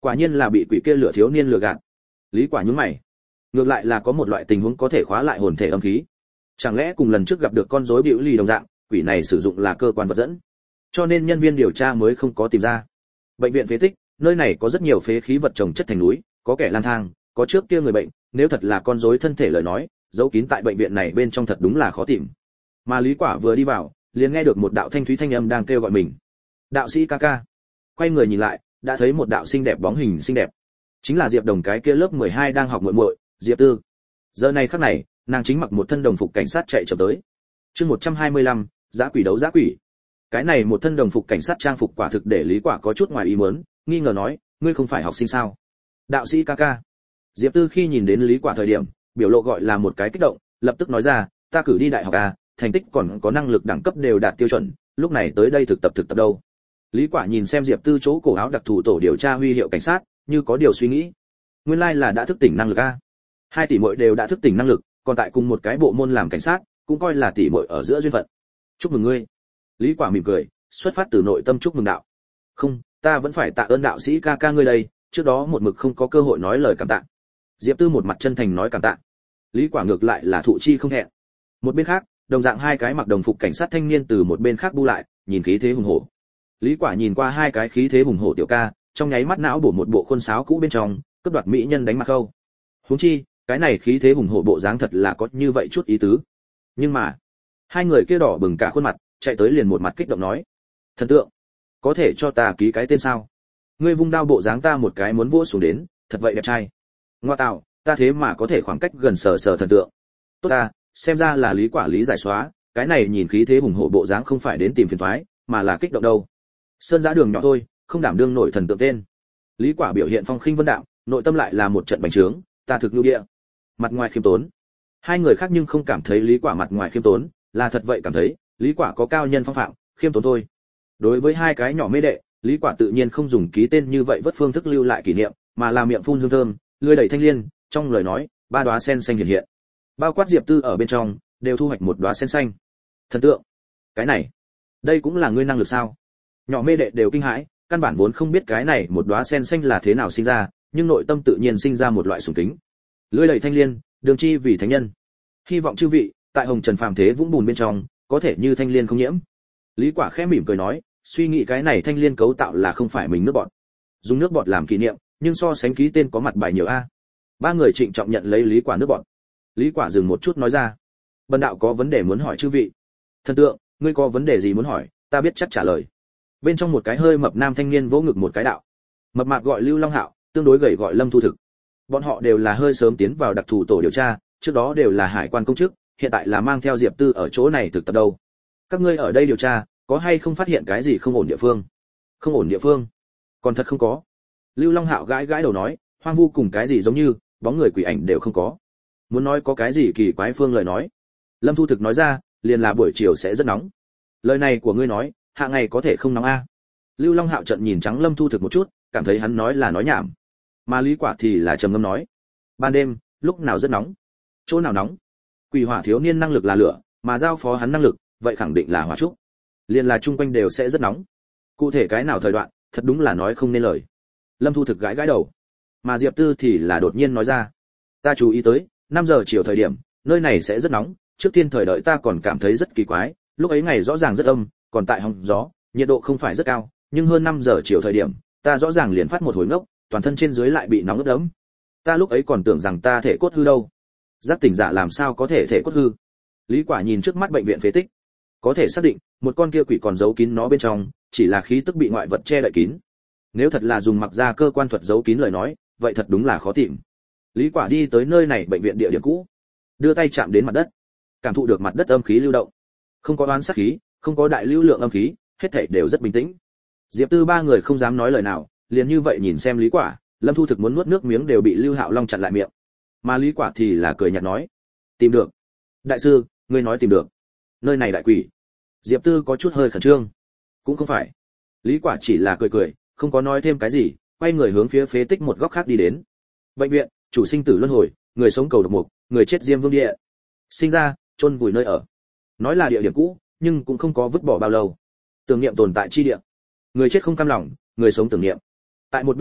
Quả nhiên là bị quỷ kia lửa thiếu niên lừa gạt. Lý Quả nhướng mày. Ngược lại là có một loại tình huống có thể khóa lại hồn thể âm khí. Chẳng lẽ cùng lần trước gặp được con rối bĩu lì đồng dạng, quỷ này sử dụng là cơ quan vật dẫn, cho nên nhân viên điều tra mới không có tìm ra. Bệnh viện phế tích, nơi này có rất nhiều phế khí vật chồng chất thành núi, có kẻ lang thang, có trước kia người bệnh, nếu thật là con rối thân thể lời nói, giấu kín tại bệnh viện này bên trong thật đúng là khó tìm. Mà Lý Quả vừa đi vào, liền nghe được một đạo thanh thúy thanh âm đang kêu gọi mình. Đạo sĩ ca ca. Quay người nhìn lại, đã thấy một đạo xinh đẹp bóng hình xinh đẹp. Chính là Diệp Đồng cái kia lớp 12 đang học muội muội, Diệp Tư. Giờ này khắc này, nàng chính mặc một thân đồng phục cảnh sát chạy chậm tới. Chương 125, Dã quỷ đấu dã quỷ. Cái này một thân đồng phục cảnh sát trang phục quả thực để Lý Quả có chút ngoài ý muốn, nghi ngờ nói, ngươi không phải học sinh sao? Đạo sĩ ca ca. Diệp Tư khi nhìn đến Lý Quả thời điểm, biểu lộ gọi là một cái kích động, lập tức nói ra, ta cử đi đại học a, thành tích còn có năng lực đẳng cấp đều đạt tiêu chuẩn, lúc này tới đây thực tập đâu. Lý Quả nhìn xem Diệp Tư chỗ cổ áo đặc thù tổ điều tra huy hiệu cảnh sát, như có điều suy nghĩ. Nguyên lai là đã thức tỉnh năng lực a. Hai tỷ muội đều đã thức tỉnh năng lực, còn tại cùng một cái bộ môn làm cảnh sát, cũng coi là tỷ muội ở giữa duyên phận. Chúc mừng ngươi. Lý Quả mỉm cười, xuất phát từ nội tâm chúc mừng đạo. Không, ta vẫn phải tạ ơn đạo sĩ ca ca ngươi đây, trước đó một mực không có cơ hội nói lời cảm tạ. Diệp Tư một mặt chân thành nói cảm tạ. Lý Quả ngược lại là thụ chi không thẹn. Một bên khác, đồng dạng hai cái mặc đồng phục cảnh sát thanh niên từ một bên khác bu lại, nhìn khí thế hùng hổ. Lý Quả nhìn qua hai cái khí thế hùng hổ tiểu ca, trong nháy mắt não bổ một bộ khuôn sáo cũ bên trong, cướp đoạt mỹ nhân đánh mặt câu. Huống chi, cái này khí thế hùng hổ bộ dáng thật là có như vậy chút ý tứ. Nhưng mà, hai người kia đỏ bừng cả khuôn mặt, chạy tới liền một mặt kích động nói: "Thần tượng, có thể cho ta ký cái tên sao? Ngươi vung đao bộ dáng ta một cái muốn vỗ xuống đến, thật vậy đẹp trai. Ngoa tạo, ta thế mà có thể khoảng cách gần sờ thần tượng. Tốt ta, xem ra là Lý Quả lý giải xóa, cái này nhìn khí thế hùng hổ bộ dáng không phải đến tìm phiền toái, mà là kích động đâu. Sơn giã đường nhỏ thôi, không đảm đương nổi thần tượng tên." Lý Quả biểu hiện phong khinh vân đạm, nội tâm lại là một trận bành trướng, ta thực nhu địa. Mặt ngoài khiêm tốn. Hai người khác nhưng không cảm thấy Lý Quả mặt ngoài khiêm tốn, là thật vậy cảm thấy, Lý Quả có cao nhân phong phạm, khiêm tốn thôi. Đối với hai cái nhỏ mê đệ, Lý Quả tự nhiên không dùng ký tên như vậy vất phương thức lưu lại kỷ niệm, mà là miệng phun hương thơm, lưỡi đẩy thanh liên, trong lời nói, ba đóa sen xanh hiện hiện. Bao quát Diệp Tư ở bên trong, đều thu hoạch một đóa sen xanh. Thần tượng, cái này, đây cũng là ngươi năng lực sao? Nhỏ mê đệ đều kinh hãi, căn bản vốn không biết cái này một đóa sen xanh là thế nào sinh ra, nhưng nội tâm tự nhiên sinh ra một loại sùng kính. Lưỡi đẩy thanh liên, đường chi vì thánh nhân. Hy vọng chư vị, tại hồng trần phàm thế vũng bùn bên trong, có thể như thanh liên không nhiễm. Lý Quả khẽ mỉm cười nói, suy nghĩ cái này thanh liên cấu tạo là không phải mình nước bọt. Dùng nước bọt làm kỷ niệm, nhưng so sánh ký tên có mặt bài nhiều a. Ba người trịnh trọng nhận lấy Lý Quả nước bọt. Lý Quả dừng một chút nói ra, bần đạo có vấn đề muốn hỏi chư vị. Thần tượng, ngươi có vấn đề gì muốn hỏi, ta biết chắc trả lời. Bên trong một cái hơi mập nam thanh niên vỗ ngực một cái đạo. Mập mạp gọi Lưu Long Hạo, tương đối gầy gọi Lâm Thu Thực. Bọn họ đều là hơi sớm tiến vào đặc thù tổ điều tra, trước đó đều là hải quan công chức, hiện tại là mang theo Diệp Tư ở chỗ này thực tập đâu. Các ngươi ở đây điều tra, có hay không phát hiện cái gì không ổn địa phương? Không ổn địa phương? Còn thật không có. Lưu Long Hạo gãi gãi đầu nói, hoang vu cùng cái gì giống như, bóng người quỷ ảnh đều không có. Muốn nói có cái gì kỳ quái phương lời nói. Lâm Thu Thực nói ra, liền là buổi chiều sẽ rất nóng. Lời này của ngươi nói, hạ ngày có thể không nóng a? Lưu Long Hạo trợn nhìn trắng Lâm Thu Thực một chút, cảm thấy hắn nói là nói nhảm. Mà Lý Quả thì là trầm ngâm nói, ban đêm, lúc nào rất nóng, chỗ nào nóng. Quỷ hỏa thiếu niên năng lực là lửa, mà giao phó hắn năng lực, vậy khẳng định là hỏa trúc. Liên là chung quanh đều sẽ rất nóng. Cụ thể cái nào thời đoạn, thật đúng là nói không nên lời. Lâm Thu Thực gãi gãi đầu. Mà Diệp Tư thì là đột nhiên nói ra, ta chú ý tới, 5 giờ chiều thời điểm, nơi này sẽ rất nóng, trước tiên thời đợi ta còn cảm thấy rất kỳ quái, lúc ấy ngày rõ ràng rất âm, còn tại hong gió, nhiệt độ không phải rất cao, nhưng hơn 5 giờ chiều thời điểm, ta rõ ràng liền phát một hồi ngốc, toàn thân trên dưới lại bị nóng ướt đẫm. Ta lúc ấy còn tưởng rằng ta thể cốt hư đâu. Giác tỉnh giả làm sao có thể cốt hư? Lý Quả nhìn trước mắt bệnh viện phế tích, có thể xác định, một con kia quỷ còn giấu kín nó bên trong, chỉ là khí tức bị ngoại vật che đậy kín. Nếu thật là dùng mặc ra cơ quan thuật giấu kín lời nói, vậy thật đúng là khó tìm. Lý Quả đi tới nơi này bệnh viện địa điểm cũ, đưa tay chạm đến mặt đất, cảm thụ được mặt đất âm khí lưu động. Không có oán sát khí, không có đại lưu lượng âm khí, hết thảy đều rất bình tĩnh. Diệp Tư ba người không dám nói lời nào, liền như vậy nhìn xem Lý Quả, Lâm Thu Thực muốn nuốt nước miếng đều bị Lưu Hạo Long chặn lại miệng. Mà Lý Quả thì là cười nhạt nói, tìm được. Đại sư, ngươi nói tìm được. Nơi này đại quỷ. Diệp Tư có chút hơi khẩn trương. Cũng không phải. Lý Quả chỉ là cười cười, không có nói thêm cái gì, quay người hướng phía phế tích một góc khác đi đến. Bệnh viện, chủ sinh tử luân hồi, người sống cầu độc mục, người chết diêm vương địa. Sinh ra, chôn vùi nơi ở. Nói là địa điểm cũ, nhưng cũng không có vứt bỏ bao lâu. Tưởng niệm tồn tại chi địa. Người chết không cam lòng, người sống tưởng niệm. Tại một bên khác,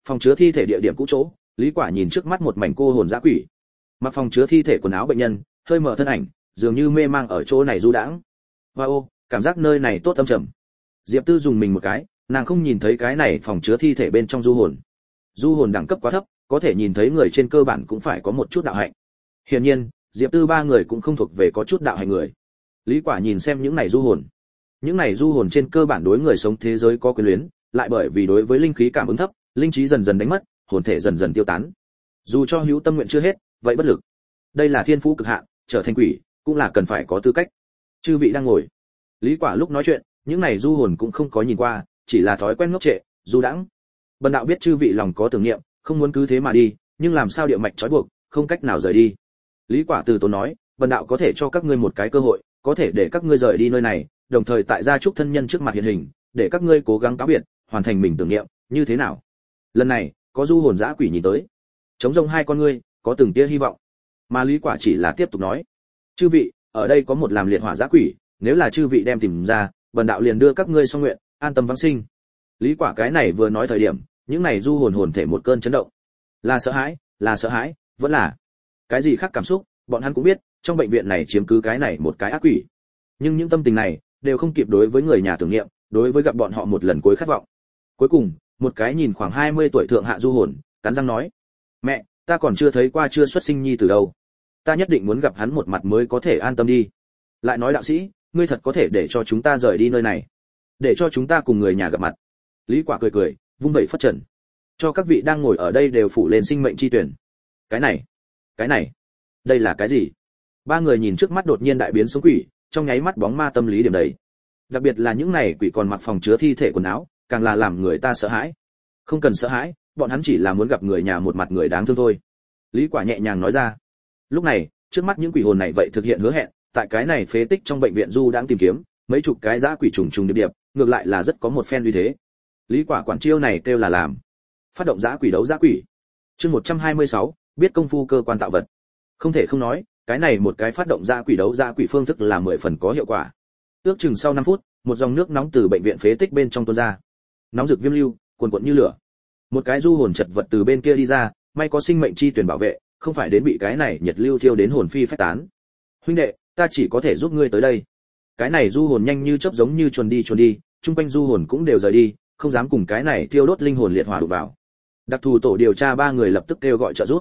Phòng chứa thi thể địa điểm cũ chỗ, Lý Quả nhìn trước mắt một mảnh cô hồn dã quỷ. Mặc phòng chứa thi thể quần áo bệnh nhân, hơi mở thân ảnh, dường như mê mang ở chỗ này du đãng. Wow, cảm giác nơi này tốt âm trầm. Diệp Tư dùng mình một cái, nàng không nhìn thấy cái này phòng chứa thi thể bên trong du hồn. Du hồn đẳng cấp quá thấp, có thể nhìn thấy người trên cơ bản cũng phải có một chút đạo hạnh. Hiển nhiên, Diệp Tư ba người cũng không thuộc về có chút đạo hạnh người. Lý Quả nhìn xem những này du hồn. Những này du hồn trên cơ bản đối người sống thế giới có quyến luyến, lại bởi vì đối với linh khí cảm ứng thấp, linh trí dần dần đánh mất, hồn thể dần dần tiêu tán. Dù cho hữu tâm nguyện chưa hết, vậy bất lực. Đây là thiên phú cực hạn, trở thành quỷ, cũng là cần phải có tư cách. Chư vị đang ngồi. Lý Quả lúc nói chuyện, những này du hồn cũng không có nhìn qua, chỉ là thói quen ngốc trệ, du đãng. Bần đạo biết chư vị lòng có tưởng niệm, không muốn cứ thế mà đi, nhưng làm sao địa mạch trói buộc, không cách nào rời đi. Lý Quả từ tốn nói, bần đạo có thể cho các ngươi một cái cơ hội, có thể để các ngươi rời đi nơi này, đồng thời tại gia chúc thân nhân trước mặt hiện hình, để các ngươi cố gắng cáo biệt, hoàn thành mình tưởng niệm, như thế nào? Lần này, có du hồn dã quỷ nhìn tới, chống rông hai con ngươi, có từng tia hy vọng. Mà Lý Quả chỉ là tiếp tục nói, chư vị, ở đây có một làm liệt hỏa dã quỷ, nếu là chư vị đem tìm ra, bần đạo liền đưa các ngươi xong nguyện, an tâm vãng sinh. Lý Quả cái này vừa nói thời điểm, những này du hồn hồn thể một cơn chấn động. Là sợ hãi, vẫn là cái gì khác cảm xúc, bọn hắn cũng biết, trong bệnh viện này chiếm cứ cái này một cái ác quỷ. Nhưng những tâm tình này đều không kịp đối với người nhà tưởng niệm, đối với gặp bọn họ một lần cuối khát vọng. Cuối cùng, một cái nhìn khoảng 20 tuổi thượng hạ du hồn, cắn răng nói: "Mẹ, ta còn chưa thấy qua chưa xuất sinh nhi từ đâu. Ta nhất định muốn gặp hắn một mặt mới có thể an tâm đi." Lại nói đạo sĩ, ngươi thật có thể để cho chúng ta rời đi nơi này, để cho chúng ta cùng người nhà gặp mặt. Lý Quả cười cười, vung vẩy phất trần, cho các vị đang ngồi ở đây đều phủ lên sinh mệnh chi tuyển. Cái này, đây là cái gì? Ba người nhìn trước mắt đột nhiên đại biến sống quỷ, trong nháy mắt bóng ma tâm lý điểm đấy. Đặc biệt là những này quỷ còn mặc phòng chứa thi thể quần áo, càng là làm người ta sợ hãi. Không cần sợ hãi, bọn hắn chỉ là muốn gặp người nhà một mặt người đáng thương thôi. Lý Quả nhẹ nhàng nói ra. Lúc này, trước mắt những quỷ hồn này vậy thực hiện hứa hẹn, tại cái này phế tích trong bệnh viện du đang tìm kiếm, mấy chục cái dã quỷ trùng trùng điệp điệp, ngược lại là rất có một phen uy thế. Lý Quả quản chiêu này kêu là làm. Phát động dã quỷ đấu dã quỷ. Chương 126, biết công phu cơ quan tạo vật. Không thể không nói, cái này một cái phát động dã quỷ đấu dã quỷ phương thức là 10 phần có hiệu quả. Ước chừng sau 5 phút, một dòng nước nóng từ bệnh viện phế tích bên trong tuôn ra. Nóng rực viêm lưu, cuồn cuộn như lửa. Một cái du hồn chật vật từ bên kia đi ra, may có sinh mệnh chi tuyển bảo vệ, không phải đến bị cái này nhiệt lưu thiêu đến hồn phi phách tán. Huynh đệ, ta chỉ có thể giúp ngươi tới đây. Cái này du hồn nhanh như chớp giống như chuồn đi, chung quanh du hồn cũng đều rời đi, không dám cùng cái này thiêu đốt linh hồn liệt hỏa đụng vào. Đặc thù tổ điều tra ba người lập tức kêu gọi trợ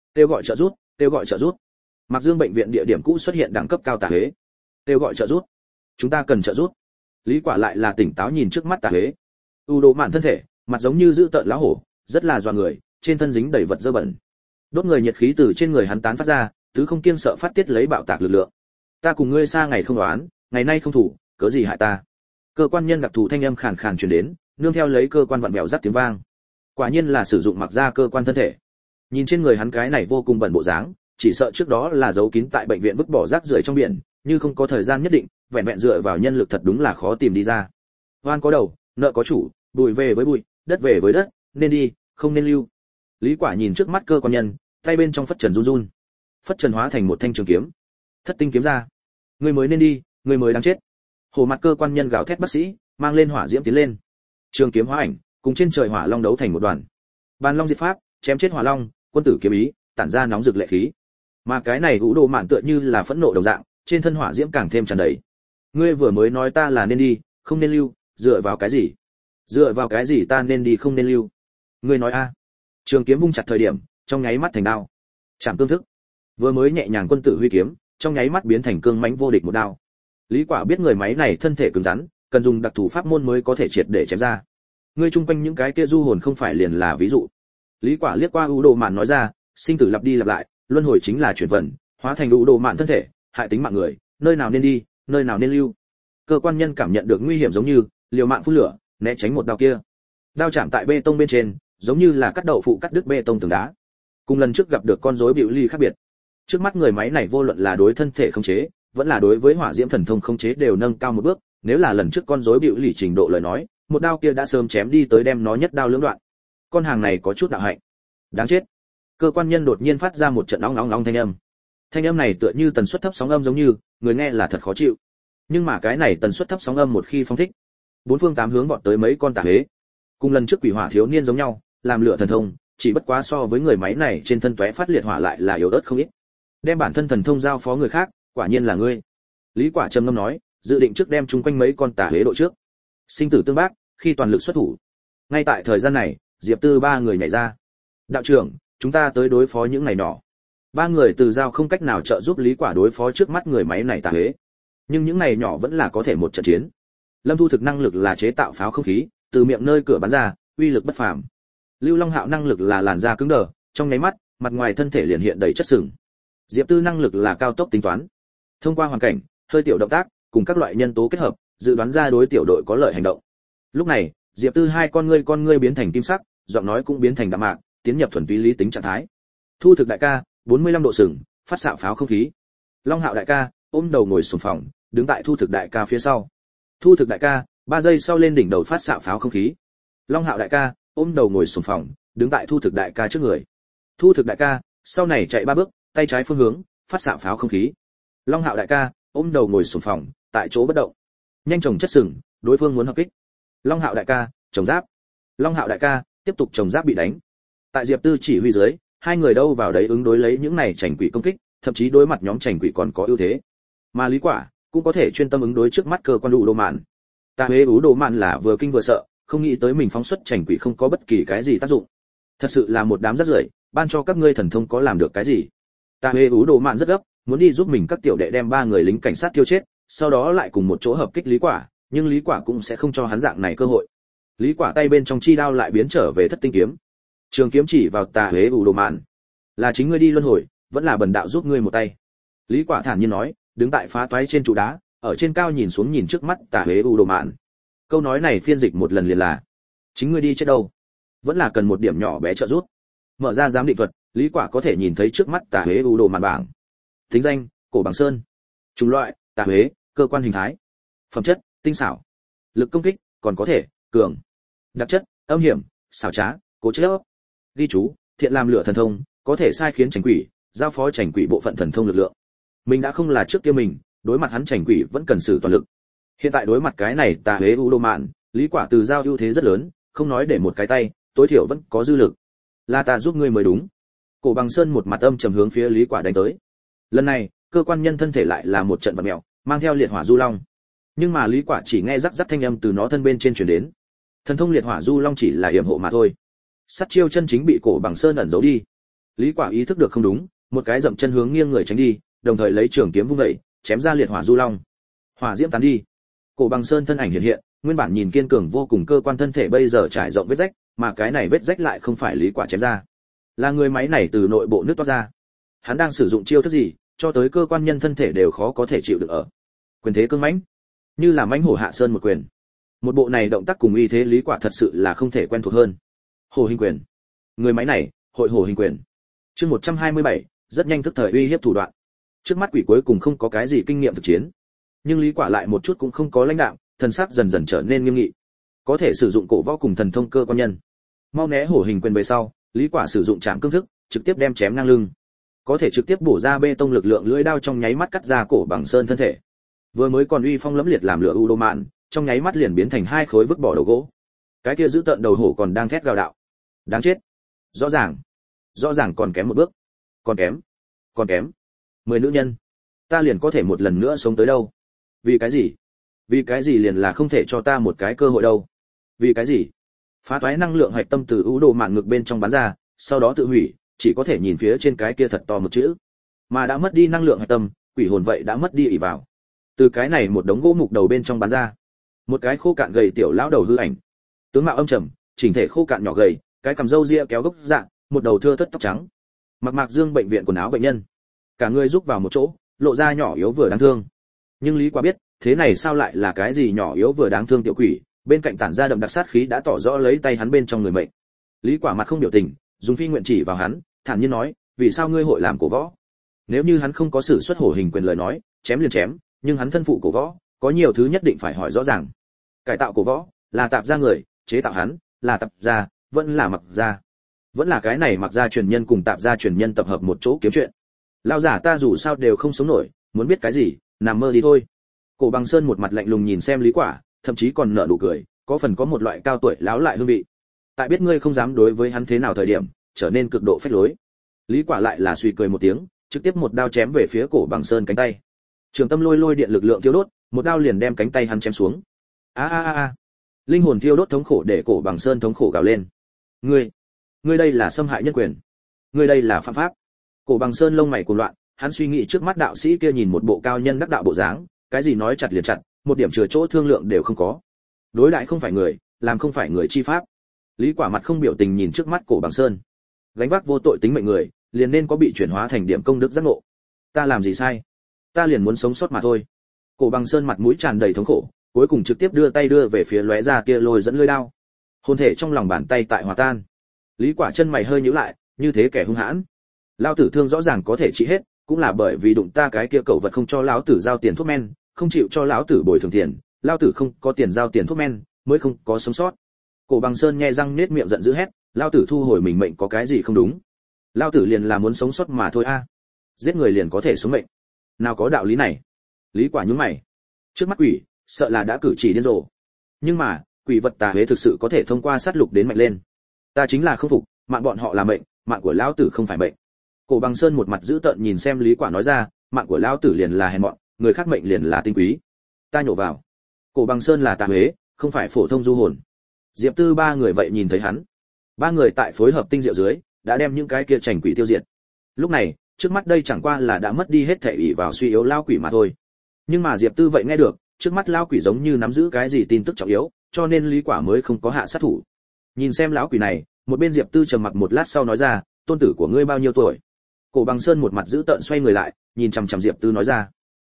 giúp. Mặc Dương bệnh viện địa điểm cũ xuất hiện đẳng cấp cao tà huế. Kêu gọi trợ giúp. Chúng ta cần trợ giúp. Lý Quả lại là tỉnh táo nhìn trước mắt tà huế. U đồ mạn thân thể, mặt giống như dữ tợn lão hổ, rất là doa người, trên thân dính đầy vật dơ bẩn. Đốt người nhiệt khí từ trên người hắn tán phát ra, tứ không kiêng sợ phát tiết lấy bạo tạc lực lượng. Ta cùng ngươi xa ngày không đoán, ngày nay không thủ, cớ gì hại ta? Cơ quan nhân đặc thù thanh âm khàn khàn truyền đến, nương theo lấy cơ quan vặn vẹo rắc tiếng vang. Quả nhiên là sử dụng mặc ra cơ quan thân thể. Nhìn trên người hắn cái này vô cùng bẩn bộ dáng, chỉ sợ trước đó là giấu kín tại bệnh viện vứt bỏ rác rưởi trong biển, như không có thời gian nhất định, vẹn vẹn dựa vào nhân lực thật đúng là khó tìm đi ra. Oan có đầu, nợ có chủ, bụi về với bụi, đất về với đất, nên đi, không nên lưu. Lý Quả nhìn trước mắt cơ quan nhân, tay bên trong phất trần run run. Phất trần hóa thành một thanh trường kiếm. Thất tinh kiếm ra. Ngươi mới nên đi, ngươi mới đáng chết. Hồ mặt cơ quan nhân gào thét bác sĩ, mang lên hỏa diễm tiến lên. Trường kiếm hóa ảnh, cùng trên trời hỏa long đấu thành một đoàn. Bàn long diệt pháp, chém chết hỏa long, quân tử kiếm ý, tản ra nóng rực lệ khí. Mà cái này Vũ Đồ Mạn tựa như là phẫn nộ đồng dạng, trên thân hỏa diễm càng thêm tràn đầy. Ngươi vừa mới nói ta là nên đi, không nên lưu, dựa vào cái gì? Dựa vào cái gì ta nên đi không nên lưu? Ngươi nói a? Trường kiếm vung chặt thời điểm, trong nháy mắt thành đao. Chạm tương thức. Vừa mới nhẹ nhàng quân tử huy kiếm, trong nháy mắt biến thành cương mãnh vô địch một đao. Lý Quả biết người máy này thân thể cứng rắn, cần dùng đặc thù pháp môn mới có thể triệt để chém ra. Ngươi chung quanh những cái kia du hồn không phải liền là ví dụ. Lý Quả liếc qua U Đồ Mạn nói ra, sinh tử lặp đi lặp lại, luân hồi chính là chuyển vận, hóa thành U Đồ Mạn thân thể, hại tính mạng người, nơi nào nên đi, nơi nào nên lưu. Cơ quan nhân cảm nhận được nguy hiểm giống như liều mạng phun lửa, né tránh một đao kia. Đao chạm tại bê tông bên trên, giống như là cắt đậu phụ cắt đứt bê tông tường đá. Cùng lần trước gặp được con rối bịu ly khác biệt. Trước mắt người máy này vô luận là đối thân thể khống chế, vẫn là đối với hỏa diễm thần thông khống chế đều nâng cao một bước, nếu là lần trước con rối bịu lì trình độ lời nói, một đao kia đã sớm chém đi tới đem nó nhất đao lưỡng đoạn. Con hàng này có chút đạo hạnh. Đáng chết. Cơ quan nhân đột nhiên phát ra một trận nóng nóng nóng thanh âm. Thanh âm này tựa như tần suất thấp sóng âm giống như, người nghe là thật khó chịu. Nhưng mà cái này tần suất thấp sóng âm một khi phóng thích, bốn phương tám hướng vọt tới mấy con tà hế. Cùng lần trước quỷ hỏa thiếu niên giống nhau, làm lửa thần thông, chỉ bất quá so với người máy này trên thân tóe phát liệt hỏa lại là yếu ớt không ít. Đem bản thân thần thông giao phó người khác, quả nhiên là ngươi. Lý Quả trầm ngâm nói, dự định trước đem chung quanh mấy con tà huế độ trước. Sinh tử tương bác, khi toàn lực xuất thủ. Ngay tại thời gian này, Diệp Tư ba người nhảy ra. Đạo trưởng, chúng ta tới đối phó những này nhỏ. Ba người từ giao không cách nào trợ giúp Lý Quả đối phó trước mắt người máy này tà huế. Nhưng những này nhỏ vẫn là có thể một trận chiến. Lâm Thu thực năng lực là chế tạo pháo không khí, từ miệng nơi cửa bắn ra, uy lực bất phàm. Lưu Long Hạo năng lực là làn da cứng đờ, trong nháy mắt, mặt ngoài thân thể liền hiện đầy chất sừng. Diệp Tư năng lực là cao tốc tính toán. Thông qua hoàn cảnh, hơi tiểu động tác, cùng các loại nhân tố kết hợp, dự đoán ra đối tiểu đội có lợi hành động. Lúc này, Diệp Tư hai con ngươi biến thành kim sắc, giọng nói cũng biến thành đạm mạc, tiến nhập thuần túy lý tính trạng thái. Thu thực đại ca, 45 độ sừng, phát xạ pháo không khí. Long Hạo đại ca, ôm đầu ngồi xổm phòng, đứng tại Thu thực đại ca phía sau. Thu thực đại ca, 3 giây sau lên đỉnh đầu phát xạ pháo không khí. Long Hạo đại ca, ôm đầu ngồi xổm phòng, đứng tại Thu thực đại ca trước người. Thu thực đại ca, sau này chạy 3 bước, tay trái phương hướng, phát xạ pháo không khí. Long Hạo đại ca, ôm đầu ngồi xổm phòng, tại chỗ bất động. Nhanh chồng chất sừng, đối phương muốn hợp kích. Long Hạo đại ca, trồng giáp. Long Hạo đại ca, tiếp tục trồng giáp bị đánh. Tại Diệp Tư chỉ huy dưới, hai người đâu vào đấy ứng đối lấy những này chảnh quỷ công kích, thậm chí đối mặt nhóm chảnh quỷ còn có ưu thế. Mà Lý Quả cũng có thể chuyên tâm ứng đối trước mắt cơ quan đủ đồ mạn. Ta huế ú đồ mạn là vừa kinh vừa sợ, không nghĩ tới mình phóng xuất chảnh quỷ không có bất kỳ cái gì tác dụng. Thật sự là một đám rác rưởi, ban cho các ngươi thần thông có làm được cái gì? Ta huế ú đồ mạn rất gấp, muốn đi giúp mình các tiểu đệ đem 3 người lính cảnh sát tiêu chết, sau đó lại cùng một chỗ hợp kích Lý Quả, nhưng Lý Quả cũng sẽ không cho hắn dạng này cơ hội. Lý Quả tay bên trong chi đao lại biến trở về thất tinh kiếm. Trường kiếm chỉ vào Tà Huế ủ đồ mạn. Là chính ngươi đi luân hồi, vẫn là bần đạo giúp ngươi một tay. Lý Quả thản nhiên nói, đứng tại phá toái trên trụ đá, ở trên cao nhìn xuống nhìn trước mắt Tà Huế ủ đồ mạn. Câu nói này phiên dịch một lần liền là, chính ngươi đi chết đâu, vẫn là cần một điểm nhỏ bé trợ giúp. Mở ra giám định thuật, Lý Quả có thể nhìn thấy trước mắt Tà Huế ủ đồ mạn bảng. Tính danh, Cổ Bằng Sơn. Chủng loại, Tà Huế, cơ quan hình thái. Phẩm chất, tinh xảo. Lực công kích, còn có thể, cường. Đặc chất, âm hiểm, xảo trá, cố chấp. Ghi chú, thiện làm lửa thần thông, có thể sai khiến chảnh quỷ, giao phó chảnh quỷ bộ phận thần thông lực lượng. Mình đã không là trước kia mình, đối mặt hắn chảnh quỷ vẫn cần sử toàn lực. Hiện tại đối mặt cái này Tà Huế u đô mạn, Lý Quả từ giao ưu thế rất lớn, không nói để một cái tay, tối thiểu vẫn có dư lực. Là ta giúp ngươi mới đúng. Cổ Bằng Sơn một mặt âm trầm hướng phía Lý Quả đánh tới. Lần này, cơ quan nhân thân thể lại là một trận vật mèo, mang theo liệt hỏa du long. Nhưng mà Lý Quả chỉ nghe rắc rắc thanh âm từ nó thân bên trên truyền đến. Thần thông liệt hỏa du long chỉ là yểm hộ mà thôi. Sát chiêu chân chính bị Cổ Bằng Sơn ẩn giấu đi. Lý Quả ý thức được không đúng, một cái dậm chân hướng nghiêng người tránh đi, đồng thời lấy trường kiếm vung dậy, chém ra liệt hỏa du long. Hỏa diễm tán đi. Cổ Bằng Sơn thân ảnh hiện hiện, nguyên bản nhìn kiên cường vô cùng cơ quan thân thể bây giờ trải rộng vết rách, mà cái này vết rách lại không phải Lý Quả chém ra, là người máy này từ nội bộ nứt toát ra. Hắn đang sử dụng chiêu thức gì, cho tới cơ quan nhân thân thể đều khó có thể chịu được ở. Quyền thế cương mãnh, như là mãnh hổ hạ sơn một quyền. Một bộ này động tác cùng uy thế Lý Quả thật sự là không thể quen thuộc hơn. Hổ hình quyền. Người máy này, hội hổ hình quyền. Chương 127, rất nhanh thức thời uy hiếp thủ đoạn. Trước mắt quỷ cuối cùng không có cái gì kinh nghiệm thực chiến, nhưng Lý Quả lại một chút cũng không có lãnh đạm, thần sắc dần dần trở nên nghiêm nghị. Có thể sử dụng cổ võ cùng thần thông cơ quan nhân. Mau né hổ hình quyền về sau, Lý Quả sử dụng trảm cương thức, trực tiếp đem chém ngang lưng. Có thể trực tiếp bổ ra bê tông lực lượng lưỡi đao trong nháy mắt cắt ra Cổ Bằng Sơn thân thể. Vừa mới còn uy phong lẫm liệt làm lửa u đô mạn, trong nháy mắt liền biến thành 2 khối vứt bỏ đầu gỗ. Cái kia giữ tận đầu hổ còn đang thét gào đạo. Đáng chết. Rõ ràng còn kém một bước. Còn kém. 10 nữ nhân. Ta liền có thể một lần nữa sống tới đâu. Vì cái gì liền là không thể cho ta một cái cơ hội đâu. Vì cái gì? Phá toái năng lượng hạch tâm từ u đồ mạn ngực bên trong bắn ra, sau đó tự hủy, chỉ có thể nhìn phía trên cái kia thật to một chữ. Mà đã mất đi năng lượng hạch tâm, quỷ hồn vậy đã mất đi ỷ vào. Từ cái này một đống gỗ mục đầu bên trong bắn ra, một cái khô cạn gầy tiểu lão đầu hư ảnh. Tướng mạo âm trầm, chỉnh thể khô cạn nhỏ gầy, cái cằm râu ria kéo gốc dạng, một đầu thưa thớt tóc trắng. Mặc dương bệnh viện quần áo bệnh nhân, cả người rúc vào một chỗ, lộ ra nhỏ yếu vừa đáng thương. Nhưng Lý Quả biết, thế này sao lại là cái gì nhỏ yếu vừa đáng thương tiểu quỷ, bên cạnh tản ra đậm đặc sát khí đã tỏ rõ lấy tay hắn bên trong người mệnh. Lý Quả mặt không biểu tình, dùng phi nguyện chỉ vào hắn, thản nhiên nói, vì sao ngươi hội làm cổ võ? Nếu như hắn không có sử xuất hổ hình quyền lời nói, chém liền chém, nhưng hắn thân phụ cổ võ, có nhiều thứ nhất định phải hỏi rõ ràng. Cải tạo cổ võ, là tạp gia người, chế tạo hắn, là tạp gia, vẫn là mặc gia. Vẫn là cái này mặc gia truyền nhân cùng tạp gia truyền nhân tập hợp một chỗ kiếm chuyện. Lão giả ta dù sao đều không sống nổi, muốn biết cái gì, nằm mơ đi thôi. Cổ Bằng Sơn một mặt lạnh lùng nhìn xem Lý Quả, thậm chí còn nở nụ cười, có phần có một loại cao tuổi láo lại hương vị. tại biết ngươi không dám đối với hắn thế nào thời điểm trở nên cực độ phách lối. Lý Quả lại là suy cười một tiếng, trực tiếp một đao chém về phía Cổ Bằng Sơn cánh tay. Trường tâm lôi lôi điện lực lượng thiêu đốt, một đao liền đem cánh tay hắn chém xuống. A a a a. Linh hồn thiêu đốt thống khổ để Cổ Bằng Sơn thống khổ gào lên. Ngươi đây là xâm hại nhân quyền. Ngươi đây là phạm pháp. Cổ Bằng Sơn lông mày cuồng loạn, hắn suy nghĩ trước mắt đạo sĩ kia nhìn một bộ cao nhân đắc đạo bộ dáng, cái gì nói chặt liền chặt, một điểm chừa chỗ thương lượng đều không có. Đối đại không phải người, làm không phải người chi pháp. Lý Quả mặt không biểu tình nhìn trước mắt Cổ Bằng Sơn. Gánh vác vô tội tính mệnh người, liền nên có bị chuyển hóa thành điểm công đức giác ngộ. Ta làm gì sai? Ta liền muốn sống sót mà thôi. Cổ Bằng Sơn mặt mũi tràn đầy thống khổ, cuối cùng trực tiếp đưa tay đưa về phía lóe ra tia lôi dẫn lưỡi đao. Hồn thể trong lòng bàn tay tại hòa tan. Lý Quả chân mày hơi nhíu lại, như thế kẻ hung hãn. Lão tử thương rõ ràng có thể trị hết, cũng là bởi vì đụng ta cái kia cẩu vật không cho lão tử giao tiền thuốc men, không chịu cho lão tử bồi thường tiền, lão tử không có tiền giao tiền thuốc men, mới không có sống sót. Cổ Bằng Sơn nhe răng nết miệng giận dữ hét, lão tử thu hồi mình mệnh có cái gì không đúng? Lão tử liền là muốn sống sót mà thôi a. Giết người liền có thể sống mệnh. Nào có đạo lý này. Lý Quả nhướng mày. Trước mắt quỷ, sợ là đã cử chỉ điên rồ. Nhưng mà, quỷ vật tà huế thực sự có thể thông qua sát lục đến mạnh lên. Ta chính là không phục, mạng bọn họ là mệnh, mạng của lão tử không phải mệnh. Cổ Bằng Sơn một mặt dữ tợn nhìn xem Lý Quả nói ra, mạng của lão tử liền là hèn mọn, người khác mệnh liền là tinh quý. Ta nhổ vào. Cổ Bằng Sơn là tà huế, không phải phổ thông du hồn. Diệp Tư ba người vậy nhìn thấy hắn. Ba người tại phối hợp tinh diệu dưới, đã đem những cái kia chảnh quỷ tiêu diệt. Lúc này, trước mắt đây chẳng qua là đã mất đi hết thể ỷ vào suy yếu lao quỷ mà thôi. Nhưng mà Diệp Tư vậy nghe được, trước mắt lao quỷ giống như nắm giữ cái gì tin tức trọng yếu, cho nên Lý Quả mới không có hạ sát thủ. Nhìn xem lão quỷ này, một bên Diệp Tư trầm mặc một lát sau nói ra, tôn tử của ngươi bao nhiêu tuổi? Cổ Bằng Sơn một mặt dữ tợn xoay người lại, nhìn chằm chằm Diệp Tư nói ra,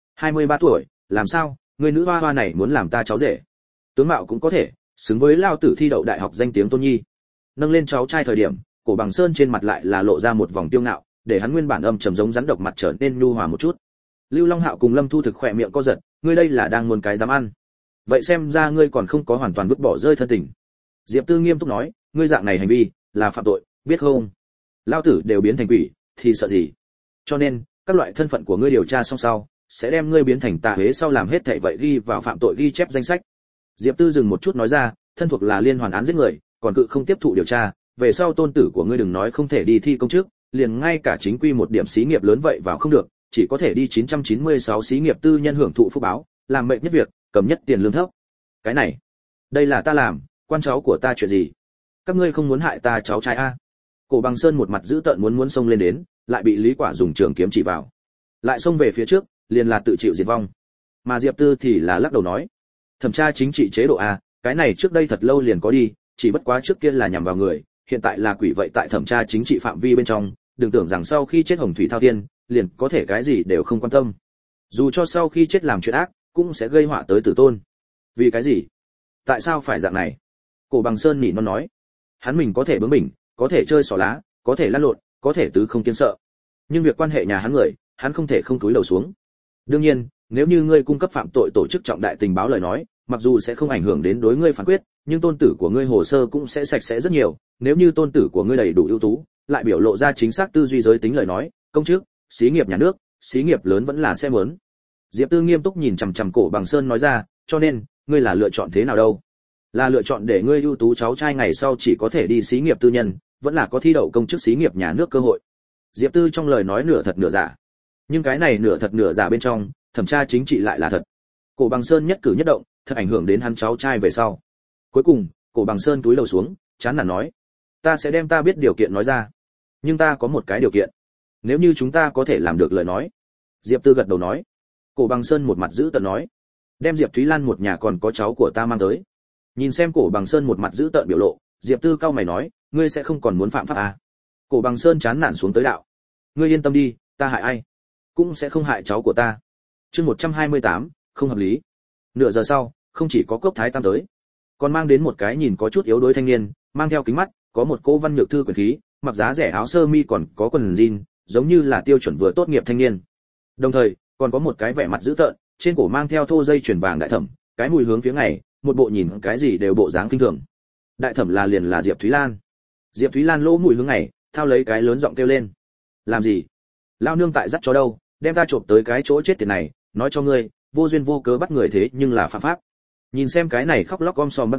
23 tuổi, làm sao, ngươi nữ hoa hoa này muốn làm ta cháu rể? Tướng mạo cũng có thể, xứng với lao tử thi đậu đại học danh tiếng tôn nhi. Nâng lên cháu trai thời điểm, Cổ Bằng Sơn trên mặt lại là lộ ra một vòng tiêu ngạo, để hắn nguyên bản âm trầm giống rắn độc mặt trở nên nhu hòa một chút. Lưu Long Hạo cùng Lâm Thu Thực khỏe miệng co giật, ngươi đây là đang muốn cái dám ăn. Vậy xem ra ngươi còn không có hoàn toàn vứt bỏ rơi thân tình. Diệp Tư nghiêm túc nói, ngươi dạng này hành vi là phạm tội, biết không? Lao tử đều biến thành quỷ, thì sợ gì? Cho nên, các loại thân phận của ngươi điều tra xong sau, sẽ đem ngươi biến thành tà huế sau làm hết thảy vậy ghi vào phạm tội ghi chép danh sách. Diệp Tư dừng một chút nói ra, thân thuộc là liên hoàn án giết người, còn cự không tiếp thụ điều tra, về sau tôn tử của ngươi đừng nói không thể đi thi công chức, liền ngay cả chính quy một điểm xí nghiệp lớn vậy vào không được, chỉ có thể đi 996 xí nghiệp tư nhân hưởng thụ phúc báo, làm mệnh nhất việc, cầm nhất tiền lương thấp. Cái này, đây là ta làm, quan cháu của ta chuyện gì? Các ngươi không muốn hại ta cháu trai a? Cổ Bằng Sơn một mặt dữ tợn muốn xông lên đến, lại bị Lý Quả dùng trường kiếm chỉ vào. Lại xông về phía trước, liền là tự chịu diệt vong. Mà Diệp Tư thì là lắc đầu nói, thẩm tra chính trị chế độ a, cái này trước đây thật lâu liền có đi, chỉ bất quá trước kia là nhằm vào người, hiện tại là quỷ vậy tại thẩm tra chính trị phạm vi bên trong, đừng tưởng rằng sau khi chết Hồng Thủy Thao Thiên, liền có thể cái gì đều không quan tâm. Dù cho sau khi chết làm chuyện ác, cũng sẽ gây họa tới tử tôn. Vì cái gì? Tại sao phải dạng này? Cổ Bằng Sơn nỉ non nói, hắn mình có thể bướng bỉnh, có thể chơi xỏ lá, có thể lăn lộn, có thể tứ không kiên sợ. Nhưng việc quan hệ nhà hắn người, hắn không thể không cúi đầu xuống. Đương nhiên, nếu như ngươi cung cấp phạm tội tổ chức trọng đại tình báo lời nói, mặc dù sẽ không ảnh hưởng đến đối ngươi phán quyết, nhưng tôn tử của ngươi hồ sơ cũng sẽ sạch sẽ rất nhiều, nếu như tôn tử của ngươi đầy đủ ưu tú, lại biểu lộ ra chính xác tư duy giới tính lời nói, công chức, xí nghiệp nhà nước, xí nghiệp lớn vẫn là sẽ muốn. Diệp Tư nghiêm túc nhìn chằm chằm Cổ Bằng Sơn nói ra, cho nên, ngươi là lựa chọn thế nào đâu? Là lựa chọn để ngươi ưu tú cháu trai ngày sau chỉ có thể đi xí nghiệp tư nhân, vẫn là có thi đậu công chức xí nghiệp nhà nước cơ hội. Diệp Tư trong lời nói nửa thật nửa giả. Nhưng cái này nửa thật nửa giả bên trong, thẩm tra chính trị lại là thật. Cổ Bằng Sơn nhất cử nhất động, thật ảnh hưởng đến hắn cháu trai về sau. Cuối cùng, Cổ Bằng Sơn túi đầu xuống, chán nản nói, ta sẽ đem ta biết điều kiện nói ra. Nhưng ta có một cái điều kiện. Nếu như chúng ta có thể làm được lời nói. Diệp Tư gật đầu nói. Cổ Bằng Sơn một mặt giữ tợn nói, đem Diệp Thúy Lan một nhà còn có cháu của ta mang tới. Nhìn xem Cổ Bằng Sơn một mặt giữ tợn biểu lộ, Diệp Tư cau mày nói, ngươi sẽ không còn muốn phạm pháp à? Cổ Bằng Sơn chán nản xuống tới đạo, ngươi yên tâm đi, ta hại ai cũng sẽ không hại cháu của ta. Chương 128, không hợp lý. Nửa giờ sau, không chỉ có Cốc Thái Tam tới, còn mang đến một cái nhìn có chút yếu đuối thanh niên, mang theo kính mắt, có một cô văn nhược thư quyền khí, mặc giá rẻ áo sơ mi còn có quần jean, giống như là tiêu chuẩn vừa tốt nghiệp thanh niên. Đồng thời, còn có một cái vẻ mặt dữ tợn, trên cổ mang theo thô dây chuyền vàng đại thẩm, cái mùi hướng phía ngày, một bộ nhìn cái gì đều bộ dáng kinh thường. Đại thẩm là liền là Diệp Thúy Lan. Diệp Thúy Lan lỗ mũi hướng ngày, thao lấy cái lớn giọng kêu lên, làm gì? Lao nương tại dắt chó đâu, đem ta trộm tới cái chỗ chết tiệt này, nói cho ngươi, vô duyên vô cớ bắt người thế nhưng là phạm pháp. Nhìn xem cái này khóc lóc om sòm bác gái,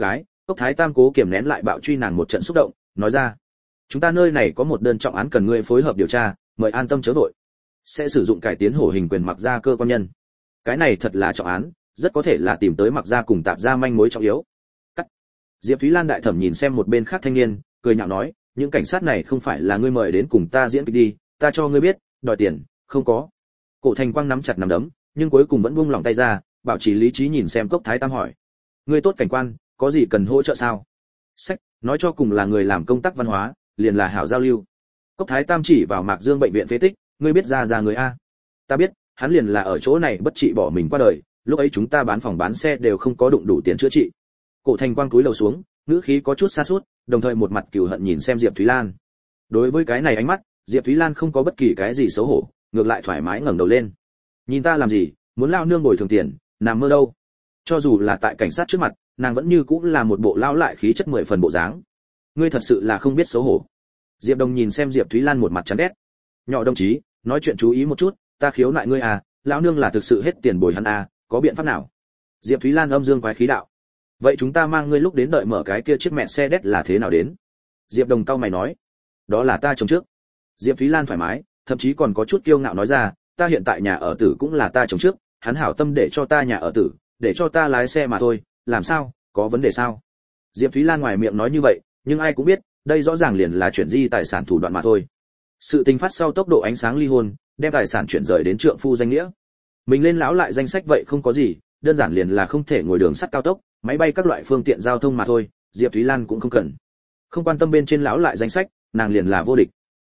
Cốc Thái Tam cố kiềm nén lại bạo truy nàng một trận xúc động, nói ra: "Chúng ta nơi này có một đơn trọng án cần ngươi phối hợp điều tra, mời an tâm chớ vội. Sẽ sử dụng cải tiến hổ hình quyền mặc ra cơ quan nhân. Cái này thật là trọng án, rất có thể là tìm tới mặc ra cùng tạp ra manh mối trọng yếu." Cắt. Diệp Thúy Lan đại thẩm nhìn xem một bên khác thanh niên, cười nhạo nói: "Những cảnh sát này không phải là ngươi mời đến cùng ta diễn kịch đi, ta cho ngươi biết, đòi tiền, không có." Cổ Thành Quang nắm chặt nắm đấm, nhưng cuối cùng vẫn buông lỏng tay ra, bảo trì lý trí nhìn xem Cốc Thái Tam hỏi: "Ngươi tốt cảnh quan, có gì cần hỗ trợ sao?" Sách, nói cho cùng là người làm công tác văn hóa, liền là hảo giao lưu. Cốc Thái Tam chỉ vào Mạc Dương bệnh viện phế tích, ngươi biết ra người a? Ta biết, hắn liền là ở chỗ này bất trị bỏ mình qua đời, lúc ấy chúng ta bán phòng bán xe đều không có đụng đủ tiền chữa trị. Cổ Thành Quang cúi đầu xuống, ngữ khí có chút xa sút, đồng thời một mặt cừu hận nhìn xem Diệp Thúy Lan. Đối với cái này ánh mắt, Diệp Thúy Lan không có bất kỳ cái gì xấu hổ, ngược lại thoải mái ngẩng đầu lên. Nhìn ta làm gì, muốn lao nương bồi thường tiền, nằm mơ đâu. Cho dù là tại cảnh sát trước mặt, nàng vẫn như cũng là một bộ lao lại khí chất 10 phần bộ dáng. Ngươi thật sự là không biết xấu hổ. Diệp Đồng nhìn xem Diệp Thúy Lan một mặt chán ghét. Nhỏ đồng chí, nói chuyện chú ý một chút, ta khiếu nại ngươi à, lão nương là thực sự hết tiền bồi hắn à, có biện pháp nào? Diệp Thúy Lan âm dương quái khí đạo. Vậy chúng ta mang ngươi lúc đến đợi mở cái kia chiếc mẹ xe đét là thế nào đến? Diệp Đồng cau mày nói. Đó là ta chồng trước. Diệp Thúy Lan thoải mái, thậm chí còn có chút kiêu ngạo nói ra, ta hiện tại nhà ở tử cũng là ta chồng trước, hắn hảo tâm để cho ta nhà ở tử, để cho ta lái xe mà thôi, làm sao, có vấn đề sao? Diệp Thúy Lan ngoài miệng nói như vậy, nhưng ai cũng biết, đây rõ ràng liền là chuyển di tài sản thủ đoạn mà thôi. Sự tình phát sau tốc độ ánh sáng ly hôn, đem tài sản chuyển rời đến trượng phu danh nghĩa. Mình lên lão lại danh sách vậy không có gì, đơn giản liền là không thể ngồi đường sắt cao tốc, máy bay các loại phương tiện giao thông mà thôi, Diệp Thúy Lan cũng không cần. Không quan tâm bên trên lão lại danh sách, nàng liền là vô địch.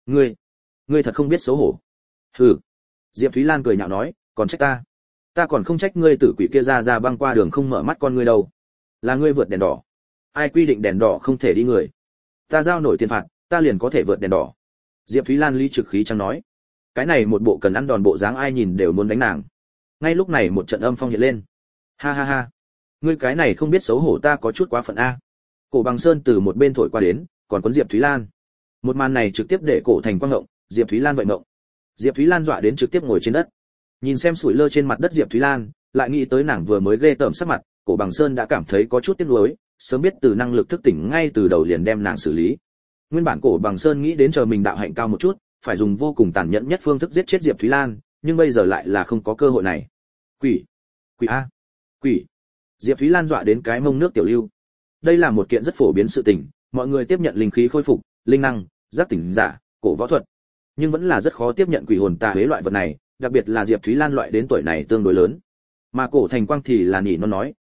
Ngươi thật không biết xấu hổ. Hừ. Diệp Thúy Lan cười nhạo nói, còn trách ta. Ta còn không trách ngươi tử quỷ kia ra băng qua đường không mở mắt con ngươi đâu. Là ngươi vượt đèn đỏ. Ai quy định đèn đỏ không thể đi người? Ta giao nổi tiền phạt, ta liền có thể vượt đèn đỏ. Diệp Thúy Lan lý trực khí trắng nói. Cái này một bộ cần ăn đòn bộ dáng ai nhìn đều muốn đánh nàng. Ngay lúc này một trận âm phong hiện lên. Ha ha ha. Ngươi cái này không biết xấu hổ, ta có chút quá phận a. Cổ Bằng Sơn từ một bên thổi qua đến, còn cuốn Diệp Thúy Lan. Một màn này trực tiếp để Cổ Thành Quang ngộng, Diệp Thúy Lan vậy ngộng. Diệp Thúy Lan dọa đến trực tiếp ngồi trên đất. Nhìn xem sủi lơ trên mặt đất Diệp Thúy Lan, lại nghĩ tới nàng vừa mới ghê tởm sắc mặt, Cổ Bằng Sơn đã cảm thấy có chút tiếc nuối, sớm biết từ năng lực thức tỉnh ngay từ đầu liền đem nàng xử lý. Nguyên bản Cổ Bằng Sơn nghĩ đến chờ mình đạo hạnh cao một chút, phải dùng vô cùng tàn nhẫn nhất phương thức giết chết Diệp Thúy Lan, nhưng bây giờ lại là không có cơ hội này. Quỷ a, quỷ. Diệp Thúy Lan dọa đến cái mông nước tiểu lưu. Đây là một kiện rất phổ biến sự tình, mọi người tiếp nhận linh khí khôi phục, linh năng, giác tỉnh giả, cổ võ thuật, nhưng vẫn là rất khó tiếp nhận quỷ hồn tà huế loại vật này, đặc biệt là Diệp Thúy Lan loại đến tuổi này tương đối lớn. Mà Cổ Thành Quang thì là nỉ nó nói,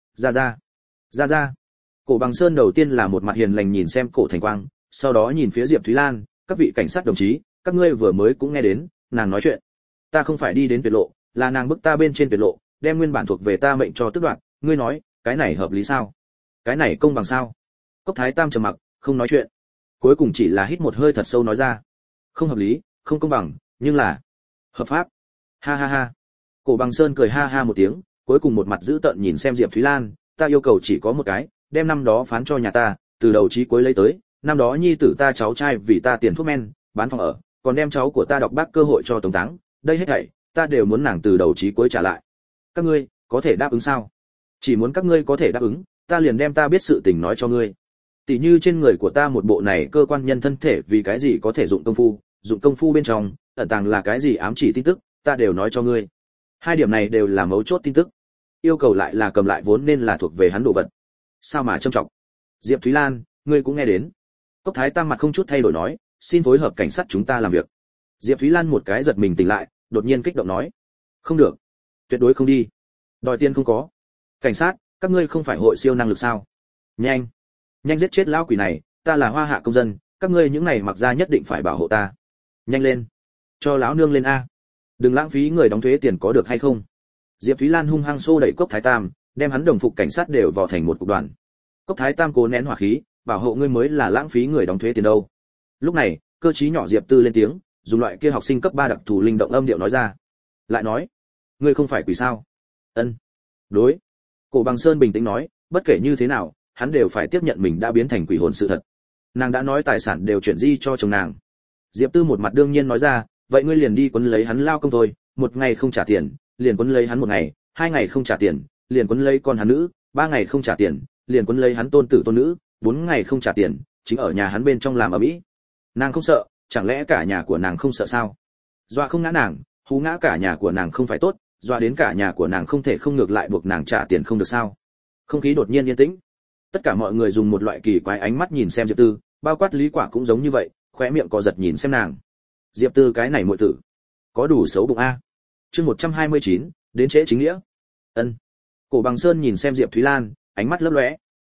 ra. Cổ Bằng Sơn đầu tiên là một mặt hiền lành nhìn xem Cổ Thành Quang, sau đó nhìn phía Diệp Thúy Lan, các vị cảnh sát đồng chí, các ngươi vừa mới cũng nghe đến, nàng nói chuyện. Ta không phải đi đến tuyệt lộ, là nàng bức ta bên trên tuyệt lộ, đem nguyên bản thuộc về ta mệnh cho tước đoạt, ngươi nói, cái này hợp lý sao? Cái này công bằng sao? Cốc Thái Tam trầm mặc, không nói chuyện. Cuối cùng chỉ là hít một hơi thật sâu nói ra, không hợp lý, không công bằng, nhưng là hợp pháp. Ha ha ha. Cổ Bằng Sơn cười ha ha một tiếng, cuối cùng một mặt dữ tợn nhìn xem Diệp Thúy Lan, ta yêu cầu chỉ có một cái, đem năm đó phán cho nhà ta, từ đầu chí cuối lấy tới, năm đó nhi tử ta cháu trai vì ta tiền thuốc men, bán phòng ở, còn đem cháu của ta đọc bác cơ hội cho tống táng, đây hết thảy, ta đều muốn nàng từ đầu chí cuối trả lại. Các ngươi có thể đáp ứng sao? Chỉ muốn các ngươi có thể đáp ứng, ta liền đem ta biết sự tình nói cho ngươi. Tỷ như trên người của ta một bộ này cơ quan nhân thân thể vì cái gì có thể dụng công phu bên trong ẩn tàng là cái gì ám chỉ tin tức, ta đều nói cho ngươi. Hai điểm này đều là mấu chốt tin tức. Yêu cầu lại là cầm lại vốn nên là thuộc về hắn đồ vật. Sao mà trâm trọng? Diệp Thúy Lan, ngươi cũng nghe đến. Cốc Thái Tam mặt không chút thay đổi nói, xin phối hợp cảnh sát chúng ta làm việc. Diệp Thúy Lan một cái giật mình tỉnh lại, đột nhiên kích động nói, không được, tuyệt đối không đi. Đòi tiền không có. Cảnh sát, các ngươi không phải hội siêu năng lực sao? Nhanh giết chết lão quỷ này, ta là Hoa Hạ công dân, các ngươi những này mặc ra nhất định phải bảo hộ ta. Nhanh lên, cho lão nương lên a. Đừng lãng phí người đóng thuế tiền có được hay không? Diệp Thúy Lan hung hăng xô đẩy Cốc Thái Tam, đem hắn đồng phục cảnh sát đều vò thành một cục đoàn. Cốc Thái Tam cố nén hỏa khí, bảo hộ ngươi mới là lãng phí người đóng thuế tiền đâu. Lúc này, cơ trí nhỏ Diệp Tư lên tiếng, dùng loại kia học sinh cấp 3 đặc thù linh động âm điệu nói ra. Lại nói, ngươi không phải quỷ sao? Ân. Đối. Cổ Bằng Sơn bình tĩnh nói, bất kể như thế nào, hắn đều phải tiếp nhận mình đã biến thành quỷ hồn sự thật. Nàng đã nói tài sản đều chuyển di cho chồng nàng. Diệp Tư một mặt đương nhiên nói ra, vậy ngươi liền đi quấn lấy hắn lao công thôi, một ngày không trả tiền, liền quấn lấy hắn một ngày, 2 ngày không trả tiền, liền quấn lấy con hắn nữ, 3 ngày không trả tiền, liền quấn lấy hắn tôn tử tôn nữ, 4 ngày không trả tiền, chính ở nhà hắn bên trong làm ở mỹ. Nàng không sợ, chẳng lẽ cả nhà của nàng không sợ sao? Dọa không ngã nàng, hú ngã cả nhà của nàng không phải tốt, dọa đến cả nhà của nàng không thể không ngược lại buộc nàng trả tiền không được sao? Không khí đột nhiên yên tĩnh. Tất cả mọi người dùng một loại kỳ quái ánh mắt nhìn xem Diệp Tư, bao quát Lý Quả cũng giống như vậy, khóe miệng co giật nhìn xem nàng. Diệp Tư cái này muội tử, có đủ xấu bụng a. Chương 129, đến trễ chính nghĩa. Ân. Cổ Bằng Sơn nhìn xem Diệp Thúy Lan, ánh mắt lấp lóe.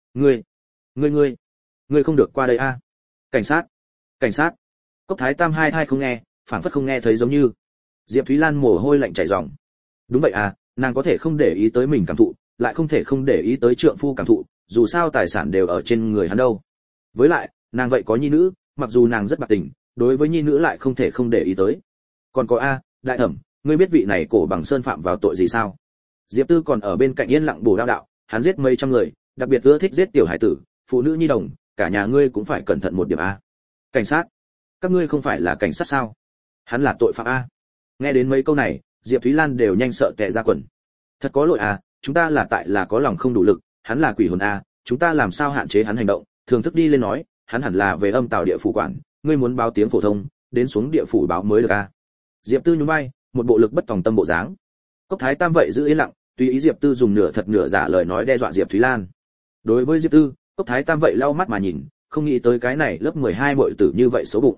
Ngươi không được qua đây a. Cảnh sát. Cốc Thái Tam hai thai không nghe, phảng phất không nghe thấy giống như. Diệp Thúy Lan mồ hôi lạnh chảy ròng. Đúng vậy à, nàng có thể không để ý tới mình cảm thụ, lại không thể không để ý tới trượng phu cảm thụ, dù sao tài sản đều ở trên người hắn đâu. Với lại, nàng vậy có nhi nữ, mặc dù nàng rất bạc tình, đối với nhi nữ lại không thể không để ý tới. Còn có a, đại thẩm, ngươi biết vị này Cổ Bằng Sơn phạm vào tội gì sao? Diệp Tư còn ở bên cạnh yên lặng bổ đạo, hắn giết mấy trăm người, đặc biệt ưa thích giết tiểu hải tử, phụ nữ nhi đồng, cả nhà ngươi cũng phải cẩn thận một điểm a. Cảnh sát? Các ngươi không phải là cảnh sát sao? Hắn là tội phạm a. Nghe đến mấy câu này, Diệp Thúy Lan đều nhanh sợ tè ra quần. Thật có lỗi a, chúng ta là tại là có lòng không đủ lực, hắn là quỷ hồn a, chúng ta làm sao hạn chế hắn hành động? Thường thức đi lên nói, hắn hẳn là về âm tào địa phủ quản, ngươi muốn báo tiếng phổ thông, đến xuống địa phủ báo mới được a. Diệp Tư nhún vai, một bộ lực bất tòng tâm bộ dáng. Cốc Thái Tam vậy giữ yên lặng, tùy ý Diệp Tư dùng nửa thật nửa giả lời nói đe dọa Diệp Thúy Lan. Đối với Diệp Tư, Cốc Thái Tam vậy lau mắt mà nhìn, không nghĩ tới cái này lớp 12 muội tử như vậy xấu bụng.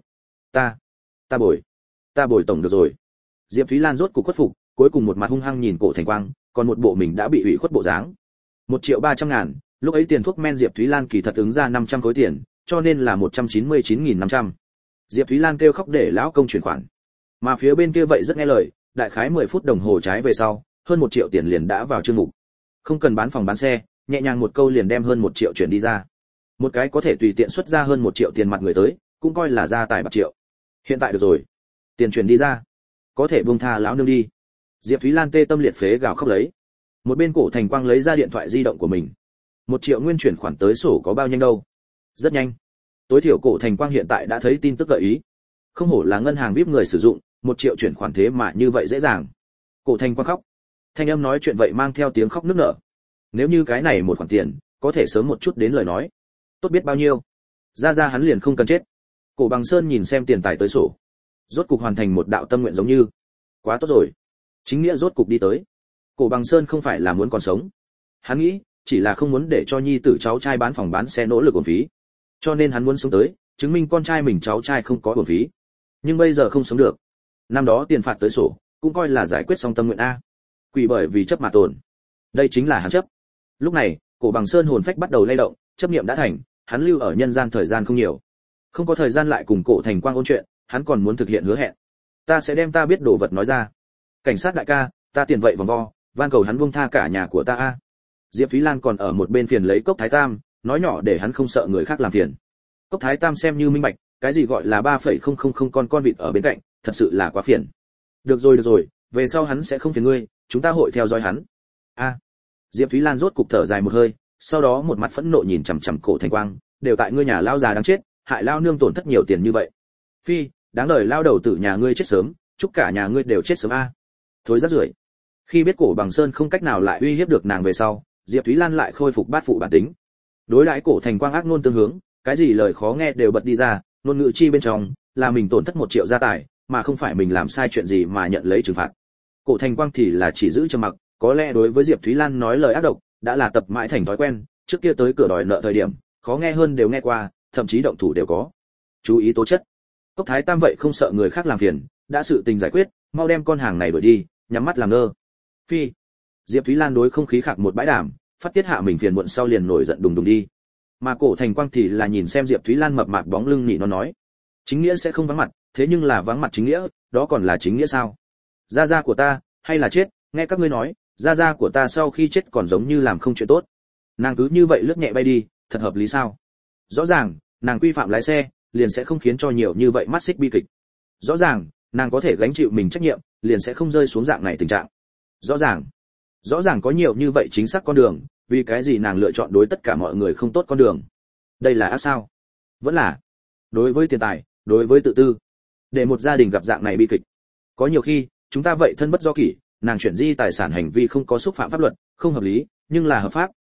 Ta bồi tổng được rồi. Diệp Thúy Lan rốt cục khuất phục, cuối cùng một mặt hung hăng nhìn Cổ Thành Quang, còn một bộ mình đã bị ủy khuất bộ dáng. 1.300.000, lúc ấy tiền thuốc men Diệp Thúy Lan kỳ thật ứng ra 500 khối tiền, cho nên là 199.500. Diệp Thúy Lan kêu khóc để lão công chuyển khoản. Mà phía bên kia vậy rất nghe lời, đại khái 10 phút đồng hồ trái về sau, hơn 1 triệu tiền liền đã vào chương mục. Không cần bán phòng bán xe, nhẹ nhàng một câu liền đem hơn 1 triệu chuyển đi ra. Một cái có thể tùy tiện xuất ra hơn 1 triệu tiền mặt người tới, cũng coi là gia tài bạc triệu. Hiện tại được rồi, tiền chuyển đi ra, có thể buông tha lão nương đi. Diệp Thúy Lan tê tâm liệt phế gào khóc lấy. Một bên Cổ Thành Quang lấy ra điện thoại di động của mình. 1 triệu nguyên chuyển khoản tới sổ có bao nhanh đâu? Rất nhanh. Tối thiểu Cổ Thành Quang hiện tại đã thấy tin tức gợi ý. Không hổ là ngân hàng VIP người sử dụng, 1 triệu chuyển khoản thế mà như vậy dễ dàng. Cổ Thành Quang khóc. Thanh âm nói chuyện vậy mang theo tiếng khóc nức nở. Nếu như cái này một khoản tiền, có thể sớm một chút đến lời nói, tốt biết bao nhiêu. Ra hắn liền không cần chết. Cổ Bằng Sơn nhìn xem tiền tài tới sổ, rốt cục hoàn thành một đạo tâm nguyện giống như. Quá tốt rồi. Chính nghĩa rốt cục đi tới. Cổ Bằng Sơn không phải là muốn còn sống. Hắn nghĩ, chỉ là không muốn để cho nhi tử cháu trai bán phòng bán xe nỗ lực uổng phí. Cho nên hắn muốn sống tới, chứng minh con trai mình cháu trai không có uổng phí. Nhưng bây giờ không sống được. Năm đó tiền phạt tới sổ, cũng coi là giải quyết xong tâm nguyện a. Quỷ bởi vì chấp mà tồn. Đây chính là hắn chấp. Lúc này, Cổ Bằng Sơn hồn phách bắt đầu lay động, chấp niệm đã thành, hắn lưu ở nhân gian thời gian không nhiều. Không có thời gian lại cùng Cổ Thành Quang ôn chuyện, hắn còn muốn thực hiện hứa hẹn. Ta sẽ đem ta biết đồ vật nói ra. Cảnh sát đại ca, ta tiền vậy vòng vo, van cầu hắn buông tha cả nhà của ta a. Diệp Thúy Lan còn ở một bên phiền lấy Cốc Thái Tam, nói nhỏ để hắn không sợ người khác làm phiền. Cốc Thái Tam xem như minh bạch, cái gì gọi là 3,000 con vịt ở bên cạnh, thật sự là quá phiền. Được rồi, về sau hắn sẽ không phiền ngươi, chúng ta hội theo dõi hắn. A. Diệp Thúy Lan rốt cục thở dài một hơi, sau đó một mặt phẫn nộ nhìn chằm chằm Cổ Thành Quang, đều tại ngươi nhà lao già đáng chết, hại lao nương tổn thất nhiều tiền như vậy. Phi, đáng đời lao đầu tử nhà ngươi chết sớm, chúc cả nhà ngươi đều chết sớm a. Thối rác rưởi. Khi biết Cổ Bằng Sơn không cách nào lại uy hiếp được nàng về sau, Diệp Thúy Lan lại khôi phục bát phụ bản tính. Đối đãi Cổ Thành Quang ác ngôn tương hướng, cái gì lời khó nghe đều bật đi ra, ngôn ngữ chi bên trong là mình tổn thất 1 triệu gia tài, mà không phải mình làm sai chuyện gì mà nhận lấy trừng phạt. Cổ Thành Quang thì là chỉ giữ trầm mặc, có lẽ đối với Diệp Thúy Lan nói lời ác độc, đã là tập mãi thành thói quen, trước kia tới cửa đòi nợ thời điểm, khó nghe hơn đều nghe qua, thậm chí động thủ đều có. Chú ý tố chất. Cốc Thái Tam vậy không sợ người khác làm phiền, đã sự tình giải quyết, mau đem con hàng này đuổi đi, nhắm mắt làm ngơ. Phi. Diệp Thúy Lan đối không khí khạc một bãi đảm, phát tiết hạ mình phiền muộn sau liền nổi giận đùng đùng đi. Mà Cổ Thành Quang thì là nhìn xem Diệp Thúy Lan mập mạp bóng lưng nhị nó nói, chính nghĩa sẽ không vắng mặt, thế nhưng là vắng mặt chính nghĩa, đó còn là chính nghĩa sao? Gia của ta, hay là chết, nghe các ngươi nói, gia của ta sau khi chết còn giống như làm không chuyện tốt. Nàng cứ như vậy lướt nhẹ bay đi, thật hợp lý sao? Rõ ràng, nàng quy phạm lái xe, liền sẽ không khiến cho nhiều như vậy mắt xích bi kịch. Rõ ràng, nàng có thể gánh chịu mình trách nhiệm, liền sẽ không rơi xuống dạng này tình trạng. Rõ ràng có nhiều như vậy chính xác con đường, vì cái gì nàng lựa chọn đối tất cả mọi người không tốt con đường? Đây là ác sao? Vẫn là đối với tiền tài, đối với tự tư. Để một gia đình gặp dạng này bi kịch. Có nhiều khi, chúng ta vậy thân bất do kỷ, nàng chuyển di tài sản hành vi không có xúc phạm pháp luật, không hợp lý, nhưng là hợp pháp,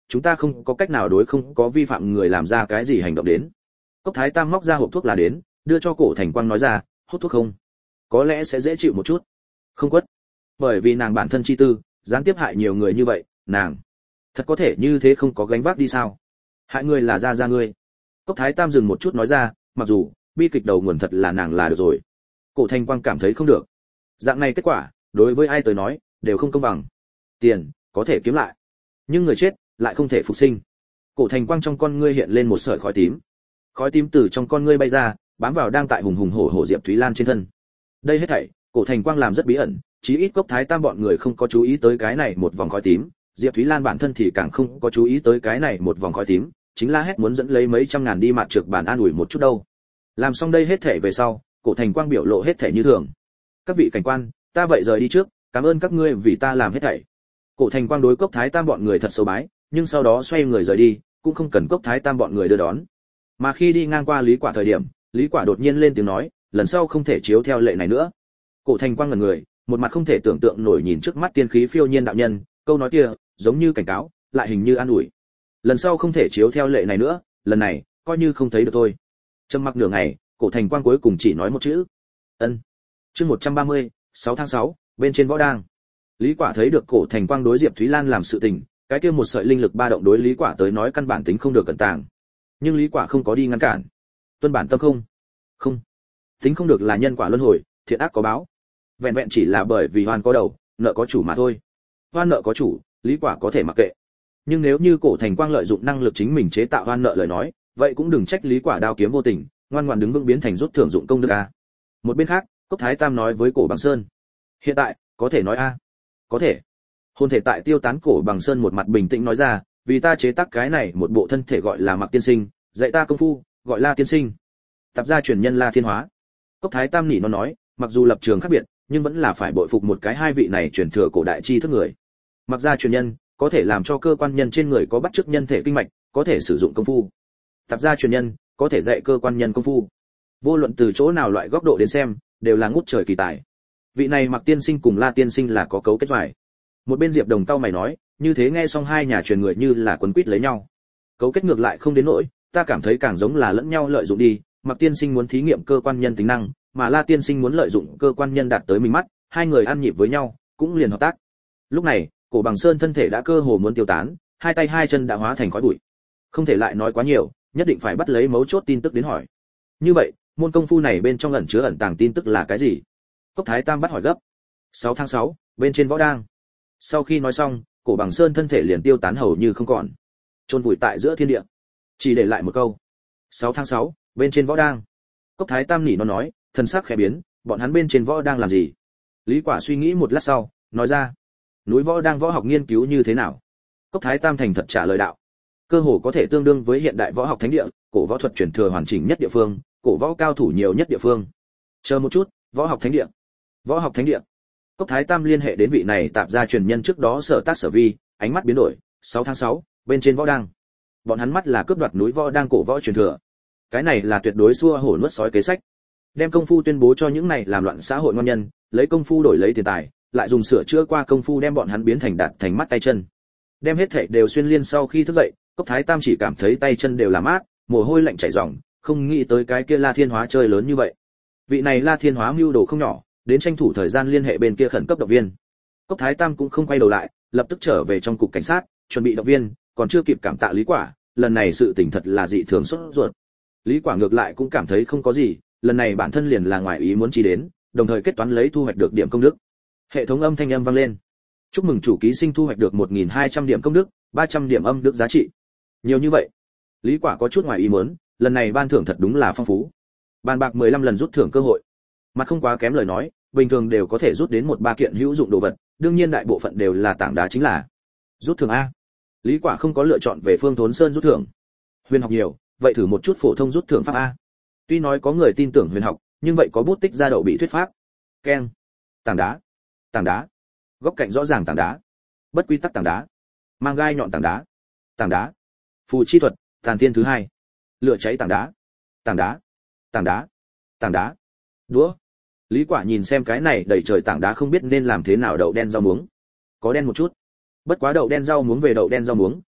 chúng ta không có cách nào đối không có vi phạm người làm ra cái gì hành động đến. Cốc Thái Tam móc ra hộp thuốc lá đến, đưa cho Cổ Thành Quang nói ra, hút thuốc không? Có lẽ sẽ dễ chịu một chút. Không quất. Bởi vì nàng bản thân chi tư, gián tiếp hại nhiều người như vậy, nàng thật có thể như thế không có gánh vác đi sao? Hại người là ra ngươi. Cốc Thái Tam dừng một chút nói ra, mặc dù bi kịch đầu nguồn thật là nàng là được rồi. Cổ Thành Quang cảm thấy không được. Dạng này kết quả, đối với ai tới nói, đều không công bằng. Tiền có thể kiếm lại, nhưng người chết lại không thể phục sinh. Cổ Thành Quang trong con ngươi hiện lên một sợi khói tím. Khói tím từ trong con ngươi bay ra, bám vào đang tại hùng hùng hổ hổ Diệp Thúy Lan trên thân. Đây hết thảy, Cổ Thành Quang làm rất bí ẩn, chí ít Cốc Thái Tam bọn người không có chú ý tới cái này một vòng khói tím, Diệp Thúy Lan bản thân thì càng không có chú ý tới cái này một vòng khói tím, chính là hét muốn dẫn lấy mấy trăm ngàn đi mặt trược bản an ủi một chút đâu. Làm xong đây hết thảy về sau, Cổ Thành Quang biểu lộ hết thảy như thường. Các vị cảnh quan, ta vậy rời đi trước, cảm ơn các ngươi vì ta làm hết thảy. Cổ Thành Quang đối Cốc Thái Tam bọn người thật sâu bái, nhưng sau đó xoay người rời đi, cũng không cần Cốc Thái Tam bọn người đưa đón. Mà khi đi ngang qua Lý Quả thời điểm, Lý Quả đột nhiên lên tiếng nói, lần sau không thể chiếu theo lệ này nữa. Cổ Thành Quang ngẩn người, một mặt không thể tưởng tượng nổi nhìn trước mắt tiên khí phiêu nhiên đạo nhân, câu nói kia giống như cảnh cáo, lại hình như an ủi. Lần sau không thể chiếu theo lệ này nữa, lần này coi như không thấy được thôi. Trầm mặc nửa ngày, Cổ Thành Quang cuối cùng chỉ nói một chữ: ân. Chương 130, 6 tháng 6, bên trên võ đang. Lý Quả thấy được Cổ Thành Quang đối Diệp Thúy Lan làm sự tình, cái kia một sợi linh lực ba động đối Lý Quả tới nói căn bản tính không được cẩn tàng. Nhưng Lý Quả không có đi ngăn cản. Tuân bản tâm không. Không. Tính không được là nhân quả luân hồi, thiện ác có báo. Vẹn vẹn chỉ là bởi vì oan có đầu, nợ có chủ mà thôi. Oan nợ có chủ, Lý Quả có thể mặc kệ. Nhưng nếu như Cổ Thành Quang lợi dụng năng lực chính mình chế tạo oan nợ lời nói, vậy cũng đừng trách Lý Quả đao kiếm vô tình, ngoan ngoãn đứng vững biến thành rút thưởng dụng công đức a. Một bên khác, Cốc Thái Tam nói với Cổ Bằng Sơn, hiện tại có thể nói a. Có thể. Hồn thể tại tiêu tán. Cổ Bằng Sơn một mặt bình tĩnh nói ra, vì ta chế tác cái này một bộ thân thể gọi là Mặc Tiên Sinh, dạy ta công phu gọi La Tiên Sinh. Tập gia truyền nhân La Thiên Hóa. Cốc Thái Tam nỉ nó nói, mặc dù lập trường khác biệt, nhưng vẫn là phải bội phục một cái hai vị này truyền thừa cổ đại chi thức người. Mặc gia truyền nhân có thể làm cho cơ quan nhân trên người có bắt chước nhân thể kinh mạch, có thể sử dụng công phu. Tập gia truyền nhân có thể dạy cơ quan nhân công phu. Vô luận từ chỗ nào loại góc độ đến xem, đều là ngút trời kỳ tài. Vị này Mặc Tiên Sinh cùng La Tiên Sinh là có cấu kết vải. Một bên Diệp Đồng cau mày nói, như thế nghe xong hai nhà truyền người như là quấn quýt lấy nhau. Cấu kết ngược lại không đến nỗi, ta cảm thấy càng giống là lẫn nhau lợi dụng đi. Mặc Tiên Sinh muốn thí nghiệm cơ quan nhân tính năng, mà La Tiên Sinh muốn lợi dụng cơ quan nhân đạt tới mình mắt, hai người ăn nhịp với nhau, cũng liền hợp tác. Lúc này, Cổ Bằng Sơn thân thể đã cơ hồ muốn tiêu tán, hai tay hai chân đã hóa thành khói bụi. Không thể lại nói quá nhiều, nhất định phải bắt lấy mấu chốt tin tức đến hỏi. Như vậy, môn công phu này bên trong ẩn chứa ẩn tàng tin tức là cái gì? Cốc Thái Tam bắt hỏi gấp. 6 tháng 6, bên trên võ đang. Sau khi nói xong, Cổ Bằng Sơn thân thể liền tiêu tán hầu như không còn, chôn vùi tại giữa thiên địa. Chỉ để lại một câu: 6 tháng 6, bên trên võ đang. Cốc Thái Tam nỉ nó nói, thần sắc khẽ biến, bọn hắn bên trên võ đang làm gì? Lý Quả suy nghĩ một lát sau, nói ra: núi võ đang võ học nghiên cứu như thế nào? Cốc Thái Tam thành thật trả lời đạo: cơ hồ có thể tương đương với hiện đại võ học thánh địa, cổ võ thuật truyền thừa hoàn chỉnh nhất địa phương, cổ võ cao thủ nhiều nhất địa phương. Chờ một chút, võ học thánh địa. Võ học thánh địa. Cốc Thái Tam liên hệ đến vị này tạp gia truyền nhân trước đó sở tác sở vi, ánh mắt biến đổi. 6 tháng 6, bên trên võ đang. Bọn hắn mắt là cướp đoạt núi võ đang cổ võ truyền thừa. Cái này là tuyệt đối xua hổ nuốt sói kế sách. Đem công phu tuyên bố cho những này làm loạn xã hội ngon nhân, lấy công phu đổi lấy tiền tài, lại dùng sửa chữa qua công phu đem bọn hắn biến thành đạt thành mắt tay chân. Đem hết thảy đều xuyên liên. Sau khi thức dậy, Cốc Thái Tam chỉ cảm thấy tay chân đều là mát, mồ hôi lạnh chảy ròng, không nghĩ tới cái kia La Thiên Hóa chơi lớn như vậy. Vị này La Thiên Hóa mưu đồ không nhỏ, đến tranh thủ thời gian liên hệ bên kia khẩn cấp động viên. Cốc Thái Tam cũng không quay đầu lại, lập tức trở về trong cục cảnh sát, chuẩn bị động viên, còn chưa kịp cảm tạ Lý Quả, lần này sự tình thật là dị thường sốt ruột. Lý Quả ngược lại cũng cảm thấy không có gì, lần này bản thân liền là ngoài ý muốn chi đến, đồng thời kết toán lấy thu hoạch được điểm công đức. Hệ thống âm thanh âm vang lên. Chúc mừng chủ ký sinh thu hoạch được 1200 điểm công đức, 300 điểm âm đức giá trị. Nhiều như vậy. Lý Quả có chút ngoài ý muốn, lần này ban thưởng thật đúng là phong phú. Bàn bạc 15 lần rút thưởng cơ hội. Mặt không quá kém lời nói, bình thường đều có thể rút đến 1-3 kiện hữu dụng đồ vật, đương nhiên đại bộ phận đều là tảng đá chính là. Rút thưởng a. Lý Quả không có lựa chọn về Phương Thốn Sơn rút thưởng. Huyền học nhiều, vậy thử một chút phổ thông rút thưởng pháp a. Tuy nói có người tin tưởng huyền học, nhưng vậy có bút tích ra đậu bị thuyết pháp. Keng. Tảng đá. Tảng đá. Góc cạnh rõ ràng tảng đá. Bất quy tắc tảng đá. Mang gai nhọn tảng đá. Tảng đá. Phù chi thuật, tàn thiên thứ 2. Lửa cháy tảng đá. Tảng đá. Tảng đá. Tảng đá. Đũa. Lý Quả nhìn xem cái này đầy trời tảng đá không biết nên làm thế nào. Đậu đen rau muống. Có đen một chút. Bất quá đậu đen rau muống về đậu đen rau muống,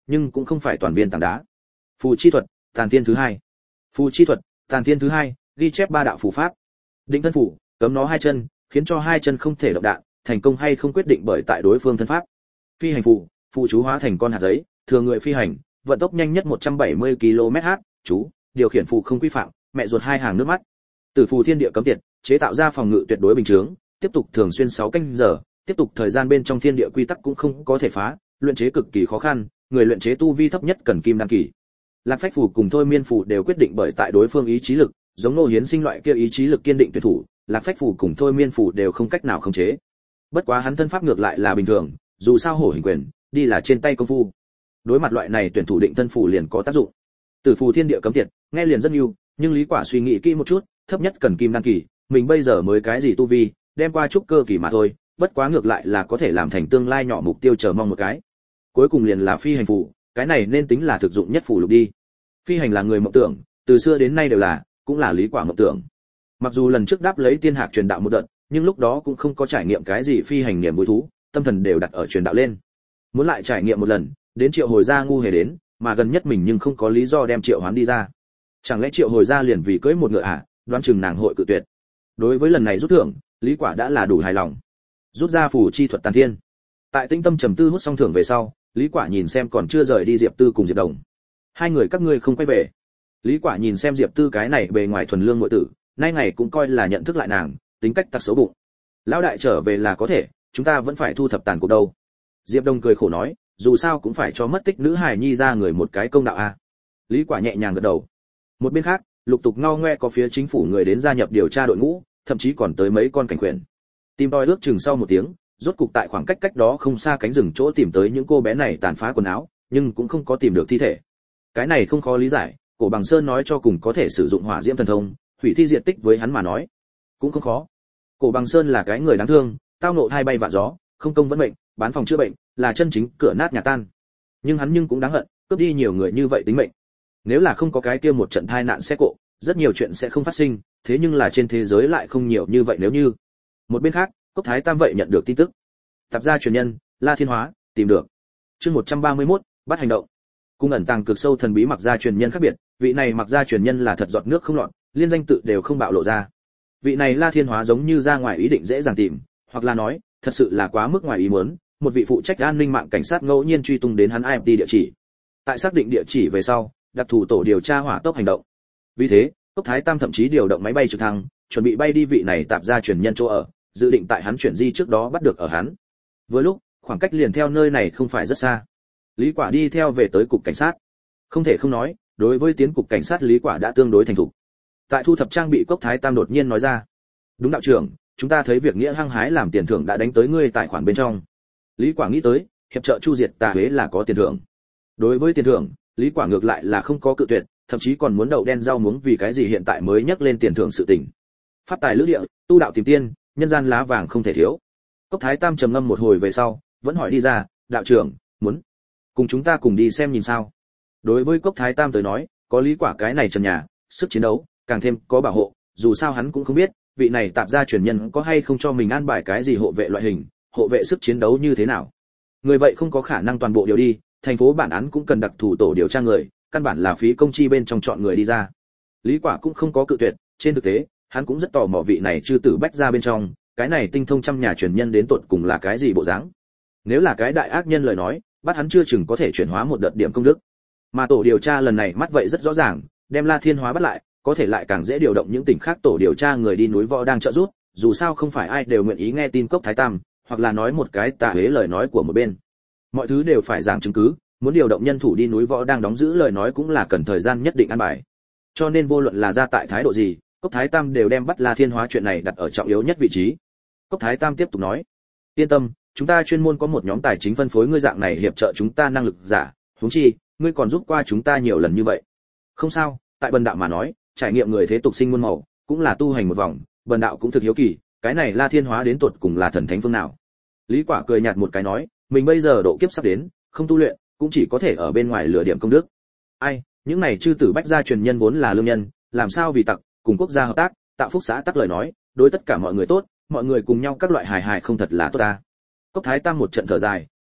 nhưng cũng không phải toàn viên tảng đá. Phù chi thuật, tàn thiên thứ hai. Phù chi thuật, tàn thiên thứ hai, ghi chép 3 đạo phù pháp. Định thân phù, cấm nó 2 chân, khiến cho 2 chân không thể động đạn, thành công hay không quyết định bởi tại đối phương thân pháp. Phi hành phù, phù chú hóa thành con hạt giấy, thừa người phi hành, vận tốc nhanh nhất 170 km/h, chú, điều khiển phù không quy phạm, mẹ ruột 2 hàng nước mắt. Tử phù thiên địa cấm tiệt, chế tạo ra phòng ngự tuyệt đối bình chướng, tiếp tục thường xuyên 6 canh giờ, tiếp tục thời gian bên trong thiên địa quy tắc cũng không có thể phá, luyện chế cực kỳ khó khăn, người luyện chế tu vi thấp nhất cần kim đan kỳ. Lạc phách phù cùng thôi miên phù đều quyết định bởi tại đối phương ý chí lực, giống Nô Hiến Sinh loại kia ý chí lực kiên định tuyệt thủ, Lạc phách phù cùng thôi miên phù đều không cách nào khống chế. Bất quá hắn thân pháp ngược lại là bình thường, dù sao hổ hình quyền, đi là trên tay công phu. Đối mặt loại này tuyển thủ định thân phù liền có tác dụng. Tử phù thiên địa cấm tiệt, nghe liền rất nhiều, nhưng Lý Quả suy nghĩ kỹ một chút, thấp nhất cần kim đan kỳ, mình bây giờ mới cái gì tu vi, đem qua trúc cơ kỳ mà thôi, bất quá ngược lại là có thể làm thành tương lai nhỏ mục tiêu chờ mong một cái. Cuối cùng liền là phi hành phù, cái này nên tính là thực dụng nhất phù lục đi. Phi hành là người mộng tưởng, từ xưa đến nay đều là, cũng là Lý Quả mộng tưởng. Mặc dù lần trước đáp lấy tiên hạc truyền đạo một đợt, nhưng lúc đó cũng không có trải nghiệm cái gì phi hành niềm vui thú, tâm thần đều đặt ở truyền đạo lên. Muốn lại trải nghiệm một lần, đến Triệu Hồi Gia ngu hề đến, mà gần nhất mình nhưng không có lý do đem Triệu Hoán đi ra. Chẳng lẽ Triệu Hồi Gia liền vì cưới một ngựa à? Đoán chừng nàng hội cự tuyệt. Đối với lần này rút thưởng, Lý Quả đã là đủ hài lòng. Rút ra phù chi thuật tàn thiên. Tại tĩnh tâm trầm tư hút xong thưởng về sau, Lý Quả nhìn xem còn chưa rời đi Diệp Tư cùng Diệp Đồng. Hai người các ngươi không quay về. Lý Quả nhìn xem Diệp Tư cái này bề ngoài thuần lương muội tử, nay ngày cũng coi là nhận thức lại nàng, tính cách tặc xấu bụng. Lão đại trở về là có thể, chúng ta vẫn phải thu thập tàn cuộc đâu. Diệp Đồng cười khổ nói, dù sao cũng phải cho mất tích nữ hài nhi ra người một cái công đạo a. Lý Quả nhẹ nhàng gật đầu. Một bên khác, lục tục ngao ngoe có phía chính phủ người đến gia nhập điều tra đội ngũ, thậm chí còn tới mấy con cảnh khuyển. Tìm tòi ước chừng sau một tiếng, rốt cục tại khoảng cách đó không xa cánh rừng chỗ tìm tới những cô bé này tàn phá quần áo, nhưng cũng không có tìm được thi thể. Cái này không khó lý giải, Cổ Bằng Sơn nói cho cùng có thể sử dụng hỏa diễm thần thông, hủy thi diệt tích với hắn mà nói, cũng không khó. Cổ Bằng Sơn là cái người đáng thương, tao ngộ hai bay vạ gió, không công vẫn mệnh, bán phòng chữa bệnh, là chân chính cửa nát nhà tan. Nhưng hắn cũng đáng hận, cướp đi nhiều người như vậy tính mệnh. Nếu là không có cái kia một trận tai nạn xe cộ, rất nhiều chuyện sẽ không phát sinh, thế nhưng là trên thế giới lại không nhiều như vậy nếu như. Một bên khác, Cốc Thái Tam vậy nhận được tin tức. Tạp gia truyền nhân, La Thiên Hóa, tìm được. Chương 131, bắt hành động. Cung ẩn tàng cực sâu thần bí mặc gia truyền nhân khác biệt, vị này mặc gia truyền nhân là thật giọt nước không lọt, liên danh tự đều không bạo lộ ra. Vị này La Thiên Hóa giống như ra ngoài ý định dễ dàng tìm, hoặc là nói, thật sự là quá mức ngoài ý muốn, một vị phụ trách an ninh mạng cảnh sát ngẫu nhiên truy tung đến hắn IMT địa chỉ. Tại xác định địa chỉ về sau, đặc thù tổ điều tra hỏa tốc hành động. Vì thế, Cốc Thái Tam thậm chí điều động máy bay trực thăng, chuẩn bị bay đi vị này tạp gia truyền nhân chỗ ở, dự định tại hắn chuyển di trước đó bắt được ở hắn. Vừa lúc, khoảng cách liền theo nơi này không phải rất xa. Lý Quả đi theo về tới cục cảnh sát. Không thể không nói, đối với tiến cục cảnh sát Lý Quả đã tương đối thành thục. Tại thu thập trang bị, Cốc Thái Tam đột nhiên nói ra: "Đúng đạo trưởng, chúng ta thấy việc nghĩa hăng hái làm tiền thưởng đã đánh tới ngươi tài khoản bên trong." Lý Quả nghĩ tới, hiệp trợ chu diệt tà huế là có tiền thưởng. Đối với tiền thưởng, Lý Quả ngược lại là không có cự tuyệt, thậm chí còn muốn đậu đen rau muống vì cái gì hiện tại mới nhắc lên tiền thưởng sự tình. Pháp tài lữ địa, tu đạo tìm tiên, nhân gian lá vàng không thể thiếu. Cốc Thái Tam trầm ngâm một hồi về sau, vẫn hỏi đi ra: "Đạo trưởng, muốn cùng chúng ta cùng đi xem nhìn sao?" Đối với Cốc Thái Tam tới nói, có Lý Quả cái này trần nhà, sức chiến đấu, càng thêm có bảo hộ, dù sao hắn cũng không biết, vị này tạp gia truyền nhân có hay không cho mình an bài cái gì hộ vệ loại hình, hộ vệ sức chiến đấu như thế nào. Người vậy không có khả năng toàn bộ điều đi, thành phố bản án cũng cần đặc thù tổ điều tra người, căn bản là phí công chi bên trong chọn người đi ra. Lý Quả cũng không có cự tuyệt, trên thực tế, hắn cũng rất tò mò vị này chư tử bách gia bên trong, cái này tinh thông trăm nhà truyền nhân đến tột cùng là cái gì bộ dáng. Nếu là cái đại ác nhân lời nói, bắt hắn chưa chừng có thể chuyển hóa một đợt điểm công đức. Mà tổ điều tra lần này mắt vậy rất rõ ràng, đem La Thiên Hóa bắt lại, có thể lại càng dễ điều động những tỉnh khác tổ điều tra người đi núi Võ đang trợ giúp, dù sao không phải ai đều nguyện ý nghe tin Cốc Thái Tam, hoặc là nói một cái tà huế lời nói của một bên. Mọi thứ đều phải giảng chứng cứ, muốn điều động nhân thủ đi núi Võ đang đóng giữ lời nói cũng là cần thời gian nhất định an bài. Cho nên vô luận là ra tại thái độ gì, Cốc Thái Tam đều đem bắt La Thiên Hóa chuyện này đặt ở trọng yếu nhất vị trí. Cốc Thái Tam tiếp tục nói: "Yên tâm, chúng ta chuyên môn có một nhóm tài chính phân phối ngươi dạng này hiệp trợ chúng ta năng lực giả, huống chi, ngươi còn giúp qua chúng ta nhiều lần như vậy." "Không sao, tại bần đạo mà nói, trải nghiệm người thế tục sinh muôn màu, cũng là tu hành một vòng, bần đạo cũng thực hiếu kỳ, cái này La Thiên Hóa đến tột cùng là thần thánh phương nào?" Lý Quả cười nhạt một cái nói: "Mình bây giờ độ kiếp sắp đến, không tu luyện, cũng chỉ có thể ở bên ngoài lừa điểm công đức. Ai, những này chư tử bách gia truyền nhân vốn là lương nhân, làm sao vì tặc, cùng quốc gia hợp tác, tạo phúc xã tắc lời nói, đối tất cả mọi người tốt, mọi người cùng nhau các loại hài hài không thật là tốt ta." Cốc Thái Tam một trận thở dài,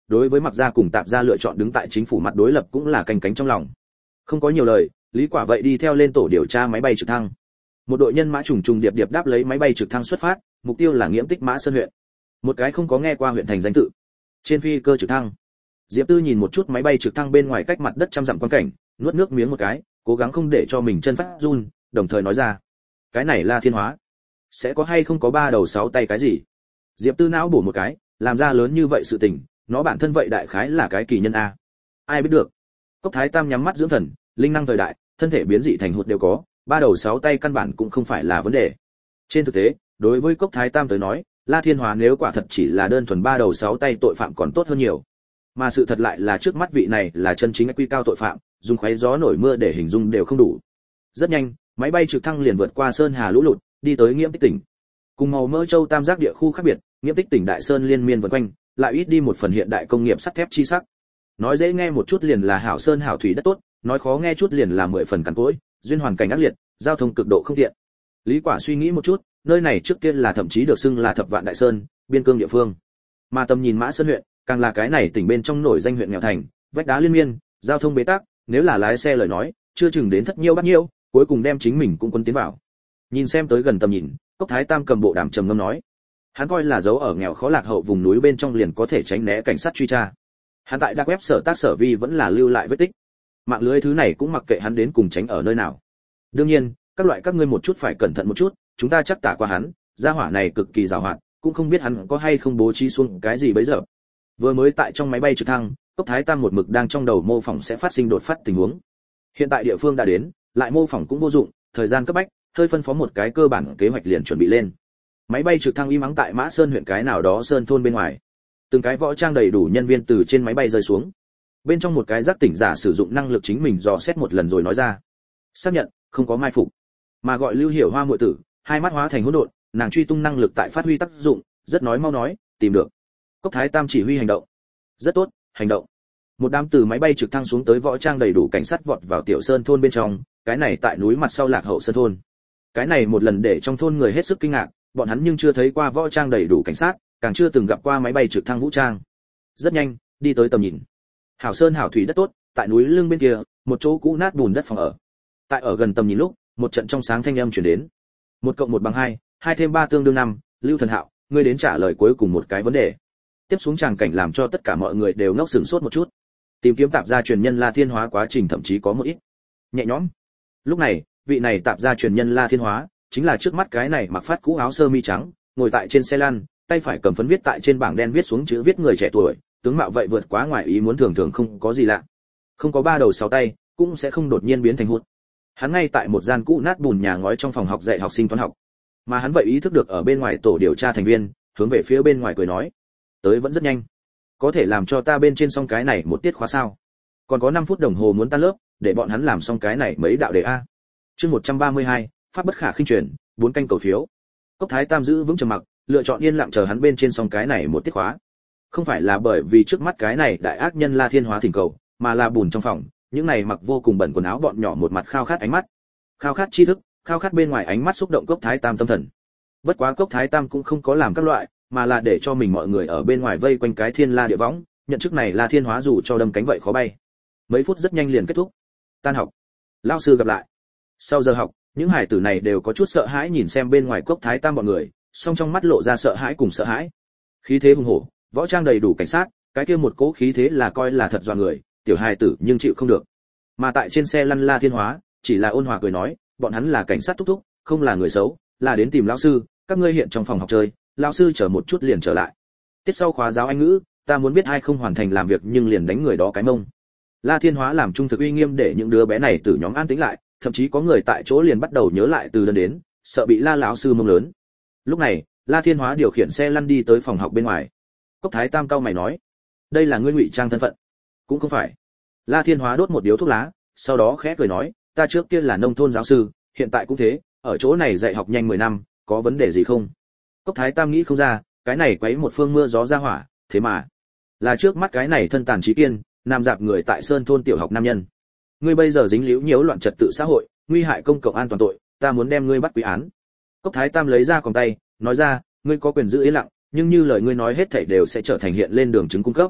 đối với Mặc gia cùng Tạp gia lựa chọn đứng tại chính phủ mặt đối lập cũng là canh cánh trong lòng. Không có nhiều lời, Lý Quả vậy đi theo lên tổ điều tra máy bay trực thăng. Một đội nhân mã trùng trùng điệp điệp đáp lấy máy bay trực thăng xuất phát, mục tiêu là Nghiễm Tích Mã Sơn huyện. Một cái không có nghe qua huyện thành danh tự. Trên phi cơ trực thăng, Diệp Tư nhìn một chút máy bay trực thăng bên ngoài cách mặt đất trăm dặm quan cảnh, nuốt nước miếng một cái, cố gắng không để cho mình chân phát run, đồng thời nói ra: "Cái này là thiên hóa, sẽ có hay không có ba đầu sáu tay cái gì?" Diệp Tư não bổ một cái, làm ra lớn như vậy sự tình, nó bản thân vậy đại khái là cái kỳ nhân a. Ai biết được. Cốc Thái Tam nhắm mắt dưỡng thần, linh năng thời đại, thân thể biến dị thành hụt đều có, ba đầu sáu tay căn bản cũng không phải là vấn đề. Trên thực tế, đối với Cốc Thái Tam tới nói, La Thiên Hóa nếu quả thật chỉ là đơn thuần ba đầu sáu tay tội phạm còn tốt hơn nhiều. Mà sự thật lại là trước mắt vị này là chân chính quy cao tội phạm, dùng khoé gió nổi mưa để hình dung đều không đủ. Rất nhanh, máy bay trực thăng liền vượt qua sơn hà lũ lụt, đi tới Nghiễm Tích tỉnh. Cùng màu mỡ châu tam giác địa khu khác biệt, Nghiễm Tích tỉnh đại sơn liên miên vần quanh, lại ít đi một phần hiện đại công nghiệp sắt thép chi sắc. Nói dễ nghe một chút liền là hảo sơn hảo thủy đất tốt, nói khó nghe chút liền là 10 phần cằn cỗi, duyên hoàn cảnh ác liệt, giao thông cực độ không tiện. Lý Quả suy nghĩ một chút, nơi này trước kia là thậm chí được xưng là Thập Vạn Đại Sơn, biên cương địa phương. Mà tầm nhìn Mã Sơn huyện, càng là cái này tỉnh bên trong nổi danh huyện nghèo thành, vách đá liên miên, giao thông bế tắc, nếu là lái xe lời nói, chưa chừng đến thất nhiêu bắt nhiêu, cuối cùng đem chính mình cũng quân tiến vào. Nhìn xem tới gần tầm nhìn, Cốc Thái Tam cầm bộ đàm trầm ngâm nói: hắn coi là dấu ở nghèo khó lạc hậu vùng núi bên trong liền có thể tránh né cảnh sát truy tra. Hắn tại dark web sở tác sở vi vẫn là lưu lại vết tích. Mạng lưới thứ này cũng mặc kệ hắn đến cùng tránh ở nơi nào. Đương nhiên, các ngươi một chút phải cẩn thận một chút, chúng ta chắc tả qua hắn, gia hỏa này cực kỳ giàu hoạt, cũng không biết hắn có hay không bố trí xuống cái gì bấy giờ. Vừa mới tại trong máy bay trực thăng, Cốc Thái Tam một mực đang trong đầu mô phỏng sẽ phát sinh đột phát tình huống. Hiện tại địa phương đã đến, lại mô phỏng cũng vô dụng, thời gian cấp bách, hơi phân phó một cái cơ bản kế hoạch liền chuẩn bị lên. Máy bay trực thăng im ắng tại Mã Sơn huyện cái nào đó sơn thôn bên ngoài. Từng cái võ trang đầy đủ nhân viên từ trên máy bay rơi xuống. Bên trong một cái giác tỉnh giả sử dụng năng lực chính mình dò xét một lần rồi nói ra: xác nhận không có mai phục. Mà gọi Lưu Hiểu Hoa muội tử, hai mắt hóa thành hỗn độn, nàng truy tung năng lực tại phát huy tác dụng, rất nói mau nói, tìm được. Cốc Thái Tam chỉ huy hành động. Rất tốt, hành động. Một đám từ máy bay trực thăng xuống tới võ trang đầy đủ cảnh sát vọt vào tiểu sơn thôn bên trong, cái này tại núi mặt sau lạc hậu sơn thôn. Cái này một lần để trong thôn người hết sức kinh ngạc, bọn hắn nhưng chưa thấy qua võ trang đầy đủ cảnh sát, càng chưa từng gặp qua máy bay trực thăng vũ trang. Rất nhanh, đi tới tầm nhìn. Hảo sơn hảo thủy đất tốt, tại núi lưng bên kia, một chỗ cũ nát bùn đất phòng ở. Tại ở gần tầm nhìn lúc, một trận trong sáng thanh âm truyền đến. 1 + 1 = 2, 2 + 3 = 5, Lưu Thần Hạo, ngươi đến trả lời cuối cùng một cái vấn đề. Tiếp xuống tràng cảnh làm cho tất cả mọi người đều ngốc sửng sốt một chút. Tìm kiếm tạp gia truyền nhân La Thiên Hóa quá trình thậm chí có một ít nhẹ nhõm. Lúc này, vị này tạp gia truyền nhân La Thiên Hóa, chính là trước mắt cái này mặc phát cũ áo sơ mi trắng, ngồi tại trên xe lăn, tay phải cầm phấn viết tại trên bảng đen viết xuống chữ viết người trẻ tuổi, tướng mạo vậy vượt quá ngoài ý muốn thường thường không có gì lạ. Không có ba đầu sáu tay, cũng sẽ không đột nhiên biến thành hút. Hắn ngay tại một gian cũ nát bùn nhà ngói trong phòng học dạy học sinh toán học. Mà hắn vậy ý thức được ở bên ngoài tổ điều tra thành viên, hướng về phía bên ngoài cười nói: "Tới vẫn rất nhanh. Có thể làm cho ta bên trên xong cái này một tiết khóa sao? Còn có 5 phút đồng hồ muốn tan lớp, để bọn hắn làm xong cái này mấy đạo đề a." Chương 132, pháp bất khả khinh truyền, 4 canh cầu phiếu. Cốc Thái Tam giữ vững trầm mặc, lựa chọn yên lặng chờ hắn bên trên xong cái này một tiết khóa. Không phải là bởi vì trước mắt cái này đại ác nhân La Thiên Hóa thỉnh cầu, mà là bùn trong phòng, những này mặc vô cùng bẩn quần áo bọn nhỏ một mặt khao khát ánh mắt, khao khát tri thức, khao khát bên ngoài ánh mắt xúc động Cốc Thái Tam tâm thần. Bất quá Cốc Thái Tam cũng không có làm các loại, mà là để cho mình mọi người ở bên ngoài vây quanh cái thiên la địa võng, nhận chức này La Thiên Hóa dù cho đâm cánh vậy khó bay. Mấy phút rất nhanh liền kết thúc. Tan học. Lão sư gặp lại. Sau giờ học, những hải tử này đều có chút sợ hãi nhìn xem bên ngoài Cốc Thái Tam bọn người, song trong mắt lộ ra sợ hãi cùng sợ hãi. Khí thế hùng hổ, võ trang đầy đủ cảnh sát, cái kia một cỗ khí thế là coi là thật dọa người, tiểu hài tử nhưng chịu không được. Mà tại trên xe lăn La Thiên Hóa, chỉ là ôn hòa cười nói, bọn hắn là cảnh sát thúc thúc, không là người xấu, là đến tìm lão sư, các ngươi hiện trong phòng học chơi, lão sư chờ một chút liền trở lại. Tiết sau khóa giáo Anh ngữ, ta muốn biết ai không hoàn thành làm việc nhưng liền đánh người đó cái mông. La Thiên Hóa làm trung thực uy nghiêm để những đứa bé này từ nhóm an tĩnh lại, thậm chí có người tại chỗ liền bắt đầu nhớ lại từ đơn đến, sợ bị La lão sư mông lớn. Lúc này, La Thiên Hóa điều khiển xe lăn đi tới phòng học bên ngoài. Cốc Thái Tam cao mày nói, đây là ngươi ngụy trang thân phận? Cũng không phải. La Thiên Hóa đốt một điếu thuốc lá, sau đó khẽ cười nói, ta trước kia là nông thôn giáo sư, hiện tại cũng thế, ở chỗ này dạy học nhanh 10 năm, có vấn đề gì không? Cốc Thái Tam nghĩ không ra, cái này quấy một phương mưa gió ra hỏa, thế mà là trước mắt cái này thân tàn trí kiên, nam dạp người tại sơn thôn tiểu học nam nhân. Ngươi bây giờ dính líu nhiễu loạn trật tự xã hội, nguy hại công cộng an toàn tội, ta muốn đem ngươi bắt quy án. Cốc Thái Tam lấy ra còng tay, nói ra, ngươi có quyền giữ yên lặng, nhưng như lời ngươi nói hết thảy đều sẽ trở thành hiện lên đường chứng cung cấp.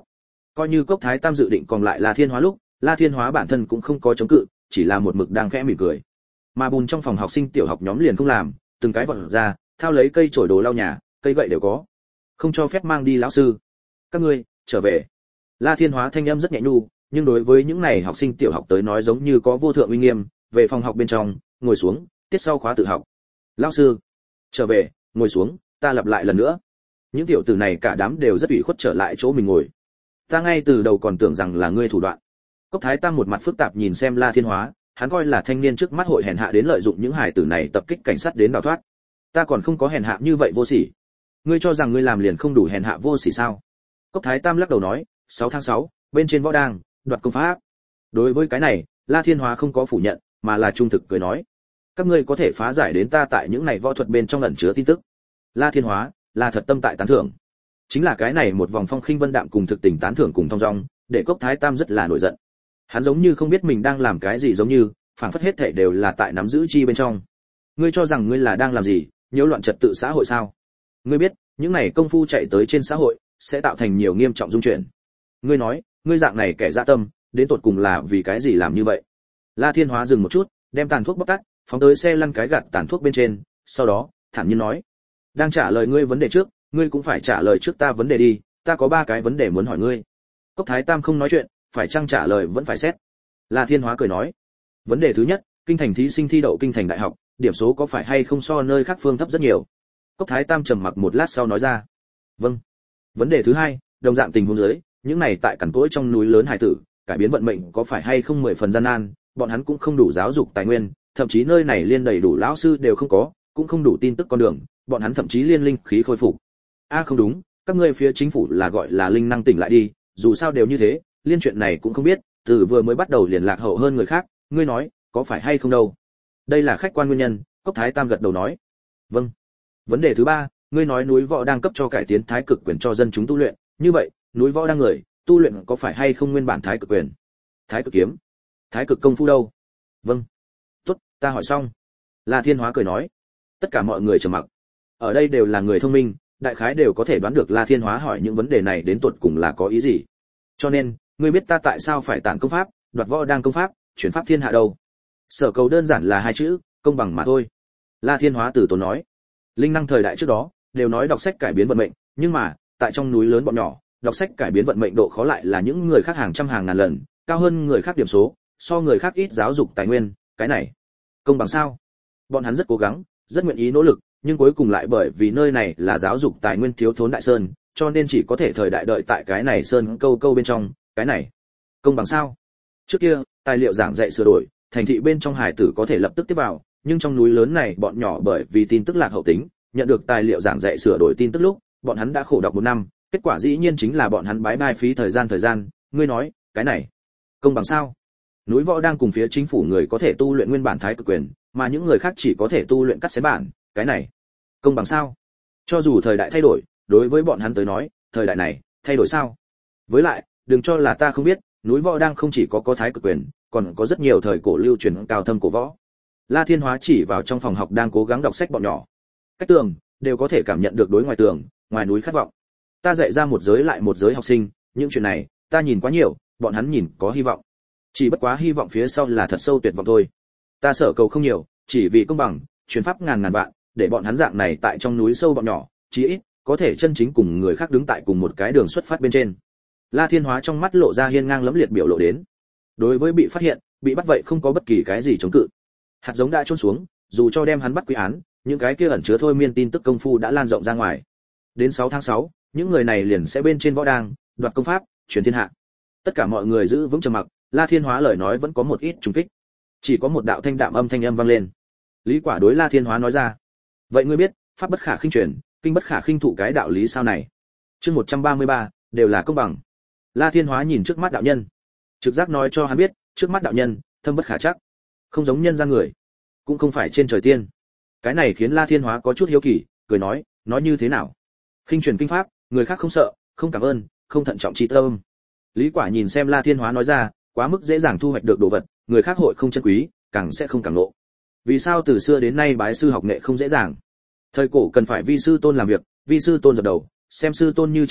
Coi như Cốc Thái Tam dự định còn lại La Thiên Hóa lúc, La Thiên Hóa bản thân cũng không có chống cự, chỉ là một mực đang khẽ mỉm cười. Mà bùn trong phòng học sinh tiểu học nhóm liền không làm, từng cái vọt ra, thao lấy cây chổi đồ lau nhà, cây gậy đều có. Không cho phép mang đi lão sư. Các ngươi, trở về. La Thiên Hóa thanh âm rất nhẹ nhu, nhưng đối với những này học sinh tiểu học tới nói giống như có vô thượng uy nghiêm, về phòng học bên trong, ngồi xuống, tiết sau khóa tự học. Lão sư, trở về, ngồi xuống, ta lặp lại lần nữa. Những tiểu tử này cả đám đều rất ủy khuất trở lại chỗ mình ngồi. Ta ngay từ đầu còn tưởng rằng là ngươi thủ đoạn. Cốc Thái Tam một mặt phức tạp nhìn xem La Thiên Hóa, hắn coi là thanh niên trước mắt hội hèn hạ đến lợi dụng những hài tử này tập kích cảnh sát đến đào thoát. Ta còn không có hèn hạ như vậy vô sỉ. Ngươi cho rằng ngươi làm liền không đủ hèn hạ vô sỉ sao? Cốc Thái Tam lắc đầu nói, 6 tháng 6, bên trên võ đang, đoạt công pháp. Đối với cái này, La Thiên Hóa không có phủ nhận, mà là trung thực cười nói, các ngươi có thể phá giải đến ta tại những này võ thuật bên trong ẩn chứa tin tức. La Thiên Hóa là thật tâm tại tán thưởng. Chính là cái này một vòng phong khinh vân đạm cùng thực tình tán thưởng cùng thong dong, để Cốc Thái Tam rất là nổi giận. Hắn giống như không biết mình đang làm cái gì, giống như phảng phất hết thảy đều là tại nắm giữ chi bên trong. Ngươi cho rằng ngươi là đang làm gì, nhiễu loạn trật tự xã hội sao? Ngươi biết, những này công phu chạy tới trên xã hội sẽ tạo thành nhiều nghiêm trọng dung chuyển. Ngươi nói, ngươi dạng này kẻ dã tâm, đến tột cùng là vì cái gì làm như vậy? La Thiên Hóa dừng một chút, đem tàn thuốc bóc tắt, phóng tới xe lăn cái gạt tàn thuốc bên trên, sau đó thản nhiên nói, đang trả lời ngươi vấn đề trước, ngươi cũng phải trả lời trước ta vấn đề đi, ta có 3 cái vấn đề muốn hỏi ngươi. Cốc Thái Tam không nói chuyện, phải chăng trả lời vẫn phải xét. La Thiên Hóa cười nói, vấn đề thứ nhất, kinh thành thí sinh thi đậu kinh thành đại học, điểm số có phải hay không so nơi khác phương thấp rất nhiều? Cốc Thái Tam trầm mặc một lát sau nói ra, vâng. Vấn đề thứ hai, đồng dạng tình huống dưới, những này tại cằn cỗi trong núi lớn hải tử, cải biến vận mệnh có phải hay không 10 phần gian nan, bọn hắn cũng không đủ giáo dục tài nguyên, thậm chí nơi này liên đầy đủ lão sư đều không có, cũng không đủ tin tức con đường, bọn hắn thậm chí liên linh khí khôi phục. Không đúng, các ngươi phía chính phủ là gọi là linh năng tỉnh lại đi, dù sao đều như thế, liên chuyện này cũng không biết, từ vừa mới bắt đầu liền lạc hậu hơn người khác, ngươi nói, có phải hay không đâu? Đây là khách quan nguyên nhân, Cốc Thái Tam gật đầu nói. Vâng. Vấn đề thứ ba, ngươi nói núi võ đang cấp cho cải tiến thái cực quyền cho dân chúng tu luyện, như vậy, núi võ đang người tu luyện có phải hay không nguyên bản thái cực quyền, thái cực kiếm, thái cực công phu đâu? Vâng. Tốt, ta hỏi xong. La Thiên Hóa cười nói. Tất cả mọi người trầm mặc. Ở đây đều là người thông minh, đại khái đều có thể đoán được La Thiên Hóa hỏi những vấn đề này đến tuột cùng là có ý gì. Cho nên, ngươi biết ta tại sao phải tản công pháp, đoạt võ đang công pháp, chuyển pháp thiên hạ đâu? Sở cầu đơn giản là 2 chữ, công bằng mà thôi. La Thiên Hóa từ tốn nói. Linh năng thời đại trước đó đều nói đọc sách cải biến vận mệnh, nhưng mà tại trong núi lớn bọn nhỏ, đọc sách cải biến vận mệnh độ khó lại là những người khác hàng trăm hàng ngàn lần cao hơn người khác điểm số, so người khác ít giáo dục tài nguyên, cái này công bằng sao? Bọn hắn rất cố gắng, rất nguyện ý nỗ lực, nhưng cuối cùng lại bởi vì nơi này là giáo dục tài nguyên thiếu thốn đại sơn, cho nên chỉ có thể thời đại đợi tại cái này sơn câu câu bên trong, cái này công bằng sao? Trước kia tài liệu giảng dạy sửa đổi, thành thị bên trong hải tử có thể lập tức tiếp vào, nhưng trong núi lớn này bọn nhỏ bởi vì tin tức lạc hậu tính, nhận được tài liệu giảng dạy sửa đổi tin tức lúc, bọn hắn đã khổ đọc 1 năm, kết quả dĩ nhiên chính là bọn hắn bái bai phí thời gian, ngươi nói, cái này công bằng sao? Núi võ đang cùng phía chính phủ người có thể tu luyện nguyên bản thái cực quyền, mà những người khác chỉ có thể tu luyện cắt xén bản, cái này công bằng sao? Cho dù thời đại thay đổi, đối với bọn hắn tới nói, thời đại này thay đổi sao? Với lại, đừng cho là ta không biết, núi võ đang không chỉ có thái cực quyền, còn có rất nhiều thời cổ lưu truyền cao thâm cổ võ. La Thiên Hóa chỉ vào trong phòng học đang cố gắng đọc sách bọn nhỏ. Cách tường đều có thể cảm nhận được đối ngoài tường, ngoài núi khát vọng. Ta dạy ra một giới lại một giới học sinh, những chuyện này, ta nhìn quá nhiều, bọn hắn nhìn có hy vọng. Chỉ bất quá hy vọng phía sau là thật sâu tuyệt vọng thôi. Ta sở cầu không nhiều, chỉ vì công bằng, truyền pháp ngàn ngàn vạn, để bọn hắn dạng này tại trong núi sâu bọn nhỏ, chí ít có thể chân chính cùng người khác đứng tại cùng một cái đường xuất phát bên trên. La Thiên Hóa trong mắt lộ ra hiên ngang lẫm liệt biểu lộ đến. Đối với bị phát hiện, bị bắt vậy không có bất kỳ cái gì chống cự. Hạt giống đã chôn xuống, dù cho đem hắn bắt quy án, những cái kia ẩn chứa thôi miên tin tức công phu đã lan rộng ra ngoài. Đến 6 tháng 6, những người này liền sẽ bên trên võ đang, đoạt công pháp, truyền thiên hạ. Tất cả mọi người giữ vững trầm mặc, La Thiên Hóa lời nói vẫn có một ít trùng kích. Chỉ có một đạo thanh đạm thanh âm vang lên. Lý Quả đối La Thiên Hóa nói ra: "Vậy ngươi biết, pháp bất khả khinh truyền, kinh bất khả khinh thụ cái đạo lý sao này?" Chương 133, đều là công bằng. La Thiên Hóa nhìn trước mắt đạo nhân, trực giác nói cho hắn biết, trước mắt đạo nhân, thâm bất khả trắc, không giống nhân gian người, cũng không phải trên trời tiên. Cái này khiến La Thiên Hóa có chút hiếu kỳ, cười nói như thế nào? Khinh truyền kinh pháp, người khác không sợ, không cảm ơn, không thận trọng chi tâm. Lý Quả nhìn xem La Thiên Hóa nói ra, quá mức dễ dàng thu hoạch được đồ vật, người khác hội không trân quý, càng sẽ không cảm ngộ. Vì sao từ xưa đến nay bái sư học nghệ không dễ dàng? Thời cổ cần phải vi sư tôn làm việc, vi sư tôn dập đầu, xem sư tôn như cha mẹ,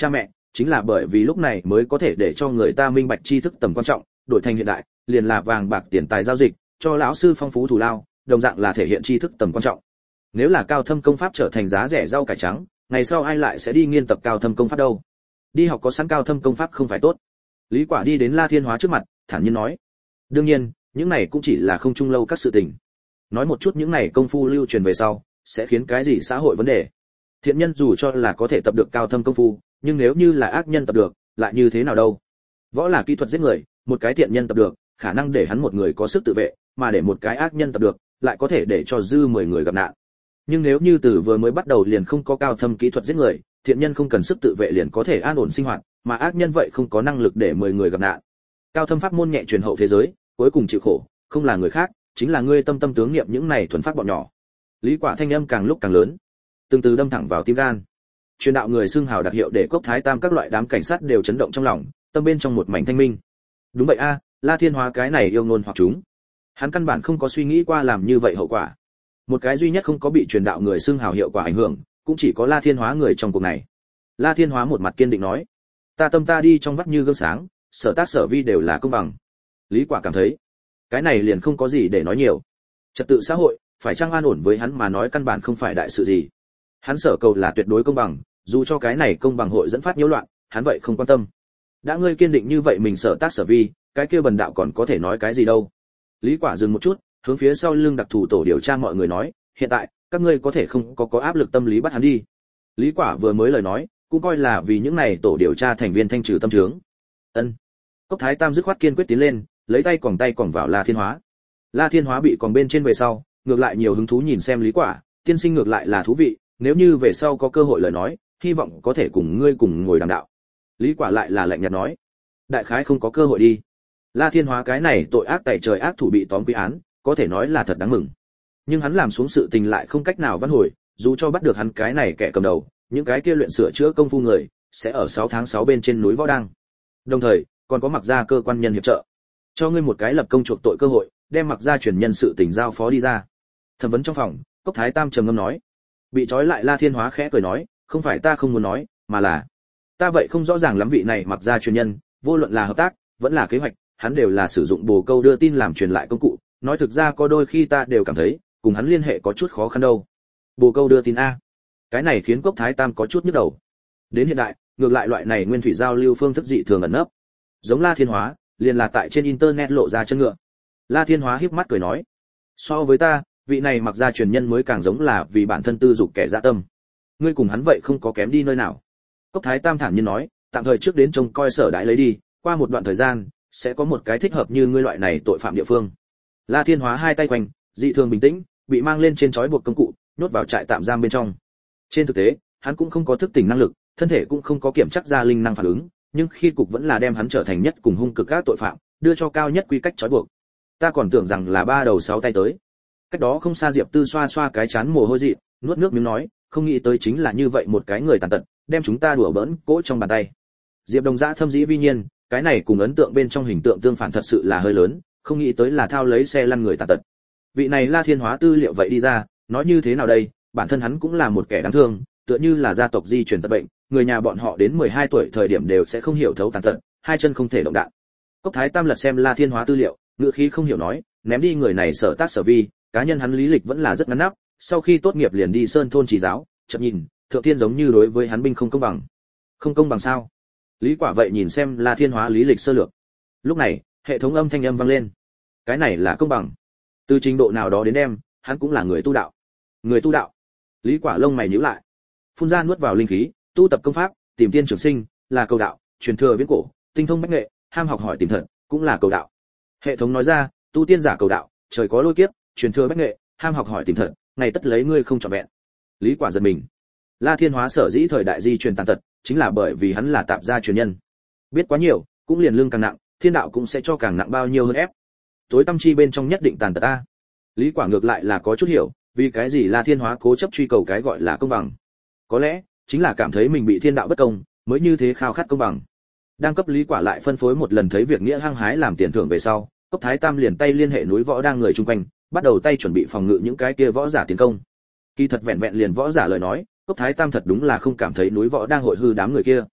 chính là bởi vì lúc này mới có thể để cho người ta minh bạch tri thức tầm quan trọng, đổi thành hiện đại, liền là vàng bạc tiền tài giao dịch, cho lão sư phong phú thù lao, đồng dạng là thể hiện tri thức tầm quan trọng. Nếu là cao thâm công pháp trở thành giá rẻ rau cải trắng, ngày sau ai lại sẽ đi nghiên tập cao thâm công pháp đâu? Đi học có sẵn cao thâm công pháp không phải tốt. Lý Quả đi đến La Thiên Hóa trước mặt, thản nhiên nói: "Đương nhiên, những này cũng chỉ là không trung lâu các sự tình. Nói một chút những này công phu lưu truyền về sau, sẽ khiến cái gì xã hội vấn đề? Thiện nhân dù cho là có thể tập được cao thâm công phu, nhưng nếu như là ác nhân tập được, lại như thế nào đâu? Võ là kỹ thuật giết người, một cái thiện nhân tập được, khả năng để hắn một người có sức tự vệ, mà để một cái ác nhân tập được, lại có thể để cho dư 10 người gặp nạn. Nhưng nếu như từ vừa mới bắt đầu liền không có cao thâm kỹ thuật giết người, thiện nhân không cần sức tự vệ liền có thể an ổn sinh hoạt, mà ác nhân vậy không có năng lực để 10 người gặp nạn. Cao thâm pháp môn nhẹ truyền hậu thế giới, cuối cùng chịu khổ, không là người khác, chính là ngươi tâm tâm tướng niệm những này thuần phát bọn nhỏ." Lý Quả thanh âm càng lúc càng lớn, từng từ đâm thẳng vào tim gan. Truyền đạo người xưng hào đặc hiệu để Cốc Thái Tam các loại đám cảnh sát đều chấn động trong lòng, tâm bên trong một mảnh thanh minh. Đúng vậy a, La Thiên Hóa cái này yêu ngôn hoặc chúng. Hắn căn bản không có suy nghĩ qua làm như vậy hậu quả. Một cái duy nhất không có bị truyền đạo người xưng hào hiệu quả ảnh hưởng, cũng chỉ có La Thiên Hóa người trong cuộc này. La Thiên Hóa một mặt kiên định nói: "Ta tâm ta đi trong vắt như gương sáng, sở tác sở vi đều là công bằng." Lý Quả cảm thấy, cái này liền không có gì để nói nhiều. Trật tự xã hội, phải chăng an ổn với hắn mà nói căn bản không phải đại sự gì. Hắn sở cầu là tuyệt đối công bằng, dù cho cái này công bằng hội dẫn phát nhiễu loạn, hắn vậy không quan tâm. Đã ngươi kiên định như vậy mình sở tác sở vi, cái kia bần đạo còn có thể nói cái gì đâu. Lý Quả dừng một chút, hướng phía sau lưng đặc thù tổ điều tra mọi người nói: "Hiện tại, các ngươi có thể không có áp lực tâm lý bắt hắn đi." Lý Quả vừa mới lời nói, cũng coi là vì những này tổ điều tra thành viên thanh trừ tâm trướng. Ân. Cốc Thái Tam dứt khoát kiên quyết tiến lên, lấy tay còng vào La Thiên Hóa. La Thiên Hóa bị còng bên trên về sau, ngược lại nhiều hứng thú nhìn xem Lý Quả, tiên sinh ngược lại là thú vị, nếu như về sau có cơ hội lời nói, hy vọng có thể cùng ngươi cùng ngồi đàm đạo. Lý Quả lại là lạnh nhạt nói: "Đại khái không có cơ hội đi." La Thiên Hóa cái này tội ác tày trời ác thủ bị tóm quy án, có thể nói là thật đáng mừng. Nhưng hắn làm xuống sự tình lại không cách nào vãn hồi, dù cho bắt được hắn cái này kẻ cầm đầu, những cái kia luyện sửa chữa công phu người sẽ ở 6 tháng 6 bên trên núi Võ Đăng. Đồng thời, còn có Mặc gia cơ quan nhân hiệp trợ, cho ngươi một cái lập công chuộc tội cơ hội, đem Mặc gia truyền nhân sự tình giao phó đi ra. Thẩm vấn trong phòng, Cốc Thái Tam trầm ngâm nói. Bị trói lại La Thiên Hóa khẽ cười nói: "Không phải ta không muốn nói, mà là ta vậy không rõ ràng lắm vị này Mặc gia truyền nhân, vô luận là hợp tác, vẫn là kế hoạch, hắn đều là sử dụng bồ câu đưa tin làm truyền lại công cụ, nói thực ra có đôi khi ta đều cảm thấy, cùng hắn liên hệ có chút khó khăn đâu." Bồ câu đưa tin a? Cái này khiến Cốc Thái Tam có chút nhức đầu. Đến hiện đại, ngược lại loại này nguyên thủy giao lưu phương thức dị thường ẩn nấp. Giống La Thiên Hóa, liền là tại trên internet lộ ra chân ngựa. La Thiên Hóa híp mắt cười nói: "So với ta, vị này Mặc gia truyền nhân mới càng giống là vì bản thân tư dục kẻ dạ tâm. Ngươi cùng hắn vậy không có kém đi nơi nào." Cốc Thái Tam thản nhiên nói: "Tạm thời trước đến trông coi sở đại lấy đi, qua một đoạn thời gian, sẽ có một cái thích hợp như ngươi loại này tội phạm địa phương." La Thiên Hóa hai tay quanh, dị thường bình tĩnh, bị mang lên trên trói buộc công cụ, nhốt vào trại tạm giam bên trong. Trên thực tế, hắn cũng không có thức tỉnh năng lực, thân thể cũng không có kiểm chắc ra linh năng phản ứng, nhưng khi cục vẫn là đem hắn trở thành nhất cùng hung cực các tội phạm, đưa cho cao nhất quy cách trói buộc. Ta còn tưởng rằng là 3 đầu 6 tay tới. Cách đó không xa Diệp Tư xoa xoa cái chán mồ hôi dị, nuốt nước miếng nói: "Không nghĩ tới chính là như vậy một cái người tàn tật, đem chúng ta đùa bỡn cỗ trong bàn tay." Diệp Đồng Dã thâm dĩ vi nhiên, cái này cùng ấn tượng bên trong hình tượng tương phản thật sự là hơi lớn, không nghĩ tới là thao lấy xe lăn người tàn tật. Vị này La Thiên Hóa tư liệu vậy đi ra, nói như thế nào đây, bản thân hắn cũng là một kẻ đáng thương, tựa như là gia tộc di truyền tật bệnh, người nhà bọn họ đến 12 tuổi thời điểm đều sẽ không hiểu thấu tàn tật, hai chân không thể động đạn. Cốc Thái Tam lật xem La Thiên Hóa tư liệu, ngữ khí không hiểu nói: "Ném đi người này sở tác sở vi, cá nhân hắn lý lịch vẫn là rất ngắn nắp, sau khi tốt nghiệp liền đi sơn thôn chỉ giáo, chậm nhìn, thượng thiên giống như đối với hắn binh không công bằng." "Không công bằng sao?" Lý Quả vậy nhìn xem La Thiên Hóa lý lịch sơ lược. Lúc này, hệ thống âm thanh âm vang lên. Cái này là công bằng. Từ trình độ nào đó đến đem, hắn cũng là người tu đạo. Người tu đạo? Lý Quả lông mày nhíu lại. Phun ra nuốt vào linh khí, tu tập công pháp, tìm tiên trường sinh, là cầu đạo, truyền thừa viễn cổ, tinh thông bách nghệ, ham học hỏi tìm thật, cũng là cầu đạo. Hệ thống nói ra, tu tiên giả cầu đạo, trời có lôi kiếp, truyền thừa bách nghệ, ham học hỏi tìm thật, ngày tất lấy ngươi không trọn vẹn. Lý Quả giật mình. La Thiên Hóa sở dĩ thời đại di truyền tàn tật, chính là bởi vì hắn là tạp gia truyền nhân. Biết quá nhiều, cũng liền lương càng nặng, thiên đạo cũng sẽ cho càng nặng bao nhiêu hơn ép. Tối tâm chi bên trong nhất định tàn tật a. Lý Quả ngược lại là có chút hiểu, vì cái gì La Thiên Hóa cố chấp truy cầu cái gọi là công bằng. Có lẽ chính là cảm thấy mình bị thiên đạo bất công, mới như thế khao khát công bằng. Đang cấp Lý Quả lại phân phối một lần thấy việc nghĩa hăng hái làm tiền thưởng về sau, Cốc Thái Tam liền tay liên hệ núi võ đang người chung quanh, bắt đầu tay chuẩn bị phòng ngự những cái kia võ giả tiến công. Kỳ thật vẹn vẹn liền võ giả lời nói, Cốc Thái Tam thật đúng là không cảm thấy núi võ đang hội hư đám người kia.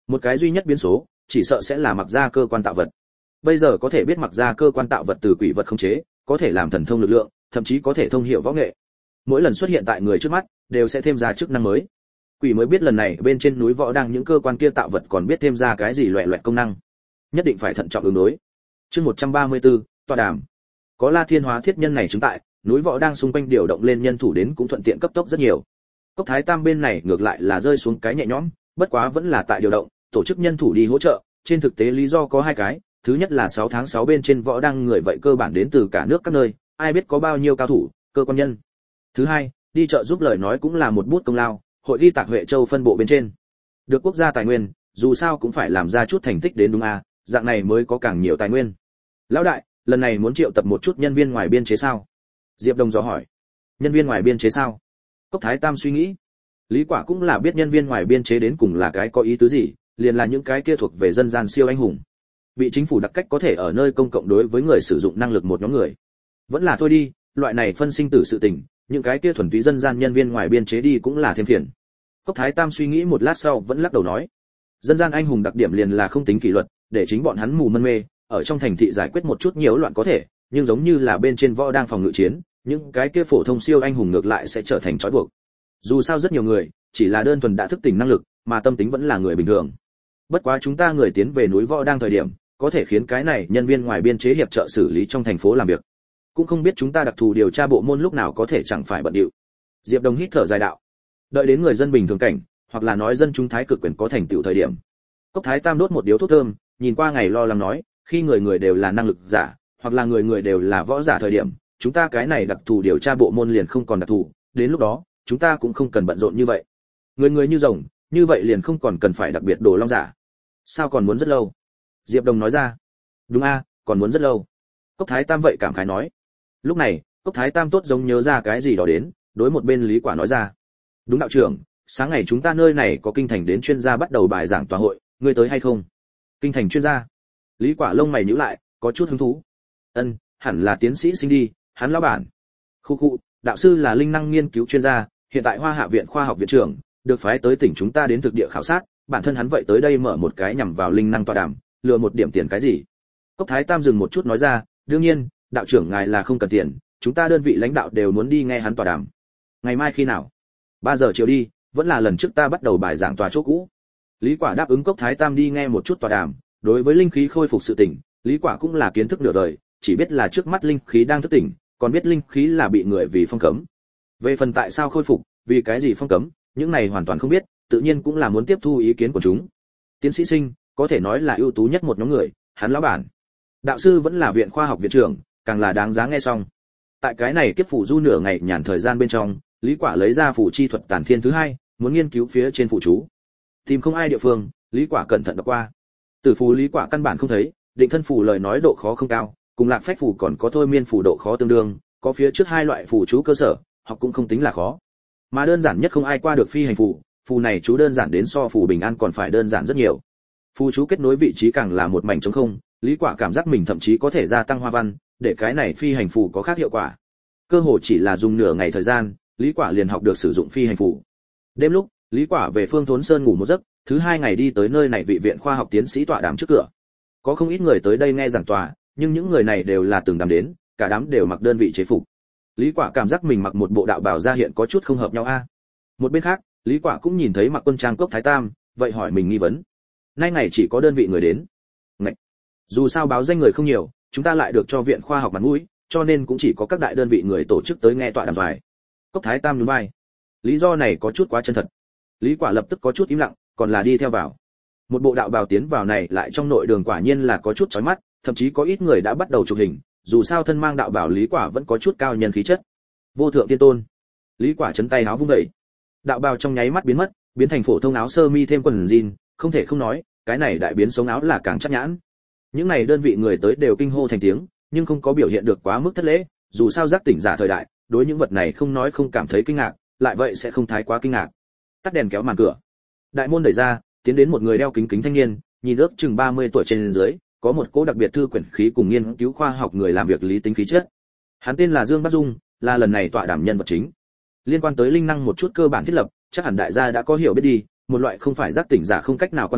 Một cái duy nhất biến số, chỉ sợ sẽ là mặc ra cơ quan tạo vật. Bây giờ có thể biết mặc ra cơ quan tạo vật từ quỷ vật khống chế, có thể làm thần thông lực lượng, thậm chí có thể thông hiểu võ nghệ. Mỗi lần xuất hiện tại người trước mắt, đều sẽ thêm ra chức năng mới. Quỷ mới biết lần này bên trên núi võ đang những cơ quan kia tạo vật còn biết thêm ra cái gì loẻ loẹt công năng. Nhất định phải thận trọng ứng đối. Chương 134, tọa đàm. Có La Thiên Hóa thiết nhân này chứng tại, núi võ đang xung quanh điều động lên nhân thủ đến cũng thuận tiện cấp tốc rất nhiều. Cốc Thái Tam bên này ngược lại là rơi xuống cái nhẹ nhõm, bất quá vẫn là tại điều động, tổ chức nhân thủ đi hỗ trợ, trên thực tế lý do có hai cái, thứ nhất là 6 tháng 6 bên trên võ đang người vậy cơ bản đến từ cả nước các nơi, ai biết có bao nhiêu cao thủ, cơ quan nhân. Thứ hai, đi chợ giúp lời nói cũng là một bút công lao, hội đi Tạc Huệ Châu phân bộ bên trên. Được quốc gia tài nguyên, dù sao cũng phải làm ra chút thành tích đến đúng à, dạng này mới có càng nhiều tài nguyên. Lão đại, lần này muốn triệu tập một chút nhân viên ngoài biên chế sao? Diệp Đồng dò hỏi. Nhân viên ngoài biên chế sao? Cốc Thái Tam suy nghĩ. Lý Quả cũng là biết nhân viên ngoài biên chế đến cùng là cái có ý tứ gì, liền là những cái kia thuộc về dân gian siêu anh hùng. Bị chính phủ đặc cách có thể ở nơi công cộng đối với người sử dụng năng lực một nhóm người. Vẫn là thôi đi, loại này phân sinh tử sự tình, những cái kia thuần túy dân gian nhân viên ngoài biên chế đi cũng là thêm phiền. Cốc Thái Tam suy nghĩ một lát sau vẫn lắc đầu nói, dân gian anh hùng đặc điểm liền là không tính kỷ luật, để chính bọn hắn mù mân mê, ở trong thành thị giải quyết một chút nhiễu loạn có thể, nhưng giống như là bên trên võ đang phòng ngự chiến, những cái kia phổ thông siêu anh hùng ngược lại sẽ trở thành trói buộc. Dù sao rất nhiều người chỉ là đơn thuần đã thức tỉnh năng lực, mà tâm tính vẫn là người bình thường. Bất quá chúng ta người tiến về núi võ đang thời điểm, có thể khiến cái này nhân viên ngoài biên chế hiệp trợ xử lý trong thành phố làm việc. Cũng không biết chúng ta đặc thù điều tra bộ môn lúc nào có thể chẳng phải bận điệu. Diệp Đồng hít thở dài đạo. Đợi đến người dân bình thường cảnh, hoặc là nói dân chúng thái cực quyền có thành tựu thời điểm. Cốc Thái Tam đốt một điếu thuốc thơm, nhìn qua ngày lo lắng nói, khi người người đều là năng lực giả, hoặc là người người đều là võ giả thời điểm, chúng ta cái này đặc thù điều tra bộ môn liền không còn đặc thù, đến lúc đó, chúng ta cũng không cần bận rộn như vậy. Người người như rồng, như vậy liền không còn cần phải đặc biệt đồ long giả. Sao còn muốn rất lâu? Diệp Đồng nói ra. Đúng a, còn muốn rất lâu. Cốc Thái Tam vậy cảm khái nói. Lúc này, Cốc Thái Tam tốt giống nhớ ra cái gì đó đến, đối một bên Lý Quả nói ra. Đúng đạo trưởng, sáng ngày chúng ta nơi này có kinh thành đến chuyên gia bắt đầu bài giảng tòa hội, ngươi tới hay không? Kinh thành chuyên gia? Lý Quả lông mày nhíu lại, có chút hứng thú. Ân, hẳn là tiến sĩ sinh đi, hắn lão bản. Khu, đạo sư là linh năng nghiên cứu chuyên gia, hiện tại Hoa Hạ viện khoa học viện trưởng, được phái tới tỉnh chúng ta đến thực địa khảo sát, bản thân hắn vậy tới đây mở một cái nhằm vào linh năng tọa đàm, lừa một điểm tiền cái gì? Cốc Thái Tam dừng một chút nói ra, đương nhiên, đạo trưởng ngài là không cần tiền, chúng ta đơn vị lãnh đạo đều muốn đi nghe hắn tọa đàm. Ngày mai khi nào? 3 giờ chiều đi, vẫn là lần trước ta bắt đầu bài giảng tòa chỗ cũ. Lý Quả đáp ứng Cốc Thái Tam đi nghe một chút tọa đàm, đối với linh khí khôi phục sự tỉnh, Lý Quả cũng là kiến thức nửa đời, chỉ biết là trước mắt linh khí đang thức tỉnh, còn biết linh khí là bị người vì phong cấm. Về phần tại sao khôi phục, vì cái gì phong cấm, những này hoàn toàn không biết, tự nhiên cũng là muốn tiếp thu ý kiến của chúng. Tiến sĩ Sinh, có thể nói là ưu tú nhất một nhóm người, hắn lão bản. Đạo sư vẫn là viện khoa học viện trưởng, càng là đáng giá nghe xong. Tại cái này kiếp phủ du nửa ngày nhàn thời gian bên trong, Lý Quả lấy ra phủ chi thuật tản thiên thứ hai, muốn nghiên cứu phía trên phủ chú. Tìm không ai địa phương, Lý Quả cẩn thận đọc qua. Tử phù Lý Quả căn bản không thấy, định thân phù lời nói độ khó không cao, cùng lạc phách phù còn có thôi miên phù độ khó tương đương, có phía trước hai loại phù chú cơ sở, học cũng không tính là khó. Mà đơn giản nhất không ai qua được phi hành phù, phù này chú đơn giản đến so phù bình an còn phải đơn giản rất nhiều. Phù chú kết nối vị trí càng là một mảnh trống không, Lý Quả cảm giác mình thậm chí có thể gia tăng hoa văn, để cái này phi hành phù có khác hiệu quả. Cơ hồ chỉ là dùng nửa ngày thời gian, Lý Quả liền học được sử dụng phi hành phù. Đêm lúc, Lý Quả về Phương Thốn Sơn ngủ một giấc, thứ hai ngày đi tới nơi này vị viện khoa học tiến sĩ tọa đàm trước cửa. Có không ít người tới đây nghe giảng tòa, nhưng những người này đều là từng đám đến, cả đám đều mặc đơn vị chế phục. Lý Quả cảm giác mình mặc một bộ đạo bào ra hiện có chút không hợp nhau a. Một bên khác, Lý Quả cũng nhìn thấy mặc quân trang Cốc Thái Tam, vậy hỏi mình nghi vấn. Nay ngày chỉ có đơn vị người đến. Ngậy. Dù sao báo danh người không nhiều, chúng ta lại được cho viện khoa học mặt mũi, cho nên cũng chỉ có các đại đơn vị người tổ chức tới nghe tọa đàm vài. Cốc Thái Tam nhún vai. Lý do này có chút quá chân thật. Lý Quả lập tức có chút im lặng, còn là đi theo vào. Một bộ đạo bào tiến vào này lại trong nội đường quả nhiên là có chút chói mắt, thậm chí có ít người đã bắt đầu chụp hình, dù sao thân mang đạo bào Lý Quả vẫn có chút cao nhân khí chất. Vô thượng tiên tôn. Lý Quả chấn tay áo vung dậy. Đạo bào trong nháy mắt biến mất, biến thành phổ thông áo sơ mi thêm quần jean, không thể không nói, cái này đại biến sống áo là càng chắc nhãn. Những này đơn vị người tới đều kinh hô thành tiếng, nhưng không có biểu hiện được quá mức thất lễ, dù sao giác tỉnh giả thời đại, đối những vật này không nói không cảm thấy kinh ngạc, lại vậy sẽ không thái quá kinh ngạc. Tắt đèn kéo màn cửa. Đại môn đẩy ra, tiến đến một người đeo kính kính thanh niên, nhìn ước chừng 30 tuổi trên dưới, có một cỗ đặc biệt thư quyển khí cùng nghiên cứu khoa học người làm việc lý tính khí chất. Hắn tên là Dương Bắc Dung, là lần này tọa đàm nhân vật chính. Liên quan tới linh năng một chút cơ bản thiết lập, chắc hẳn đại gia đã có hiểu biết đi, một loại không phải giác tỉnh giả không cách nào quan sát,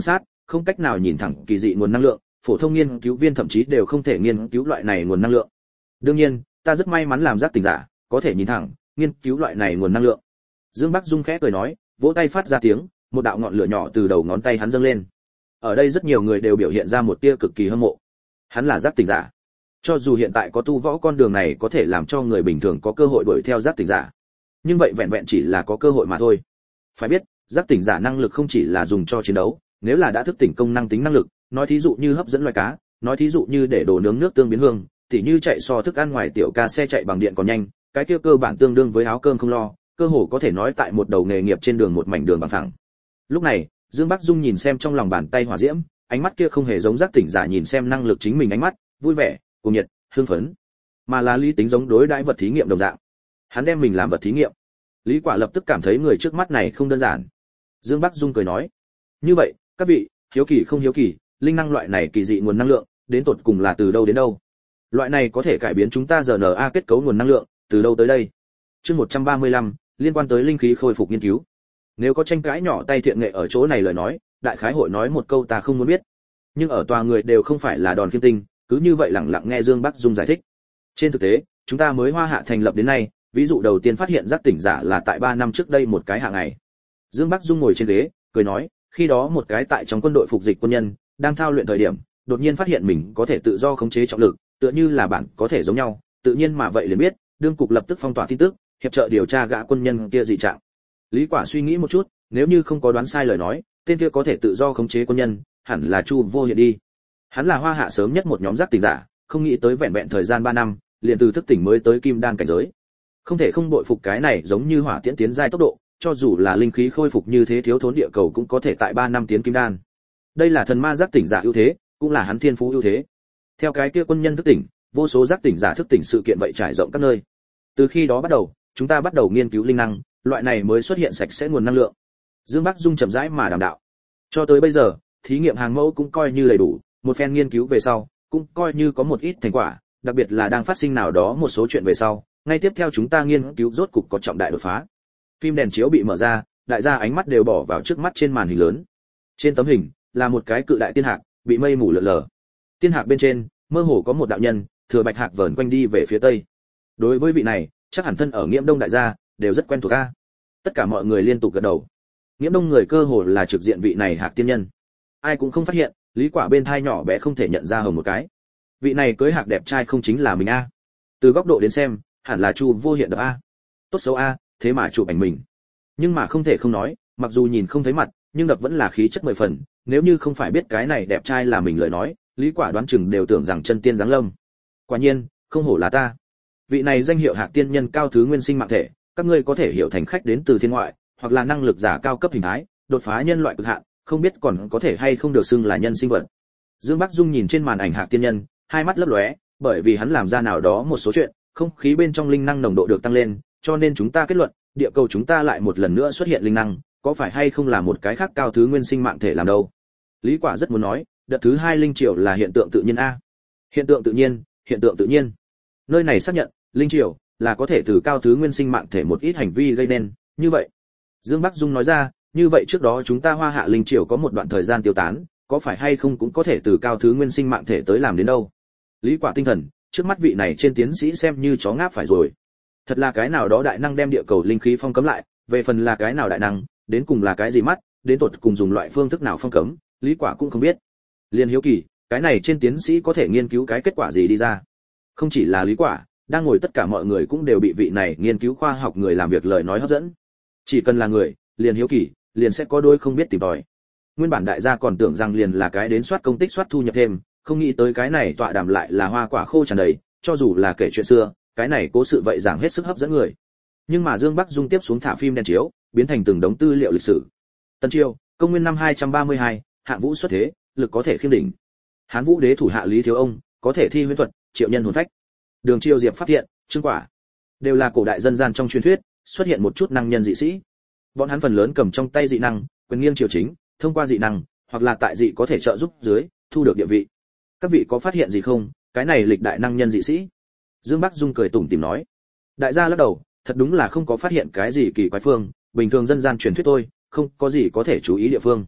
không cách nào nhìn thẳng kỳ dị nguồn năng lượng, phổ thông nghiên cứu viên thậm chí đều không thể nghiên cứu loại này nguồn năng lượng. Đương nhiên, ta rất may mắn làm giác tỉnh giả, có thể nhìn thẳng, nghiên cứu loại này nguồn năng lượng. Dương Bắc Dung khẽ cười nói, vỗ tay phát ra tiếng, một đạo ngọn lửa nhỏ từ đầu ngón tay hắn dâng lên. Ở đây rất nhiều người đều biểu hiện ra một tia cực kỳ hâm mộ. Hắn là giác tỉnh giả. Cho dù hiện tại có tu võ con đường này có thể làm cho người bình thường có cơ hội đuổi theo giác tỉnh giả, nhưng vậy vẹn vẹn chỉ là có cơ hội mà thôi. Phải biết, giác tỉnh giả năng lực không chỉ là dùng cho chiến đấu, nếu là đã thức tỉnh công năng tính năng lực, nói thí dụ như hấp dẫn loài cá, nói thí dụ như để đồ nướng nước tương biến hương, tỉ như chạy so thức ăn ngoài tiểu ca xe chạy bằng điện còn nhanh, cái kia cơ bản tương đương với áo cơm không lo, cơ hồ có thể nói tại một đầu nghề nghiệp trên đường một mảnh đường bằng phẳng. Lúc này, Dương Bắc Dung nhìn xem trong lòng bàn tay hỏa diễm, ánh mắt kia không hề giống giác tỉnh giả nhìn xem năng lực chính mình ánh mắt, vui vẻ, cuồng nhiệt, hưng phấn, mà là lý tính giống đối đãi vật thí nghiệm đồng dạng. Hắn đem mình làm vật thí nghiệm. Lý Quả lập tức cảm thấy người trước mắt này không đơn giản. Dương Bắc Dung cười nói, như vậy, các vị, hiếu kỳ không hiếu kỳ, linh năng loại này kỳ dị nguồn năng lượng, đến tột cùng là từ đâu đến đâu? Loại này có thể cải biến chúng ta RNA kết cấu nguồn năng lượng, từ đâu tới đây? Chương 135, liên quan tới linh khí khôi phục nghiên cứu. Nếu có tranh cãi nhỏ tay thiện nghệ ở chỗ này lời nói, đại khái hội nói một câu ta không muốn biết. Nhưng ở tòa người đều không phải là đòn kim tinh, cứ như vậy lặng lặng nghe Dương Bắc Dung giải thích. Trên thực tế, chúng ta mới Hoa Hạ thành lập đến nay, ví dụ đầu tiên phát hiện giác tỉnh giả là tại 3 năm trước đây một cái hạ ngày. Dương Bắc Dung ngồi trên ghế, cười nói, khi đó một cái tại trong quân đội phục dịch quân nhân, đang thao luyện thời điểm, đột nhiên phát hiện mình có thể tự do khống chế trọng lực, tựa như là bạn có thể giống nhau, tự nhiên mà vậy liền biết, đương cục lập tức phong tỏa tin tức, hiệp trợ điều tra gã quân nhân kia dị trạng. Lý Quả suy nghĩ một chút, nếu như không có đoán sai lời nói, tên kia có thể tự do khống chế quân nhân, hẳn là Chu Vô Hiện đi. Hắn là Hoa Hạ sớm nhất một nhóm giác tỉnh giả, không nghĩ tới vẹn vẹn thời gian 3 năm, liền từ thức tỉnh mới tới kim đan cảnh giới. Không thể không bội phục cái này giống như hỏa tiễn tiến giai tốc độ, cho dù là linh khí khôi phục như thế thiếu thốn địa cầu cũng có thể tại 3 năm tiến kim đan. Đây là thần ma giác tỉnh giả ưu thế, cũng là hắn thiên phú ưu thế. Theo cái kia quân nhân thức tỉnh, vô số giác tỉnh giả thức tỉnh sự kiện vậy trải rộng các nơi. Từ khi đó bắt đầu, chúng ta bắt đầu nghiên cứu linh năng, loại này mới xuất hiện sạch sẽ nguồn năng lượng. Dương Bắc Dung chậm rãi mà đàm đạo. Cho tới bây giờ, thí nghiệm hàng mẫu cũng coi như đầy đủ, một phen nghiên cứu về sau, cũng coi như có một ít thành quả, đặc biệt là đang phát sinh nào đó một số chuyện về sau, ngay tiếp theo chúng ta nghiên cứu rốt cục có trọng đại đột phá. Phim đèn chiếu bị mở ra, đại gia ánh mắt đều bỏ vào trước mắt trên màn hình lớn. Trên tấm hình là một cái cự đại tiên hạc, bị mây mù lượn lờ. Tiên hạc bên trên, mơ hồ có một đạo nhân, thừa bạch hạc vờn quanh đi về phía tây. Đối với vị này, chắc hẳn thân ở Nghiễm Đông đại gia đều rất quen thuộc a. Tất cả mọi người liên tục gật đầu. Nghiễm Đông người cơ hồ là trực diện vị này hạc tiên nhân. Ai cũng không phát hiện, Lý Quả bên thai nhỏ bé không thể nhận ra hồng một cái. Vị này cưới hạc đẹp trai không chính là mình a? Từ góc độ đến xem, hẳn là Chu Vô Hiện đập a. Tốt xấu a, thế mà chụp ảnh mình. Nhưng mà không thể không nói, mặc dù nhìn không thấy mặt, nhưng đập vẫn là khí chất 10 phần, nếu như không phải biết cái này đẹp trai là mình lời nói, Lý Quả đoán chừng đều tưởng rằng chân tiên giáng lâm. Quả nhiên, không hổ là ta. Vị này danh hiệu hạc tiên nhân cao thứ nguyên sinh mạng thể, các ngươi có thể hiểu thành khách đến từ thiên ngoại, hoặc là năng lực giả cao cấp hình thái, đột phá nhân loại cực hạn, không biết còn có thể hay không được xưng là nhân sinh vật. Dương Bắc Dung nhìn trên màn ảnh hạc tiên nhân, hai mắt lấp lóe, bởi vì hắn làm ra nào đó một số chuyện, không khí bên trong linh năng nồng độ được tăng lên, cho nên chúng ta kết luận, địa cầu chúng ta lại một lần nữa xuất hiện linh năng, có phải hay không là một cái khác cao thứ nguyên sinh mạng thể làm đâu. Lý Quả rất muốn nói, đợt thứ 2 linh triều là hiện tượng tự nhiên a. Hiện tượng tự nhiên, hiện tượng tự nhiên. Nơi này xác nhận, linh triều là có thể từ cao thứ nguyên sinh mạng thể một ít hành vi gây nên, như vậy. Dương Bắc Dung nói ra, như vậy trước đó chúng ta Hoa Hạ linh triều có một đoạn thời gian tiêu tán, có phải hay không cũng có thể từ cao thứ nguyên sinh mạng thể tới làm đến đâu. Lý Quả tinh thần, trước mắt vị này trên tiến sĩ xem như chó ngáp phải rồi. Thật là cái nào đó đại năng đem địa cầu linh khí phong cấm lại, về phần là cái nào đại năng, đến cùng là cái gì mắt, đến tột cùng dùng loại phương thức nào phong cấm, Lý Quả cũng không biết. Liên hiếu kỳ, cái này trên tiến sĩ có thể nghiên cứu cái kết quả gì đi ra. Không chỉ là Lý Quả, đang ngồi tất cả mọi người cũng đều bị vị này nghiên cứu khoa học người làm việc lời nói hấp dẫn. Chỉ cần là người, liền hiếu kỳ, liền sẽ có đôi không biết tìm tòi. Nguyên bản đại gia còn tưởng rằng liền là cái đến soát công tích soát thu nhập thêm, không nghĩ tới cái này tọa đàm lại là hoa quả khô tràn đầy, cho dù là kể chuyện xưa, cái này cố sự vậy giảng hết sức hấp dẫn người. Nhưng mà Dương Bắc Dung tiếp xuống thả phim đèn chiếu, biến thành từng đống tư liệu lịch sử. Tân Triều, công nguyên năm 232, Hạng Vũ xuất thế, lực có thể khiêm đỉnh. Hán Vũ đế thủ hạ Lý Thiếu Ông, có thể thi huyễn thuật, triệu nhân hồn phách. Đường Triều Diệp phát hiện, Trương Quả, đều là cổ đại dân gian trong truyền thuyết, xuất hiện một chút năng nhân dị sĩ. Bọn hắn phần lớn cầm trong tay dị năng, quyền nghiêng triều chính, thông qua dị năng, hoặc là tại dị có thể trợ giúp dưới, thu được địa vị. Các vị có phát hiện gì không, cái này lịch đại năng nhân dị sĩ? Dương Bắc Dung cười tủm tỉm nói. Đại gia lắc đầu, thật đúng là không có phát hiện cái gì kỳ quái phương, bình thường dân gian truyền thuyết thôi, không có gì có thể chú ý địa phương.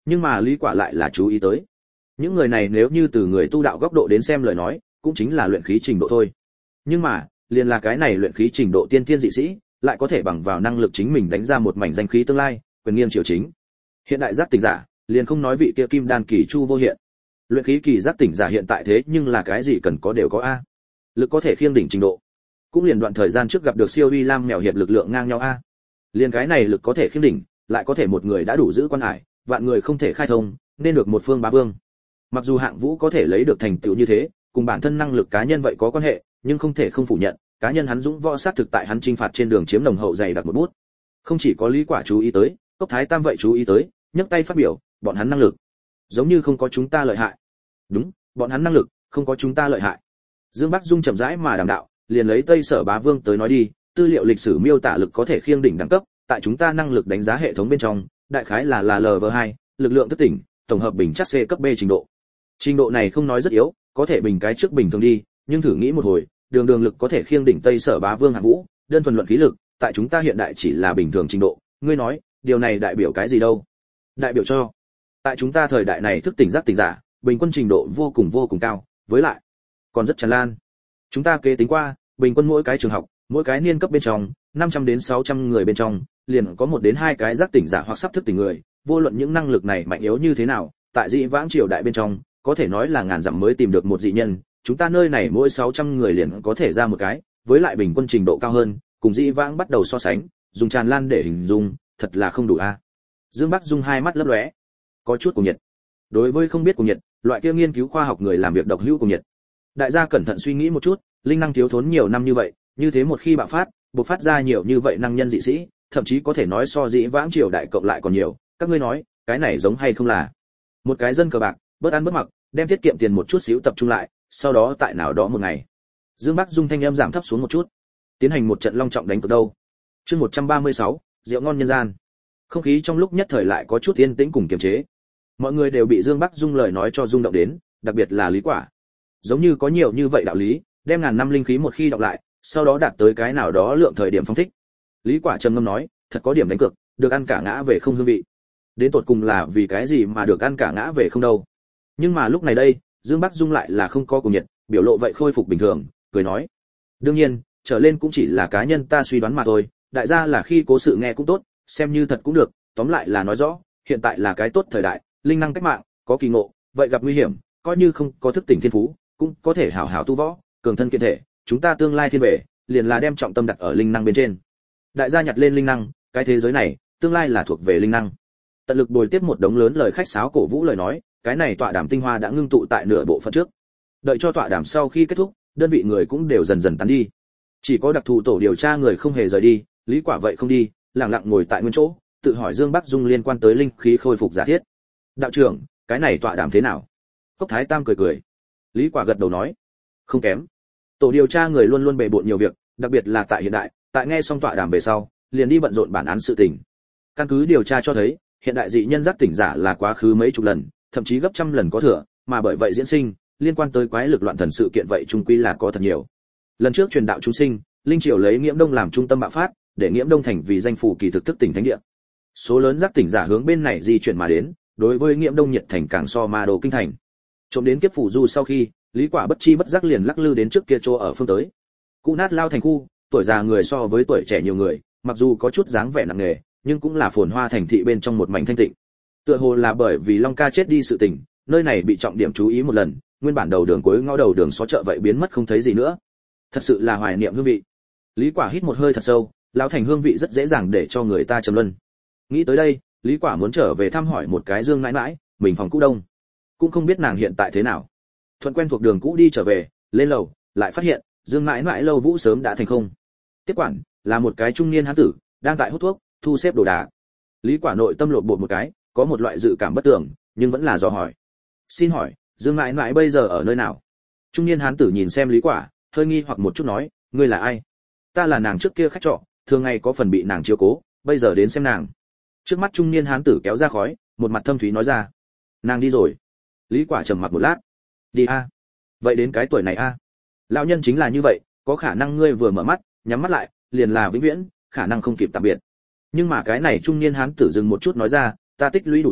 Nhưng mà Lý Quả lại là chú ý tới, những người này nếu như từ người tu đạo góc độ đến xem lời nói, cũng chính là luyện khí trình độ thôi. Nhưng mà, liền là cái này luyện khí trình độ tiên tiên dị sĩ, lại có thể bằng vào năng lực chính mình đánh ra một mảnh danh khí tương lai, quyền nghiêng triều chính. Hiện đại giác tỉnh giả, liền không nói vị kia kim đan kỳ Chu Vô Hiện. Luyện khí kỳ giác tỉnh giả hiện tại thế nhưng là cái gì cần có đều có a. Lực có thể khiêng đỉnh trình độ, cũng liền đoạn thời gian trước gặp được siêu uy lam mèo hiệp lực lượng ngang nhau a. Liền cái này lực có thể khiêng đỉnh, lại có thể một người đã đủ giữ quan hải, vạn người không thể khai thông, nên được một phương bá vương. Mặc dù Hạng Vũ có thể lấy được thành tựu như thế, cùng bản thân năng lực cá nhân vậy có quan hệ, nhưng không thể không phủ nhận, cá nhân hắn dũng võ sát thực tại hắn chinh phạt trên đường chiếm nồng hậu dày đặc một bút. Không chỉ có Lý Quả chú ý tới, Cốc Thái Tam vậy chú ý tới, nhấc tay phát biểu, bọn hắn năng lực giống như không có chúng ta lợi hại. Đúng, bọn hắn năng lực không có chúng ta lợi hại. Dương Bắc Dung chậm rãi mà đàm đạo, liền lấy Tây Sở Bá Vương tới nói đi, tư liệu lịch sử miêu tả lực có thể khiêng đỉnh đẳng cấp, tại chúng ta năng lực đánh giá hệ thống bên trong, đại khái là LV2, lực lượng thức tỉnh, tổng hợp bình chắc C cấp B trình độ. Trình độ này không nói rất yếu, có thể bình cái trước bình thường đi, nhưng thử nghĩ một hồi, đường đường lực có thể khiêng đỉnh Tây Sở Bá Vương Hạng Vũ, đơn thuần luận khí lực, tại chúng ta hiện đại chỉ là bình thường trình độ, ngươi nói, điều này đại biểu cái gì đâu? Đại biểu cho, tại chúng ta thời đại này thức tỉnh giác tỉnh giả, bình quân trình độ vô cùng cao, với lại còn rất tràn lan. Chúng ta kế tính qua, bình quân mỗi cái trường học, mỗi cái niên cấp bên trong, 500 đến 600 người bên trong, liền có 1 đến 2 cái giác tỉnh giả hoặc sắp thức tỉnh người, vô luận những năng lực này mạnh yếu như thế nào, tại dị vãng triều đại bên trong, có thể nói là ngàn dặm mới tìm được một dị nhân, chúng ta nơi này mỗi 600 người liền có thể ra một cái, với lại bình quân trình độ cao hơn, cùng dị vãng bắt đầu so sánh, dùng tràn lan để hình dung, thật là không đủ a. Dương Bắc Dung hai mắt lấp lóe, có chút cuồng nhiệt. Đối với không biết cuồng nhiệt, loại kia nghiên cứu khoa học người làm việc độc hữu cuồng nhiệt. Đại gia cẩn thận suy nghĩ một chút, linh năng thiếu thốn nhiều năm như vậy, như thế một khi bạo phát, bộc phát ra nhiều như vậy năng nhân dị sĩ, thậm chí có thể nói so dĩ vãng triều đại cộng lại còn nhiều, các ngươi nói, cái này giống hay không là một cái dân cờ bạc, bớt ăn bớt mặc, đem tiết kiệm tiền một chút xíu tập trung lại, sau đó tại nào đó một ngày. Dương Bắc Dung thanh âm giảm thấp xuống một chút, tiến hành một trận long trọng đánh cược đâu. Chương 136, rượu ngon nhân gian. Không khí trong lúc nhất thời lại có chút yên tĩnh cùng kiềm chế. Mọi người đều bị Dương Bắc Dung lời nói cho rung động đến, đặc biệt là Lý Quả. Giống như có nhiều như vậy đạo lý, đem ngàn năm linh khí một khi đọc lại, sau đó đạt tới cái nào đó lượng thời điểm phong thích. Lý Quả trầm ngâm nói, thật có điểm đánh cược, được ăn cả ngã về không hương vị. Đến tột cùng là vì cái gì mà được ăn cả ngã về không đâu. Nhưng mà lúc này đây, Dương Bắc Dung lại là không có cùng nhiệt, biểu lộ vậy khôi phục bình thường, cười nói: "Đương nhiên, trở lên cũng chỉ là cá nhân ta suy đoán mà thôi, đại gia là khi cố sự nghe cũng tốt, xem như thật cũng được, tóm lại là nói rõ, hiện tại là cái tốt thời đại, linh năng cách mạng, có kỳ ngộ, vậy gặp nguy hiểm, coi như không có thức tỉnh thiên phú, cũng có thể hảo hảo tu võ, cường thân kiện thể, chúng ta tương lai thiên về, liền là đem trọng tâm đặt ở linh năng bên trên. Đại gia nhặt lên linh năng, cái thế giới này, tương lai là thuộc về linh năng." Tận lực bồi tiếp một đống lớn lời khách sáo cổ vũ lời nói, cái này tọa đàm tinh hoa đã ngưng tụ tại nửa bộ phận trước. Đợi cho tọa đàm sau khi kết thúc, đơn vị người cũng đều dần dần tán đi. Chỉ có đặc thù tổ điều tra người không hề rời đi, Lý Quả vậy không đi, lặng lặng ngồi tại nguyên chỗ, tự hỏi Dương Bắc Dung liên quan tới linh khí khôi phục giả thiết. "Đạo trưởng, cái này tọa đàm thế nào?" Cốc Thái Tam cười cười. Lý Quả gật đầu nói: "Không kém." Tổ điều tra người luôn luôn bề bộn nhiều việc, đặc biệt là tại hiện đại, tại nghe xong tọa đàm về sau, liền đi bận rộn bản án sự tình. Căn cứ điều tra cho thấy, hiện đại dị nhân giác tỉnh giả là quá khứ mấy chục lần, thậm chí gấp trăm lần có thừa, mà bởi vậy diễn sinh, liên quan tới quái lực loạn thần sự kiện vậy chung quy là có thật nhiều. Lần trước truyền đạo chúng sinh, linh triều lấy Nghiễm Đông làm trung tâm bạo phát, để Nghiễm Đông thành vì danh phủ kỳ thực thức tỉnh thánh địa. Số lớn giác tỉnh giả hướng bên này di chuyển mà đến, đối với Nghiễm Đông nhiệt thành càng so ma đồ kinh thành. Trộm đến kiếp phủ du sau khi, Lý Quả bất chi bất giác liền lắc lư đến trước kia chỗ ở phương tới. Cũ nát lao thành khu, tuổi già người so với tuổi trẻ nhiều người, mặc dù có chút dáng vẻ nặng nề, nhưng cũng là phồn hoa thành thị bên trong một mảnh thanh tịnh. Tựa hồ là bởi vì Long Ca chết đi sự tình, nơi này bị trọng điểm chú ý một lần, nguyên bản đầu đường cuối ngõ đầu đường xó chợ vậy biến mất không thấy gì nữa. Thật sự là hoài niệm hương vị. Lý Quả hít một hơi thật sâu, lão thành hương vị rất dễ dàng để cho người ta trầm luân. Nghĩ tới đây, Lý Quả muốn trở về thăm hỏi một cái Dương mãi mãi, mình phòng cũ đông, cũng không biết nàng hiện tại thế nào. Thuận quen thuộc đường cũ đi trở về, lên lầu, lại phát hiện Dương mãi mãi lâu vũ sớm đã thành không. Tiếp quản là một cái trung niên hán tử, đang tại hút thuốc, thu xếp đồ đạc. Lý Quả nội tâm lột bột một cái, có một loại dự cảm bất tưởng, nhưng vẫn là dò hỏi: "Xin hỏi, Dương mãi mãi bây giờ ở nơi nào?" Trung niên hán tử nhìn xem Lý Quả, hơi nghi hoặc một chút nói: "Ngươi là ai?" "Ta là nàng trước kia khách trọ, thường ngày có phần bị nàng chiếu cố, bây giờ đến xem nàng." Trước mắt trung niên hán tử kéo ra khói, một mặt thâm thúy nói ra: "Nàng đi rồi." Lý Quả trầm mặc một lát: "Đi a? Vậy đến cái tuổi này a?" "Lão nhân chính là như vậy, có khả năng ngươi vừa mở mắt, nhắm mắt lại, liền là vĩnh viễn, khả năng không kịp tạm biệt." Nhưng mà cái này trung niên hán tử dừng một chút nói ra: "Ta tích lũy đủ tiền,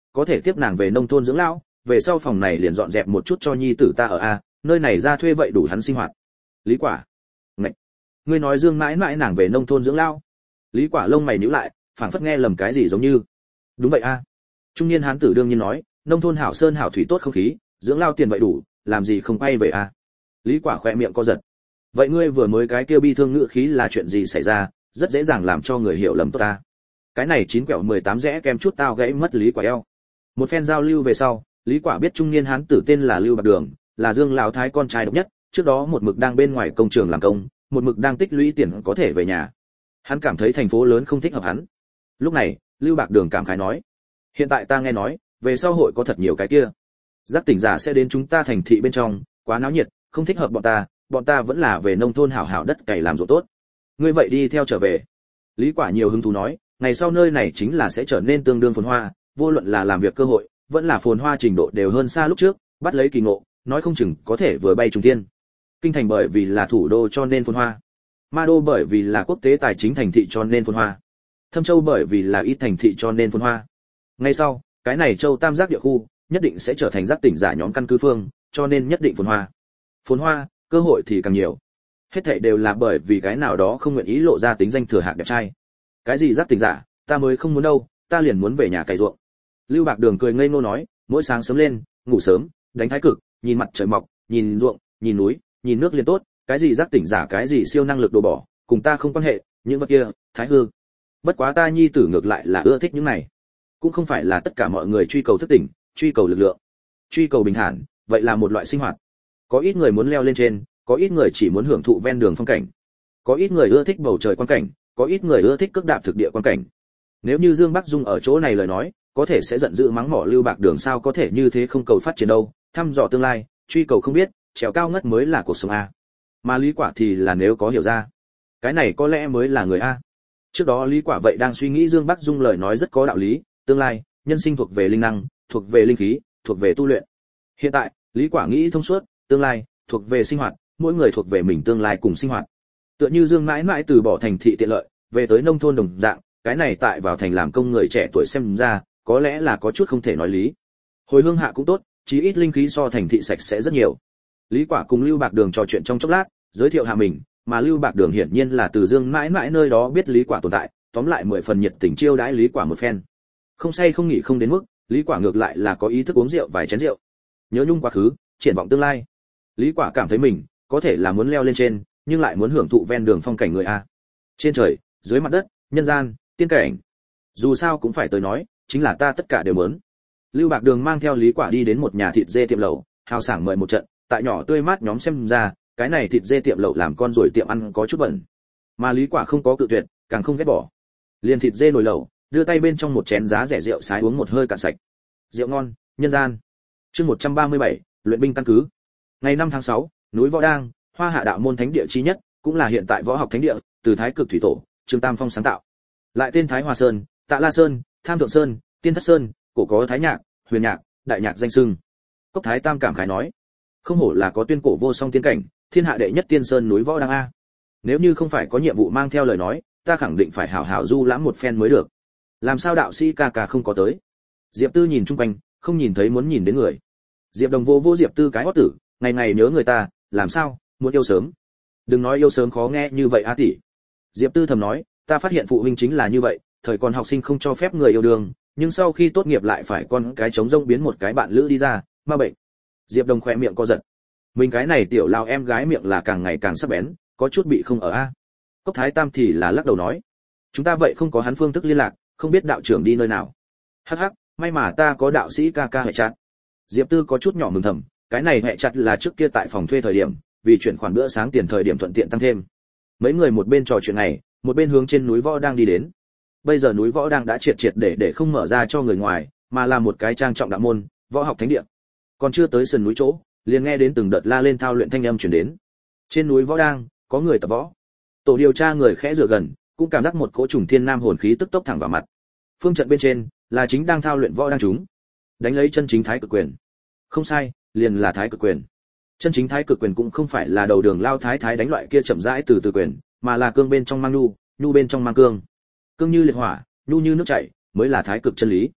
có thể tiếp nàng về nông thôn dưỡng lão, về sau phòng này liền dọn dẹp một chút cho nhi tử ta ở a, nơi này ra thuê vậy đủ hắn sinh hoạt. Lý Quả, ngạch, ngươi nói Dương mãi mãi nàng về nông thôn dưỡng lão? Lý Quả lông mày nhíu lại, phảng phất nghe lầm cái gì giống như. Đúng vậy a. Trung niên hán tử đương nhiên nói, nông thôn hảo sơn hảo thủy tốt không khí, dưỡng lao tiền vậy đủ, làm gì không quay về a? Lý Quả khẽ miệng co giật. Vậy ngươi vừa mới cái kia bi thương ngữ khí là chuyện gì xảy ra, rất dễ dàng làm cho người hiểu lầm tốt ta. Cái này 9 quẹo 18 rẽ kem chút tao gãy mất Lý Quả eo. Một phen giao lưu về sau, Lý Quả biết trung niên hán tử tên là Lưu Bạc Đường, là Dương lão thái con trai độc nhất, trước đó một mực đang bên ngoài công trường làm công, một mực đang tích lũy tiền có thể về nhà. Hắn cảm thấy thành phố lớn không thích hợp hắn. Lúc này, Lưu Bạc Đường cảm khái nói: "Hiện tại ta nghe nói, về sau hội có thật nhiều cái kia. Giác tỉnh giả sẽ đến chúng ta thành thị bên trong, quá náo nhiệt, không thích hợp bọn ta vẫn là về nông thôn hảo hảo đất cày làm ruộng tốt. Ngươi vậy đi theo trở về." Lý Quả nhiều hứng thú nói, ngày sau nơi này chính là sẽ trở nên tương đương phồn hoa, vô luận là làm việc cơ hội, vẫn là phồn hoa trình độ đều hơn xa lúc trước, bắt lấy kỳ ngộ, nói không chừng có thể vừa bay trùng thiên. Kinh thành bởi vì là thủ đô cho nên phồn hoa. Ma Đô bởi vì là quốc tế tài chính thành thị cho nên phồn hoa. Thâm Châu bởi vì là ít thành thị cho nên phồn hoa. Ngay sau, cái này Châu Tam Giác địa khu nhất định sẽ trở thành giác tỉnh giả nhóm căn cứ phương, cho nên nhất định phồn hoa. Phồn hoa, cơ hội thì càng nhiều. Hết thảy đều là bởi vì cái nào đó không nguyện ý lộ ra tính danh thừa hạng đẹp trai. Cái gì giác tỉnh giả, ta mới không muốn đâu, ta liền muốn về nhà cày ruộng. Lưu Bạc Đường cười ngây ngô nói, mỗi sáng sớm lên, ngủ sớm, đánh thái cực, nhìn mặt trời mọc, nhìn ruộng, nhìn núi, nhìn nước liền tốt, cái gì giác tỉnh giả, cái gì siêu năng lực đồ bỏ, cùng ta không quan hệ, những vật kia, thái hư. Bất quá ta nhi tử ngược lại là ưa thích những này. Cũng không phải là tất cả mọi người truy cầu thức tỉnh, truy cầu lực lượng, truy cầu bình thản, vậy là một loại sinh hoạt. Có ít người muốn leo lên trên, có ít người chỉ muốn hưởng thụ ven đường phong cảnh. Có ít người ưa thích bầu trời quan cảnh, có ít người ưa thích cước đạp thực địa quan cảnh. Nếu như Dương Bắc Dung ở chỗ này lời nói, có thể sẽ giận dữ mắng mỏ Lưu Bạc Đường sao có thể như thế không cầu phát triển đâu, thăm dò tương lai, truy cầu không biết, trèo cao ngất mới là cuộc sống a. Mà Lý Quả thì là nếu có hiểu ra, cái này có lẽ mới là người a. Trước đó Lý Quả vậy đang suy nghĩ Dương Bắc Dung lời nói rất có đạo lý, tương lai, nhân sinh thuộc về linh năng, thuộc về linh khí, thuộc về tu luyện. Hiện tại, Lý Quả nghĩ thông suốt, tương lai thuộc về sinh hoạt, mỗi người thuộc về mình tương lai cùng sinh hoạt. Tựa như Dương mãi mãi từ bỏ thành thị tiện lợi, về tới nông thôn đồng dạng, cái này tại vào thành làm công người trẻ tuổi xem ra, có lẽ là có chút không thể nói lý. Hồi hương hạ cũng tốt, chí ít linh khí so thành thị sạch sẽ rất nhiều. Lý Quả cùng Lưu Bạc Đường trò chuyện trong chốc lát, giới thiệu hạ mình, mà Lưu Bạc Đường hiển nhiên là từ Dương mãi mãi nơi đó biết Lý Quả tồn tại, tóm lại 10 phần nhiệt tình chiêu đãi Lý Quả một phen. Không say không nghỉ không đến mức, Lý Quả ngược lại là có ý thức uống rượu vài chén rượu. Nhớ nhung quá khứ, triển vọng tương lai. Lý Quả cảm thấy mình có thể là muốn leo lên trên, nhưng lại muốn hưởng thụ ven đường phong cảnh người a. Trên trời, dưới mặt đất, nhân gian, tiên cảnh. Dù sao cũng phải tới nói, chính là ta tất cả đều muốn. Lưu Bạc Đường mang theo Lý Quả đi đến một nhà thịt dê tiệm lẩu, hào sảng mời một trận, tại nhỏ tươi mát nhóm xem ra, cái này thịt dê tiệm lẩu làm con rồi tiệm ăn có chút bẩn. Mà Lý Quả không có cự tuyệt, càng không ghét bỏ. Liền thịt dê nồi lẩu, đưa tay bên trong một chén giá rẻ rượu sái uống một hơi cạn sạch. Rượu ngon, nhân gian. Chương 137, luyện binh căn cứ. Ngày 5 tháng 6, núi Võ Đang, Hoa Hạ đạo môn thánh địa chí nhất, cũng là hiện tại võ học thánh địa, từ Thái Cực thủy tổ, Trương Tam Phong sáng tạo. Lại tên Thái Hòa Sơn, Tạ La Sơn, Tham Thượng Sơn, Tiên Thất Sơn, cổ có Thái Nhạc, Huyền Nhạc, Đại Nhạc danh xưng. Cốc Thái Tam cảm khái nói, không hổ là có tuyên cổ vô song tiên cảnh, thiên hạ đệ nhất tiên sơn núi Võ Đang a. Nếu như không phải có nhiệm vụ mang theo lời nói, ta khẳng định phải hảo hảo du lãm một phen mới được. Làm sao đạo sĩ ca ca không có tới? Diệp Tư nhìn chung quanh, không nhìn thấy muốn nhìn đến người. Diệp Đồng vô Diệp Tư cái hót tử, ngày ngày nhớ người ta, làm sao, muốn yêu sớm. Đừng nói yêu sớm khó nghe như vậy a tỷ. Diệp Tư thầm nói, ta phát hiện phụ huynh chính là như vậy, thời còn học sinh không cho phép người yêu đương, nhưng sau khi tốt nghiệp lại phải con cái trống rông biến một cái bạn lữ đi ra, ma bệnh. Diệp Đồng khỏe miệng co giật. Mình cái này tiểu lao em gái miệng là càng ngày càng sắc bén, có chút bị không ở a. Cốc Thái Tam thì là lắc đầu nói, chúng ta vậy không có hắn phương thức liên lạc, không biết đạo trưởng đi nơi nào. Hắc hắc, may mà ta có đạo sĩ ca ca hệ chặt. Diệp Tư có chút nhỏ mừng thầm, cái này hệ chặt là trước kia tại phòng thuê thời điểm, vì chuyển khoản bữa sáng tiền thời điểm thuận tiện tăng thêm. Mấy người một bên trò chuyện này, một bên hướng trên núi Võ đang đi đến. Bây giờ núi Võ đang đã triệt để không mở ra cho người ngoài, mà là một cái trang trọng đạo môn, võ học thánh địa. Còn chưa tới sườn núi chỗ, liền nghe đến từng đợt la lên thao luyện thanh âm truyền đến. Trên núi Võ đang, có người tập võ. Tổ điều tra người khẽ dựa gần, cũng cảm giác một cỗ trùng thiên nam hồn khí tức tốc thẳng vào mặt. Phương trận bên trên, là chính đang thao luyện võ đang chúng. Đánh lấy chân chính thái cực quyền. Không sai, liền là thái cực quyền. Chân chính thái cực quyền cũng không phải là đầu đường lao thái thái đánh loại kia chậm rãi từ từ quyền, mà là cương bên trong mang nhu, nhu bên trong mang cương. Cương như liệt hỏa, nhu như nước chảy, mới là thái cực chân lý.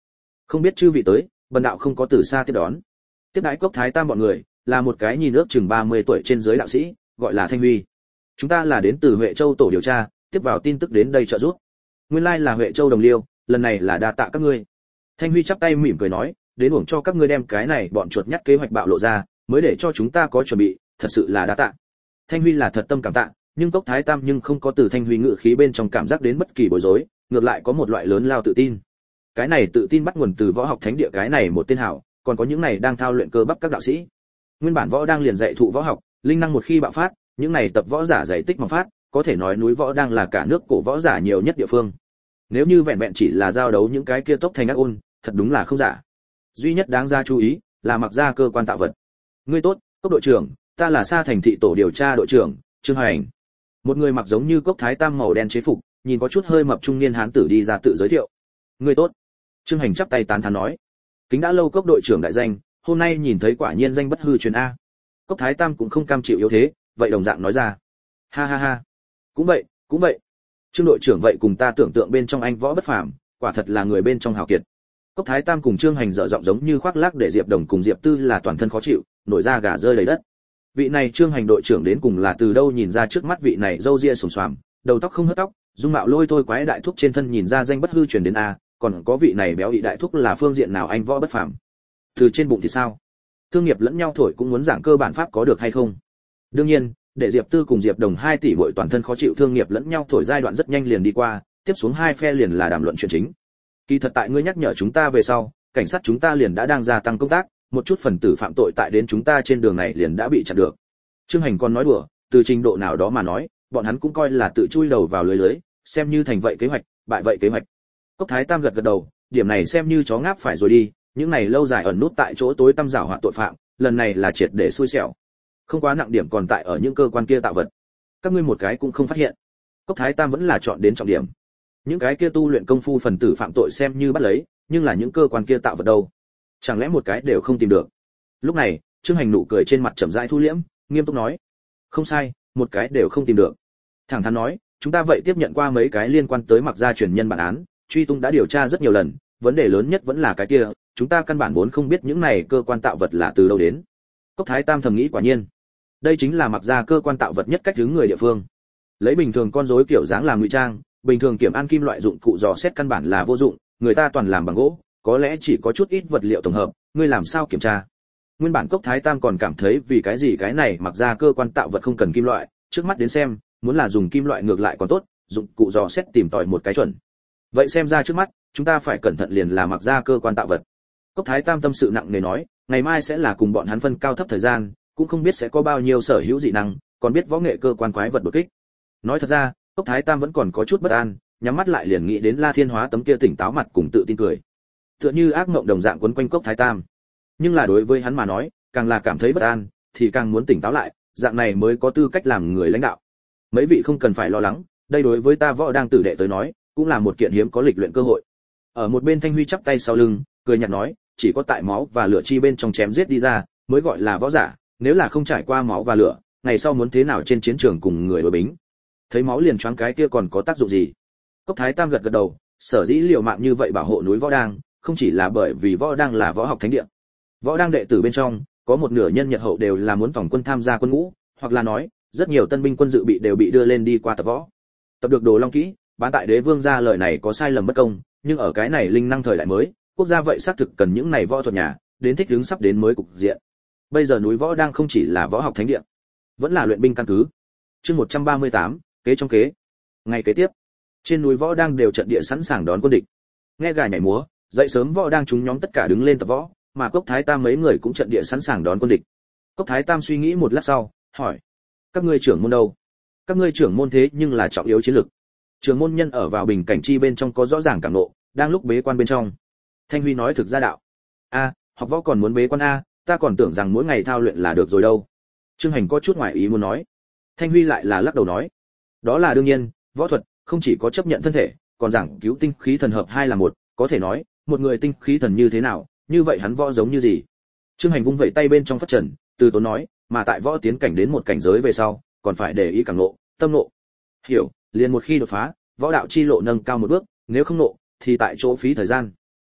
Không biết chư vị tới, bần đạo không có từ xa tiếp đón. Tiếp đãi Cốc Thái Tam bọn người, là một cái nhìn ước chừng 30 tuổi trên dưới đạo sĩ, gọi là Thanh Huy. Chúng ta là đến từ Huệ Châu tổ điều tra, tiếp vào tin tức đến đây trợ giúp. Nguyên lai là Huệ Châu đồng liêu, lần này là đa tạ các ngươi. Thanh Huy chắp tay mỉm cười nói, đến uổng cho các ngươi đem cái này bọn chuột nhắt kế hoạch bạo lộ ra, mới để cho chúng ta có chuẩn bị, thật sự là đa tạ. Thanh Huy là thật tâm cảm tạ, nhưng Cốc Thái Tam nhưng không có từ Thanh Huy ngự khí bên trong cảm giác đến bất kỳ bối rối, ngược lại có một loại lớn lao tự tin. Cái này tự tin bắt nguồn từ võ học thánh địa cái này một tên hảo, còn có những này đang thao luyện cơ bắp các đạo sĩ. Nguyên bản võ đang liền dạy thụ võ học, linh năng một khi bạo phát, những này tập võ giả dày tích mà phát, có thể nói núi võ đang là cả nước cổ võ giả nhiều nhất địa phương. Nếu như vẹn vẹn chỉ là giao đấu những cái kia tốc thành ác ôn, thật đúng là không giả. Duy nhất đáng ra chú ý là mặc ra cơ quan tạo vật. Ngươi tốt, Cốc đội trưởng, ta là Sa Thành thị tổ điều tra đội trưởng Trương Hành. Một người mặc giống như Cốc Thái Tam màu đen chế phục, nhìn có chút hơi mập trung niên hán tử đi ra tự giới thiệu. Ngươi tốt. Trương Hành chắp tay tán thán nói, kính đã lâu Cốc đội trưởng đại danh, hôm nay nhìn thấy quả nhiên danh bất hư truyền a. Cốc Thái Tam cũng không cam chịu yếu thế, vậy đồng dạng nói ra. Ha ha ha. Cũng vậy, cũng vậy. Trương đội trưởng vậy cùng ta tưởng tượng bên trong anh võ bất phàm, quả thật là người bên trong hào kiệt. Cốc Thái Tam cùng Trương Hành dở giọng giống như khoác lác để Diệp Đồng cùng Diệp Tư là toàn thân khó chịu, nổi da gà rơi đầy đất. Vị này Trương Hành đội trưởng đến cùng là từ đâu nhìn ra trước mắt vị này râu ria xồm xoàm, đầu tóc không hớt tóc, dung mạo lôi thôi quái đại thúc trên thân nhìn ra danh bất hư truyền đến a, còn có vị này béo ị đại thúc là phương diện nào anh võ bất phàm. Từ trên bụng thì sao? Thương nghiệp lẫn nhau thổi cũng muốn giảng cơ bản pháp có được hay không? Đương nhiên, để Diệp Tư cùng Diệp Đồng 2 tỷ muội toàn thân khó chịu thương nghiệp lẫn nhau thổi giai đoạn rất nhanh liền đi qua, tiếp xuống hai phe liền là đàm luận chuyện chính. Kỳ thật tại ngươi nhắc nhở chúng ta về sau, cảnh sát chúng ta liền đã đang gia tăng công tác, một chút phần tử phạm tội tại đến chúng ta trên đường này liền đã bị chặn được. Trương Hành còn nói đùa, từ trình độ nào đó mà nói, bọn hắn cũng coi là tự chui đầu vào lưới, xem như thành vậy kế hoạch, bại vậy kế hoạch. Cốc Thái Tam gật gật đầu, điểm này xem như chó ngáp phải rồi đi, những này lâu dài ẩn nút tại chỗ tối tăm giảo hoạt tội phạm, lần này là triệt để xui xẻo. Không quá nặng điểm còn tại ở những cơ quan kia tạo vật. Các ngươi một cái cũng không phát hiện. Cốc Thái Tam vẫn là chọn đến trọng điểm. Những cái kia tu luyện công phu phần tử phạm tội xem như bắt lấy, nhưng là những cơ quan kia tạo vật đâu? Chẳng lẽ một cái đều không tìm được? Lúc này, Trương Hành nụ cười trên mặt chậm rãi thu liễm, nghiêm túc nói: "Không sai, một cái đều không tìm được." Thẳng thắn nói, chúng ta vậy tiếp nhận qua mấy cái liên quan tới mặc gia truyền nhân bản án, truy tung đã điều tra rất nhiều lần, vấn đề lớn nhất vẫn là cái kia, chúng ta căn bản vốn không biết những này cơ quan tạo vật là từ đâu đến. Cốc Thái Tam thầm nghĩ quả nhiên, đây chính là mặc ra cơ quan tạo vật nhất cách hướng người địa phương. Lấy bình thường con rối kiểu dáng làm ngụy trang, bình thường kiểm an kim loại dụng cụ dò xét căn bản là vô dụng, người ta toàn làm bằng gỗ, có lẽ chỉ có chút ít vật liệu tổng hợp, ngươi làm sao kiểm tra? Nguyên bản Cốc Thái Tam còn cảm thấy vì cái gì cái này mặc ra cơ quan tạo vật không cần kim loại, trước mắt đến xem, muốn là dùng kim loại ngược lại còn tốt, dụng cụ dò xét tìm tòi một cái chuẩn. Vậy xem ra trước mắt, chúng ta phải cẩn thận liền là mặc ra cơ quan tạo vật. Cốc Thái Tam tâm sự nặng nề nói, ngày mai sẽ là cùng bọn hắn phân cao thấp thời gian, cũng không biết sẽ có bao nhiêu sở hữu dị năng, còn biết võ nghệ cơ quan quái vật đột kích. Nói thật ra, Cốc Thái Tam vẫn còn có chút bất an, nhắm mắt lại liền nghĩ đến La Thiên Hóa tấm kia tỉnh táo mặt cùng tự tin cười. Tựa như ác mộng đồng dạng quấn quanh Cốc Thái Tam. Nhưng là đối với hắn mà nói, càng là cảm thấy bất an, thì càng muốn tỉnh táo lại, dạng này mới có tư cách làm người lãnh đạo. Mấy vị không cần phải lo lắng, đây đối với ta võ đang tử đệ tới nói, cũng là một kiện hiếm có lịch luyện cơ hội. Ở một bên Thanh Huy chắp tay sau lưng, cười nhạt nói, chỉ có tại máu và lửa chi bên trong chém giết đi ra, mới gọi là võ giả, nếu là không trải qua máu và lửa, ngày sau muốn thế nào trên chiến trường cùng người đối bính. Thấy máu liền choáng cái kia còn có tác dụng gì? Cốc Thái Tam gật gật đầu, sở dĩ liều mạng như vậy bảo hộ núi võ đang, không chỉ là bởi vì võ đang là võ học thánh địa. Võ đang đệ tử bên trong, có một nửa nhân nhật hậu đều là muốn tổng quân tham gia quân ngũ, hoặc là nói, rất nhiều tân binh quân dự bị đều bị đưa lên đi qua tập võ. Tập được đồ long kỹ, bán tại đế vương gia lời này có sai lầm bất công, nhưng ở cái này linh năng thời đại mới, quốc gia vậy xác thực cần những này võ thuật nhà, đến thích ứng sắp đến mới cục diện. Bây giờ núi võ đang không chỉ là võ học thánh địa, vẫn là luyện binh căn cứ. Chương 138, kế trong kế. Ngày kế tiếp, trên núi võ đang đều trận địa sẵn sàng đón quân địch. Nghe gà nhảy múa, dậy sớm võ đang chúng nhóm tất cả đứng lên tập võ, mà Cốc Thái Tam mấy người cũng trận địa sẵn sàng đón quân địch. Cốc Thái Tam suy nghĩ một lát sau, hỏi: "Các ngươi trưởng môn đâu?" "Các ngươi trưởng môn thế nhưng là trọng yếu chiến lược. Trưởng môn nhân ở vào bình cảnh chi bên trong có rõ ràng cảm ngộ, đang lúc bế quan bên trong." Thanh Huy nói thực ra đạo. "A, học võ còn muốn bế quan a, ta còn tưởng rằng mỗi ngày thao luyện là được rồi đâu." Trương Hành có chút ngoài ý muốn nói. Thanh Huy lại là lắc đầu nói: "Đó là đương nhiên, võ thuật không chỉ có chấp nhận thân thể, còn giảng cứu tinh khí thần hợp hai là một, có thể nói, một người tinh khí thần như thế nào, như vậy hắn võ giống như gì." Trương Hành vung vẩy tay bên trong phất trần, từ tốn nói, mà tại võ tiến cảnh đến một cảnh giới về sau, còn phải để ý cảm ngộ, tâm ngộ. Hiểu, liền một khi đột phá, võ đạo chi lộ nâng cao một bước, nếu không ngộ, thì tại chỗ phí thời gian.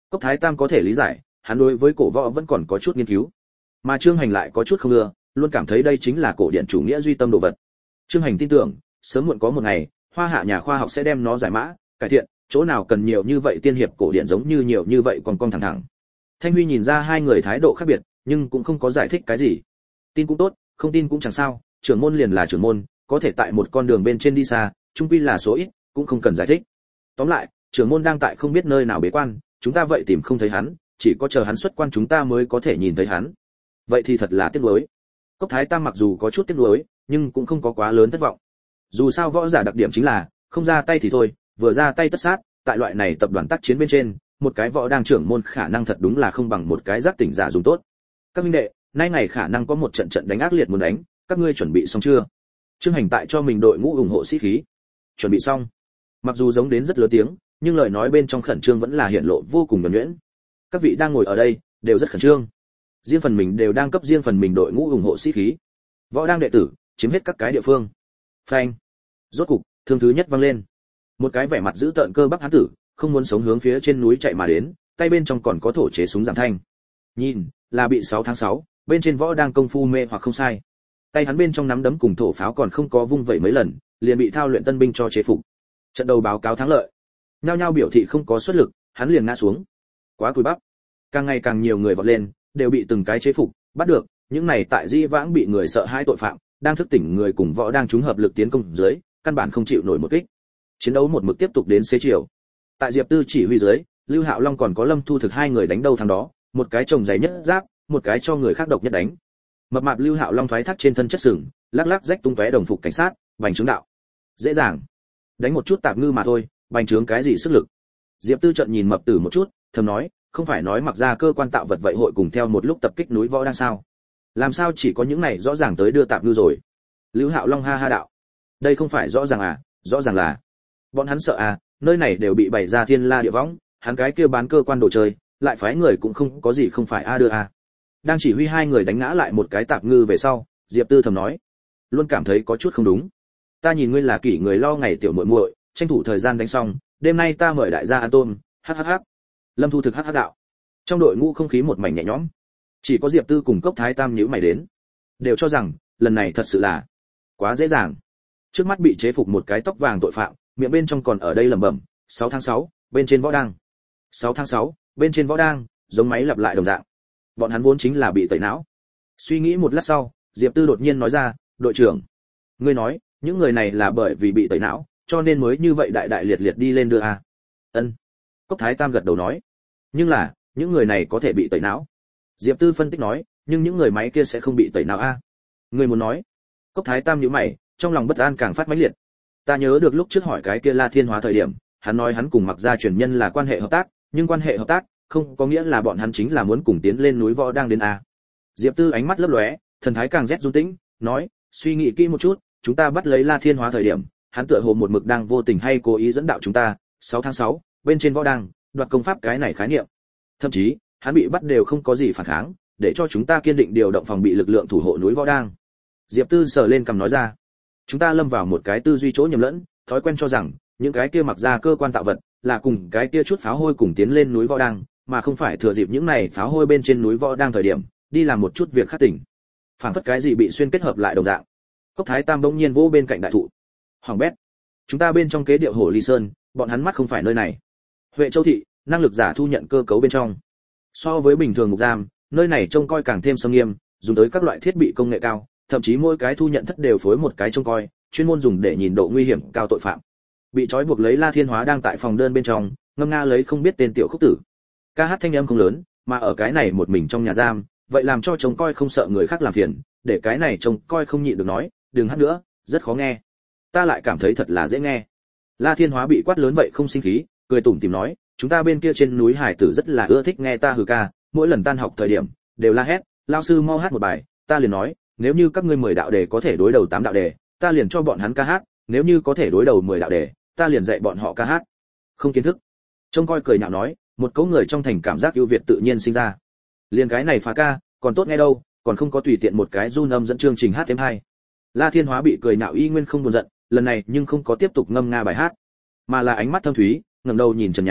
Cốc Thái Tam có thể lý giải, hắn đối với cổ võ vẫn còn có chút nghiên cứu, mà Trương Hành lại có chút không ưa, luôn cảm thấy đây chính là cổ điển chủ nghĩa duy tâm đồ vật. Trương Hành tin tưởng, sớm muộn có một ngày, Hoa Hạ nhà khoa học sẽ đem nó giải mã, cải thiện, chỗ nào cần nhiều như vậy tiên hiệp cổ điển giống như nhiều như vậy còn thẳng thẳng. Thanh Huy nhìn ra hai người thái độ khác biệt, nhưng cũng không có giải thích cái gì. Tin cũng tốt, không tin cũng chẳng sao, trưởng môn liền là trưởng môn, có thể tại một con đường bên trên đi xa, chung quy là số ít, cũng không cần giải thích. Tóm lại, trưởng môn đang tại không biết nơi nào bế quan, chúng ta vậy tìm không thấy hắn, chỉ có chờ hắn xuất quan chúng ta mới có thể nhìn thấy hắn. Vậy thì thật là tiếc nuối. Cốc Thái Tam mặc dù có chút tiếc nuối, nhưng cũng không có quá lớn thất vọng. Dù sao võ giả đặc điểm chính là không ra tay thì thôi, vừa ra tay tất sát, tại loại này tập đoàn tác chiến bên trên, một cái võ đang trưởng môn khả năng thật đúng là không bằng một cái giác tỉnh giả dùng tốt. Các minh đệ, nay ngày khả năng có một trận trận đánh ác liệt muốn đánh, các ngươi chuẩn bị xong chưa? Trương Hành tại cho mình đội ngũ ủng hộ sĩ khí. Chuẩn bị xong. Mặc dù giống đến rất lớn tiếng, nhưng lời nói bên trong khẩn trương vẫn là hiện lộ vô cùng nhuần nhuyễn. Các vị đang ngồi ở đây đều rất khẩn trương. Riêng phần mình đều đang cấp riêng phần mình đội ngũ ủng hộ sĩ khí. Võ đang đệ tử chiếm hết các cái địa phương. Phanh. Rốt cục, thương thứ nhất vang lên. Một cái vẻ mặt dữ tợn cơ bắp hán tử, không muốn sống hướng phía trên núi chạy mà đến, tay bên trong còn có thổ chế súng giảm thanh. Nhìn, là bị 6 tháng 6, bên trên võ đang công phu mê hoặc không sai. Tay hắn bên trong nắm đấm cùng thổ pháo còn không có vung vẩy mấy lần, liền bị thao luyện tân binh cho chế phục. Trận đầu báo cáo thắng lợi. Nhao nhao biểu thị không có xuất lực, hắn liền ngã xuống. Quá cùi bắp. Càng ngày càng nhiều người vọt lên, đều bị từng cái chế phục, bắt được, những này tại Di Vãng bị người sợ hãi tội phạm, đang thức tỉnh người cùng võ đang chúng hợp lực tiến công dưới, căn bản không chịu nổi một kích. Chiến đấu một mực tiếp tục đến xế chiều. Tại Diệp Tư chỉ huy dưới, Lưu Hạo Long còn có Lâm Thu Thực hai người đánh đầu thằng đó, một cái trồng giày nhất giáp, một cái cho người khác độc nhất đánh. Mập mạp Lưu Hạo Long thoái thác trên thân chất sừng, lắc lắc rách tung tóe đồng phục cảnh sát, bành trướng đạo. Dễ dàng, đánh một chút tạp ngư mà thôi, bành trướng cái gì sức lực. Diệp Tư trợn nhìn mập tử một chút, thầm nói, không phải nói mặc ra cơ quan tạo vật vậy hội cùng theo một lúc tập kích núi võ đang sao? Làm sao chỉ có những này rõ ràng tới đưa tạp ngư rồi? Lưu Hạo Long ha ha đạo. Đây không phải rõ ràng à, rõ ràng là bọn hắn sợ à, nơi này đều bị bày ra thiên la địa võng, hắn cái kia bán cơ quan đồ chơi, lại phái người cũng không có gì không phải a đưa a. Đang chỉ huy hai người đánh ngã lại một cái tạp ngư về sau, Diệp Tư thầm nói, luôn cảm thấy có chút không đúng. Ta nhìn ngươi là kỷ người lo ngày tiểu muội muội, tranh thủ thời gian đánh xong, đêm nay ta mời đại gia ăn tôm. Hắc. Lâm Thu Thực hắc đạo. Trong đội ngũ không khí một mảnh nhẹ nhõm, chỉ có Diệp Tư cùng Cốc Thái Tam nhíu mày đến, đều cho rằng lần này thật sự là quá dễ dàng. Trước mắt bị chế phục một cái tóc vàng tội phạm, miệng bên trong còn ở đây lẩm bẩm, 6 tháng 6, bên trên võ đang. 6 tháng 6, bên trên võ đang, giống máy lặp lại đồng dạng. Bọn hắn vốn chính là bị tẩy não. Suy nghĩ một lát sau, Diệp Tư đột nhiên nói ra, đội trưởng, ngươi nói, những người này là bởi vì bị tẩy não, cho nên mới như vậy đại đại liệt liệt đi lên đưa a. Ân. Cốc Thái Tam gật đầu nói, nhưng là, những người này có thể bị tẩy não. Diệp Tư phân tích nói, nhưng những người máy kia sẽ không bị tẩy não a. Ngươi muốn nói? Cốc Thái Tam nhíu mày, trong lòng bất an càng phát mãnh liệt. Ta nhớ được lúc trước hỏi cái kia La Thiên Hóa thời điểm, hắn nói hắn cùng Mặc Gia truyền nhân là quan hệ hợp tác, nhưng quan hệ hợp tác không có nghĩa là bọn hắn chính là muốn cùng tiến lên núi võ đang đến a. Diệp Tư ánh mắt lấp lóe, thần thái càng rét run tĩnh, nói, suy nghĩ kỹ một chút, chúng ta bắt lấy La Thiên Hóa thời điểm, hắn tựa hồ một mực đang vô tình hay cố ý dẫn đạo chúng ta, 6 tháng 6, bên trên võ đang, đoạt công pháp cái này khái niệm. Thậm chí, hắn bị bắt đều không có gì phản kháng, để cho chúng ta kiên định điều động phòng bị lực lượng thủ hộ núi võ đang. Diệp Tư sờ lên cằm nói ra, chúng ta lâm vào một cái tư duy chỗ nhầm lẫn, thói quen cho rằng những cái kia mặc ra cơ quan tạo vật là cùng cái kia chút pháo hôi cùng tiến lên núi võ đang, mà không phải thừa dịp những này pháo hôi bên trên núi võ đang thời điểm đi làm một chút việc khác tỉnh. Phản phất cái gì bị xuyên kết hợp lại đồng dạng. Cốc Thái Tam bỗng nhiên vỗ bên cạnh đại thụ. Hoàng bét, chúng ta bên trong kế điệu Hồ Ly Sơn, bọn hắn mắt không phải nơi này. Huệ Châu thị, năng lực giả thu nhận cơ cấu bên trong. So với bình thường ngục giam, nơi này trông coi càng thêm nghiêm nghiêm, dùng tới các loại thiết bị công nghệ cao, thậm chí mỗi cái thu nhận thất đều phối một cái trông coi, chuyên môn dùng để nhìn độ nguy hiểm cao tội phạm. Bị trói buộc lấy La Thiên Hóa đang tại phòng đơn bên trong, ngâm nga lấy không biết tên tiểu khúc tử. Ca hát thanh âm không lớn, mà ở cái này một mình trong nhà giam, vậy làm cho trông coi không sợ người khác làm phiền, để cái này trông coi không nhịn được nói, đừng hát nữa, rất khó nghe. Ta lại cảm thấy thật là dễ nghe. La Thiên Hóa bị quát lớn vậy không sinh khí, cười tủm tỉm nói, chúng ta bên kia trên núi hải tử rất là ưa thích nghe ta hừ ca, mỗi lần tan học thời điểm đều la hét, lao sư mau hát một bài, ta liền nói, nếu như các ngươi 10 đạo đề có thể đối đầu 8 đạo đề, ta liền cho bọn hắn ca hát, nếu như có thể đối đầu 10 đạo đề, ta liền dạy bọn họ ca hát. Không kiến thức. Trông coi cười nhạo nói, một cấu người trong thành cảm giác ưu việt tự nhiên sinh ra. Liền cái này phá ca, còn tốt nghe đâu, còn không có tùy tiện một cái run âm dẫn chương trình hát thêm hay. La Thiên Hóa bị cười nhạo y nguyên không buồn giận, lần này nhưng không có tiếp tục ngâm nga bài hát, mà là ánh mắt thâm thúy, ngẩng đầu nhìn trần nhà,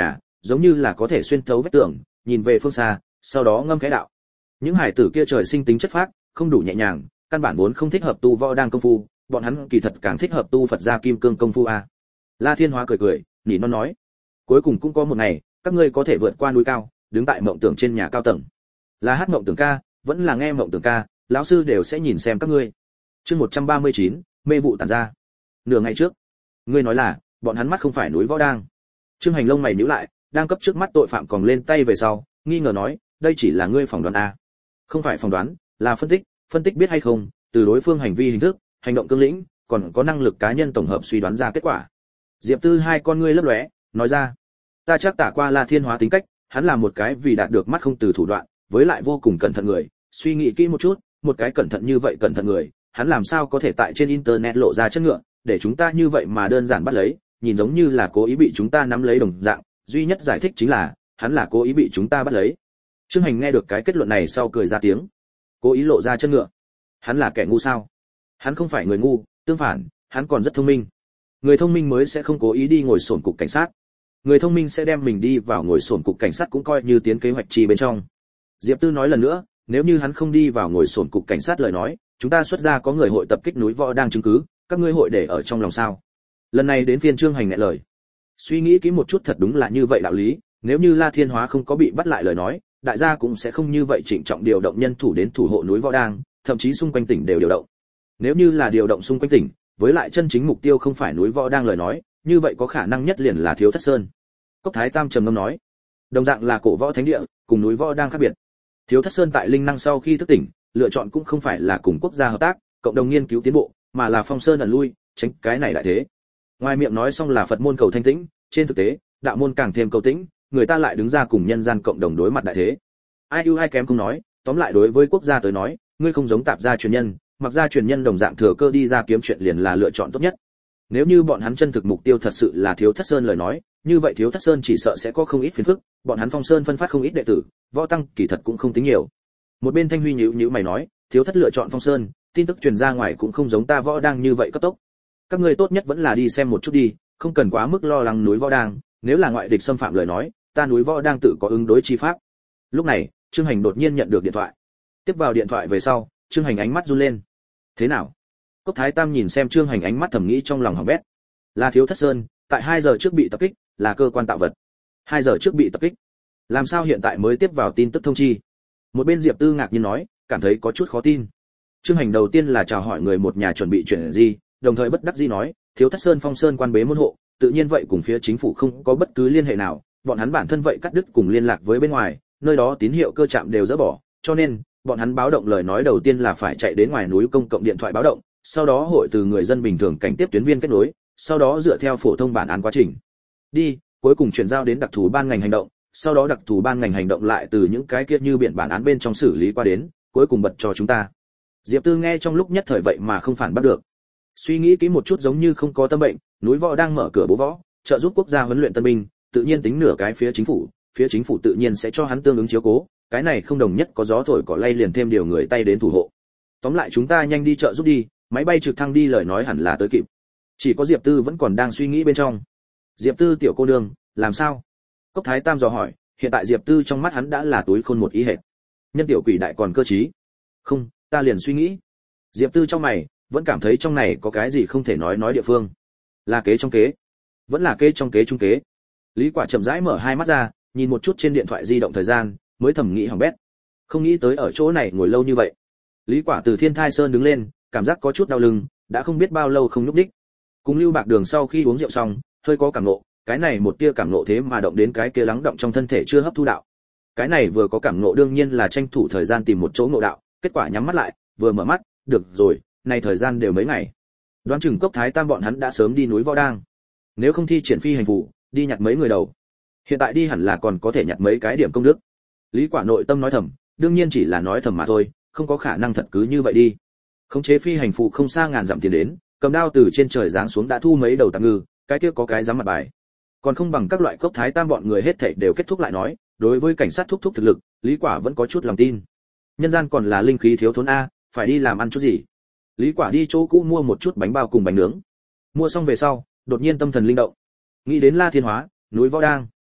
giống như là có thể xuyên thấu vách tường, nhìn về phương xa, sau đó ngâm cái đạo. Những hải tử kia trời sinh tính chất phác, không đủ nhẹ nhàng, căn bản vốn không thích hợp tu võ đang công phu, bọn hắn kỳ thật càng thích hợp tu Phật gia kim cương công phu a. La Thiên Hóa cười cười, nỉ non nói, cuối cùng cũng có một ngày, các ngươi có thể vượt qua núi cao, đứng tại mộng tưởng trên nhà cao tầng. Là hát mộng tưởng ca, vẫn là nghe mộng tưởng ca, lão sư đều sẽ nhìn xem các ngươi. Chương 139, mê vụ tản ra. Nửa ngày trước, ngươi nói là, bọn hắn mắt không phải núi võ đang. Trương Hành lông mày nhíu lại, đang cấp trước mắt tội phạm còn lên tay về sau, nghi ngờ nói, đây chỉ là ngươi phỏng đoán a. Không phải phỏng đoán, là phân tích biết hay không, từ đối phương hành vi hình thức, hành động cương lĩnh, còn có năng lực cá nhân tổng hợp suy đoán ra kết quả. Diệp Tư hai con ngươi lấp lóe, nói ra, ta chắc tả qua La Thiên Hóa tính cách, hắn là một cái vì đạt được mắt không từ thủ đoạn, với lại vô cùng cẩn thận người, suy nghĩ kỹ một chút, một cái cẩn thận như vậy cẩn thận người, hắn làm sao có thể tại trên internet lộ ra chất ngựa, để chúng ta như vậy mà đơn giản bắt lấy, nhìn giống như là cố ý bị chúng ta nắm lấy đồng dạng, duy nhất giải thích chính là, hắn là cố ý bị chúng ta bắt lấy. Trương Hành nghe được cái kết luận này sau cười ra tiếng. Cố ý lộ ra chân ngựa. Hắn là kẻ ngu sao? Hắn không phải người ngu, tương phản, hắn còn rất thông minh. Người thông minh mới sẽ không cố ý đi ngồi xổm cục cảnh sát. Người thông minh sẽ đem mình đi vào ngồi xổm cục cảnh sát cũng coi như tiến kế hoạch chi bên trong. Diệp Tư nói lần nữa, nếu như hắn không đi vào ngồi xổm cục cảnh sát lời nói, chúng ta xuất ra có người hội tập kích núi võ đang chứng cứ, các ngươi hội để ở trong lòng sao? Lần này đến phiên Trương Hành nghẹn lời. Suy nghĩ kỹ một chút thật đúng là như vậy đạo lý, nếu như La Thiên Hóa không có bị bắt lại lời nói, đại gia cũng sẽ không như vậy trịnh trọng điều động nhân thủ đến thủ hộ núi võ đang, thậm chí xung quanh tỉnh đều điều động. Nếu như là điều động xung quanh tỉnh, với lại chân chính mục tiêu không phải núi võ đang lời nói, như vậy có khả năng nhất liền là Thiếu Thất Sơn. Cốc Thái Tam trầm ngâm nói, đồng dạng là cổ võ thánh địa, cùng núi võ đang khác biệt. Thiếu Thất Sơn tại linh năng sau khi thức tỉnh, lựa chọn cũng không phải là cùng quốc gia hợp tác, cộng đồng nghiên cứu tiến bộ, mà là phong sơn ẩn lui, tránh cái này đại thế. Ngoài miệng nói xong là Phật môn cầu thanh tĩnh, trên thực tế, đạo môn càng thêm cầu tĩnh, người ta lại đứng ra cùng nhân gian cộng đồng đối mặt đại thế. Ai ưu ai kém không nói, tóm lại đối với quốc gia tới nói, ngươi không giống tạp gia truyền nhân, mặc gia truyền nhân đồng dạng thừa cơ đi ra kiếm chuyện liền là lựa chọn tốt nhất. Nếu như bọn hắn chân thực mục tiêu thật sự là Thiếu Thất Sơn lời nói, như vậy Thiếu Thất Sơn chỉ sợ sẽ có không ít phiền phức, bọn hắn Phong Sơn phân phát không ít đệ tử, võ tăng kỳ thật cũng không tính nhiều. Một bên Thanh Huy nhíu mày nói, Thiếu Thất lựa chọn Phong Sơn, tin tức truyền ra ngoài cũng không giống ta võ đang như vậy cấp tốc. Các ngươi tốt nhất vẫn là đi xem một chút đi, không cần quá mức lo lắng núi võ đang, nếu là ngoại địch xâm phạm lời nói, ta núi võ đang tự có ứng đối chi pháp. Lúc này, Trương Hành đột nhiên nhận được điện thoại. Tiếp vào điện thoại về sau, Trương Hành ánh mắt run lên. Thế nào? Cốc Thái Tam nhìn xem Trương Hành ánh mắt thầm nghĩ trong lòng hỏng bét. Là Thiếu Thất Sơn, tại 2 giờ trước bị tập kích, là cơ quan tạo vật. 2 giờ trước bị tập kích. Làm sao hiện tại mới tiếp vào tin tức thông chi? Một bên Diệp Tư ngạc nhiên nói, cảm thấy có chút khó tin. Trương Hành đầu tiên là chào hỏi người một nhà chuẩn bị chuyển gì, đồng thời bất đắc dĩ nói, Thiếu Thất Sơn Phong Sơn quan bế môn hộ, tự nhiên vậy cùng phía chính phủ không có bất cứ liên hệ nào, bọn hắn bản thân vậy cắt đứt cùng liên lạc với bên ngoài, nơi đó tín hiệu cơ trạm đều dỡ bỏ, cho nên bọn hắn báo động lời nói đầu tiên là phải chạy đến ngoài núi công cộng điện thoại báo động, sau đó hội từ người dân bình thường cảnh tiếp tuyến viên kết nối, sau đó dựa theo phổ thông bản án quá trình đi, cuối cùng chuyển giao đến đặc thù ban ngành hành động, sau đó đặc thù ban ngành hành động lại từ những cái kia như biển bản án bên trong xử lý qua đến, cuối cùng bật cho chúng ta. Diệp Tư nghe trong lúc nhất thời vậy mà không phản bắt được. Suy nghĩ kỹ một chút giống như không có tâm bệnh, núi võ đang mở cửa bố võ, trợ giúp quốc gia huấn luyện tân binh, tự nhiên tính nửa cái phía chính phủ tự nhiên sẽ cho hắn tương ứng chiếu cố, cái này không đồng nhất có gió thổi cỏ lay liền thêm điều người tay đến thủ hộ. Tóm lại chúng ta nhanh đi trợ giúp đi, máy bay trực thăng đi lời nói hẳn là tới kịp. Chỉ có Diệp Tư vẫn còn đang suy nghĩ bên trong. Diệp Tư tiểu cô nương, làm sao? Cốc Thái Tam dò hỏi, hiện tại Diệp Tư trong mắt hắn đã là túi khôn một ý hệt. Nhân tiểu quỷ đại còn cơ trí. Không, ta liền suy nghĩ. Diệp Tư trong mày, vẫn cảm thấy trong này có cái gì không thể nói địa phương. Là kế trong kế, vẫn là kế trong kế trung kế. Lý Quả chậm rãi mở hai mắt ra, nhìn một chút trên điện thoại di động thời gian, mới thầm nghĩ hỏng bét. Không nghĩ tới ở chỗ này ngồi lâu như vậy. Lý Quả từ Thiên Thai Sơn đứng lên, cảm giác có chút đau lưng, đã không biết bao lâu không nhúc nhích. Cùng Lưu Bạc Đường sau khi uống rượu xong, hơi có cảm ngộ, cái này một tia cảm ngộ thế mà động đến cái kia lắng động trong thân thể chưa hấp thu đạo. Cái này vừa có cảm ngộ đương nhiên là tranh thủ thời gian tìm một chỗ ngộ đạo, kết quả nhắm mắt lại, vừa mở mắt, được rồi, này thời gian đều mấy ngày. Đoán chừng Cốc Thái Tam bọn hắn đã sớm đi núi võ đang. Nếu không thi triển phi hành vụ, đi nhặt mấy người đầu. Hiện tại đi hẳn là còn có thể nhặt mấy cái điểm công đức. Lý Quả nội tâm nói thầm, đương nhiên chỉ là nói thầm mà thôi, không có khả năng thật cứ như vậy đi. Khống chế phi hành phụ không xa ngàn dặm tiền đến, cầm đao từ trên trời giáng xuống đã thu mấy đầu tạm ngư, cái kia có cái dám mặt bài. Còn không bằng các loại Cốc Thái Tam bọn người hết thảy đều kết thúc lại nói, đối với cảnh sát thúc thực lực, Lý Quả vẫn có chút lòng tin. Nhân gian còn là linh khí thiếu thốn a, phải đi làm ăn chút gì. Lý Quả đi chỗ cũ mua một chút bánh bao cùng bánh nướng. Mua xong về sau, đột nhiên tâm thần linh động, nghĩ đến La Thiên Hóa, núi võ đang.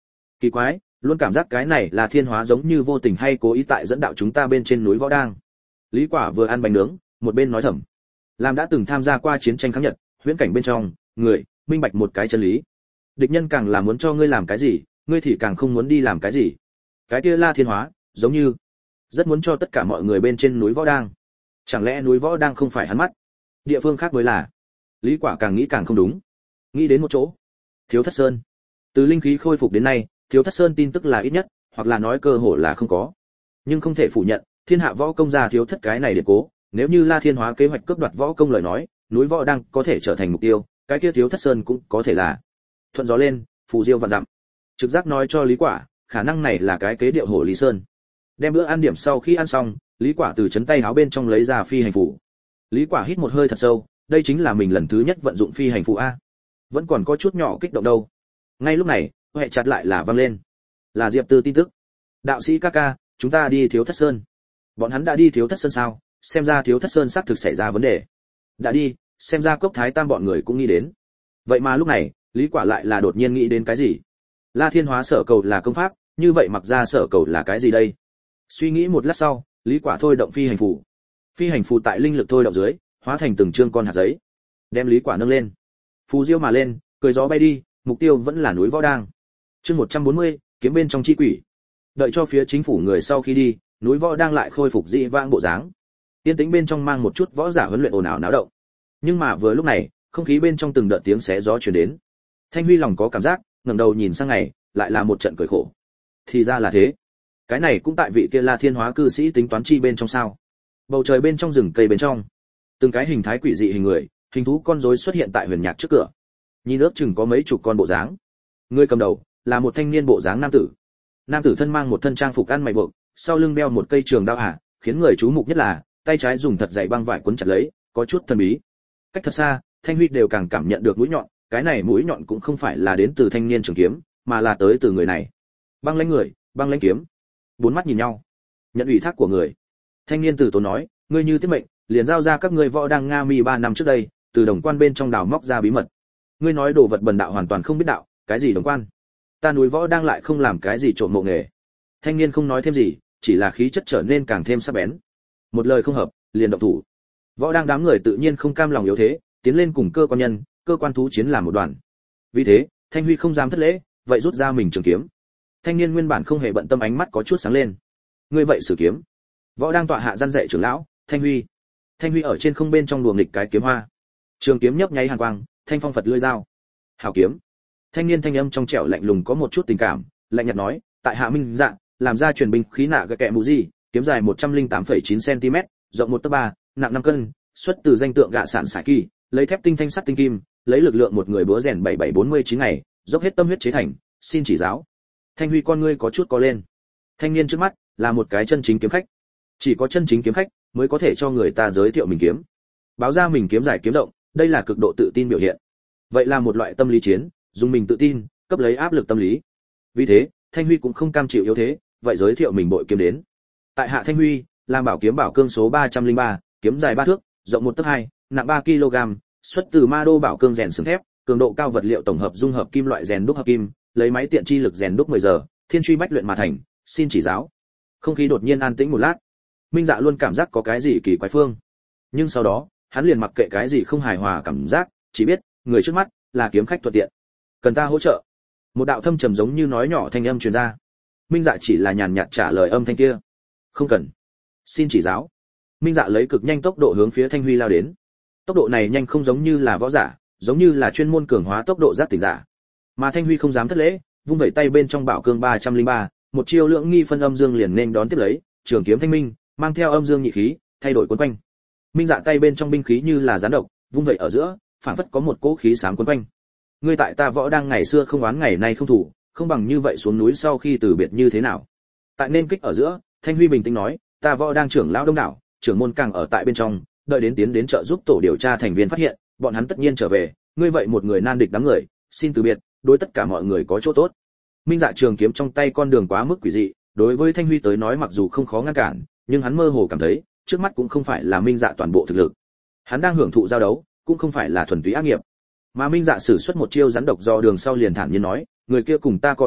Kỳ quái, luôn cảm giác cái này là thiên hóa giống như vô tình hay cố ý tại dẫn đạo chúng ta bên trên núi võ đang. Lý Quả vừa ăn bánh nướng, một bên nói thầm. Làm đã từng tham gia qua chiến tranh kháng Nhật, huyễn cảnh bên trong, người minh bạch một cái chân lý. Địch nhân càng là muốn cho ngươi làm cái gì, ngươi thì càng không muốn đi làm cái gì. Cái kia La Thiên Hóa, giống như rất muốn cho tất cả mọi người bên trên núi võ đang. Chẳng lẽ núi võ đang không phải hắn mắt? Địa phương khác mới là. Lý Quả càng nghĩ càng không đúng. Nghĩ đến một chỗ, Thiếu Thất Sơn. Từ linh khí khôi phục đến nay, Thiếu Thất Sơn tin tức là ít nhất, hoặc là nói cơ hội là không có. Nhưng không thể phủ nhận, thiên hạ võ công gia thiếu thất cái này để cố, nếu như La Thiên Hóa kế hoạch cướp đoạt võ công lời nói, núi võ đang có thể trở thành mục tiêu, cái kia Thiếu Thất Sơn cũng có thể là. Thuận gió lên, phù diêu vạn dặm. Trực giác nói cho Lý Quả, khả năng này là cái kế điệu hổ Lý Sơn. Đem bữa ăn điểm sau khi ăn xong, Lý Quả từ chấn tay áo bên trong lấy ra phi hành phù. Lý Quả hít một hơi thật sâu, đây chính là mình lần thứ nhất vận dụng phi hành phù a. Vẫn còn có chút nhỏ kích động đâu. Ngay lúc này, hệ chặt lại là vang lên. Là Diệp Tư tin tức. Đạo sĩ ca ca, chúng ta đi Thiếu Thất Sơn. Bọn hắn đã đi Thiếu Thất Sơn sao? Xem ra Thiếu Thất Sơn xác thực xảy ra vấn đề. Đã đi, xem ra Cốc Thái Tam bọn người cũng nghĩ đến. Vậy mà lúc này, Lý Quả lại là đột nhiên nghĩ đến cái gì? La Thiên Hóa sở cầu là công pháp, như vậy mặc ra sở cầu là cái gì đây? Suy nghĩ một lát sau, Lý Quả thôi động phi hành phù. Phi hành phù tại linh lực thôi động dưới, hóa thành từng trương con hạt giấy. Đem Lý Quả nâng lên. Phù diêu mà lên, cười gió bay đi, mục tiêu vẫn là núi võ đang. Chương 140, kiếm bên trong chi quỷ. Đợi cho phía chính phủ người sau khi đi, núi võ đang lại khôi phục dị vãng bộ dáng. Tiên tĩnh bên trong mang một chút võ giả huấn luyện ồn ào náo động. Nhưng mà vừa lúc này, không khí bên trong từng đợt tiếng xé gió truyền đến. Thanh Huy lòng có cảm giác, ngẩng đầu nhìn sang ngày, lại là một trận cười khổ. Thì ra là thế. Cái này cũng tại vị kia La Thiên Hóa cư sĩ tính toán chi bên trong sao? Bầu trời bên trong rừng cây bên trong, từng cái hình thái quỷ dị hình người, hình thú con rối xuất hiện tại huyền nhạc trước cửa. Nhìn ước chừng có mấy chục con bộ dáng. Người cầm đầu là một thanh niên bộ dáng nam tử. Nam tử thân mang một thân trang phục ăn mày buộc, sau lưng đeo một cây trường đao khiến người chú mục nhất là tay trái dùng thật dày băng vải quấn chặt lấy, có chút thần bí. Cách thật xa, Thanh Huy đều càng cảm nhận được mũi nhọn, cái này mũi nhọn cũng không phải là đến từ thanh niên trường kiếm, mà là tới từ người này. Băng lãnh người, băng lãnh kiếm. Bốn mắt nhìn nhau, nhận ủy thác của người. Thanh niên tử tốn nói, ngươi như tiết mệnh, liền giao ra các ngươi võ đang Nga Mi 3 năm trước đây, từ đồng quan bên trong đào móc ra bí mật. Ngươi nói đồ vật bần đạo hoàn toàn không biết đạo, cái gì đồng quan? Ta núi võ đang lại không làm cái gì trộm mộ nghề. Thanh niên không nói thêm gì, chỉ là khí chất trở nên càng thêm sắc bén. Một lời không hợp, liền động thủ. Võ đang đám người tự nhiên không cam lòng yếu thế, tiến lên cùng cơ quan nhân, cơ quan thú chiến làm một đoàn. Vì thế, Thanh Huy không dám thất lễ, vậy rút ra mình trường kiếm. Thanh niên nguyên bản không hề bận tâm ánh mắt có chút sáng lên. Ngươi vậy sử kiếm. Võ đang tọa hạ gian dạy trưởng lão, Thanh Huy. Thanh Huy ở trên không bên trong đùa nghịch cái kiếm hoa. Trường kiếm nhấp nháy hàn quang, thanh phong Phật lưỡi dao. Hảo kiếm. Thanh niên thanh âm trong trẻo lạnh lùng có một chút tình cảm, lạnh nhạt nói, tại hạ Minh Dạ, làm ra truyền binh khí nạ gạ kẹ mù gì, kiếm dài 108,9 cm, rộng 1 tấc 3, nặng 5 cân, xuất từ danh tượng gạ sản sải kỳ, lấy thép tinh thanh sắt tinh kim, lấy lực lượng một người búa rèn 7749 ngày, dốc hết tâm huyết chế thành, xin chỉ giáo. Thanh Huy con ngươi có chút có lên. Thanh niên trước mắt là một cái chân chính kiếm khách. Chỉ có chân chính kiếm khách mới có thể cho người ta giới thiệu mình kiếm. Báo ra mình kiếm dài kiếm rộng, đây là cực độ tự tin biểu hiện. Vậy là một loại tâm lý chiến, dùng mình tự tin, cấp lấy áp lực tâm lý. Vì thế, Thanh Huy cũng không cam chịu yếu thế, vậy giới thiệu mình bội kiếm đến. Tại hạ Thanh Huy, làm bảo kiếm bảo cương số 303, kiếm dài 3 thước, rộng 1 tấc 2, nặng 3 kg, xuất từ Ma Đô bảo cương rèn sừng thép, cường độ cao vật liệu tổng hợp dung hợp kim loại rèn đúc hợp kim, lấy máy tiện chi lực rèn đúc 10 giờ, thiên truy bách luyện mà thành, xin chỉ giáo. Không khí đột nhiên an tĩnh một lát. Minh Dạ luôn cảm giác có cái gì kỳ quái phương. Nhưng sau đó, hắn liền mặc kệ cái gì không hài hòa cảm giác, chỉ biết, người trước mắt là kiếm khách thuận tiện. Cần ta hỗ trợ? Một đạo thâm trầm giống như nói nhỏ thanh âm truyền ra. Minh Dạ chỉ là nhàn nhạt trả lời âm thanh kia. Không cần. Xin chỉ giáo. Minh Dạ lấy cực nhanh tốc độ hướng phía Thanh Huy lao đến. Tốc độ này nhanh không giống như là võ giả, giống như là chuyên môn cường hóa tốc độ giác tỉnh giả. Mà Thanh Huy không dám thất lễ, vung vẩy tay bên trong bảo cương 303, một chiêu lượng nghi phân âm dương liền nên đón tiếp lấy, trường kiếm thanh minh, mang theo âm dương nhị khí, thay đổi cuốn quanh. Minh Dạ tay bên trong binh khí như là gián độc, vung vẩy ở giữa, phảng phất có một cỗ khí xám cuốn quanh. Ngươi tại ta võ đang ngày xưa không oán ngày nay không thủ, không bằng như vậy xuống núi sau khi từ biệt như thế nào? Tại nên kích ở giữa, Thanh Huy bình tĩnh nói, ta võ đang trưởng lão đông đảo, trưởng môn càng ở tại bên trong, đợi đến tiến đến trợ giúp tổ điều tra thành viên phát hiện, bọn hắn tất nhiên trở về, ngươi vậy một người nan địch đám người, xin từ biệt, đối tất cả mọi người có chỗ tốt. Minh Dạ trường kiếm trong tay con đường quá mức quỷ dị, đối với Thanh Huy tới nói mặc dù không khó ngăn cản, nhưng hắn mơ hồ cảm thấy, trước mắt cũng không phải là Minh Dạ toàn bộ thực lực. Hắn đang hưởng thụ giao đấu, cũng không phải là thuần túy ác nghiệp. Mà Minh Dạ sử xuất một chiêu rắn độc do đường sau liền thản nhiên nói, người kia cùng ta có ân,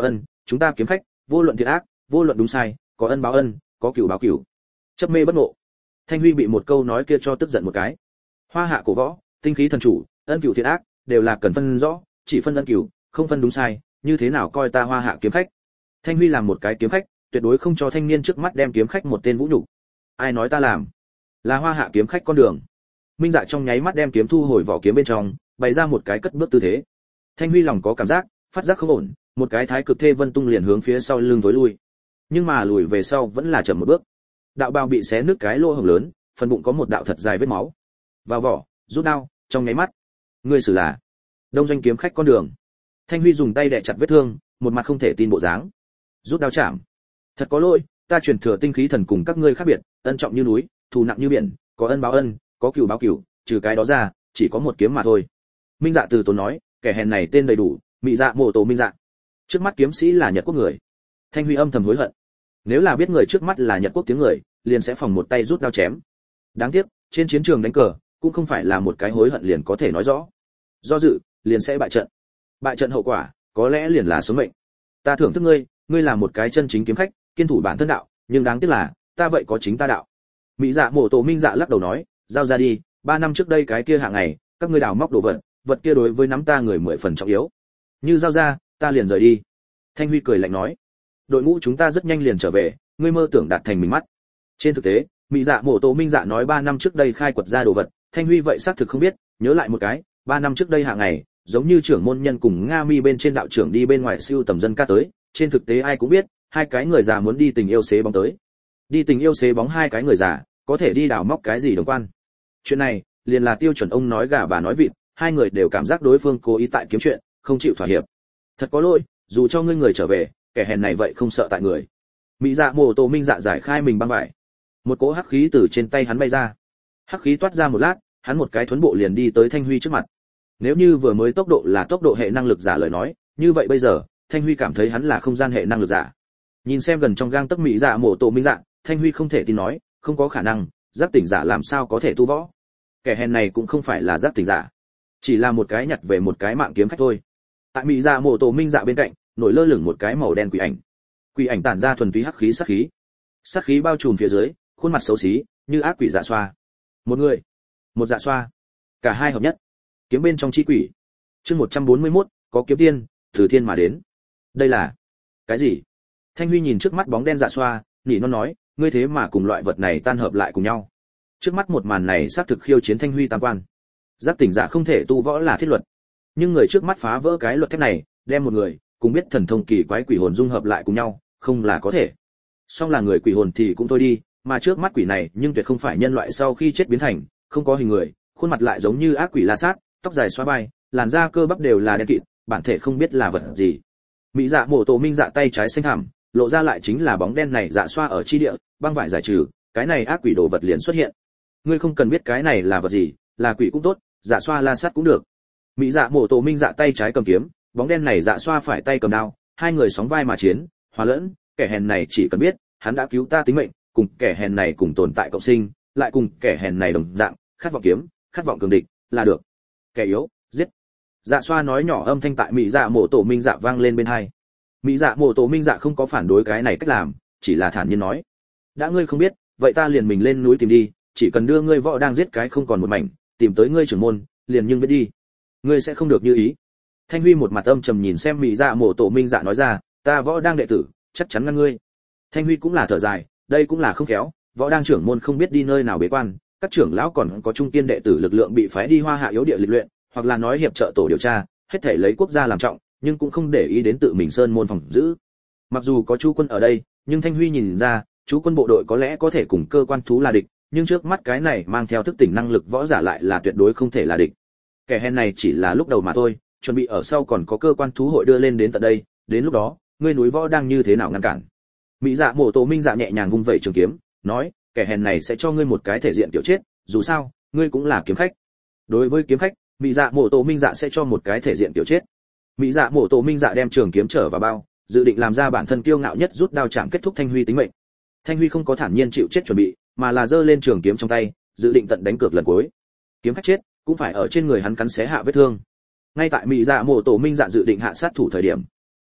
chúng ta kiếm khách, vô luận thiện ác, vô luận đúng sai, có ân báo ân, có cừu báo cừu. Chấp mê bất ngộ. Thanh Huy bị một câu nói kia cho tức giận một cái. Hoa hạ cổ võ, tinh khí thần chủ, ân cừu thiện ác đều là cần phân rõ, chỉ phân ân cừu, không phân đúng sai, như thế nào coi ta Hoa hạ kiếm khách? Thanh Huy làm một cái kiếm khách, tuyệt đối không cho thanh niên trước mắt đem kiếm khách một tên vũ nhục. Ai nói ta làm? Là Hoa hạ kiếm khách con đường. Minh Dạ trong nháy mắt đem kiếm thu hồi vỏ kiếm bên trong, bày ra một cái cất bước tư thế. Thanh Huy lòng có cảm giác, phát giác không ổn, một cái thái cực thê vân tung liền hướng phía sau lưng tối lui. Nhưng mà lùi về sau vẫn là chậm một bước. Đạo bào bị xé nứt cái lỗ hổng lớn, phần bụng có một đạo thật dài vết máu. Vào vỏ, rút đao, trong nháy mắt. Ngươi xử là Đông Doanh kiếm khách con đường. Thanh Huy dùng tay đè chặt vết thương, một mặt không thể tin bộ dáng. Rút đao chạm. Thật có lỗi, ta truyền thừa tinh khí thần cùng các ngươi khác biệt, ân trọng như núi, thù nặng như biển, có ân báo ân, có cừu báo cừu, trừ cái đó ra, chỉ có một kiếm mà thôi. Minh Dạ từ tốn nói, kẻ hèn này tên đầy đủ, Mị Dạ Mộ Tổ Minh Dạ. Trước mắt kiếm sĩ là Nhật quốc người. Thanh Huy âm thầm hối hận. Nếu là biết người trước mắt là Nhật quốc tiếng người, liền sẽ phòng một tay rút đao chém. Đáng tiếc, trên chiến trường đánh cờ, cũng không phải là một cái hối hận liền có thể nói rõ. Do dự, liền sẽ bại trận. Bại trận hậu quả, có lẽ liền là số mệnh. Ta thưởng thức ngươi, ngươi là một cái chân chính kiếm khách, kiên thủ bản thân đạo, nhưng đáng tiếc là, ta vậy có chính ta đạo. Mị Dạ Mộ Tổ Minh Dạ lắc đầu nói, giao ra đi, 3 năm trước đây cái kia hạng ngày, các ngươi đào móc đồ vật, vật kia đối với nắm ta người 10 phần trọng yếu. Như giao ra, ta liền rời đi. Thanh Huy cười lạnh nói, đội ngũ chúng ta rất nhanh liền trở về, ngươi mơ tưởng đạt thành mình mắt. Trên thực tế, Mị Dạ Mộ Tổ Minh Dạ nói 3 năm trước đây khai quật ra đồ vật, Thanh Huy vậy xác thực không biết, nhớ lại một cái, 3 năm trước đây hạng ngày, giống như trưởng môn nhân cùng Nga Mi bên trên đạo trưởng đi bên ngoài siêu tầm dân ca tới, trên thực tế ai cũng biết, hai cái người già muốn đi tình yêu xế bóng tới. Đi tình yêu xế bóng hai cái người già, có thể đi đào móc cái gì đồng quan. Chuyện này, liền là tiêu chuẩn ông nói gà bà nói vịt, hai người đều cảm giác đối phương cố ý tại kiếm chuyện, không chịu thỏa hiệp. Thật có lỗi, dù cho ngươi người trở về, kẻ hèn này vậy không sợ tại người. Mị Dạ Mộ Tổ Minh Dạ giải khai mình băng vải. Một cỗ hắc khí từ trên tay hắn bay ra. Hắc khí toát ra một lát, hắn một cái thuấn bộ liền đi tới Thanh Huy trước mặt. Nếu như vừa mới tốc độ là tốc độ hệ năng lực giả lời nói, như vậy bây giờ, Thanh Huy cảm thấy hắn là không gian hệ năng lực giả. Nhìn xem gần trong gang tấc Mị Dạ Mộ Tổ Minh Dạ, Thanh Huy không thể tin nói, không có khả năng, giác tỉnh giả làm sao có thể tu võ? Kẻ hèn này cũng không phải là giác tỉnh giả, chỉ là một cái nhặt về một cái mạng kiếm khách thôi. Tại Mị Dạ Mộ Tổ Minh Dạ bên cạnh, nổi lơ lửng một cái màu đen quỷ ảnh. Quỷ ảnh tản ra thuần túy hắc khí sát khí. Sát khí bao trùm phía dưới, khuôn mặt xấu xí, như ác quỷ dạ xoa. Một người, một dạ xoa, cả hai hợp nhất. Kiếm bên trong chi quỷ. Chương 141, có kiếm tiên, từ thiên mà đến. Đây là cái gì? Thanh Huy nhìn trước mắt bóng đen dạ xoa, nỉ non nói, ngươi thế mà cùng loại vật này tan hợp lại cùng nhau. Trước mắt một màn này xác thực khiêu chiến Thanh Huy tam quan. Giác tỉnh giả không thể tu võ là thiết luật, nhưng người trước mắt phá vỡ cái luật thép này, đem một người cùng biết thần thông kỳ quái quỷ hồn dung hợp lại cùng nhau, không là có thể. Song là người quỷ hồn thì cũng thôi đi, mà trước mắt quỷ này nhưng tuyệt không phải nhân loại sau khi chết biến thành, không có hình người, khuôn mặt lại giống như ác quỷ la sát, tóc dài xóa vai, làn da cơ bắp đều là đen kịt, bản thể không biết là vật gì. Mị Dạ Mộ Tổ Minh Dạ tay trái xanh hàm, lộ ra lại chính là bóng đen này dạ xoa ở chi địa, băng vải giải trừ, cái này ác quỷ đồ vật liền xuất hiện. Ngươi không cần biết cái này là vật gì, là quỷ cũng tốt, dạ xoa la sát cũng được. Mị Dạ Mộ Tổ Minh Dạ tay trái cầm kiếm, bóng đen này dạ xoa phải tay cầm đao, hai người sóng vai mà chiến, hòa lẫn, kẻ hèn này chỉ cần biết, hắn đã cứu ta tính mệnh, cùng kẻ hèn này cùng tồn tại cộng sinh, lại cùng kẻ hèn này đồng dạng, khát vọng kiếm, khát vọng cường địch, là được. Kẻ yếu, giết. Dạ xoa nói nhỏ âm thanh tại Mị Dạ Mộ Tổ Minh Dạ vang lên bên tai. Mị Dạ Mộ Tổ Minh Dạ không có phản đối cái này cách làm, chỉ là thản nhiên nói: đã ngươi không biết, vậy ta liền mình lên núi tìm đi, chỉ cần đưa ngươi võ đang giết cái không còn một mảnh, tìm tới ngươi trưởng môn, liền nhưng biết đi. Ngươi sẽ không được như ý. Thanh Huy một mặt âm trầm nhìn xem Mị Dạ Mộ Tổ Minh Dạ nói ra: ta võ đang đệ tử, chắc chắn ngăn ngươi. Thanh Huy cũng là thở dài, đây cũng là không khéo, võ đang trưởng môn không biết đi nơi nào bế quan, các trưởng lão còn có trung kiên đệ tử lực lượng bị phái đi Hoa Hạ yếu địa lịch luyện, hoặc là nói hiệp trợ tổ điều tra, hết thảy lấy quốc gia làm trọng, nhưng cũng không để ý đến tự mình sơn môn phòng giữ. Mặc dù có chú quân ở đây, nhưng Thanh Huy nhìn ra, chú quân bộ đội có lẽ có thể cùng cơ quan thú là địch, nhưng trước mắt cái này mang theo thức tỉnh năng lực võ giả lại là tuyệt đối không thể là địch. Kẻ hèn này chỉ là lúc đầu mà thôi, chuẩn bị ở sau còn có cơ quan thú hội đưa lên đến tận đây, đến lúc đó, ngươi núi võ đang như thế nào ngăn cản? Mị Dạ Mộ Tổ Minh Dạ nhẹ nhàng vung vẩy trường kiếm, nói, kẻ hèn này sẽ cho ngươi một cái thể diện tiểu chết, dù sao, ngươi cũng là kiếm khách. Đối với kiếm khách, Mị Dạ Mộ Tổ Minh Dạ sẽ cho một cái thể diện tiểu chết. Mị Dạ Mộ Tổ Minh Dạ đem trường kiếm trở vào bao, dự định làm ra bản thân kiêu ngạo nhất rút đao chạm kết thúc Thanh Huy tính mệnh. Thanh Huy không có thản nhiên chịu chết chuẩn bị, mà là giơ lên trường kiếm trong tay, dự định tận đánh cược lần cuối. Kiếm khách chết, cũng phải ở trên người hắn cắn xé hạ vết thương. Ngay tại Mị Dạ Mộ Tổ Minh Dạ dự định hạ sát thủ thời điểm,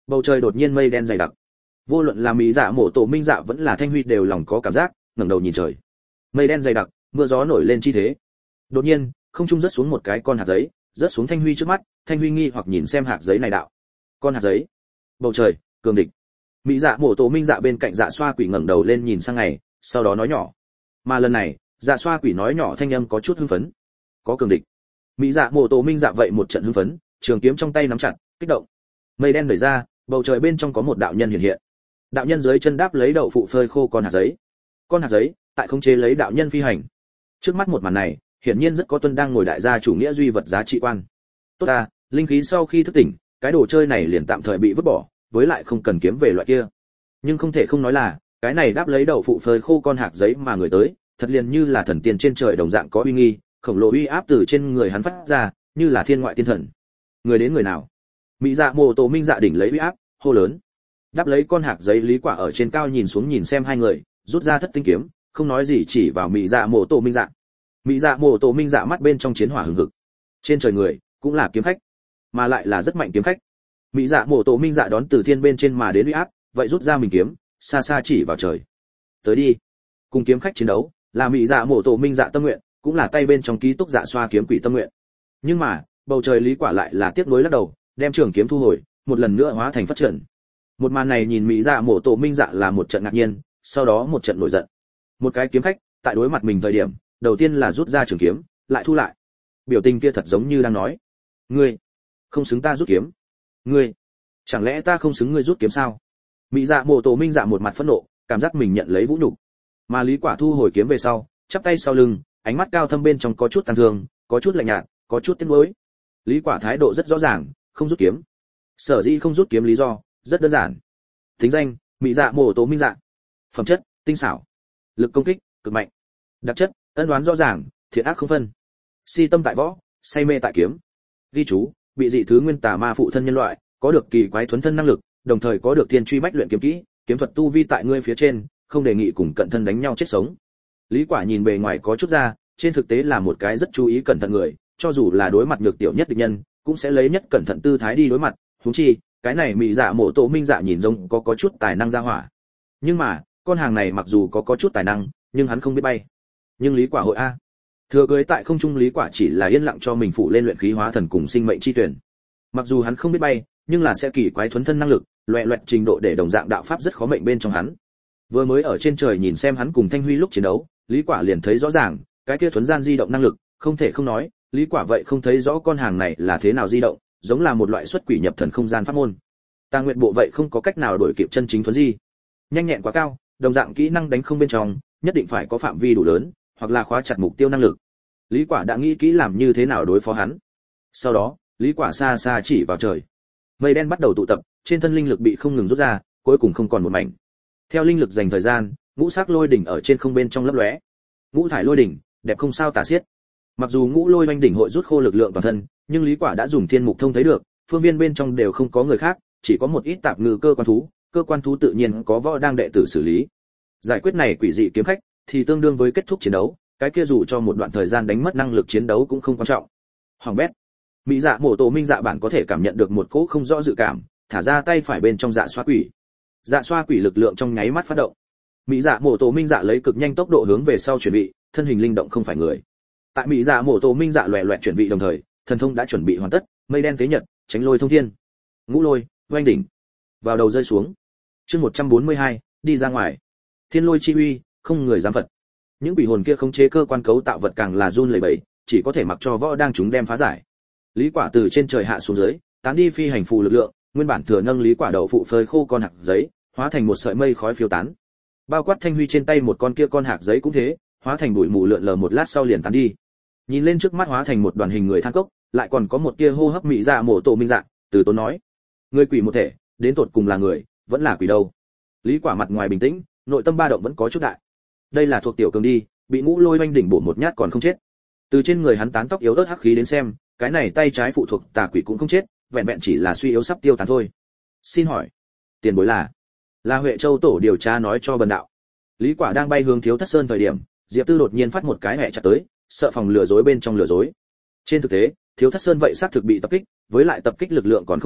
Bầu trời đột nhiên mây đen dày đặc. Vô luận là Mỹ Dạ Mộ Tổ Minh Dạ vẫn là Thanh Huy đều lòng có cảm giác, ngẩng đầu nhìn trời. Mây đen dày đặc, mưa gió nổi lên chi thế. Đột nhiên, không trung rớt xuống một cái con hạt giấy, rớt xuống Thanh Huy trước mắt. Thanh Huy nghi hoặc nhìn xem hạt giấy này đạo. Con hạt giấy. Bầu trời, cường địch. Mỹ Dạ Mộ Tổ Minh Dạ bên cạnh Dạ Xoa Quỷ ngẩng đầu lên nhìn sang ngày, sau đó nói nhỏ. Mà lần này, Dạ Xoa Quỷ nói nhỏ thanh âm có chút hưng phấn. Có cường địch. Mỹ Dạ Mộ Tổ Minh Dạ vậy một trận hưng phấn, trường kiếm trong tay nắm chặt, kích động. Mây đen đẩy ra, bầu trời bên trong có một đạo nhân hiện hiện. Đạo nhân dưới chân đáp lấy đậu phụ phơi khô con hạt giấy. Con hạt giấy, tại không chế lấy đạo nhân phi hành. Trước mắt một màn này, hiển nhiên rất có tuân đang ngồi đại gia chủ nghĩa duy vật giá trị quan. Tốt ta, linh khí sau khi thức tỉnh, cái đồ chơi này liền tạm thời bị vứt bỏ, với lại không cần kiếm về loại kia. Nhưng không thể không nói là, cái này đáp lấy đậu phụ phơi khô con hạt giấy mà người tới, thật liền như là thần tiên trên trời đồng dạng có uy nghi, khổng lồ uy áp từ trên người hắn phát ra, như là thiên ngoại tiên thần. Người đến người nào? Mỹ Dạ Mộ Tổ Minh Dạ đỉnh lấy uy áp, hô lớn. Đáp lấy con hạt giấy Lý Quả ở trên cao nhìn xuống nhìn xem hai người, rút ra thất tinh kiếm, không nói gì chỉ vào Mỹ Dạ Mộ Tổ Minh Dạ. Mỹ Dạ Mộ Tổ Minh Dạ mắt bên trong chiến hỏa hừng hực. Trên trời người, cũng là kiếm khách, mà lại là rất mạnh kiếm khách. Mỹ Dạ Mộ Tổ Minh Dạ đón từ thiên bên trên mà đến uy áp, vậy rút ra mình kiếm, xa xa chỉ vào trời. Tới đi. Cùng kiếm khách chiến đấu, là Mỹ Dạ Mộ Tổ Minh Dạ tâm nguyện, cũng là tay bên trong ký túc Dạ Xoa kiếm quỷ tâm nguyện. Nhưng mà, bầu trời Lý Quả lại là tiếc nuối lắc đầu, đem trường kiếm thu hồi, một lần nữa hóa thành phát triển. Một màn này nhìn Mỹ Dạ Mộ Tổ Minh Dạ là một trận ngạc nhiên, sau đó một trận nổi giận. Một cái kiếm khách, tại đối mặt mình thời điểm, đầu tiên là rút ra trường kiếm, lại thu lại. Biểu tình kia thật giống như đang nói: "Ngươi không xứng ta rút kiếm. Ngươi, chẳng lẽ ta không xứng ngươi rút kiếm sao?" Mỹ Dạ Mộ Tổ Minh Dạ một mặt phẫn nộ, cảm giác mình nhận lấy vũ nhục. Mà Lý Quả thu hồi kiếm về sau, chắp tay sau lưng, ánh mắt cao thâm bên trong có chút tàn thương, có chút lạnh nhạt, có chút tiếc nuối. Lý Quả thái độ rất rõ ràng, không rút kiếm. Sở dĩ không rút kiếm lý do rất đơn giản. Tính danh: Mỹ Dạ Mộ Tổ Minh Dạ. Phẩm chất: tinh xảo. Lực công kích: cực mạnh. Đặc chất: ân oán rõ ràng, thiện ác không phân. Si tâm tại võ, say mê tại kiếm. Ghi chú: bị dị thứ nguyên tà ma phụ thân nhân loại, có được kỳ quái thuấn thân năng lực, đồng thời có được thiên truy bách luyện kiếm kỹ, kiếm thuật tu vi tại ngươi phía trên, không đề nghị cùng cận thân đánh nhau chết sống. Lý Quả nhìn bề ngoài có chút ra, trên thực tế là một cái rất chú ý cẩn thận người, cho dù là đối mặt nhược tiểu nhất địch nhân, cũng sẽ lấy nhất cẩn thận tư thái đi đối mặt, huống chi, cái này Mỹ Dạ Mộ Tổ Minh Dạ nhìn giống có chút tài năng ra hỏa. Nhưng mà, con hàng này mặc dù có chút tài năng, nhưng hắn không biết bay. Nhưng Lý Quả hội a. Thừa cưới tại không trung Lý Quả chỉ là yên lặng cho mình phụ lên luyện khí hóa thần cùng sinh mệnh chi tuyển. Mặc dù hắn không biết bay, nhưng là sẽ kỳ quái thuấn thân năng lực, loẹt loẹt trình độ để đồng dạng đạo pháp rất khó mệnh bên trong hắn. Vừa mới ở trên trời nhìn xem hắn cùng Thanh Huy lúc chiến đấu, Lý Quả liền thấy rõ ràng, cái kia thuấn gian di động năng lực, không thể không nói, Lý Quả vậy không thấy rõ con hàng này là thế nào di động, giống là một loại xuất quỷ nhập thần không gian pháp môn. Tà Nguyệt bộ vậy không có cách nào đổi kịp chân chính thuấn di. Nhanh nhẹn quá cao, đồng dạng kỹ năng đánh không bên trong, nhất định phải có phạm vi đủ lớn, hoặc là khóa chặt mục tiêu năng lực. Lý Quả đã nghĩ kỹ làm như thế nào đối phó hắn. Sau đó, Lý Quả xa xa chỉ vào trời. Mây đen bắt đầu tụ tập, trên thân linh lực bị không ngừng rút ra, cuối cùng không còn một mảnh. Theo linh lực dành thời gian, ngũ sắc lôi đỉnh ở trên không bên trong lấp lóe. Ngũ thải lôi đỉnh, đẹp không sao tả xiết. Mặc dù ngũ lôi oanh đỉnh hội rút khô lực lượng toàn thân, nhưng Lý Quả đã dùng thiên mục thông thấy được, phương viên bên trong đều không có người khác, chỉ có một ít tạp ngư cơ quan thú tự nhiên có võ đang đệ tử xử lý. Giải quyết này quỷ dị kiếm khách, thì tương đương với kết thúc chiến đấu, cái kia dù cho một đoạn thời gian đánh mất năng lực chiến đấu cũng không quan trọng. Hoàng bét. Mỹ Dạ Mộ Tổ Minh Dạ bản có thể cảm nhận được một cỗ không rõ dự cảm, thả ra tay phải bên trong Dạ Xoa Quỷ. Dạ Xoa Quỷ lực lượng trong nháy mắt phát động. Mỹ Dạ Mộ Tổ Minh Dạ lấy cực nhanh tốc độ hướng về sau chuẩn bị, thân hình linh động không phải người. Tại Mỹ Dạ Mộ Tổ Minh Dạ loẹt loẹt chuẩn bị đồng thời, thần thông đã chuẩn bị hoàn tất, mây đen tế nhật, tránh lôi thông thiên. Ngũ lôi, oanh đỉnh. Vào đầu rơi xuống. Chương 142, đi ra ngoài. Thiên lôi chi uy, không người dám phật. Những quỷ hồn kia khống chế cơ quan cấu tạo vật càng là run lẩy bẩy, chỉ có thể mặc cho võ đang chúng đem phá giải. Lý Quả từ trên trời hạ xuống dưới, tán đi phi hành phù lực lượng, nguyên bản thừa nâng Lý Quả đậu phụ phơi khô con hạt giấy, hóa thành một sợi mây khói phiêu tán. Bao quát Thanh Huy trên tay một con kia con hạt giấy cũng thế, hóa thành bụi mù lượn lờ một lát sau liền tán đi. Nhìn lên trước mắt hóa thành một đoàn hình người than cốc, lại còn có một tia hô hấp Mỹ Dạ Mộ Tổ Minh Dạ, từ tốn nói: người quỷ một thể, đến tột cùng là người, vẫn là quỷ đâu? Lý Quả mặt ngoài bình tĩnh, nội tâm ba động vẫn có chút đại. Đây là thuộc tiểu cường đi, bị ngũ lôi oanh đỉnh bổ một nhát còn không chết. Từ trên người hắn tán tóc yếu ớt hắc khí đến xem, cái này tay trái phụ thuộc tà quỷ cũng không chết, vẹn vẹn chỉ là suy yếu sắp tiêu tán thôi. Xin hỏi, tiền bối là Huệ Châu tổ điều tra nói cho bần đạo. Lý Quả đang bay hướng Thiếu Thất Sơn thời điểm, Diệp Tư đột nhiên phát một cái hẹ chặt tới, sợ phòng lừa dối bên trong lừa dối. Trên thực tế, Thiếu Thất Sơn vậy xác thực bị tập kích, với lại tập kích lực lượng còn không nhỏ,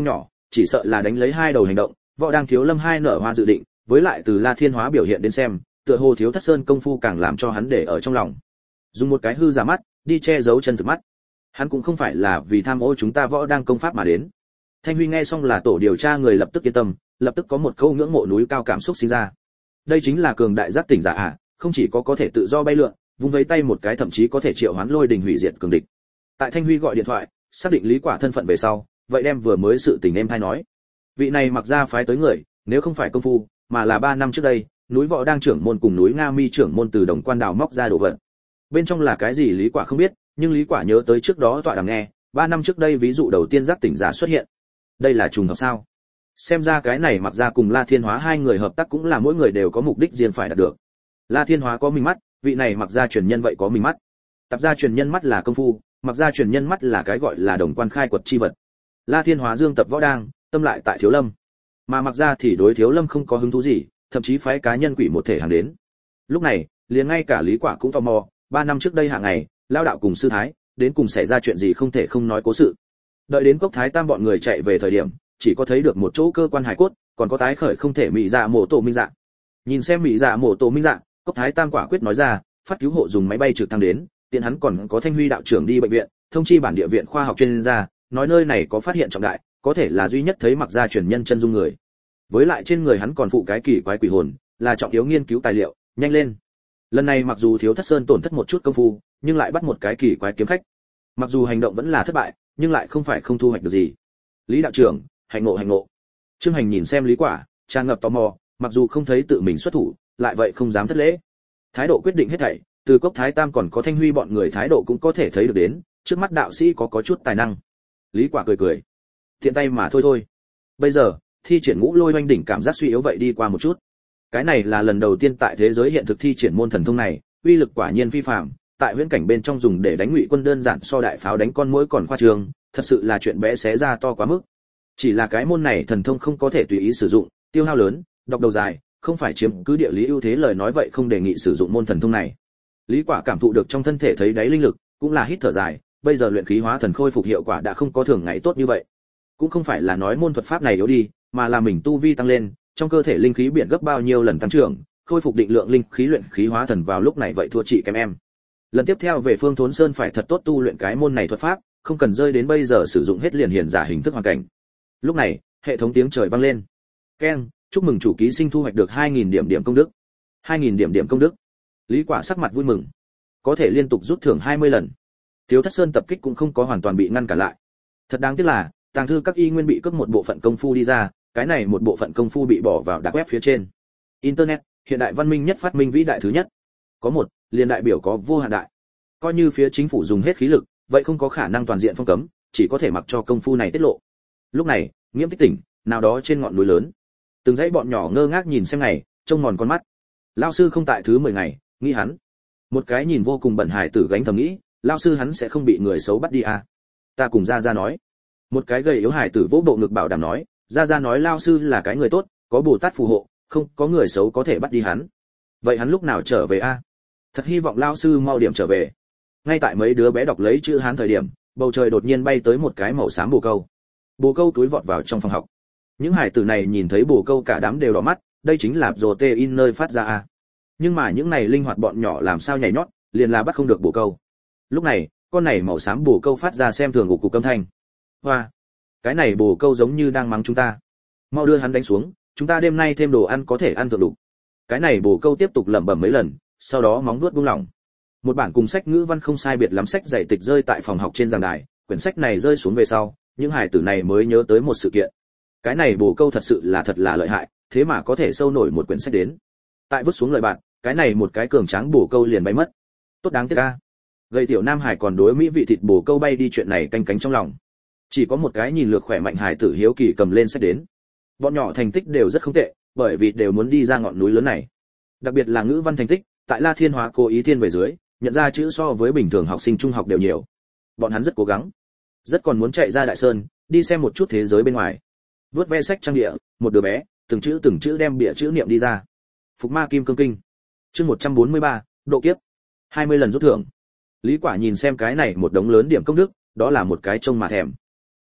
chỉ sợ là đánh lấy hai đầu hành động, võ đang thiếu lâm hai nở hoa dự định, với lại từ La Thiên Hóa biểu hiện đến xem, tựa hồ thiếu Thất Sơn công phu càng làm cho hắn để ở trong lòng. Dùng một cái hư giả mắt, đi che giấu chân thực mắt. Hắn cũng không phải là vì tham ô chúng ta võ đang công pháp mà đến. Thanh Huy nghe xong là tổ điều tra người lập tức yên tâm, lập tức có một câu ngưỡng mộ núi cao cảm xúc sinh ra. Đây chính là cường đại giác tỉnh giả à, không chỉ có thể tự do bay lượn, vung vẫy tay một cái thậm chí có thể triệu hoán lôi đình hủy diệt cường địch. Tại Thanh Huy gọi điện thoại, xác định Lý Quả thân phận về sau, vậy đem vừa mới sự tình em thay nói. Vị này mặc ra phái tới người, nếu không phải công phu, mà là 3 năm trước đây, núi Võ đang trưởng môn cùng núi Nga Mi trưởng môn từ Đồng Quan đảo móc ra đồ vật. Bên trong là cái gì Lý Quả không biết, nhưng Lý Quả nhớ tới trước đó tọa đàm nghe, 3 năm trước đây ví dụ đầu tiên giác tỉnh giả xuất hiện. Đây là trùng hợp sao? Xem ra cái này mặc ra cùng La Thiên Hóa hai người hợp tác cũng là mỗi người đều có mục đích riêng phải đạt được. La Thiên Hóa có minh mắt, vị này mặc ra truyền nhân vậy có minh mắt. Tập gia truyền nhân mắt là công phu, mặc ra truyền nhân mắt là cái gọi là Đồng Quan khai quật chi vật. La Thiên Hóa dương tập võ đang, tâm lại tại Thiếu Lâm. Mà mặc ra thì đối Thiếu Lâm không có hứng thú gì, thậm chí phái cá nhân quỷ một thể hàng đến. Lúc này, liền ngay cả Lý Quả cũng tò mò, 3 năm trước đây hạ ngày, lao đạo cùng sư thái, đến cùng xảy ra chuyện gì không thể không nói cố sự. Đợi đến Cốc Thái Tam bọn người chạy về thời điểm, chỉ có thấy được một chỗ cơ quan hải cốt, còn có tái khởi không thể mỹ dạ mổ tổ minh dạ. Nhìn xem mỹ dạ mổ tổ minh dạ, Cốc Thái Tam quả quyết nói ra, phát cứu hộ dùng máy bay trực thăng đến, tiện hắn còn có Thanh Huy đạo trưởng đi bệnh viện, thông chi bản địa viện khoa học chuyên gia, nói nơi này có phát hiện trọng đại, có thể là duy nhất thấy mặc ra truyền nhân chân dung người. Với lại trên người hắn còn phụ cái kỳ quái quỷ hồn, là trọng yếu nghiên cứu tài liệu, nhanh lên. Lần này mặc dù thiếu Thất Sơn tổn thất một chút công phu, nhưng lại bắt một cái kỳ quái kiếm khách. Mặc dù hành động vẫn là thất bại, nhưng lại không phải không thu hoạch được gì. Lý đạo trưởng, hành ngộ. Trương Hành nhìn xem Lý Quả, tràn ngập tò mò, mặc dù không thấy tự mình xuất thủ, lại vậy không dám thất lễ. Thái độ quyết định hết thảy, từ Cốc Thái Tam còn có Thanh Huy bọn người thái độ cũng có thể thấy được đến, trước mắt đạo sĩ có chút tài năng. Lý Quả cười, tiện tay mà thôi. Bây giờ, thi triển ngũ lôi oanh đỉnh cảm giác suy yếu vậy đi qua một chút. Cái này là lần đầu tiên tại thế giới hiện thực thi triển môn thần thông này, uy lực quả nhiên phi phàm, tại huyễn cảnh bên trong dùng để đánh ngụy quân đơn giản so đại pháo đánh con muỗi còn khoa trương, thật sự là chuyện bé xé ra to quá mức. Chỉ là cái môn này thần thông không có thể tùy ý sử dụng, tiêu hao lớn, độc đầu dài, không phải chiếm cứ địa lý ưu thế lời nói vậy không đề nghị sử dụng môn thần thông này. Lý Quả cảm thụ được trong thân thể thấy đáy linh lực, cũng là hít thở dài, bây giờ luyện khí hóa thần khôi phục hiệu quả đã không có thường ngày tốt như vậy. Cũng không phải là nói môn thuật pháp này yếu đi, mà là mình tu vi tăng lên, trong cơ thể linh khí biển gấp bao nhiêu lần tăng trưởng, khôi phục định lượng linh khí luyện khí hóa thần vào lúc này vậy thua chị kém em. Lần tiếp theo về Phương Thốn Sơn phải thật tốt tu luyện cái môn này thuật pháp, không cần rơi đến bây giờ sử dụng hết liền hiển giả hình thức hoàn cảnh. Lúc này, hệ thống tiếng trời vang lên. Keng, chúc mừng chủ ký sinh thu hoạch được 2000 điểm công đức. 2000 điểm công đức. Lý Quả sắc mặt vui mừng. Có thể liên tục rút thưởng 20 lần. Thiếu Thất Sơn tập kích cũng không có hoàn toàn bị ngăn cản lại. Thật đáng tiếc là, tàng thư các y nguyên bị cướp một bộ phận công phu đi ra, cái này một bộ phận công phu bị bỏ vào dark web phía trên. Internet, hiện đại văn minh nhất phát minh vĩ đại thứ nhất. Có một, liền đại biểu có vô hạn đại. Coi như phía chính phủ dùng hết khí lực, vậy không có khả năng toàn diện phong cấm, chỉ có thể mặc cho công phu này tiết lộ. Lúc này, Nghiễm Tích tỉnh, nào đó trên ngọn núi lớn. Từng dãy bọn nhỏ ngơ ngác nhìn xem ngày, trông mòn con mắt. Lão sư không tại thứ 10 ngày, nghĩ hắn. Một cái nhìn vô cùng bẩn hài tử gánh thầm nghĩ, lão sư hắn sẽ không bị người xấu bắt đi à? Ta cùng Gia Gia nói. Một cái gầy yếu hài tử vỗ bộ ngực bảo đảm nói, Gia Gia nói lão sư là cái người tốt, có Bồ Tát phù hộ, không có người xấu có thể bắt đi hắn. Vậy hắn lúc nào trở về a? Thật hy vọng lão sư mau điểm trở về. Ngay tại mấy đứa bé đọc lấy chữ Hán thời điểm, bầu trời đột nhiên bay tới một cái màu xám bồ câu. Bồ câu túi vọt vào trong phòng học. Những hải tử này nhìn thấy bồ câu cả đám đều đỏ mắt, đây chính là protein nơi phát ra a. Nhưng mà những này linh hoạt bọn nhỏ làm sao nhảy nhót, liền là bắt không được bồ câu. Lúc này, con này màu xám bồ câu phát ra xem thường cục âm thanh. Hoa, cái này bồ câu giống như đang mắng chúng ta. Mau đưa hắn đánh xuống, chúng ta đêm nay thêm đồ ăn có thể ăn thượng đủ. Cái này bồ câu tiếp tục lẩm bẩm mấy lần, sau đó móng vuốt buông lỏng. Một bản cùng sách ngữ văn không sai biệt lắm sách dạy tịch rơi tại phòng học trên giảng đài, quyển sách này rơi xuống về sau, những hài tử này mới nhớ tới một sự kiện. Cái này bồ câu thật sự là thật là lợi hại, thế mà có thể sâu nổi một quyển sách đến. Tại vứt xuống lời bạn, cái này một cái cường tráng bồ câu liền bay mất. Tốt đáng tiếc a. Gầy tiểu nam hải còn đối mỹ vị thịt bồ câu bay đi chuyện này canh cánh trong lòng. Chỉ có một cái nhìn lược khỏe mạnh hài tử hiếu kỳ cầm lên sách đến. Bọn nhỏ thành tích đều rất không tệ, bởi vì đều muốn đi ra ngọn núi lớn này. Đặc biệt là ngữ văn thành tích, tại La Thiên Hóa cố ý thiên về dưới, nhận ra chữ so với bình thường học sinh trung học đều nhiều. Bọn hắn rất cố gắng, rất còn muốn chạy ra Đại Sơn, đi xem một chút thế giới bên ngoài. Vớt ve sách trang địa, một đứa bé, từng chữ đem bìa chữ niệm đi ra. Phục Ma Kim Cương Kinh. Chương 143, độ kiếp. 20 lần rút thưởng. Lý Quả nhìn xem cái này một đống lớn điểm công đức, đó là một cái trông mà thèm.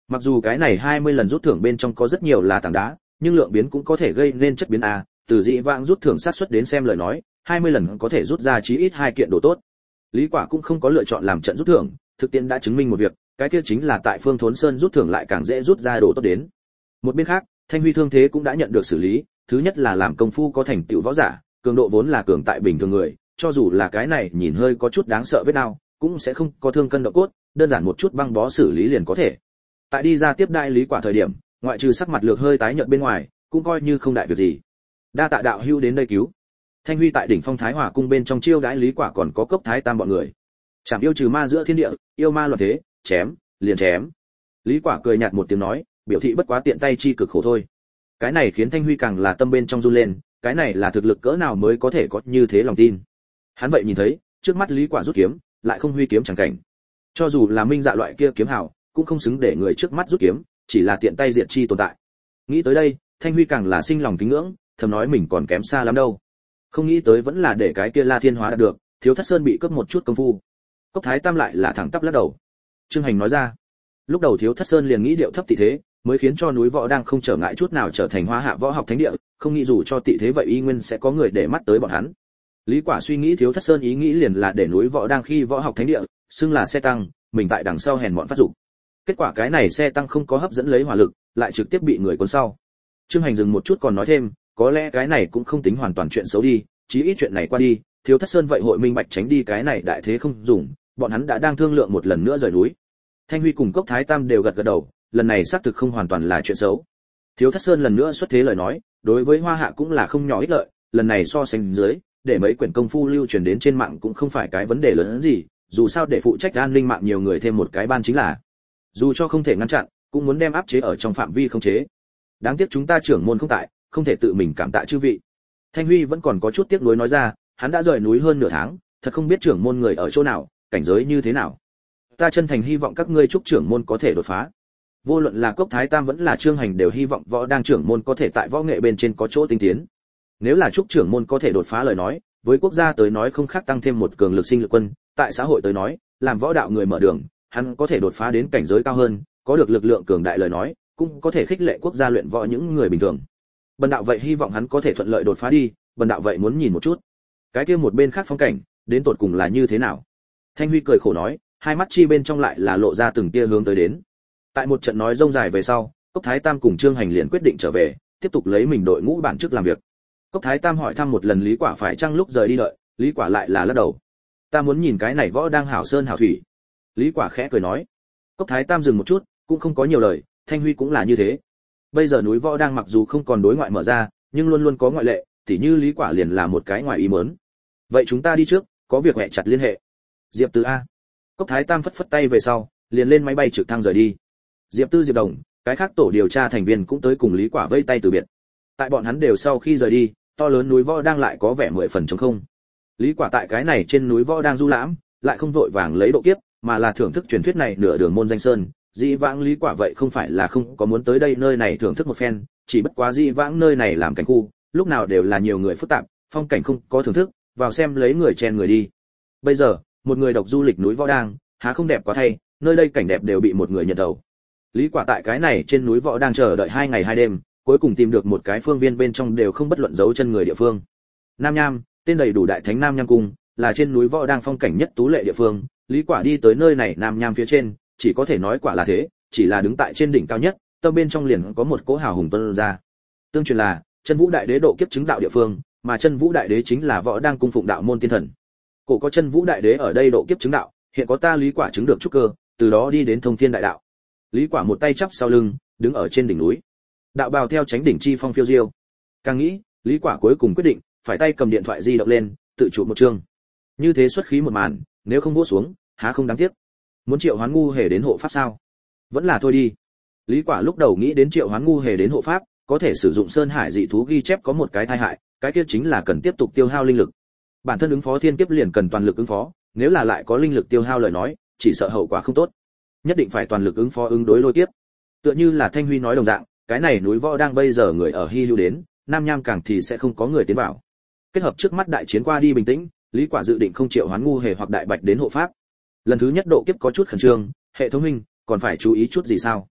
Mặc dù cái này 20 lần rút thưởng bên trong có rất nhiều là tảng đá, nhưng lượng biến cũng có thể gây nên chất biến a, từ dị vãng rút thưởng sát suất đến xem lời nói, 20 lần có thể rút ra chí ít 2 kiện đồ tốt. Lý Quả cũng không có lựa chọn làm trận rút thưởng, thực tiễn đã chứng minh một việc, cái kia chính là tại Phương Thốn Sơn rút thưởng lại càng dễ rút ra đồ tốt đến. Một bên khác, Thanh Huy thương thế cũng đã nhận được xử lý, thứ nhất là làm công phu có thành tựu võ giả, cường độ vốn là cường tại bình thường người, cho dù là cái này nhìn hơi có chút đáng sợ vết đau, cũng sẽ không có thương cân động cốt, đơn giản một chút băng bó xử lý liền có thể. Tại đi ra tiếp đại Lý Quả thời điểm, ngoại trừ sắc mặt lược hơi tái nhợt bên ngoài, cũng coi như không đại việc gì. Đa tạ đạo hữu đến đây cứu. Thanh Huy tại đỉnh Phong Thái Hòa cung bên trong chiêu đãi Lý Quả còn có Cốc Thái Tam bọn người. Chảm yêu trừ ma giữa thiên địa, yêu ma loạn thế, chém, liền chém. Lý Quả cười nhạt một tiếng nói, biểu thị bất quá tiện tay chi cực khổ thôi. Cái này khiến Thanh Huy càng là tâm bên trong run lên, cái này là thực lực cỡ nào mới có thể có như thế lòng tin. Hắn vậy nhìn thấy, trước mắt Lý Quả rút kiếm, lại không huy kiếm chẳng cảnh. Cho dù là minh dạ loại kia kiếm hảo, cũng không xứng để người trước mắt rút kiếm, chỉ là tiện tay diệt chi tồn tại. Nghĩ tới đây, Thanh Huy càng là sinh lòng kính ngưỡng, thầm nói mình còn kém xa lắm đâu. Không nghĩ tới vẫn là để cái kia La Thiên Hóa đạt được, Thiếu Thất Sơn bị cướp một chút công phu. Cốc Thái Tam lại là thẳng tắp lắc đầu. Trương Hành nói ra, lúc đầu Thiếu Thất Sơn liền nghĩ điệu thấp tị thế, mới khiến cho núi võ đang không trở ngại chút nào trở thành Hoa Hạ võ học thánh địa, không nghĩ dù cho tị thế vậy y nguyên sẽ có người để mắt tới bọn hắn. Lý Quả suy nghĩ Thiếu Thất Sơn ý nghĩ liền là để núi võ đang khi võ học thánh địa, xưng là xe tăng, mình tại đằng sau hèn mọn phát dụng. Kết quả cái này xe tăng không có hấp dẫn lấy hỏa lực, lại trực tiếp bị người cuốn sau. Trương Hành dừng một chút còn nói thêm, có lẽ cái này cũng không tính hoàn toàn chuyện xấu đi, chí ít chuyện này qua đi, Thiếu Thất Sơn vậy hội minh bạch tránh đi cái này đại thế không dùng, bọn hắn đã đang thương lượng một lần nữa rời núi. Thanh Huy cùng Cốc Thái Tam đều gật gật đầu, lần này xác thực không hoàn toàn là chuyện xấu. Thiếu Thất Sơn lần nữa xuất thế lời nói, đối với Hoa Hạ cũng là không nhỏ ích lợi, lần này so sánh dưới, để mấy quyển công phu lưu truyền đến trên mạng cũng không phải cái vấn đề lớn gì, dù sao để phụ trách an ninh mạng nhiều người thêm một cái ban chính là, dù cho không thể ngăn chặn, cũng muốn đem áp chế ở trong phạm vi không chế. Đáng tiếc chúng ta trưởng môn không tại, không thể tự mình cảm tạ chư vị. Thanh Huy vẫn còn có chút tiếc nuối nói ra, hắn đã rời núi hơn nửa tháng, thật không biết trưởng môn người ở chỗ nào, cảnh giới như thế nào. Ta chân thành hy vọng các ngươi chúc trưởng môn có thể đột phá. Vô luận là Cốc Thái Tam vẫn là Trương Hành đều hy vọng võ đang trưởng môn có thể tại võ nghệ bên trên có chỗ tinh tiến. Nếu là chúc trưởng môn có thể đột phá lời nói, với quốc gia tới nói không khác tăng thêm một cường lực sinh lực quân, tại xã hội tới nói, làm võ đạo người mở đường, hắn có thể đột phá đến cảnh giới cao hơn, có được lực lượng cường đại lời nói, cũng có thể khích lệ quốc gia luyện võ những người bình thường. Bần đạo vậy hy vọng hắn có thể thuận lợi đột phá đi, bần đạo vậy muốn nhìn một chút, cái kia một bên khác phong cảnh, đến tột cùng là như thế nào. Thanh Huy cười khổ nói, hai mắt chi bên trong lại là lộ ra từng tia hướng tới đến. Tại một trận nói rông dài về sau, Cốc Thái Tam cùng Trương Hành liền quyết định trở về, tiếp tục lấy mình đội ngũ bản chức làm việc. Cốc Thái Tam hỏi thăm một lần Lý Quả phải chăng lúc rời đi đợi, Lý Quả lại là lắc đầu. Ta muốn nhìn cái này võ đang hảo sơn hảo thủy. Lý Quả khẽ cười nói. Cốc Thái Tam dừng một chút, cũng không có nhiều lời, Thanh Huy cũng là như thế. Bây giờ núi võ đang mặc dù không còn đối ngoại mở ra, nhưng luôn luôn có ngoại lệ, tỉ như Lý Quả liền là một cái ngoài ý muốn. Vậy chúng ta đi trước, có việc hẹn chặt liên hệ. Diệp Tư a. Cốc Thái Tam phất phất tay về sau, liền lên máy bay trực thăng rời đi. Diệp Tư, Diệp Đồng, cái khác tổ điều tra thành viên cũng tới cùng Lý Quả vây tay từ biệt. Tại bọn hắn đều sau khi rời đi, to lớn núi võ đang lại có vẻ 10 phần trống không. Lý Quả tại cái này trên núi võ đang du lãm, lại không vội vàng lấy độ kiếp, mà là thưởng thức truyền thuyết này nửa đường môn danh sơn. Dĩ vãng Lý Quả vậy không phải là không có muốn tới đây nơi này thưởng thức một phen, chỉ bất quá dĩ vãng nơi này làm cảnh khu, lúc nào đều là nhiều người phức tạp, phong cảnh không có thưởng thức, vào xem lấy người chen người đi. Bây giờ, một người độc du lịch núi võ đang, há không đẹp quá thay, nơi đây cảnh đẹp đều bị một người nhận đầu. Lý Quả tại cái này trên núi võ đang chờ đợi 2 ngày 2 đêm, cuối cùng tìm được một cái phương viên bên trong đều không bất luận dấu chân người địa phương. Nam Nham, tên đầy đủ Đại Thánh Nam Nham cung, là trên núi võ đang phong cảnh nhất tú lệ địa phương. Lý Quả đi tới nơi này Nam Nham phía trên, chỉ có thể nói quả là thế, chỉ là đứng tại trên đỉnh cao nhất, tâm bên trong liền có một cỗ hào hùng tuôn ra. Tương truyền là Chân Vũ Đại Đế độ kiếp chứng đạo địa phương, mà Chân Vũ Đại Đế chính là võ đang cung phụng đạo môn tiên thần. Cổ có Chân Vũ Đại Đế ở đây độ kiếp chứng đạo, hiện có ta Lý Quả chứng được trúc cơ, từ đó đi đến thông thiên đại đạo. Lý Quả một tay chắp sau lưng, đứng ở trên đỉnh núi. Đạo bào theo chánh đỉnh chi phong phiêu diêu. Càng nghĩ, Lý Quả cuối cùng quyết định, phải tay cầm điện thoại di động lên, tự chụp một chương. Như thế xuất khí một màn, nếu không vỗ xuống, há không đáng tiếc. Muốn Triệu Hoán ngu hề đến hộ pháp sao? Vẫn là thôi đi. Lý Quả lúc đầu nghĩ đến Triệu Hoán ngu hề đến hộ pháp, có thể sử dụng Sơn Hải dị thú ghi chép có một cái tai hại, cái kia chính là cần tiếp tục tiêu hao linh lực. Bản thân ứng phó thiên kiếp liền cần toàn lực ứng phó, nếu là lại có linh lực tiêu hao lời nói, chỉ sợ hậu quả không tốt. Nhất định phải toàn lực ứng phó ứng đối lôi kiếp. Tựa như là Thanh Huy nói đồng dạng, cái này núi võ đang bây giờ người ở hy lưu đến, Nam Nham càng thì sẽ không có người tiến vào. Kết hợp trước mắt đại chiến qua đi bình tĩnh, Lý Quả dự định không Triệu Hoán ngu hề hoặc Đại Bạch đến hộ pháp. Lần thứ nhất độ kiếp có chút khẩn trương, hệ thống huynh, còn phải chú ý chút gì sao?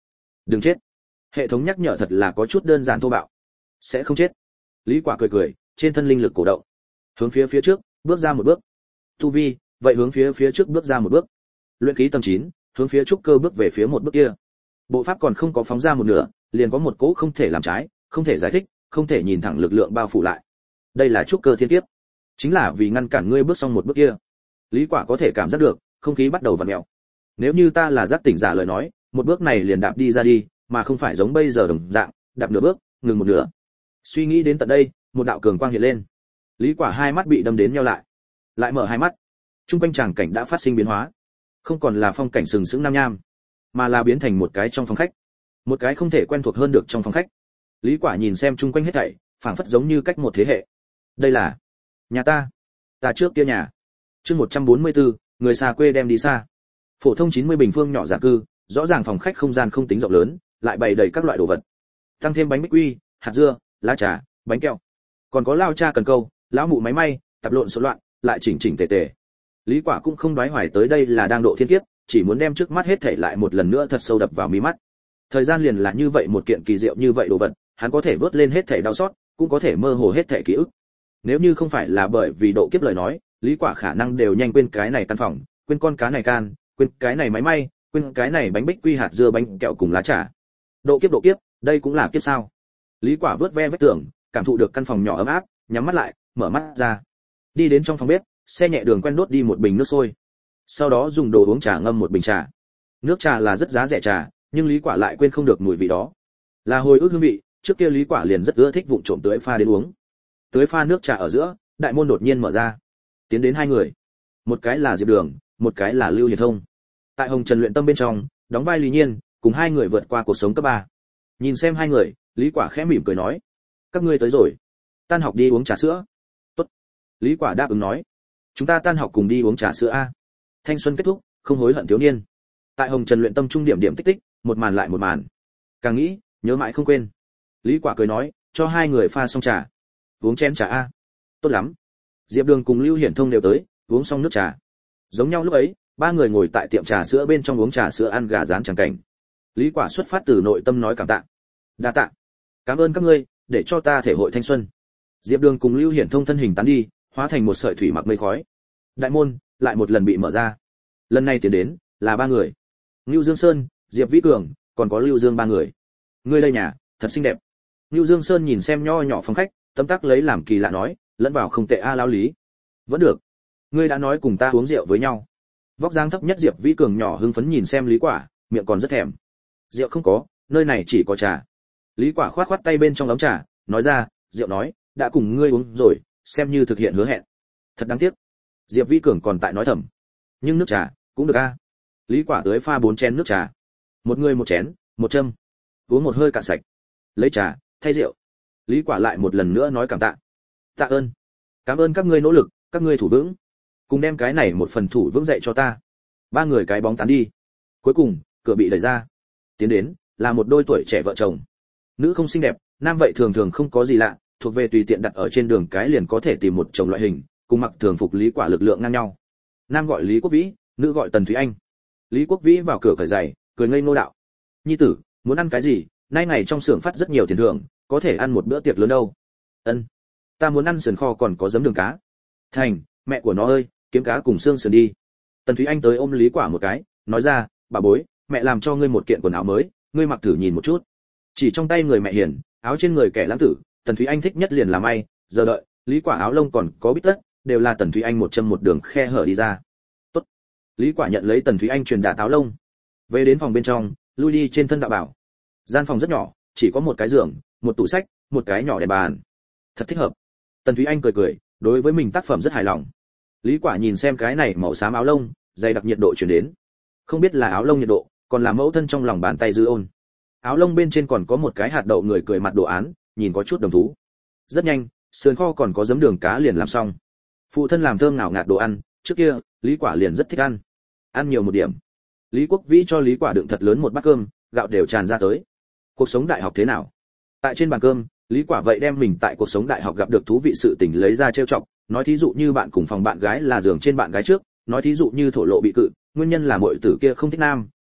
đừng chết. Hệ thống nhắc nhở thật là có chút đơn giản thô bạo. Sẽ không chết. Lý Quả cười cười, trên thân linh lực cổ động, hướng phía trước bước ra một bước. Tu vi, vậy hướng phía trước bước ra một bước. Luyện khí tầng 9, hướng phía trúc cơ bước về phía một bước kia. Bộ pháp còn không có phóng ra một nửa, liền có một cỗ không thể làm trái, không thể giải thích, không thể nhìn thẳng lực lượng bao phủ lại. Đây là trúc cơ thiên kiếp, chính là vì ngăn cản ngươi bước xong một bước kia. Lý Quả có thể cảm giác được, không khí bắt đầu vặn mèo. Nếu như ta là giác tỉnh giả lời nói, một bước này liền đạp đi ra đi, mà không phải giống bây giờ đồng dạng, đạp nửa bước, ngừng một nửa. Suy nghĩ đến tận đây, một đạo cường quang hiện lên. Lý Quả hai mắt bị đâm đến nheo lại mở hai mắt. Trung quanh tràng cảnh đã phát sinh biến hóa, không còn là phong cảnh sừng sững nam nham, mà là biến thành một cái trong phòng khách, một cái không thể quen thuộc hơn được trong phòng khách. Lý Quả nhìn xem chung quanh hết thảy, phảng phất giống như cách một thế hệ. Đây là nhà ta trước kia nhà. Chương 144, người xa quê đem đi xa. Phổ thông 90 bình phương nhỏ giả cư, rõ ràng phòng khách không gian không tính rộng lớn, lại bày đầy các loại đồ vật. Tăng thêm bánh bích quy, hạt dưa, lá trà, bánh kẹo. Còn có lao cha cần câu, lão mụ máy may, tạp lộn xộn loạn, lại chỉnh chỉnh tề tề. Lý Quả cũng không đoái hoài tới đây là đang độ thiên kiếp, chỉ muốn đem trước mắt hết thảy lại một lần nữa thật sâu đập vào mí mắt. Thời gian liền là như vậy một kiện kỳ diệu như vậy đồ vật, hắn có thể vớt lên hết thảy đau xót, cũng có thể mơ hồ hết thảy ký ức. Nếu như không phải là bởi vì độ kiếp lời nói, Lý Quả khả năng đều nhanh quên cái này căn phòng, quên con cá này can, quên cái này máy may, quên cái này bánh bích quy hạt dưa bánh kẹo cùng lá trà. Độ kiếp, đây cũng là kiếp sao? Lý Quả vớt ve vết tường, cảm thụ được căn phòng nhỏ ấm áp, nhắm mắt lại, mở mắt ra. Đi đến trong phòng bếp, xe nhẹ đường quen đốt đi một bình nước sôi. Sau đó dùng đồ uống trà ngâm một bình trà. Nước trà là rất giá rẻ trà, nhưng Lý Quả lại quên không được mùi vị đó. Là hồi ức hương vị, trước kia Lý Quả liền rất ưa thích vụng trộm tưới pha đến uống. Tưới pha nước trà ở giữa, đại môn đột nhiên mở ra. Tiến đến hai người. Một cái là Diệp Đường, một cái là Lưu Hiền Thông. Tại Hồng Trần luyện tâm bên trong, đóng vai Lý Nhiên, cùng hai người vượt qua cuộc sống cấp 3. Nhìn xem hai người, Lý Quả khẽ mỉm cười nói: "Các ngươi tới rồi, tan học đi uống trà sữa." "Tốt." Lý Quả đáp ứng nói: "Chúng ta tan học cùng đi uống trà sữa a." Thanh xuân kết thúc, không hối hận thiếu niên. Tại Hồng Trần luyện tâm trung điểm điểm tích tích, một màn lại một màn. Càng nghĩ, nhớ mãi không quên. Lý Quả cười nói: "Cho hai người pha xong trà, uống chén trà a." "Tốt lắm." Diệp Đường cùng Lưu Hiển Thông đều tới, uống xong nước trà. Giống nhau lúc ấy, ba người ngồi tại tiệm trà sữa bên trong uống trà sữa ăn gà rán chẳng cảnh. Lý Quả xuất phát từ nội tâm nói cảm tạ. "Đa tạ. Cảm ơn các ngươi, để cho ta thể hội thanh xuân." Diệp Đường cùng Lưu Hiển Thông thân hình tán đi, hóa thành một sợi thủy mặc mây khói. Đại môn lại một lần bị mở ra. Lần này tiến đến là ba người. Lưu Dương Sơn, Diệp Vĩ Cường, còn có Lưu Dương ba người. "Ngươi đây nhà, thật xinh đẹp." Lưu Dương Sơn nhìn xem nho nhỏ phòng khách, tấm tắc lấy làm kỳ lạ nói, lẫn vào không tệ a lão Lý. "Vẫn được. Ngươi đã nói cùng ta uống rượu với nhau." Vóc dáng thấp nhất Diệp Vĩ Cường nhỏ hưng phấn nhìn xem Lý Quả, miệng còn rất thèm. "Rượu không có, nơi này chỉ có trà." Lý Quả khoát khoát tay bên trong ấm trà, nói ra, "Rượu nói, đã cùng ngươi uống rồi, xem như thực hiện hứa hẹn." Thật đáng tiếc. Diệp Vĩ Cường còn tại nói thầm. "Nhưng nước trà cũng được a." Lý Quả tới pha 4 chén nước trà. Một người một chén, một châm. Uống một hơi cạn sạch. Lấy trà thay rượu. Lý Quả lại một lần nữa nói cảm tạ. "Tạ ơn. Cảm ơn các ngươi nỗ lực, các ngươi thủ vững. Cùng đem cái này một phần thủ vững dạy cho ta." Ba người cái bóng tán đi. Cuối cùng, cửa bị đẩy ra. Tiến đến là một đôi tuổi trẻ vợ chồng. Nữ không xinh đẹp, nam vậy thường thường không có gì lạ, thuộc về tùy tiện đặt ở trên đường cái liền có thể tìm một chồng loại hình, cùng mặc thường phục Lý Quả lực lượng ngang nhau. Nam gọi Lý Quốc Vĩ, nữ gọi Tần Thúy Anh. Lý Quốc Vĩ vào cửa cởi giày, cười ngây ngô đạo: "Nhi tử, muốn ăn cái gì? Nay ngày trong xưởng phát rất nhiều tiền thưởng, có thể ăn một bữa tiệc lớn đâu." "Ân, ta muốn ăn sườn kho còn có giấm đường cá." "Thành, mẹ của nó ơi, kiếm cá cùng xương sườn đi." Tần Thúy Anh tới ôm Lý Quả một cái, nói ra: "Bà bối, mẹ làm cho ngươi một kiện quần áo mới, ngươi mặc thử nhìn một chút." Chỉ trong tay người mẹ hiền, áo trên người kẻ lãng tử, Tần Thúy Anh thích nhất liền là may, giờ đợi, Lý Quả áo lông còn có bít tất, đều là Tần Thúy Anh một châm một đường khe hở đi ra. "Tốt." Lý Quả nhận lấy Tần Thúy Anh truyền đạt áo lông. Về đến phòng bên trong, lui đi trên thân đạo bảo. Gian phòng rất nhỏ, chỉ có một cái giường, một tủ sách, một cái nhỏ đèn bàn. Thật thích hợp. Tần Thúy Anh cười cười, đối với mình tác phẩm rất hài lòng. Lý Quả nhìn xem cái này màu xám áo lông, dày đặc nhiệt độ truyền đến. Không biết là áo lông nhiệt độ, còn là mẫu thân trong lòng bàn tay dư ôn. Áo lông bên trên còn có một cái hạt đậu người cười mặt đồ án, nhìn có chút đồng thú. Rất nhanh, sườn kho còn có giấm đường cá liền làm xong. Phụ thân làm thơm ngào ngạt đồ ăn, trước kia, Lý Quả liền rất thích ăn. Ăn nhiều một điểm. Lý Quốc Vĩ cho Lý Quả đựng thật lớn một bát cơm, gạo đều tràn ra tới. Cuộc sống đại học thế nào? Tại trên bàn cơm, Lý Quả vậy đem mình tại cuộc sống đại học gặp được thú vị sự tình lấy ra trêu chọc, nói thí dụ như bạn cùng phòng bạn gái là giường trên bạn gái trước, nói thí dụ như thổ lộ bị cự, nguyên nhân là muội tử kia không thích nam,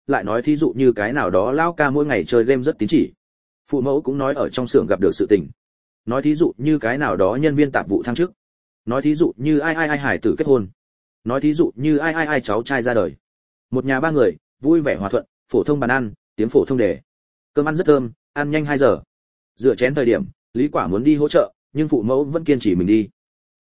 lại nói thí dụ như cái nào đó lão ca mỗi ngày chơi game rất tín chỉ. Phụ mẫu cũng nói ở trong xưởng gặp được sự tình. Nói thí dụ như cái nào đó nhân viên tạp vụ thăng chức. Nói thí dụ như ai hải tử kết hôn. Nói thí dụ như ai cháu trai ra đời. Một nhà ba người, vui vẻ hòa thuận, phổ thông bàn ăn, tiếng phổ thông đề. Cơm ăn rất thơm, ăn nhanh 2 giờ. Rửa chén thời điểm, Lý Quả muốn đi hỗ trợ, nhưng phụ mẫu vẫn kiên trì mình đi.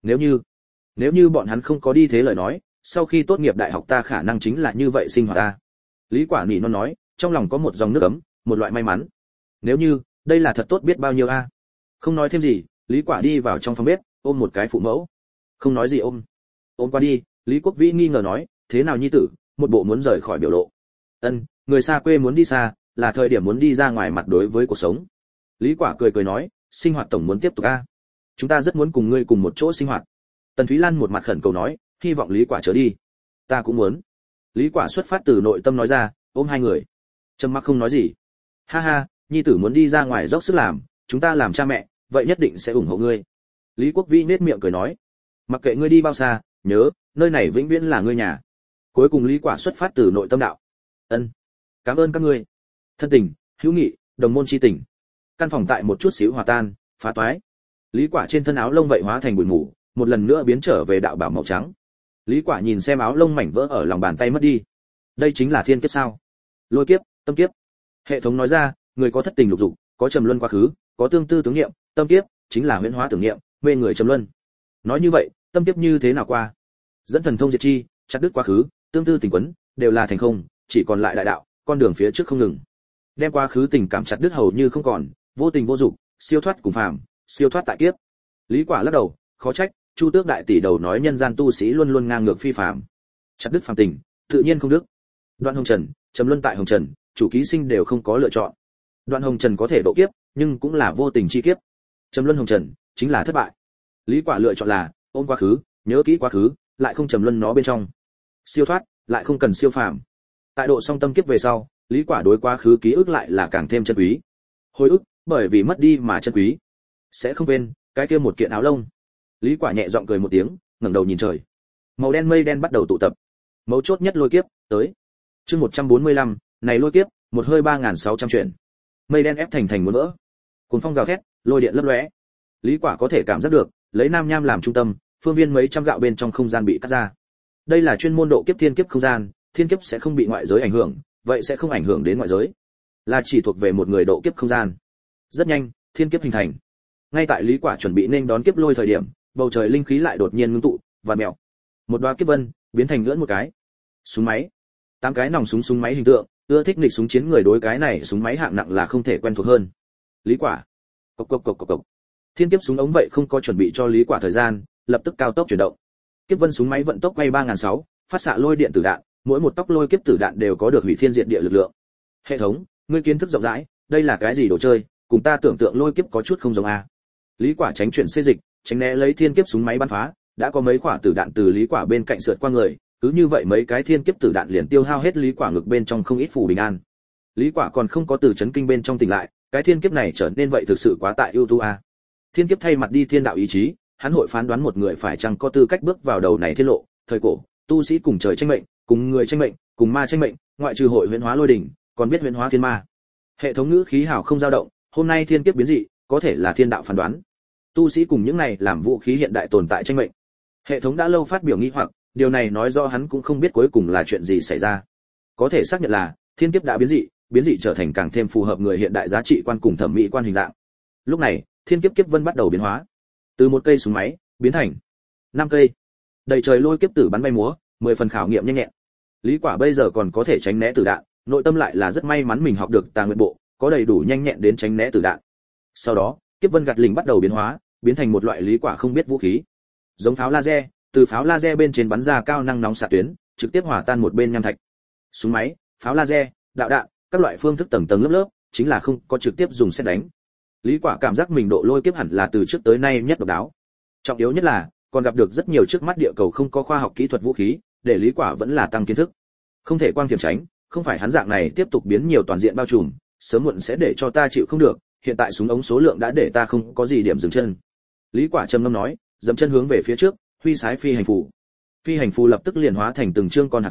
Nếu như bọn hắn không có đi thế lời nói, sau khi tốt nghiệp đại học ta khả năng chính là như vậy sinh hoạt ta. Lý Quả nỉ non nói, trong lòng có một dòng nước ấm, một loại may mắn. Nếu như, đây là thật tốt biết bao nhiêu a. Không nói thêm gì, Lý Quả đi vào trong phòng bếp, ôm một cái phụ mẫu. Không nói gì ôm. Ôm qua đi, Lý Quốc Vĩ nghi ngờ nói, thế nào nhi tử, một bộ muốn rời khỏi biểu lộ. Ân, người xa quê muốn đi xa, là thời điểm muốn đi ra ngoài mặt đối với cuộc sống. Lý Quả cười nói, sinh hoạt tổng muốn tiếp tục a. Chúng ta rất muốn cùng ngươi cùng một chỗ sinh hoạt. Tần Thúy Lan một mặt khẩn cầu nói, hy vọng Lý Quả chớ đi. Ta cũng muốn. Lý Quả xuất phát từ nội tâm nói ra, ôm hai người. Trầm mặc không nói gì. Ha ha, nhi tử muốn đi ra ngoài dốc sức làm, chúng ta làm cha mẹ, vậy nhất định sẽ ủng hộ ngươi. Lý Quốc Vĩ nết miệng cười nói, mặc kệ ngươi đi bao xa, nhớ, nơi này vĩnh viễn là ngươi nhà. Cuối cùng Lý Quả xuất phát từ nội tâm đạo. Ân, cảm ơn các ngươi. Thân tình, hữu nghị, đồng môn chi tình. Căn phòng tại một chút xíu hòa tan, phá toái. Lý Quả trên thân áo lông vậy hóa thành bụi mù, một lần nữa biến trở về đạo bảo màu trắng. Lý Quả nhìn xem áo lông mảnh vỡ ở lòng bàn tay mất đi. Đây chính là thiên kiếp sao? Lôi kiếp, tâm kiếp. Hệ thống nói ra, người có thất tình lục dục, có trầm luân quá khứ, có tương tư tướng niệm, tâm kiếp chính là huyễn hóa tưởng niệm, mê người trầm luân. Nói như vậy, tâm kiếp như thế nào qua? Dẫn thần thông diệt chi, chặt đứt quá khứ, tương tư tình quấn, đều là thành không, chỉ còn lại đại đạo, con đường phía trước không ngừng. Đem quá khứ tình cảm chặt đứt hầu như không còn, vô tình vô dục, siêu thoát cùng phàm, siêu thoát tại kiếp. Lý Quả lắc đầu, khó trách, Chu Tước đại tỷ đầu nói nhân gian tu sĩ luôn luôn ngang ngược phi phàm. Chặt đứt phàm tình, tự nhiên không đức. Đoạn Hồng Trần, trầm luân tại Hồng Trần, chủ ký sinh đều không có lựa chọn. Đoạn Hồng Trần có thể độ kiếp, nhưng cũng là vô tình chi kiếp. Trầm luân Hồng Trần chính là thất bại. Lý Quả lựa chọn là ôm quá khứ, nhớ kỹ quá khứ, lại không trầm luân nó bên trong. Siêu thoát, lại không cần siêu phàm. Tại độ song tâm kiếp về sau, Lý Quả đối quá khứ ký ức lại là càng thêm chân quý. Hồi ức, bởi vì mất đi mà chân quý. Sẽ không quên cái kia một kiện áo lông. Lý Quả nhẹ giọng cười một tiếng, ngẩng đầu nhìn trời. Màu đen mây đen bắt đầu tụ tập. Mấu chốt nhất lôi kiếp, tới. Chương 145, này lôi kiếp, một hơi 3600 chuyện. Mây đen ép thành muốn vỡ. Cuồng phong gào thét, lôi điện lấp lóe. Lý Quả có thể cảm giác được, lấy Nam Nham làm trung tâm, phương viên mấy trăm gạo bên trong không gian bị cắt ra. Đây là chuyên môn độ kiếp thiên kiếp không gian, thiên kiếp sẽ không bị ngoại giới ảnh hưởng, vậy sẽ không ảnh hưởng đến ngoại giới. Là chỉ thuộc về một người độ kiếp không gian. Rất nhanh, thiên kiếp hình thành. Ngay tại Lý Quả chuẩn bị nên đón kiếp lôi thời điểm, bầu trời linh khí lại đột nhiên ngưng tụ, và mèo. Một đóa kiếp vân biến thành lưỡn một cái. Súng máy. 8 cái nòng súng máy hình tượng, ưa thích nghịch súng chiến người đối cái này súng máy hạng nặng là không thể quen thuộc hơn. Lý Quả. Cộc cộc cộc cộc cộc. Thiên kiếp súng ống vậy không có chuẩn bị cho Lý Quả thời gian, lập tức cao tốc chuyển động. Kiếp vân súng máy vận tốc quay 3600, phát xạ lôi điện tử đạn, mỗi một tóc lôi kiếp tử đạn đều có được hủy thiên diệt địa lực lượng. Hệ thống, ngươi kiến thức rộng rãi, đây là cái gì đồ chơi, cùng ta tưởng tượng lôi kiếp có chút không giống a. Lý Quả tránh chuyển xê dịch, tránh né lấy thiên kiếp súng máy bắn phá, đã có mấy quả tử đạn từ Lý Quả bên cạnh sượt qua người, cứ như vậy mấy cái thiên kiếp tử đạn liền tiêu hao hết Lý Quả ngực bên trong không ít phù bình an. Lý Quả còn không có từ chấn kinh bên trong tỉnh lại, cái thiên kiếp này trở nên vậy thực sự quá tại ưu tú a. Thiên kiếp thay mặt đi thiên đạo ý chí, hắn hội phán đoán một người phải chăng có tư cách bước vào đầu này thiên lộ, thời cổ, tu sĩ cùng trời tranh mệnh, cùng người tranh mệnh, cùng ma tranh mệnh, ngoại trừ hội huyễn hóa lôi đỉnh, còn biết huyễn hóa thiên ma. Hệ thống ngữ khí hào không dao động, hôm nay thiên kiếp biến dị, có thể là thiên đạo phán đoán. Tu sĩ cùng những này làm vũ khí hiện đại tồn tại tranh mệnh. Hệ thống đã lâu phát biểu nghi hoặc, điều này nói do hắn cũng không biết cuối cùng là chuyện gì xảy ra. Có thể xác nhận là thiên kiếp đã biến dị trở thành càng thêm phù hợp người hiện đại giá trị quan cùng thẩm mỹ quan hình dạng. Lúc này, thiên kiếp kiếp vân bắt đầu biến hóa. Từ một cây súng máy biến thành 5 cây. Đầy trời lôi kiếp tử bắn bay múa, 10 phần khảo nghiệm nhanh nhẹn. Lý Quả bây giờ còn có thể tránh né tử đạn, nội tâm lại là rất may mắn mình học được Tà Nguyệt Bộ, có đầy đủ nhanh nhẹn đến tránh né tử đạn. Sau đó, kiếp vân gạt lình bắt đầu biến hóa, biến thành một loại Lý Quả không biết vũ khí. Giống pháo laser, từ pháo laser bên trên bắn ra cao năng nóng xạ tuyến, trực tiếp hòa tan một bên nham thạch. Súng máy, pháo laser, đạo đạn, các loại phương thức tầng tầng lớp lớp, chính là không có trực tiếp dùng xét đánh. Lý Quả cảm giác mình độ lôi kiếp hẳn là từ trước tới nay nhất độc đáo. Trọng yếu nhất là, còn gặp được rất nhiều trước mắt địa cầu không có khoa học kỹ thuật vũ khí, để Lý Quả vẫn là tăng kiến thức. Không thể quang tiềm tránh, không phải hắn dạng này tiếp tục biến nhiều toàn diện bao trùm, sớm muộn sẽ để cho ta chịu không được, hiện tại súng ống số lượng đã để ta không có gì điểm dừng chân. Lý Quả trầm ngâm nói, dậm chân hướng về phía trước, huy sái phi hành phù. Phi hành phù lập tức liền hóa thành từng chương con hạt giấy,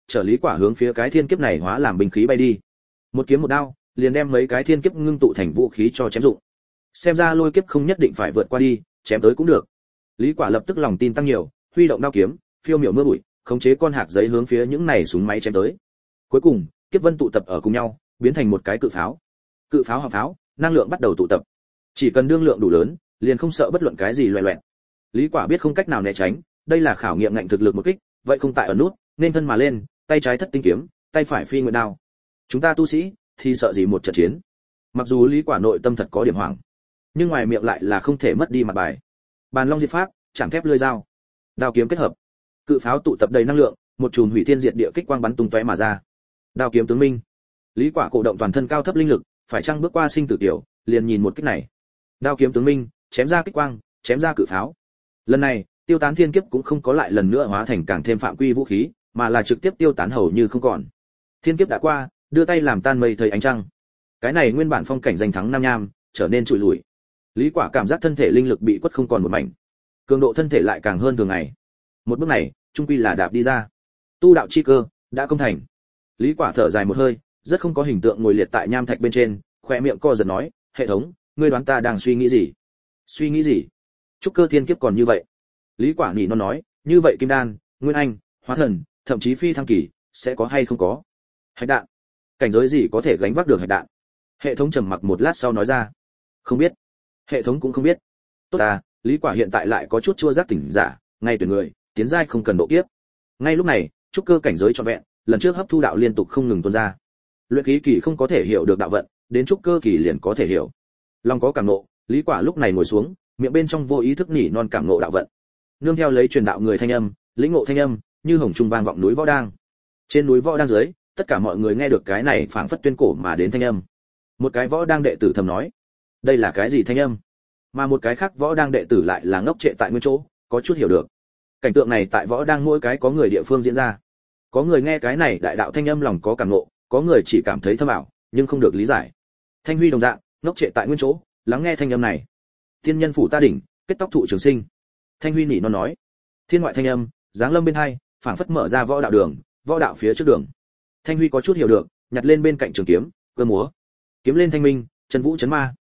trở Lý Quả hướng phía cái thiên kiếp này hóa làm binh khí bay đi. Một kiếm một đao, liền đem mấy cái thiên kiếp ngưng tụ thành vũ khí cho chém dụng. Xem ra lôi kiếp không nhất định phải vượt qua đi, chém tới cũng được. Lý Quả lập tức lòng tin tăng nhiều, huy động đao kiếm, phiêu miểu mưa bụi, khống chế con hạc giấy hướng phía những này súng máy chém tới. Cuối cùng, kiếp vân tụ tập ở cùng nhau, biến thành một cái cự pháo. Cự pháo hỏa pháo, năng lượng bắt đầu tụ tập. Chỉ cần đương lượng đủ lớn, liền không sợ bất luận cái gì loè loẹt. Lý Quả biết không cách nào né tránh, đây là khảo nghiệm ngạnh thực lực một kích, vậy không tại ở nút, nên thân mà lên, tay trái thất tinh kiếm, tay phải phi nguyệt đao. Chúng ta tu sĩ thì sợ gì một trận chiến. Mặc dù Lý Quả nội tâm thật có điểm hoảng, nhưng ngoài miệng lại là không thể mất đi mặt bài. Bàn long diệt pháp, chẳng thép lưỡi dao, đao kiếm kết hợp, cự pháo tụ tập đầy năng lượng, một chùm hủy thiên diệt địa kích quang bắn tung tóe mà ra. Đao kiếm tướng minh. Lý Quả cổ động toàn thân cao thấp linh lực, phải chăng bước qua sinh tử tiểu, liền nhìn một kích này. Đao kiếm tướng minh, chém ra kích quang, chém ra cự pháo. Lần này, tiêu tán thiên kiếp cũng không có lại lần nữa hóa thành càng thêm phạm quy vũ khí, mà là trực tiếp tiêu tán hầu như không còn. Thiên kiếp đã qua, đưa tay làm tan mây thấy ánh trăng. Cái này nguyên bản phong cảnh danh thắng Nam Nham, trở nên trụi lùi. Lý Quả cảm giác thân thể linh lực bị quất không còn một mảnh, cường độ thân thể lại càng hơn thường ngày. Một bước này, trung quy là đạp đi ra. Tu đạo chi cơ đã công thành. Lý Quả thở dài một hơi, rất không có hình tượng ngồi liệt tại nham thạch bên trên, khóe miệng co giật nói, "Hệ thống, ngươi đoán ta đang suy nghĩ gì?" "Suy nghĩ gì?" "Trúc cơ thiên kiếp còn như vậy." Lý Quả nhỉ nó nói, "Như vậy kim đan, nguyên anh, hóa thần, thậm chí phi thăng kỳ, sẽ có hay không có?" "Hạch đạn, cảnh giới gì có thể gánh vác được hạch đạn?" Hệ thống trầm mặc một lát sau nói ra, "Không biết." Hệ thống cũng không biết. Tốt à, Lý Quả hiện tại lại có chút chua giác tỉnh giả, ngay tuyển người, tiến giai không cần độ kiếp. Ngay lúc này, trúc cơ cảnh giới trọn vẹn, lần trước hấp thu đạo liên tục không ngừng tuôn ra. Luyện khí kỳ không có thể hiểu được đạo vận, đến trúc cơ kỳ liền có thể hiểu. Long có cảm ngộ, Lý Quả lúc này ngồi xuống, miệng bên trong vô ý thức nỉ non cảm ngộ đạo vận. Nương theo lấy truyền đạo người thanh âm, lĩnh ngộ thanh âm, như hồng trung vang vọng núi Võ Đang. Trên núi Võ Đang dưới, tất cả mọi người nghe được cái này phảng phất tuyên cổ mà đến thanh âm. Một cái Võ Đang đệ tử thầm nói, đây là cái gì thanh âm? Mà một cái khác Võ Đang đệ tử lại là ngốc trệ tại nguyên chỗ, có chút hiểu được. Cảnh tượng này tại Võ Đang mỗi cái có người địa phương diễn ra. Có người nghe cái này đại đạo thanh âm lòng có cảm ngộ, có người chỉ cảm thấy thâm ảo, nhưng không được lý giải. Thanh Huy đồng dạng, ngốc trệ tại nguyên chỗ, lắng nghe thanh âm này. Tiên nhân phủ ta đỉnh, kết tóc thụ trường sinh. Thanh Huy nỉ non nói. Thiên ngoại thanh âm, giáng lâm bên hai, phảng phất mở ra võ đạo đường, võ đạo phía trước đường. Thanh Huy có chút hiểu được, nhặt lên bên cạnh trường kiếm, cơ múa. Kiếm lên thanh minh, chân vũ chấn ma.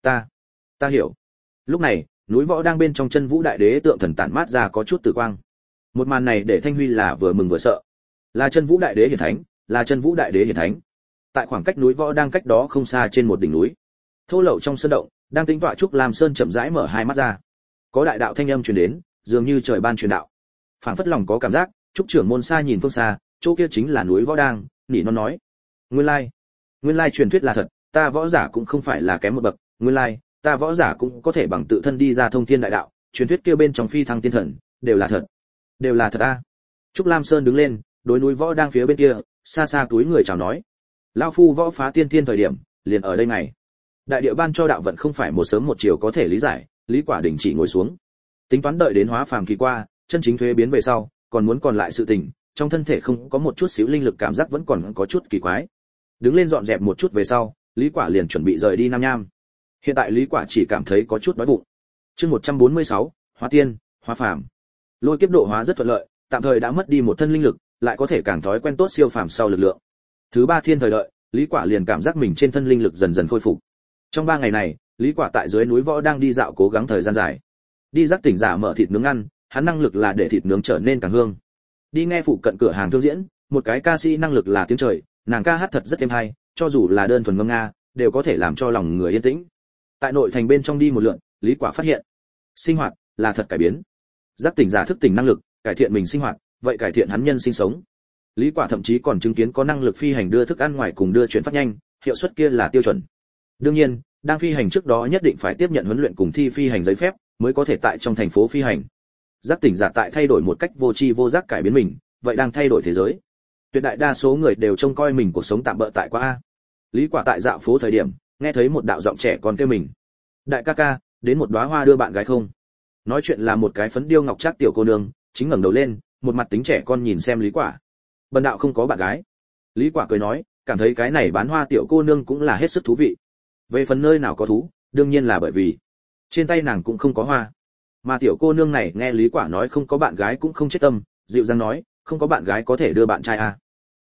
Ta hiểu. Lúc này, núi Võ Đang bên trong chân vũ đại đế tượng thần tản mát ra có chút tử quang. Một màn này để Thanh Huy là vừa mừng vừa sợ. Là chân vũ đại đế hiển thánh, là chân vũ đại đế hiển thánh. Tại khoảng cách núi Võ Đang cách đó không xa trên một đỉnh núi, thô lậu trong sơn động, đang tính tọa trúc làm sơn chậm rãi mở hai mắt ra. Có đại đạo thanh âm truyền đến, dường như trời ban truyền đạo. Phảng phất lòng có cảm giác, trúc trưởng môn xa nhìn phương xa, chỗ kia chính là núi Võ Đang, nỉ non nói. Nguyên lai truyền thuyết là thật, ta võ giả cũng không phải là kém một bậc, nguyên lai ta võ giả cũng có thể bằng tự thân đi ra thông thiên đại đạo, truyền thuyết kia bên trong phi thăng tiên thần, đều là thật a. Trúc Lam Sơn đứng lên, đối núi Võ Đang phía bên kia, xa xa túi người chào nói. Lão phu võ phá tiên thiên thời điểm, liền ở đây này. Đại địa ban cho đạo vận không phải một sớm một chiều có thể lý giải, Lý Quả đình chỉ ngồi xuống. Tính toán đợi đến hóa phàm kỳ qua, chân chính thuế biến về sau, còn muốn còn lại sự tình, trong thân thể không có một chút xíu linh lực cảm giác vẫn còn có chút kỳ quái. Đứng lên dọn dẹp một chút về sau, Lý Quả liền chuẩn bị rời đi Nam Nham. Hiện tại Lý Quả chỉ cảm thấy có chút đói bụng. Chương 146, hóa tiên, hóa phàm. Lôi kiếp độ hóa rất thuận lợi, tạm thời đã mất đi một thân linh lực, lại có thể càng thói quen tốt siêu phàm sau lực lượng. Thứ ba thiên thời đợi, Lý Quả liền cảm giác mình trên thân linh lực dần dần khôi phục. Trong 3 ngày này, Lý Quả tại dưới núi Võ đang đi dạo cố gắng thời gian dài. Đi giác tỉnh giả mở thịt nướng ăn, hắn năng lực là để thịt nướng trở nên càng hương. Đi nghe phụ cận cửa hàng thương diễn, một cái ca sĩ năng lực là tiếng trời, nàng ca hát thật rất êm hay, cho dù là đơn thuần ngâm nga, đều có thể làm cho lòng người yên tĩnh. Tại nội thành bên trong đi một lượt, Lý Quả phát hiện, sinh hoạt là thật cải biến. Giác tỉnh giả thức tỉnh năng lực, cải thiện mình sinh hoạt, vậy cải thiện hắn nhân sinh sống. Lý Quả thậm chí còn chứng kiến có năng lực phi hành đưa thức ăn ngoài cùng đưa chuyển phát nhanh, hiệu suất kia là tiêu chuẩn. Đương nhiên, đang phi hành trước đó nhất định phải tiếp nhận huấn luyện cùng thi phi hành giấy phép, mới có thể tại trong thành phố phi hành. Giác tỉnh giả tại thay đổi một cách vô tri vô giác cải biến mình, vậy đang thay đổi thế giới. Tuyệt đại đa số người đều trông coi mình cuộc sống tạm bợ tại quá a. Lý Quả tại dạo phố thời điểm, nghe thấy một đạo giọng trẻ còn kêu mình. Đại ca ca, đến một đóa hoa đưa bạn gái không? Nói chuyện là một cái phấn điêu ngọc trác tiểu cô nương, chính ngẩng đầu lên, một mặt tính trẻ con nhìn xem Lý Quả. Bần đạo không có bạn gái. Lý Quả cười nói, cảm thấy cái này bán hoa tiểu cô nương cũng là hết sức thú vị. Về phần nơi nào có thú, đương nhiên là bởi vì trên tay nàng cũng không có hoa. Mà tiểu cô nương này nghe Lý Quả nói không có bạn gái cũng không chết tâm, dịu dàng nói, không có bạn gái có thể đưa bạn trai à.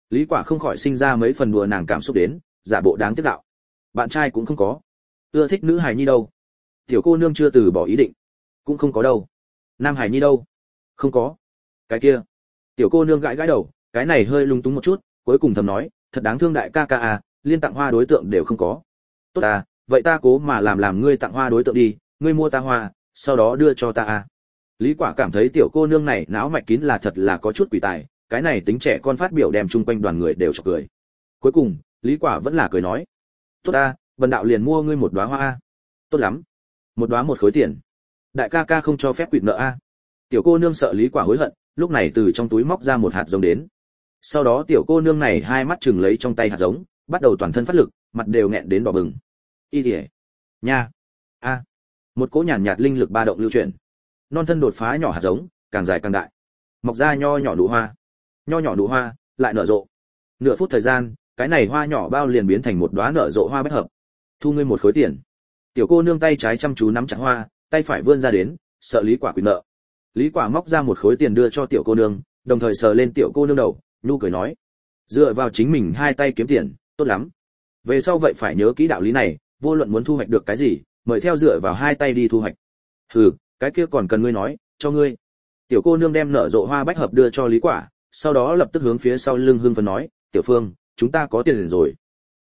Lý Quả không khỏi sinh ra mấy phần đùa nàng cảm xúc đến, giả bộ đáng tiếc đạo. Bạn trai cũng không có. Ưa thích nữ hài nhi đâu? Tiểu cô nương chưa từ bỏ ý định. Cũng không có đâu. Nam hài nhi đâu? Không có. Cái kia. Tiểu cô nương gãi gãi đầu, cái này hơi lung túng một chút, cuối cùng thầm nói, thật đáng thương đại ca ca à, liên tặng hoa đối tượng đều không có. Tốt à, vậy ta cố mà làm ngươi tặng hoa đối tượng đi, ngươi mua ta hoa, sau đó đưa cho ta à. Lý Quả cảm thấy tiểu cô nương này não mạch kín là thật là có chút quỷ tài, cái này tính trẻ con phát biểu đem chung quanh đoàn người đều chọc cười. Cuối cùng, Lý Quả vẫn là cười nói, tốt à, Vân đạo liền mua ngươi một đóa hoa a. Tốt lắm. Một đóa một khối tiền. Đại ca ca không cho phép quỵt nợ a. Tiểu cô nương sợ Lý Quả hối hận, lúc này từ trong túi móc ra một hạt giống đến. Sau đó tiểu cô nương này hai mắt trừng lấy trong tay hạt giống, bắt đầu toàn thân phát lực, mặt đều nghẹn đến đỏ bừng. Y liễu. Nha. A. Một cỗ nhàn nhạt linh lực ba động lưu chuyển. Non thân đột phá nhỏ hạt giống, càng dài càng đại. Mọc ra nho nhỏ nụ hoa. Nho nhỏ nụ hoa lại nở rộ. Nửa phút thời gian, cái này hoa nhỏ bao liền biến thành một đóa nở rộ hoa bách hợp. Thu ngươi một khối tiền. Tiểu cô nương tay trái chăm chú nắm chặt hoa, tay phải vươn ra đến, sợ Lý Quả quỵt nợ. Lý Quả móc ra một khối tiền đưa cho tiểu cô nương, đồng thời sờ lên tiểu cô nương đầu, nhu cười nói: "Dựa vào chính mình hai tay kiếm tiền, tốt lắm. Về sau vậy phải nhớ kỹ đạo lý này, vô luận muốn thu hoạch được cái gì, mời theo dựa vào hai tay đi thu hoạch." "Hừ, cái kia còn cần ngươi nói, cho ngươi." Tiểu cô nương đem nở rộ hoa bách hợp đưa cho Lý Quả, sau đó lập tức hướng phía sau lưng hưng phấn nói: "Tiểu Phương, chúng ta có tiền rồi.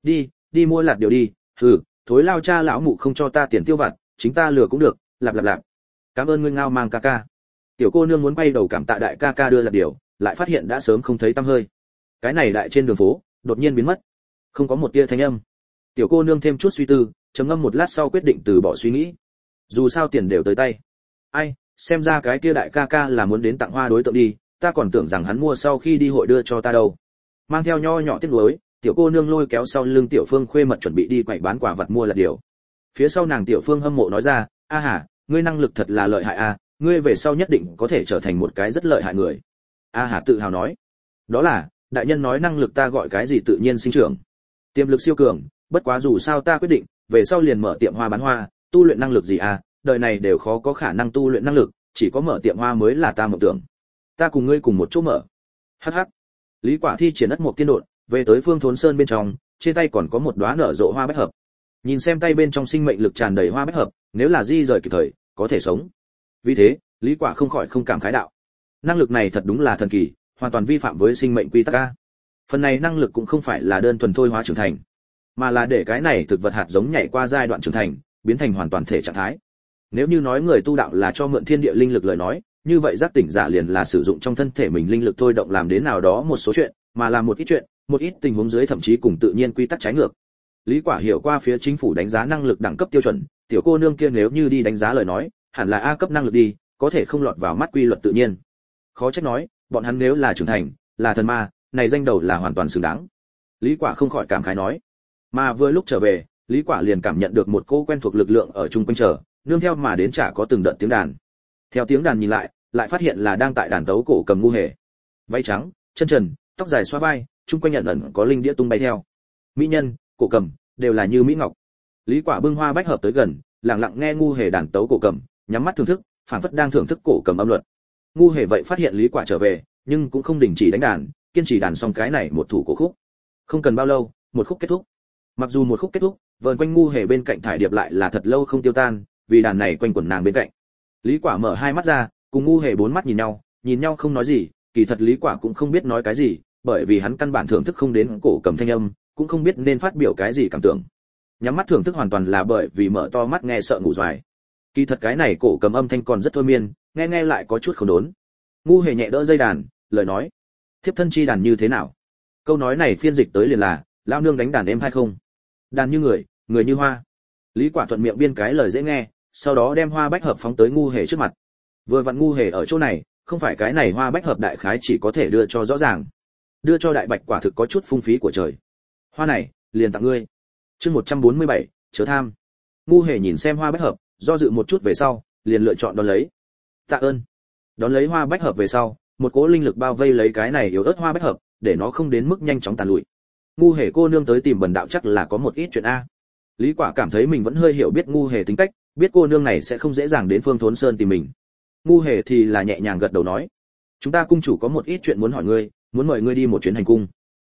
Đi mua lạt điều đi." "Hừ, thối lao cha lão mụ không cho ta tiền tiêu vặt, chính ta lừa cũng được." Lạp lạp lạp. "Cảm ơn ngươi ngao mang ca ca." Tiểu cô nương muốn quay đầu cảm tạ đại ca ca đưa lạt điều, lại phát hiện đã sớm không thấy tăm hơi. Cái này đại trên đường phố, đột nhiên biến mất, không có một tia thanh âm. Tiểu cô nương thêm chút suy tư, trầm ngâm một lát sau quyết định từ bỏ suy nghĩ. Dù sao tiền đều tới tay. Ai, xem ra cái kia đại ca ca là muốn đến tặng hoa đối tượng đi, ta còn tưởng rằng hắn mua sau khi đi hội đưa cho ta đâu. Mang theo nho nhỏ tiếc nuối, tiểu cô nương lôi kéo sau lưng tiểu Phương khuê mật chuẩn bị đi quậy bán quả vật mua lạt điều. Phía sau nàng tiểu Phương hâm mộ nói ra: "A hà, ngươi năng lực thật là lợi hại a, ngươi về sau nhất định có thể trở thành một cái rất lợi hại người." A hà tự hào nói: "Đó là, đại nhân nói năng lực ta gọi cái gì tự nhiên sinh trưởng. Tiềm lực siêu cường, bất quá dù sao ta quyết định, về sau liền mở tiệm hoa bán hoa, tu luyện năng lực gì a, đời này đều khó có khả năng tu luyện năng lực, chỉ có mở tiệm hoa mới là ta mộng tưởng. Ta cùng ngươi cùng một chỗ mở." Hắc hắc. Lý Quả thi triển ất mộc tiên độn, về tới Phương Thốn Sơn bên trong, trên tay còn có một đóa nở rộ hoa bách hợp. Nhìn xem tay bên trong sinh mệnh lực tràn đầy hoa bách hợp, nếu là di rời kịp thời, có thể sống. Vì thế, Lý Quả không khỏi không cảm khái đạo: năng lực này thật đúng là thần kỳ, hoàn toàn vi phạm với sinh mệnh quy tắc a. Phần này năng lực cũng không phải là đơn thuần thôi hóa trưởng thành, mà là để cái này thực vật hạt giống nhảy qua giai đoạn trưởng thành, biến thành hoàn toàn thể trạng thái. Nếu như nói người tu đạo là cho mượn thiên địa linh lực lời nói, như vậy giác tỉnh giả liền là sử dụng trong thân thể mình linh lực thôi động làm đến nào đó một số chuyện, mà làm một ít chuyện, một ít tình huống dưới thậm chí cùng tự nhiên quy tắc trái ngược. Lý Quả hiểu qua phía chính phủ đánh giá năng lực đẳng cấp tiêu chuẩn, tiểu cô nương kia nếu như đi đánh giá lời nói, hẳn là A cấp năng lực đi, có thể không lọt vào mắt quy luật tự nhiên. Khó trách nói, bọn hắn nếu là trưởng thành, là thần ma, này danh đầu là hoàn toàn xứng đáng. Lý Quả không khỏi cảm khái nói. Mà vừa lúc trở về, Lý Quả liền cảm nhận được một cô quen thuộc lực lượng ở chung quanh chờ, nương theo mà đến chả có từng đợt tiếng đàn. Theo tiếng đàn nhìn lại phát hiện là đang tại đàn tấu cổ cầm ngu hề. Váy trắng, chân trần, tóc dài xóa vai, chung quanh nhận ẩn có linh đĩa tung bay theo. Mỹ nhân, cổ cầm, đều là như mỹ ngọc. Lý Quả bưng hoa bách hợp tới gần, lặng lặng nghe ngu hề đàn tấu cổ cầm, nhắm mắt thưởng thức, phảng phất đang thưởng thức cổ cầm âm luật. Ngu hề vậy phát hiện Lý Quả trở về, nhưng cũng không đình chỉ đánh đàn, kiên trì đàn xong cái này một thủ cổ khúc. Không cần bao lâu, một khúc kết thúc. Mặc dù một khúc kết thúc, vờn quanh ngu hề bên cạnh thải điệp lại là thật lâu không tiêu tan, vì đàn này quanh quẩn nàng bên cạnh. Lý Quả mở hai mắt ra, cùng ngu hề bốn mắt nhìn nhau không nói gì, kỳ thật Lý Quả cũng không biết nói cái gì, bởi vì hắn căn bản thưởng thức không đến cổ cầm thanh âm, cũng không biết nên phát biểu cái gì cảm tưởng. Nhắm mắt thưởng thức hoàn toàn là bởi vì mở to mắt nghe sợ ngủ doài. Kỳ thật cái này cổ cầm âm thanh còn rất thôi miên, nghe lại có chút không đốn. Ngu hề nhẹ đỡ dây đàn, lời nói: "Thiếp thân chi đàn như thế nào?" Câu nói này phiên dịch tới liền là: "Lão nương đánh đàn em hay không? Đàn như người, người như hoa." Lý Quả thuận miệng biên cái lời dễ nghe, sau đó đem hoa bách hợp phóng tới ngu hề trước mặt. Vừa vặn ngu hề ở chỗ này, không phải cái này hoa bách hợp đại khái chỉ có thể đưa cho rõ ràng. Đưa cho đại bạch quả thực có chút phung phí của trời. Hoa này, liền tặng ngươi. Chương 147, chớ tham. Ngu hề nhìn xem hoa bách hợp, do dự một chút về sau, liền lựa chọn đón lấy. Tạ ơn. Đón lấy hoa bách hợp về sau, một cỗ linh lực bao vây lấy cái này yếu ớt hoa bách hợp, để nó không đến mức nhanh chóng tàn lụi. Ngu hề cô nương tới tìm bần đạo chắc là có một ít chuyện a. Lý Quả cảm thấy mình vẫn hơi hiểu biết ngu hề tính cách, biết cô nương này sẽ không dễ dàng đến Phương Thốn Sơn tìm mình. Ngu hề thì là nhẹ nhàng gật đầu nói: "Chúng ta cung chủ có một ít chuyện muốn hỏi ngươi, muốn mời ngươi đi một chuyến hành cung."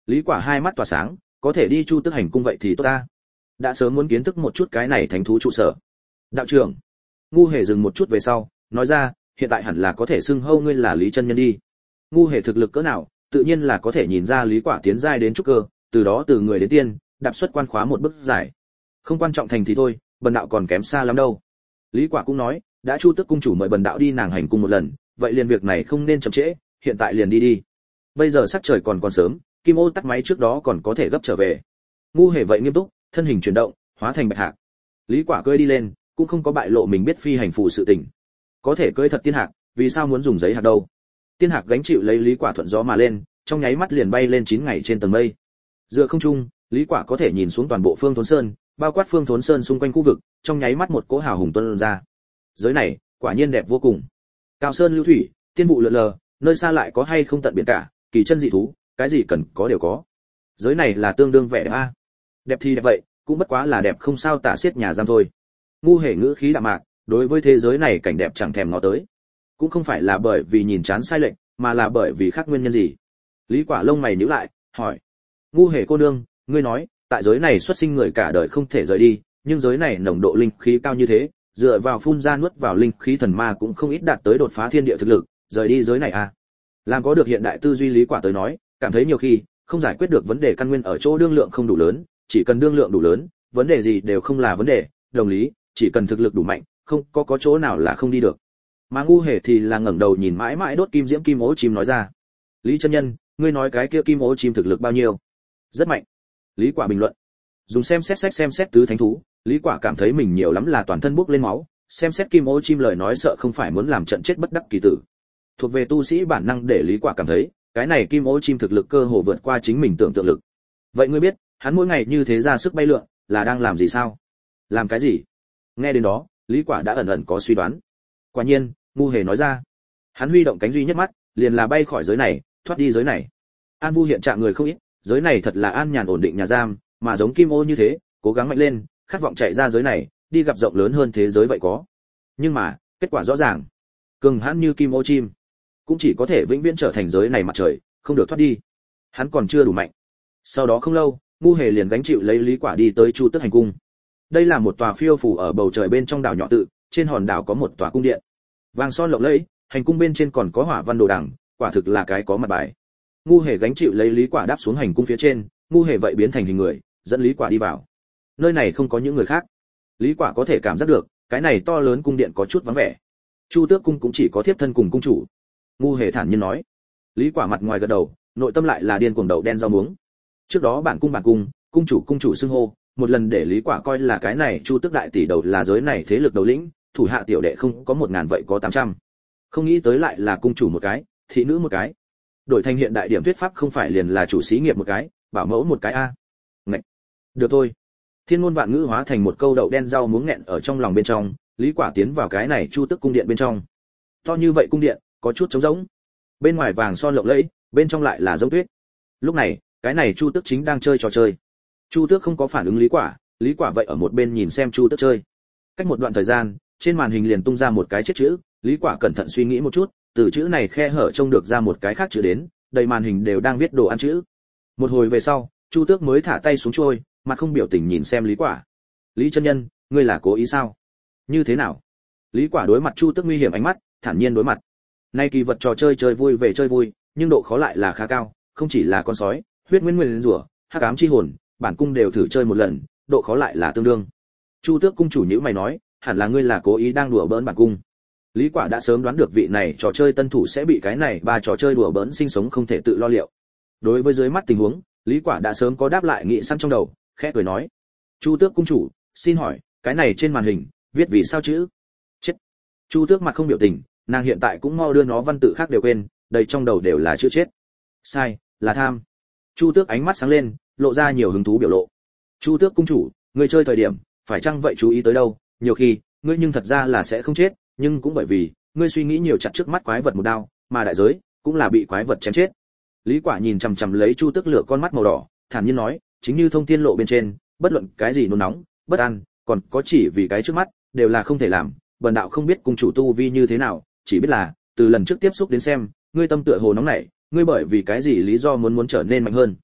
Lý Quả hai mắt tỏa sáng, có thể đi Chu Tước hành cung vậy thì tốt ta. Đã sớm muốn kiến thức một chút cái này thánh thú trụ sở. Đạo trưởng, Ngu Hề dừng một chút về sau, nói ra, hiện tại hẳn là có thể xưng hô ngươi là Lý chân nhân đi. Ngu Hề thực lực cỡ nào, tự nhiên là có thể nhìn ra Lý Quả tiến giai đến trúc cơ, từ đó từ người đến tiên, đạp xuất quan khóa một bước giải. Không quan trọng thành thì thôi, bần đạo còn kém xa lắm đâu. Lý Quả cũng nói, đã Chu Tước cung chủ mời bần đạo đi nàng hành cung một lần, vậy liền việc này không nên chậm trễ, hiện tại liền đi đi. Bây giờ sắc trời còn sớm, Kim Ô tắt máy trước đó còn có thể gấp trở về. Ngu Hề vậy nghiêm túc, thân hình chuyển động, hóa thành bạch hạc. Lý Quả cưỡi đi lên, cũng không có bại lộ mình biết phi hành phù sự tình. Có thể cưỡi thật tiên hạc, vì sao muốn dùng giấy hạc đâu? Tiên hạc gánh chịu lấy Lý Quả thuận gió mà lên, trong nháy mắt liền bay lên 9 ngày trên tầng mây. Dựa không trung, Lý Quả có thể nhìn xuống toàn bộ Phương Thốn Sơn, bao quát Phương Thốn Sơn xung quanh khu vực, trong nháy mắt một cỗ hào hùng tuôn ra. Giới này, quả nhiên đẹp vô cùng. Cao sơn lưu thủy, tiên vụ lượn lờ, nơi xa lại có hay không tận biển cả, kỳ chân dị thú, cái gì cần có đều có. Giới này là tương đương vẻ đẹp a. Đẹp thì đẹp vậy, cũng bất quá là đẹp không sao tả xiết nhà giam thôi. Ngu Hề ngữ khí đạm mạc, đối với thế giới này cảnh đẹp chẳng thèm ngó tới. Cũng không phải là bởi vì nhìn chán sai lệch, mà là bởi vì khác nguyên nhân gì. Lý Quả lông mày nhíu lại, hỏi: Ngu Hề cô nương, ngươi nói, tại giới này xuất sinh người cả đời không thể rời đi, nhưng giới này nồng độ linh khí cao như thế, dựa vào phun ra nuốt vào linh khí thần ma cũng không ít đạt tới đột phá thiên địa thực lực, rời đi giới này à? Làm có được hiện đại tư duy Lý Quả tới nói, cảm thấy nhiều khi không giải quyết được vấn đề căn nguyên ở chỗ đương lượng không đủ lớn, chỉ cần đương lượng đủ lớn, vấn đề gì đều không là vấn đề, đồng lý, chỉ cần thực lực đủ mạnh, không có chỗ nào là không đi được. Mà Ngu Hề thì là ngẩng đầu nhìn mãi mãi đốt kim diễm kim ố chim nói ra: Lý chân nhân, ngươi nói cái kia kim ố chim thực lực bao nhiêu? Rất mạnh. Lý Quả bình luận. Dùng xem xét tứ thánh thú, Lý Quả cảm thấy mình nhiều lắm là toàn thân bốc lên máu, xem xét kim ố chim lời nói sợ không phải muốn làm trận chết bất đắc kỳ tử. Thuộc về tu sĩ bản năng để Lý Quả cảm thấy, cái này kim ố chim thực lực cơ hồ vượt qua chính mình tưởng tượng lực. Vậy ngươi biết, hắn mỗi ngày như thế ra sức bay lượn, là đang làm gì sao? Làm cái gì? Nghe đến đó, Lý Quả đã ẩn ẩn có suy đoán. Quả nhiên, Ngu Hề nói ra, hắn huy động cánh duy nhất mắt, liền là bay khỏi giới này, thoát đi giới này. An Vu hiện trạng người không ít, giới này thật là an nhàn ổn định nhà giam, mà giống Kim Ô như thế, cố gắng mạnh lên, khát vọng chạy ra giới này, đi gặp rộng lớn hơn thế giới vậy có. Nhưng mà, kết quả rõ ràng, cường hãn như Kim Ô chim, cũng chỉ có thể vĩnh viễn trở thành giới này mặt trời, không được thoát đi. Hắn còn chưa đủ mạnh. Sau đó không lâu, Ngu Hề liền gánh chịu lấy Lý Quả đi tới Chu Tước hành cung. Đây là một tòa phiêu phù ở bầu trời bên trong đảo nhỏ tự, trên hòn đảo có một tòa cung điện. Vàng son lộng lẫy, hành cung bên trên còn có hỏa văn đồ đằng, quả thực là cái có mặt bài. Ngu Hề gánh chịu lấy Lý Quả đáp xuống hành cung phía trên, Ngu Hề vậy biến thành hình người, dẫn Lý Quả đi vào. Nơi này không có những người khác. Lý Quả có thể cảm giác được, cái này to lớn cung điện có chút vắng vẻ. Chu Tước cung cũng chỉ có thiếp thân cùng cung chủ. Ngu Hề thản nhiên nói. Lý Quả mặt ngoài gật đầu, nội tâm lại là điên cuồng đầu đen rau muống. Trước đó bản cung chủ xưng hô, một lần để Lý Quả coi là cái này Chu Tước đại tỷ đầu là giới này thế lực đầu lĩnh, thủ hạ tiểu đệ không có 1000 vậy có 800. Không nghĩ tới lại là cung chủ một cái, thị nữ một cái. Đổi thành hiện đại điểm thuyết pháp không phải liền là chủ xí nghiệp một cái, bảo mẫu một cái a. Ngậy. Được thôi. Thiên ngôn vạn ngữ hóa thành một câu đậu đen rau muống nghẹn ở trong lòng bên trong, Lý Quả tiến vào cái này Chu Tước cung điện bên trong. To như vậy cung điện, có chút trống rỗng. Bên ngoài vàng son lộng lẫy, bên trong lại là giống tuyết. Lúc này, cái này Chu Tước chính đang chơi trò chơi. Chu Tước không có phản ứng Lý Quả vậy ở một bên nhìn xem Chu Tước chơi. Cách một đoạn thời gian, trên màn hình liền tung ra một cái chết chữ, Lý Quả cẩn thận suy nghĩ một chút, từ chữ này khe hở trông được ra một cái khác chữ đến, đầy màn hình đều đang viết đồ ăn chữ. Một hồi về sau, Chu Tước mới thả tay xuống trôi, mặt không biểu tình nhìn xem Lý Quả. Lý chân nhân, ngươi là cố ý sao? Như thế nào? Lý Quả đối mặt Chu Tước nguy hiểm ánh mắt, thản nhiên đối mặt. Nay kỳ vật trò chơi chơi vui về chơi vui, nhưng độ khó lại là khá cao, không chỉ là con sói, huyết nguyên rủa, hắc ám chi hồn, bản cung đều thử chơi một lần, độ khó lại là tương đương. Chu Tước cung chủ nhíu mày nói, hẳn là ngươi là cố ý đang đùa bỡn bản cung. Lý Quả đã sớm đoán được vị này trò chơi tân thủ sẽ bị cái này ba trò chơi đùa bỡn sinh sống không thể tự lo liệu. Đối với dưới mắt tình huống, Lý Quả đã sớm có đáp lại nghĩ sẵn trong đầu, khẽ cười nói: "Chu Tước cung chủ, xin hỏi, cái này trên màn hình viết vì sao chữ?" Chết. Chu Tước mặt không biểu tình, nàng hiện tại cũng mau đưa nó văn tự khác đều quên, đầy trong đầu đều là chữ chết. Sai, là tham. Chu Tước ánh mắt sáng lên, lộ ra nhiều hứng thú biểu lộ. Chu Tước cung chủ, ngươi chơi thời điểm, phải chăng vậy chú ý tới đâu, nhiều khi, ngươi nhưng thật ra là sẽ không chết, nhưng cũng bởi vì ngươi suy nghĩ nhiều chặt trước mắt quái vật một đao, mà đại giới cũng là bị quái vật chém chết. Lý Quả nhìn chằm chằm lấy Chu Tước lửa con mắt màu đỏ, thản nhiên nói, chính như thông thiên lộ bên trên, bất luận cái gì nôn nóng, bất an, còn có chỉ vì cái trước mắt, đều là không thể làm. Bần đạo không biết cung chủ tu vi như thế nào, chỉ biết là từ lần trước tiếp xúc đến xem, ngươi tâm tựa hồ nóng nảy, ngươi bởi vì cái gì lý do muốn trở nên mạnh hơn.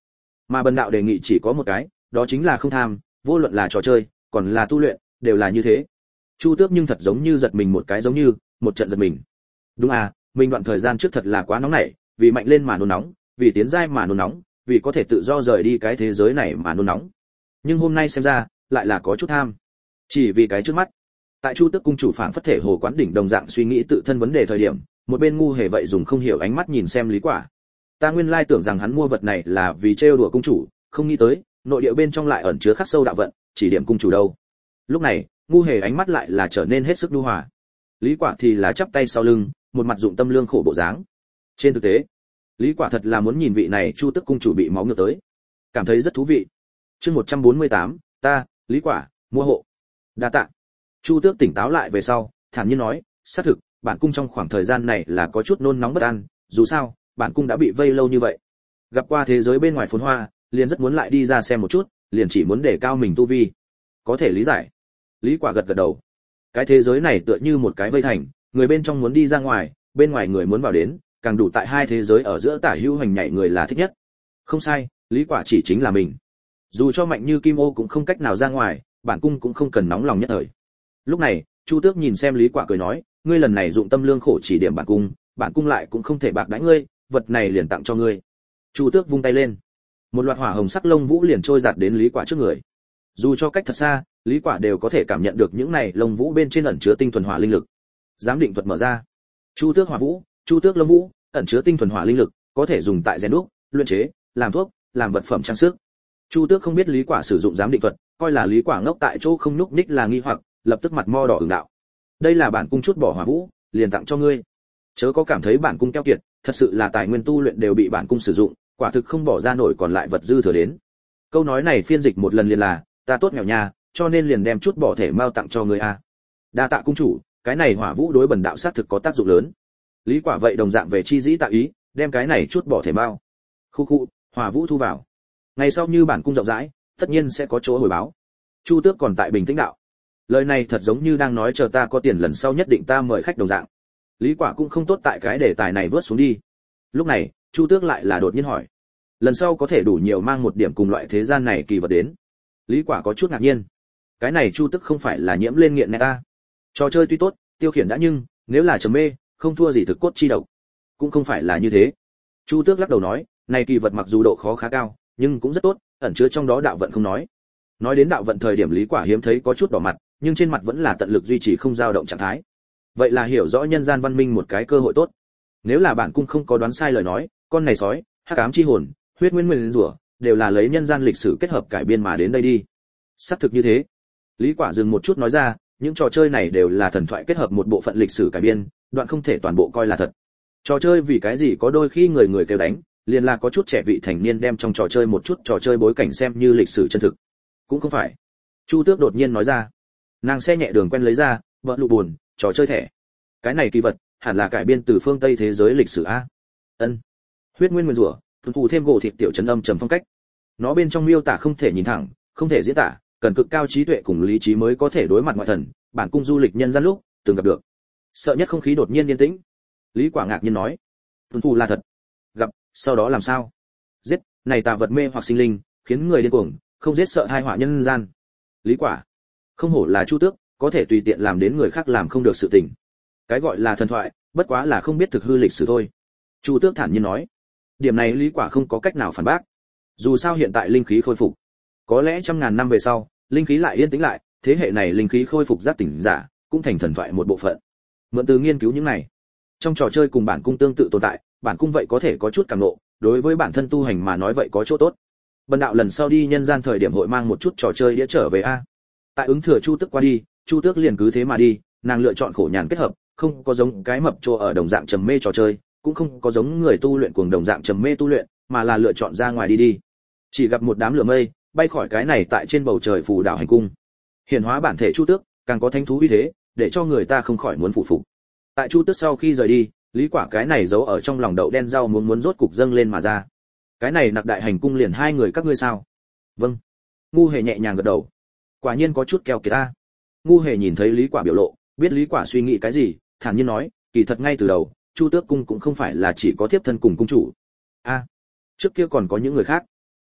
Mà bần đạo đề nghị chỉ có một cái, đó chính là không tham, vô luận là trò chơi, còn là tu luyện, đều là như thế. Chu Tước nhưng thật giống như giật mình một cái, giống như một trận giật mình. Đúng à, mình đoạn thời gian trước thật là quá nóng nảy, vì mạnh lên mà nôn nóng, vì tiến giai mà nôn nóng, vì có thể tự do rời đi cái thế giới này mà nôn nóng. Nhưng hôm nay xem ra, lại là có chút tham. Chỉ vì cái trước mắt. Tại Chu Tước cung chủ phảng phất thể hồ quán đỉnh đồng dạng suy nghĩ tự thân vấn đề thời điểm, một bên ngu hề vậy dùng không hiểu ánh mắt nhìn xem Lý Quả. Ta nguyên lai tưởng rằng hắn mua vật này là vì trêu đùa cung chủ, không nghĩ tới, nội địa bên trong lại ẩn chứa khắc sâu đạo vận, chỉ điểm cung chủ đâu. Lúc này, ngu hề ánh mắt lại là trở nên hết sức nhu hòa. Lý Quả thì là chắp tay sau lưng, một mặt dụng tâm lương khổ bộ dáng. Trên thực tế, Lý Quả thật là muốn nhìn vị này Chu Tước cung chủ bị máu ngược tới, cảm thấy rất thú vị. Chương 148, ta, Lý Quả, mua hộ. Đa tạ. Chu Tước tỉnh táo lại về sau, thản nhiên nói, xác thực, bản cung trong khoảng thời gian này là có chút nôn nóng bất an, dù sao, bản cung đã bị vây lâu như vậy. Gặp qua thế giới bên ngoài phồn hoa, liền rất muốn lại đi ra xem một chút, liền chỉ muốn để cao mình tu vi. Có thể lý giải. Lý Quả gật gật đầu. Cái thế giới này tựa như một cái vây thành, người bên trong muốn đi ra ngoài, bên ngoài người muốn vào đến, càng đủ tại hai thế giới ở giữa tả hữu hành nhảy người là thích nhất. Không sai, Lý Quả chỉ chính là mình. Dù cho mạnh như Kim Ô cũng không cách nào ra ngoài, bản cung cũng không cần nóng lòng nhất thời. Lúc này, Chu Tước nhìn xem Lý Quả cười nói, ngươi lần này dụng tâm lương khổ chỉ điểm bản cung lại cũng không thể bạc đãi ngươi, vật này liền tặng cho ngươi. Chu Tước vung tay lên, một loạt hỏa hồng sắc lông vũ liền trôi giạt đến Lý Quả trước người. Dù cho cách thật xa, Lý Quả đều có thể cảm nhận được những này lông vũ bên trên ẩn chứa tinh thuần hỏa linh lực. Giám định thuật mở ra. Chu Tước hỏa vũ, Chu Tước lông vũ, ẩn chứa tinh thuần hỏa linh lực, có thể dùng tại rèn đúc, luyện chế, làm thuốc, làm vật phẩm trang sức. Chu Tước không biết Lý Quả sử dụng giám định thuật, coi là Lý Quả ngốc tại chỗ không nhúc nhích là nghi hoặc, lập tức mặt mo đỏ ửng đạo. Đây là bản cung chút bỏ hỏa vũ, liền tặng cho ngươi. Chớ có cảm thấy bản cung keo kiệt, thật sự là tài nguyên tu luyện đều bị bản cung sử dụng, quả thực không bỏ ra nổi còn lại vật dư thừa đến. Câu nói này phiên dịch một lần liền là, ta tốt nghèo nhà, cho nên liền đem chút bỏ thể mao tặng cho ngươi a. Đa tạ cung chủ, cái này hỏa vũ đối bần đạo sát thực có tác dụng lớn. Lý Quả vậy đồng dạng về chi dĩ tạ ý, đem cái này chút bỏ thể mao. Khu, hỏa vũ thu vào. Ngày sau như bản cung rộng rãi, tất nhiên sẽ có chỗ hồi báo. Chu Tước còn tại bình tĩnh đạo. Lời này thật giống như đang nói chờ ta có tiền lần sau nhất định ta mời khách đồng dạng. Lý Quả cũng không tốt tại cái đề tài này vớt xuống đi. Lúc này, Chu Tước lại là đột nhiên hỏi, lần sau có thể đủ nhiều mang một điểm cùng loại thế gian này kỳ vật đến. Lý Quả có chút ngạc nhiên. Cái này Chu Tước không phải là nhiễm lên nghiện này ta. Trò chơi tuy tốt, tiêu khiển đã nhưng, nếu là trầm mê, không thua gì thực cốt chi độc. Cũng không phải là như thế. Chu Tước lắc đầu nói, này kỳ vật mặc dù độ khó khá cao, nhưng cũng rất tốt, ẩn chứa trong đó đạo vận không nói. Nói đến đạo vận thời điểm Lý Quả hiếm thấy có chút đỏ mặt, nhưng trên mặt vẫn là tận lực duy trì không dao động trạng thái. Vậy là hiểu rõ nhân gian văn minh một cái cơ hội tốt. Nếu là bản cung không có đoán sai lời nói, con này sói, hắc ám chi hồn, huyết nguyên nguyên rủa, đều là lấy nhân gian lịch sử kết hợp cải biên mà đến đây đi. Xác thực như thế. Lý Quả dừng một chút nói ra, những trò chơi này đều là thần thoại kết hợp một bộ phận lịch sử cải biên, đoạn không thể toàn bộ coi là thật. Trò chơi vì cái gì có đôi khi người kêu đánh, liền là có chút trẻ vị thành niên đem trong trò chơi một chút trò chơi bối cảnh xem như lịch sử chân thực. Cũng không phải. Chu Tước đột nhiên nói ra. Nàng xe nhẹ đường quen lấy ra, vợ lụ buồn, trò chơi thẻ. Cái này kỳ vật, hẳn là cải biên từ phương Tây thế giới lịch sử a. Ân. Huyết nguyên nguyên rủa, tuân thủ thêm gỗ thịt tiểu trấn âm trầm phong cách. Nó bên trong miêu tả không thể nhìn thẳng, không thể diễn tả, cần cực cao trí tuệ cùng lý trí mới có thể đối mặt ngoại thần, bản cung du lịch nhân gian lúc từng gặp được. Sợ nhất không khí đột nhiên yên tĩnh. Lý Quả ngạc nhiên nói, tuân thủ là thật. Gặp, sau đó làm sao? Giết, này tà vật mê hoặc sinh linh, khiến người điên cuồng, không giết sợ hai họa nhân gian. Lý Quả, không hổ là Chu Tước, có thể tùy tiện làm đến người khác làm không được sự tình. Cái gọi là thần thoại, bất quá là không biết thực hư lịch sử thôi. Chu Tước thản nhiên nói. Điểm này Lý Quả không có cách nào phản bác. Dù sao hiện tại linh khí khôi phục, có lẽ trăm ngàn năm về sau, linh khí lại yên tĩnh lại, thế hệ này linh khí khôi phục giác tỉnh giả, cũng thành thần thoại một bộ phận. Mượn từ nghiên cứu những này, trong trò chơi cùng bản cung tương tự tồn tại, bản cung vậy có thể có chút cảm ngộ, đối với bản thân tu hành mà nói vậy có chỗ tốt. Bần đạo lần sau đi nhân gian thời điểm hội mang một chút trò chơi đĩa trở về a. Tại ứng thừa Chu Tước qua đi, Chu Tước liền cứ thế mà đi, nàng lựa chọn khổ nhàn kết hợp, không có giống cái mập trô ở đồng dạng trầm mê trò chơi, cũng không có giống người tu luyện cuồng đồng dạng trầm mê tu luyện, mà là lựa chọn ra ngoài đi đi. Chỉ gặp một đám lửa mây bay khỏi cái này tại trên bầu trời phù đảo hành cung. Hiển hóa bản thể Chu Tước, càng có thánh thú uy thế, để cho người ta không khỏi muốn phụ phục. Tại Chu Tước sau khi rời đi, Lý Quả cái này giấu ở trong lòng đậu đen rau muốn rốt cục dâng lên mà ra. Cái này nặc đại hành cung liền hai người các ngươi sao? Vâng. Ngu Hề nhẹ nhàng gật đầu. Quả nhiên có chút keo kiệt ta. Ngu Hề nhìn thấy Lý Quả biểu lộ, biết Lý Quả suy nghĩ cái gì, thản nhiên nói, kỳ thật ngay từ đầu, Chu Tước cung cũng không phải là chỉ có thiếp thân cùng cung chủ. A, trước kia còn có những người khác.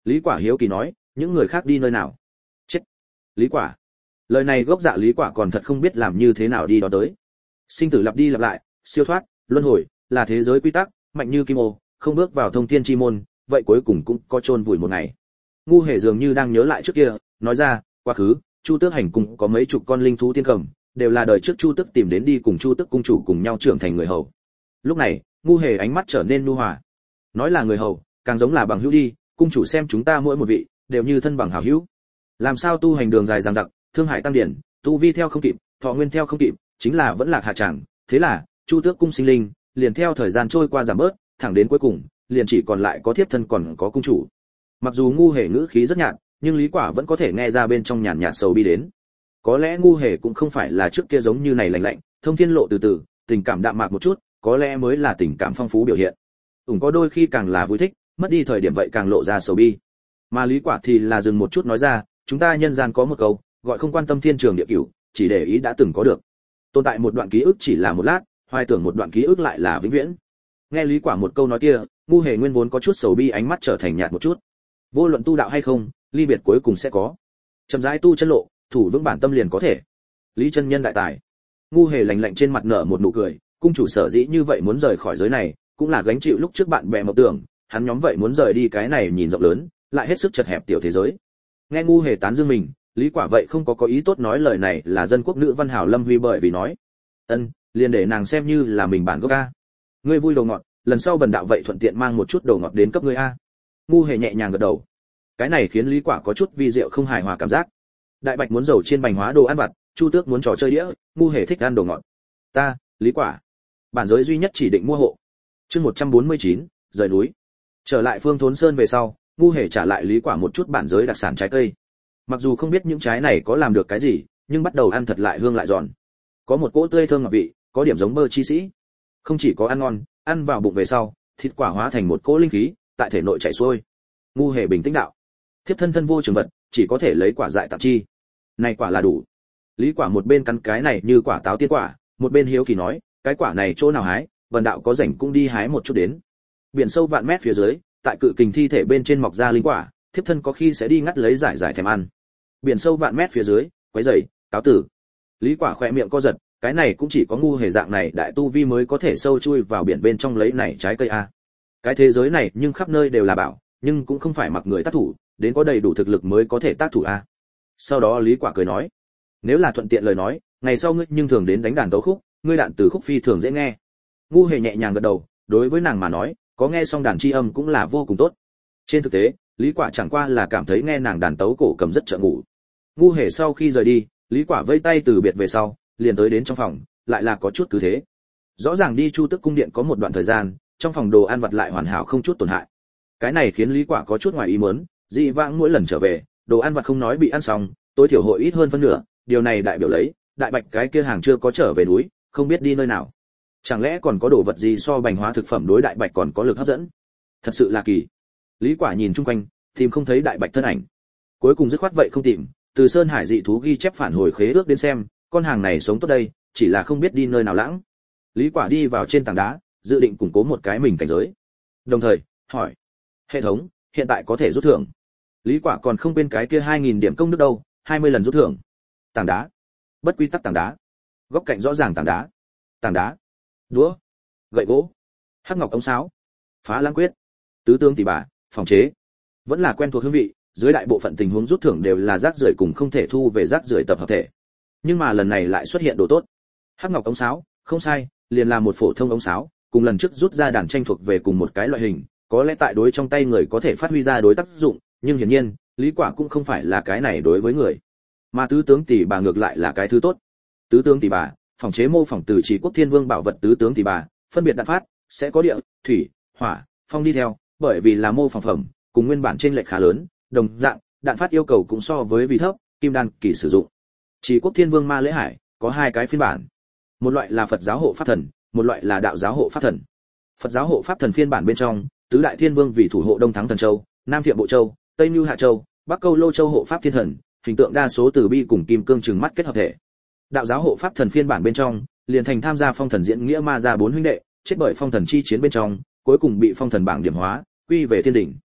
Lý Quả hiếu kỳ nói, những người khác đi nơi nào? Chết. Lý Quả. Lời này gốc dạ Lý Quả còn thật không biết làm như thế nào đi đó tới. Sinh tử lặp đi lặp lại, siêu thoát, luân hồi, là thế giới quy tắc, mạnh như kim ô, không bước vào thông thiên chi môn, vậy cuối cùng cũng có chôn vùi một ngày. Ngu Hề dường như đang nhớ lại trước kia, nói ra, quá khứ, Chu Tước hành cung có mấy chục con linh thú tiên cầm, đều là đời trước Chu Tước tìm đến đi cùng Chu Tước cung chủ cùng nhau trưởng thành người hầu. Lúc này, Ngu Hề ánh mắt trở nên nhu hòa. Nói là người hầu, càng giống là bằng hữu đi, cung chủ xem chúng ta mỗi một vị đều như thân bằng hảo hữu. Làm sao tu hành đường dài dằng dặc, thương hải tăng điển, tu vi theo không kịp, thọ nguyên theo không kịp, chính là vẫn lạc hạ chẳng, thế là Chu Tước cung sinh linh liền theo thời gian trôi qua giảm bớt, thẳng đến cuối cùng liền chỉ còn lại có thiếp thân còn có cung chủ. Mặc dù Ngu Hề ngữ khí rất nhạt, nhưng Lý Quả vẫn có thể nghe ra bên trong nhàn nhạt sầu bi đến. Có lẽ Ngu Hề cũng không phải là trước kia giống như này lạnh lạnh, thông thiên lộ từ từ, tình cảm đạm mạc một chút, có lẽ mới là tình cảm phong phú biểu hiện. Có đôi khi càng là vui thích, mất đi thời điểm vậy càng lộ ra sầu bi. Mà Lý Quả thì là dừng một chút nói ra, chúng ta nhân gian có một câu, gọi không quan tâm thiên trường địa cửu, chỉ để ý đã từng có được. Tồn tại một đoạn ký ức chỉ là một lát, hoài tưởng một đoạn ký ức lại là vĩnh viễn. Nghe Lý Quả một câu nói kia, Ngu Hề nguyên vốn có chút sầu bi ánh mắt trở thành nhạt một chút. Vô luận tu đạo hay không, ly biệt cuối cùng sẽ có. Chậm rãi tu chân lộ, thủ vững bản tâm liền có thể. Lý chân nhân đại tài. Ngu Hề lạnh lạnh trên mặt nở một nụ cười, cung chủ sở dĩ như vậy muốn rời khỏi giới này, cũng là gánh chịu lúc trước bạn bè mộng tưởng, hắn nhóm vậy muốn rời đi cái này nhìn rộng lớn, lại hết sức chật hẹp tiểu thế giới. Nghe Ngu Hề tán dương mình, Lý Quả vậy không có ý tốt nói lời này là dân quốc nữ văn hào Lâm Huy bởi vì nói, liền để nàng xem như là mình bản gốc a. Ngươi vui đồ ngọt, lần sau bần đạo vậy thuận tiện mang một chút đồ ngọt đến cấp ngươi a. Ngu Hề nhẹ nhàng gật đầu. Cái này khiến Lý Quả có chút vi diệu không hài hòa cảm giác. Đại Bạch muốn dầu chiên bánh hóa đồ ăn vặt, Chu Tước muốn trò chơi đĩa, Ngu Hề thích ăn đồ ngọt. Ta, Lý Quả, bản giới duy nhất chỉ định mua hộ. Chương 149, rời núi. Trở lại Phương Thốn Sơn về sau, Ngu Hề trả lại Lý Quả một chút bản giới đặc sản trái cây. Mặc dù không biết những trái này có làm được cái gì, nhưng bắt đầu ăn thật lại hương lại giòn. Có một cỗ tươi thơm ngọt vị, có điểm giống bơ chi sĩ. Không chỉ có ăn ngon, ăn vào bụng về sau, thịt quả hóa thành một cỗ linh khí, tại thể nội chảy xuôi. Ngu Hề bình tĩnh đạo: thiếp thân thân vô trường vật, chỉ có thể lấy quả dại tạm chi. Này quả là đủ. Lý Quả một bên cắn cái này như quả táo tiên quả, một bên hiếu kỳ nói, cái quả này chỗ nào hái, vần đạo có rảnh cũng đi hái một chút đến. Biển sâu vạn mét phía dưới, tại cự kình thi thể bên trên mọc ra linh quả, thiếp thân có khi sẽ đi ngắt lấy giải thèm ăn. Biển sâu vạn mét phía dưới, quấy rầy, cáo tử. Lý Quả khẽ miệng co giật, cái này cũng chỉ có Ngu Hề dạng này đại tu vi mới có thể sâu chui vào biển bên trong lấy này trái cây a. Cái thế giới này nhưng khắp nơi đều là bảo, nhưng cũng không phải mặc người tác thủ, đến có đầy đủ thực lực mới có thể tác thủ a. Sau đó Lý Quả cười nói, nếu là thuận tiện lời nói, ngày sau ngươi nhưng thường đến đánh đàn tấu khúc, ngươi đạn từ khúc phi thường dễ nghe. Ngu Hề nhẹ nhàng gật đầu, đối với nàng mà nói, có nghe xong đàn chi âm cũng là vô cùng tốt. Trên thực tế, Lý Quả chẳng qua là cảm thấy nghe nàng đàn tấu cổ cầm rất trợ ngủ. Ngu Hề sau khi rời đi, Lý Quả vẫy tay từ biệt về sau, liền tới đến trong phòng, lại là có chút cứ thế. Rõ ràng đi Chu Tước cung điện có một đoạn thời gian, trong phòng đồ ăn vặt lại hoàn hảo không chút tổn hại. Cái này khiến Lý Quả có chút ngoài ý muốn, dị vãng mỗi lần trở về, đồ ăn vặt không nói bị ăn xong, tối thiểu hội ít hơn phân nửa, điều này đại biểu lấy, Đại Bạch cái kia hàng chưa có trở về núi, không biết đi nơi nào. Chẳng lẽ còn có đồ vật gì so bành hóa thực phẩm đối Đại Bạch còn có lực hấp dẫn? Thật sự là kỳ. Lý Quả nhìn chung quanh, tìm không thấy Đại Bạch thân ảnh. Cuối cùng dứt khoát vậy không tìm, từ Sơn Hải dị thú ghi chép phản hồi khế ước đến xem, con hàng này sống tốt đây, chỉ là không biết đi nơi nào lãng. Lý Quả đi vào trên tảng đá, dự định củng cố một cái mình cảnh giới. Đồng thời, hỏi: hệ thống, hiện tại có thể rút thưởng? Lý Quả còn không quên cái kia 2000 điểm công đức đâu, 20 lần rút thưởng. Tảng đá, bất quy tắc tảng đá, góc cạnh rõ ràng tảng đá, đũa, gậy gỗ, hắc ngọc ống sáo, phá lãng quyết, tứ tướng tỷ bà, phòng chế, vẫn là quen thuộc hương vị. Dưới đại bộ phận tình huống rút thưởng đều là rác rưởi cùng không thể thu về rác rưởi tập hợp thể, nhưng mà lần này lại xuất hiện đồ tốt. Hắc ngọc ống sáo, không sai, liền là một phổ thông ống sáo, cùng lần trước rút ra đàn tranh thuộc về cùng một cái loại hình, có lẽ tại đối trong tay người có thể phát huy ra đối tác dụng, nhưng hiển nhiên, Lý Quả cũng không phải là cái này đối với người. Mà tứ tướng tỷ bà ngược lại là cái thứ tốt. Tứ tướng tỷ bà, phòng chế mô phỏng từ Trì Quốc Thiên Vương bảo vật tứ tướng tỷ bà, phân biệt đạn phát, sẽ có địa, thủy, hỏa, phong đi theo, bởi vì là mô phỏng phẩm, cùng nguyên bản trên lệch khá lớn, đồng dạng, đạn phát yêu cầu cũng so với vị thấp, kim đan kỳ sử dụng. Trì Quốc Thiên Vương Ma Lễ Hải có hai cái phiên bản. Một loại là Phật giáo hộ pháp thần, một loại là đạo giáo hộ pháp thần. Phật giáo hộ pháp thần phiên bản bên trong, tứ đại thiên vương vì thủ hộ Đông Thắng Thần Châu, Nam Thiệm Bộ Châu, Tây Nưu Hạ Châu, Bắc Câu Lô Châu hộ pháp thiên thần, hình tượng đa số từ bi cùng kim cương trừng mắt kết hợp thể. Đạo giáo hộ pháp thần phiên bản bên trong, liền thành tham gia phong thần diễn nghĩa ma gia 4 huynh đệ, chết bởi phong thần chi chiến bên trong, cuối cùng bị phong thần bảng điểm hóa, quy về thiên đỉnh.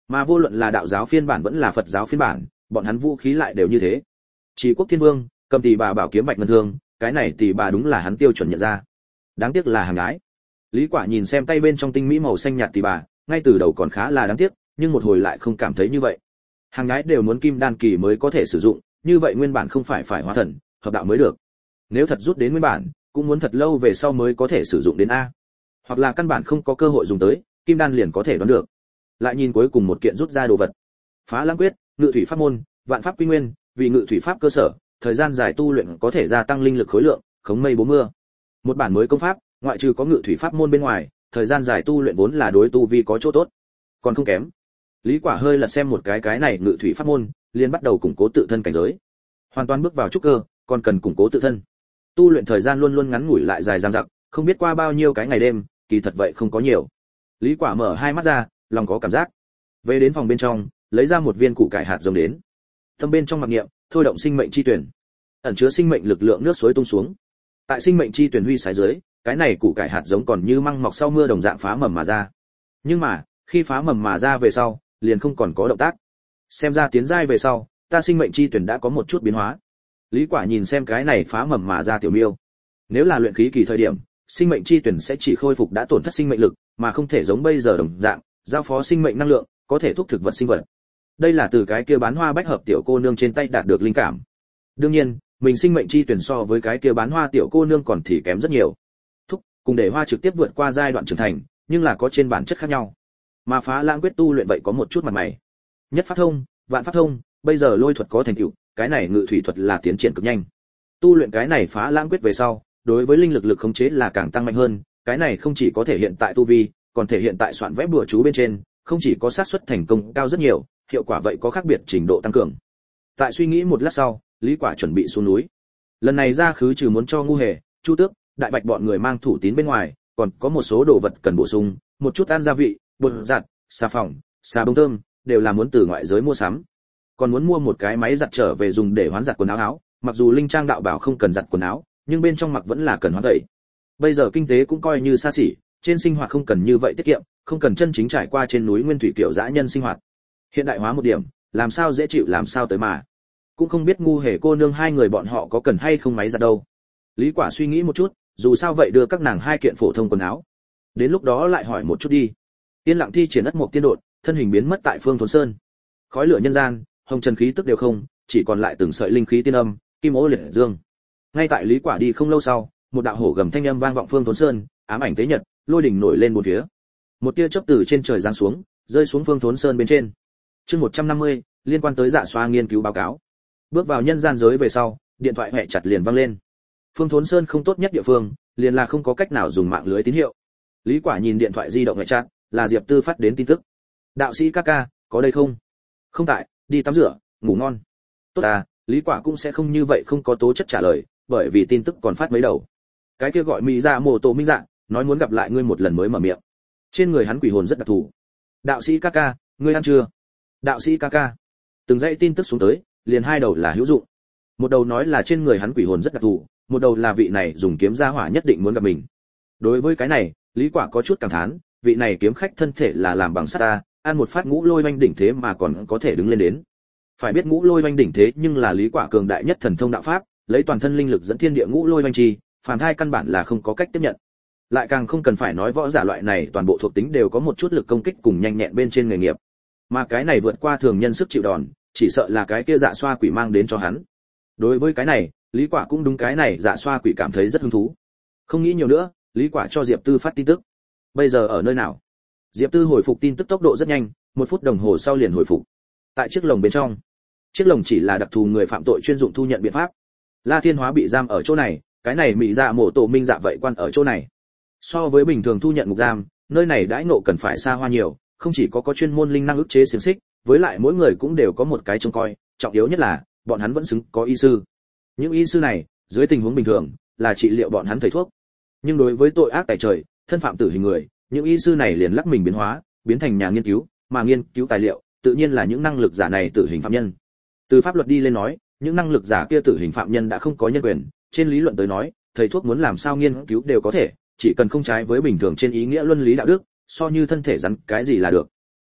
Mà vô luận là đạo giáo phiên bản vẫn là Phật giáo phiên bản, bọn hắn vũ khí lại đều như thế. Chỉ Quốc Thiên Vương cầm tỷ bà bảo kiếm bạch ngân thương, cái này tỷ bà đúng là hắn tiêu chuẩn nhận ra. Đáng tiếc là hàng gái. Lý Quả nhìn xem tay bên trong tinh mỹ màu xanh nhạt tỷ bà, ngay từ đầu còn khá là đáng tiếc, nhưng một hồi lại không cảm thấy như vậy. Hàng gái đều muốn kim đan kỳ mới có thể sử dụng, như vậy nguyên bản không phải hóa thần, hợp đạo mới được. Nếu thật rút đến nguyên bản, cũng muốn thật lâu về sau mới có thể sử dụng đến a. Hoặc là căn bản không có cơ hội dùng tới, kim đan liền có thể đoán được. Lại nhìn cuối cùng một kiện rút ra đồ vật. Phá Lãng Quyết, Ngự Thủy Pháp môn, Vạn Pháp Quy Nguyên, vì Ngự Thủy Pháp cơ sở, thời gian dài tu luyện có thể gia tăng linh lực khối lượng, khống mây bố mưa. Một bản mới công pháp, ngoại trừ có Ngự Thủy Pháp môn bên ngoài, thời gian dài tu luyện vốn là đối tu vi có chỗ tốt. Còn không kém. Lý Quả hơi lật xem một cái này Ngự Thủy Pháp môn, liền bắt đầu củng cố tự thân cảnh giới. Hoàn toàn bước vào trúc cơ, còn cần củng cố tự thân. Tu luyện thời gian luôn luôn ngắn ngủi lại dài dằng dặc, không biết qua bao nhiêu cái ngày đêm, kỳ thật vậy không có nhiều. Lý Quả mở hai mắt ra, lòng có cảm giác. Về đến phòng bên trong, lấy ra một viên củ cải hạt giống đến. Tâm bên trong mặc niệm, thôi động sinh mệnh chi tuyển. Ẩn chứa sinh mệnh lực lượng nước suối tung xuống. Tại sinh mệnh chi tuyển huy sái dưới, cái này củ cải hạt giống còn như măng mọc sau mưa đồng dạng phá mầm mà ra. Nhưng mà, khi phá mầm mà ra về sau, liền không còn có động tác. Xem ra tiến giai về sau, ta sinh mệnh chi tuyển đã có một chút biến hóa. Lý Quả nhìn xem cái này phá mầm mà ra tiểu miêu. Nếu là luyện khí kỳ thời điểm, sinh mệnh chi tuyển sẽ chỉ khôi phục đã tổn thất sinh mệnh lực, mà không thể giống bây giờ đồng dạng, giao phó sinh mệnh năng lượng, có thể thúc thực vật sinh vật. Đây là từ cái kia bán hoa bách hợp tiểu cô nương trên tay đạt được linh cảm. Đương nhiên, mình sinh mệnh chi tuyển so với cái kia bán hoa tiểu cô nương còn thì kém rất nhiều. Thúc, cùng để hoa trực tiếp vượt qua giai đoạn trưởng thành, nhưng là có trên bản chất khác nhau. Mà Phá Lãng Quyết tu luyện vậy có một chút mặt mày. Nhất pháp thông, vạn pháp thông, bây giờ lôi thuật có thành tựu, cái này ngự thủy thuật là tiến triển cực nhanh. Tu luyện cái này Phá Lãng Quyết về sau, đối với linh lực lực khống chế là càng tăng mạnh hơn, cái này không chỉ có thể hiện tại tu vi, còn thể hiện tại soạn vẽ bùa chú bên trên, không chỉ có xác suất thành công cao rất nhiều, hiệu quả vậy có khác biệt trình độ tăng cường. Tại suy nghĩ một lát sau, Lý Quả chuẩn bị xuống núi. Lần này ra khứ trừ muốn cho Ngu Hề, Chu Tước, Đại Bạch bọn người mang thủ tín bên ngoài, còn có một số đồ vật cần bổ sung, một chút ăn gia vị, bột giặt, xà phòng, xà bông thơm, đều là muốn từ ngoại giới mua sắm. Còn muốn mua một cái máy giặt trở về dùng để hoán giặt quần áo, mặc dù linh trang đạo bảo không cần giặt quần áo, nhưng bên trong mặc vẫn là cần hoán tẩy. Bây giờ kinh tế cũng coi như xa xỉ, trên sinh hoạt không cần như vậy tiết kiệm, không cần chân chính trải qua trên núi nguyên thủy kiểu dã nhân sinh hoạt. Hiện đại hóa một điểm, làm sao dễ chịu làm sao tới mà. Cũng không biết Ngu Hề cô nương hai người bọn họ có cần hay không máy giặt đâu. Lý Quả suy nghĩ một chút, dù sao vậy đưa các nàng hai kiện phổ thông quần áo. Đến lúc đó lại hỏi một chút đi. Yên lặng thi triển ất mộc tiên đột, thân hình biến mất tại Phương Thốn Sơn. Khói lửa nhân gian, hồng trần khí tức đều không, chỉ còn lại từng sợi linh khí tiên âm, kim ô liệt dương. Ngay tại Lý Quả đi không lâu sau, một đạo hổ gầm thanh âm vang vọng Phương Thốn Sơn, ám ảnh tế nhật, lôi đỉnh nổi lên bốn phía. Một tia chớp từ trên trời giáng xuống, rơi xuống Phương Thốn Sơn bên trên. Chương 150, liên quan tới Dạ Xoa nghiên cứu báo cáo. Bước vào nhân gian giới về sau, điện thoại hẹ chặt liền vang lên. Phương Thốn Sơn không tốt nhất địa phương, liền là không có cách nào dùng mạng lưới tín hiệu. Lý Quả nhìn điện thoại di động hẹ chặt, là Diệp Tư phát đến tin tức. Đạo sĩ ca ca, có đây không? Không tại, đi tắm rửa, ngủ ngon. Tốt à, Lý Quả cũng sẽ không như vậy không có tố chất trả lời, bởi vì tin tức còn phát mấy đầu. Cái kia gọi Mỹ Dạ Mộ Tổ Minh Dạ, nói muốn gặp lại ngươi một lần mới mở miệng. Trên người hắn quỷ hồn rất đặc thù. Đạo sĩ ca ca, ngươi ăn chưa? Đạo sĩ ca ca. Từng dãy tin tức xuống tới, liền hai đầu là hữu dụng. Một đầu nói là trên người hắn quỷ hồn rất đặc thù, một đầu là vị này dùng kiếm gia hỏa nhất định muốn gặp mình. Đối với cái này, Lý Quả có chút cảm thán, vị này kiếm khách thân thể là làm bằng sắt ta, ăn một phát ngũ lôi oanh đỉnh thế mà còn có thể đứng lên đến. Phải biết ngũ lôi oanh đỉnh thế nhưng là Lý Quả cường đại nhất thần thông đạo pháp, lấy toàn thân linh lực dẫn thiên địa ngũ lôi oanh chi, phàm thai căn bản là không có cách tiếp nhận. Lại càng không cần phải nói võ giả loại này toàn bộ thuộc tính đều có một chút lực công kích cùng nhanh nhẹn bên trên nghề nghiệp. Mà cái này vượt qua thường nhân sức chịu đòn, chỉ sợ là cái kia Dạ Xoa quỷ mang đến cho hắn. Đối với cái này, Lý Quả cũng đúng cái này Dạ Xoa quỷ cảm thấy rất hứng thú. Không nghĩ nhiều nữa, Lý Quả cho Diệp Tư phát tin tức. Bây giờ ở nơi nào? Diệp Tư hồi phục tin tức tốc độ rất nhanh, 1 phút đồng hồ sau liền hồi phục. Tại chiếc lồng bên trong. Chiếc lồng chỉ là đặc thù người phạm tội chuyên dụng thu nhận biện pháp. La Thiên Hóa bị giam ở chỗ này, cái này Mỹ Dạ Mộ Tổ Minh Dạ vậy quan ở chỗ này. So với bình thường thu nhận ngục giam, nơi này đãi ngộ cần phải xa hoa nhiều, không chỉ có chuyên môn linh năng ức chế xiềng xích, với lại mỗi người cũng đều có một cái trông coi, trọng yếu nhất là bọn hắn vẫn xứng có y sư. Những y sư này, dưới tình huống bình thường, là trị liệu bọn hắn thầy thuốc. Nhưng đối với tội ác tại trời, thân phạm tử hình người, những y sư này liền lắc mình biến hóa, biến thành nhà nghiên cứu, mà nghiên cứu tài liệu, tự nhiên là những năng lực giả này tử hình phạm nhân. Từ pháp luật đi lên nói, những năng lực giả kia tử hình phạm nhân đã không có nhân quyền, trên lý luận tới nói, thầy thuốc muốn làm sao nghiên cứu đều có thể, chỉ cần không trái với bình thường trên ý nghĩa luân lý đạo đức, so như thân thể rắn cái gì là được.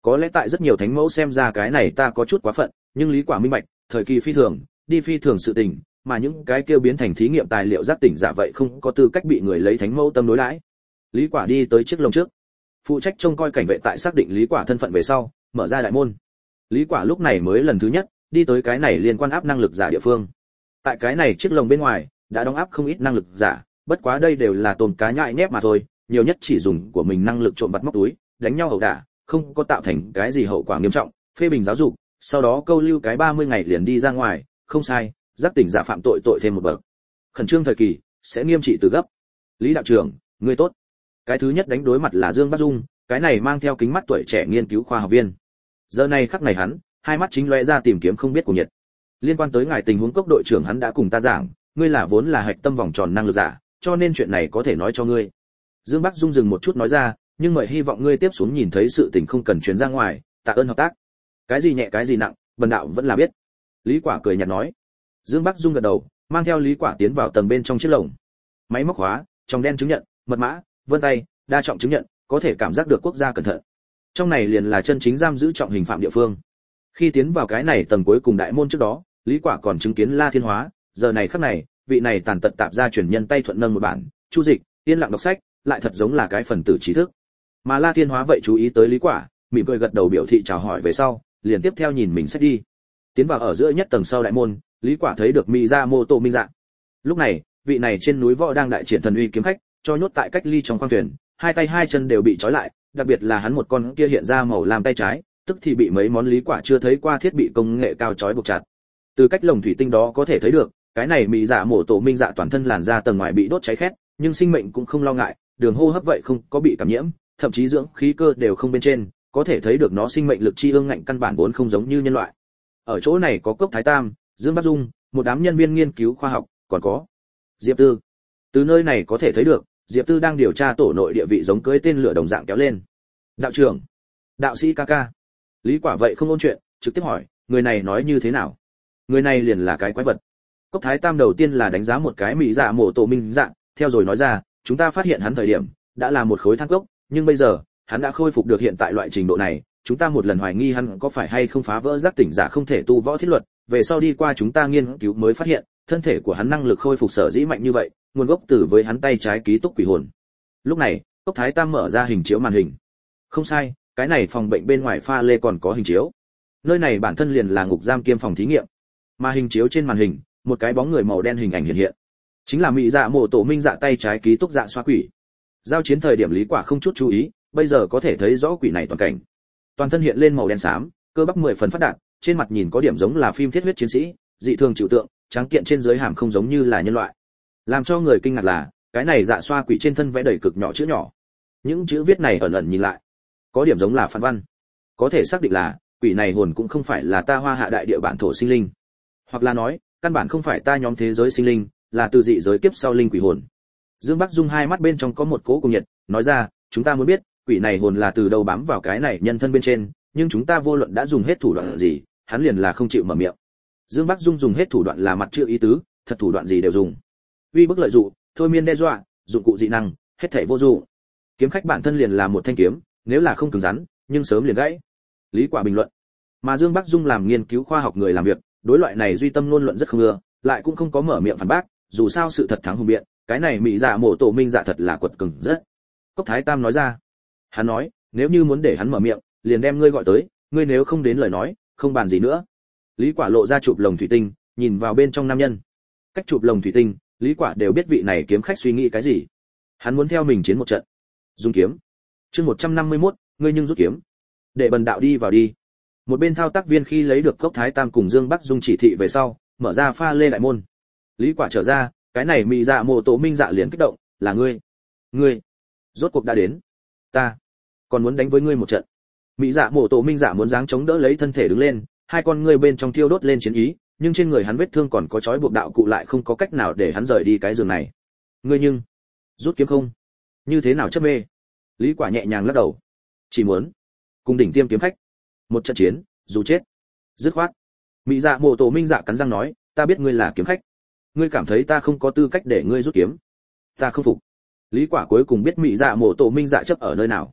Có lẽ tại rất nhiều thánh mẫu xem ra cái này ta có chút quá phận, nhưng Lý Quả minh bạch, thời kỳ phi thường, đi phi thường sự tình, mà những cái kêu biến thành thí nghiệm tài liệu giác tỉnh giả vậy không có tư cách bị người lấy thánh mẫu tâm đối đãi. Lý Quả đi tới chiếc lồng trước, phụ trách trông coi cảnh vệ tại xác định Lý Quả thân phận về sau, mở ra đại môn. Lý Quả lúc này mới lần thứ nhất đi tới cái này liên quan áp năng lực giả địa phương. Tại cái này chiếc lồng bên ngoài đã đóng áp không ít năng lực giả, bất quá đây đều là tôm cá nhại nhép mà thôi, nhiều nhất chỉ dùng của mình năng lực trộm vặt móc túi, đánh nhau ẩu đả, không có tạo thành cái gì hậu quả nghiêm trọng, phê bình giáo dục, sau đó câu lưu cái 30 ngày liền đi ra ngoài, không sai, giác tỉnh giả phạm tội tội thêm một bậc. Khẩn trương thời kỳ sẽ nghiêm trị từ gấp. Lý đạo trưởng, ngươi tốt. Cái thứ nhất đánh đối mặt là Dương Bắc Dung, cái này mang theo kính mắt tuổi trẻ nghiên cứu khoa học viên. Giờ này khắc này hắn, hai mắt chính lóe ra tìm kiếm không biết của nhiệt. Liên quan tới ngài tình huống cốc đội trưởng hắn đã cùng ta giảng, ngươi là vốn là hạch tâm vòng tròn năng lực giả, cho nên chuyện này có thể nói cho ngươi. Dương Bắc Dung dừng một chút nói ra, nhưng mời hy vọng ngươi tiếp xuống nhìn thấy sự tình không cần truyền ra ngoài, tạ ơn hợp tác. Cái gì nhẹ cái gì nặng, bần đạo vẫn là biết. Lý Quả cười nhạt nói. Dương Bắc Dung gật đầu, mang theo Lý Quả tiến vào tầng bên trong chiếc lồng. Máy móc hóa, trong đen chứng nhận, mật mã, vân tay, đa trọng chứng nhận, có thể cảm giác được quốc gia cẩn thận. Trong này liền là chân chính giam giữ trọng hình phạm địa phương. Khi tiến vào cái này tầng cuối cùng đại môn trước đó, Lý Quả còn chứng kiến La Thiên Hóa, giờ này khắc này, vị này tàn tật tạp gia truyền nhân tay thuận nâng một bản, Chu Dịch, yên lặng đọc sách, lại thật giống là cái phần tử trí thức. Mà La Thiên Hóa vậy chú ý tới Lý Quả, mỉm cười gật đầu biểu thị chào hỏi về sau, liền tiếp theo nhìn mình sách đi. Tiến vào ở giữa nhất tầng sau đại môn, Lý Quả thấy được Miyamoto Minh Dạ. Lúc này, vị này trên núi võ đang đại triển thần uy kiếm khách, cho nhốt tại cách ly trong khoang thuyền, hai tay hai chân đều bị trói lại, đặc biệt là hắn một con kia hiện ra màu lam tay trái, tức thì bị mấy món Lý Quả chưa thấy qua thiết bị công nghệ cao trói buộc chặt. Từ cách lồng thủy tinh đó có thể thấy được, cái này Miyamoto Minh Dạ toàn thân làn da tầng ngoài bị đốt cháy khét, nhưng sinh mệnh cũng không lo ngại, đường hô hấp vậy không có bị cảm nhiễm, thậm chí dưỡng khí cơ đều không bên trên, có thể thấy được nó sinh mệnh lực chi ương ngạnh căn bản vốn không giống như nhân loại. Ở chỗ này có Cốc Thái Tam, Dương Bắc Dung, một đám nhân viên nghiên cứu khoa học, còn có Diệp Tư. Từ nơi này có thể thấy được, Diệp Tư đang điều tra tổ nội địa vị giống cưới tên lửa đồng dạng kéo lên. Đạo trưởng, đạo sĩ ca. Lý Quả vậy không ôn chuyện, trực tiếp hỏi, người này nói như thế nào? Người này liền là cái quái vật. Cốc Thái Tam đầu tiên là đánh giá một cái mỹ dạ mổ tổ minh dạ, theo rồi nói ra, chúng ta phát hiện hắn thời điểm đã là một khối than cốc, nhưng bây giờ hắn đã khôi phục được hiện tại loại trình độ này, chúng ta một lần hoài nghi hắn có phải hay không phá vỡ giác tỉnh giả không thể tu võ thiết luật, về sau đi qua chúng ta nghiên cứu mới phát hiện, thân thể của hắn năng lực khôi phục sở dĩ mạnh như vậy, nguồn gốc từ với hắn tay trái ký túc quỷ hồn. Lúc này, Cốc Thái Tam mở ra hình chiếu màn hình. Không sai, cái này phòng bệnh bên ngoài pha lê còn có hình chiếu. Nơi này bản thân liền là ngục giam kiêm phòng thí nghiệm. Mà hình chiếu trên màn hình, một cái bóng người màu đen hình ảnh hiện hiện. Chính là mỹ dạ mộ tổ minh dạ tay trái ký túc dạ xoa quỷ. Giao chiến thời điểm Lý Quả không chút chú ý, bây giờ có thể thấy rõ quỷ này toàn cảnh. Toàn thân hiện lên màu đen xám, cơ bắp 10 phần phát đạt, trên mặt nhìn có điểm giống là phim thiết huyết chiến sĩ, dị thường chịu tượng, trắng kiện trên dưới hàm không giống như là nhân loại. Làm cho người kinh ngạc là, cái này dạ xoa quỷ trên thân vẽ đầy cực nhỏ chữ nhỏ. Những chữ viết này ẩn ẩn nhìn lại, có điểm giống là phản văn. Có thể xác định là, quỷ này hồn cũng không phải là ta Hoa Hạ đại địa bản thổ sinh linh, hoặc là nói, căn bản không phải ta nhóm thế giới sinh linh, là từ dị giới kiếp sau linh quỷ hồn. Dương Bắc Dung hai mắt bên trong có một cỗ cùng nhiệt, nói ra, chúng ta muốn biết, quỷ này hồn là từ đâu bám vào cái này nhân thân bên trên, nhưng chúng ta vô luận đã dùng hết thủ đoạn gì, hắn liền là không chịu mở miệng. Dương Bắc Dung dùng hết thủ đoạn là mặt chưa ý tứ, thật thủ đoạn gì đều dùng. Uy bức lợi dụng, thôi miên đe dọa, dụng cụ dị năng, hết thảy vô dụng. Kiếm khách bản thân liền là một thanh kiếm, nếu là không cứng rắn, nhưng sớm liền gãy. Lý Quả bình luận. Mà Dương Bắc Dung làm nghiên cứu khoa học người làm việc, đối loại này duy tâm luôn luận rất không ưa, lại cũng không có mở miệng phản bác, dù sao sự thật thắng hùng biện, cái này mỹ dạ mổ tổ minh dạ thật là quật cường rất. Cốc Thái Tam nói ra. Hắn nói, nếu như muốn để hắn mở miệng, liền đem ngươi gọi tới, ngươi nếu không đến lời nói, không bàn gì nữa. Lý Quả lộ ra chụp lồng thủy tinh, nhìn vào bên trong nam nhân. Cách chụp lồng thủy tinh, Lý Quả đều biết vị này kiếm khách suy nghĩ cái gì. Hắn muốn theo mình chiến một trận. Dùng kiếm. Chương 151, ngươi nhưng rút kiếm. Để bần đạo đi vào đi. Một bên thao tác viên khi lấy được Cốc Thái Tam cùng Dương Bắc Dung chỉ thị về sau, mở ra pha lê đại môn. Lý Quả trở ra, cái này mỹ dạ mộ tổ minh dạ liền kích động, là ngươi rốt cuộc đã đến, ta còn muốn đánh với ngươi một trận. Mỹ dạ mộ tổ minh dạ muốn giáng chống đỡ lấy thân thể đứng lên, hai con ngươi bên trong thiêu đốt lên chiến ý, nhưng trên người hắn vết thương còn có trói buộc đạo cụ lại không có cách nào để hắn rời đi cái giường này. Ngươi nhưng rút kiếm không? Như thế nào chấp mê? Lý Quả nhẹ nhàng lắc đầu, chỉ muốn cùng đỉnh tiêm kiếm khách một trận chiến, dù chết dứt khoát. Mỹ dạ mộ tổ minh dạ cắn răng nói, ta biết ngươi là kiếm khách, ngươi cảm thấy ta không có tư cách để ngươi rút kiếm, ta không phục. Lý Quả cuối cùng biết mỹ dạ mộ tổ minh dạ chấp ở nơi nào.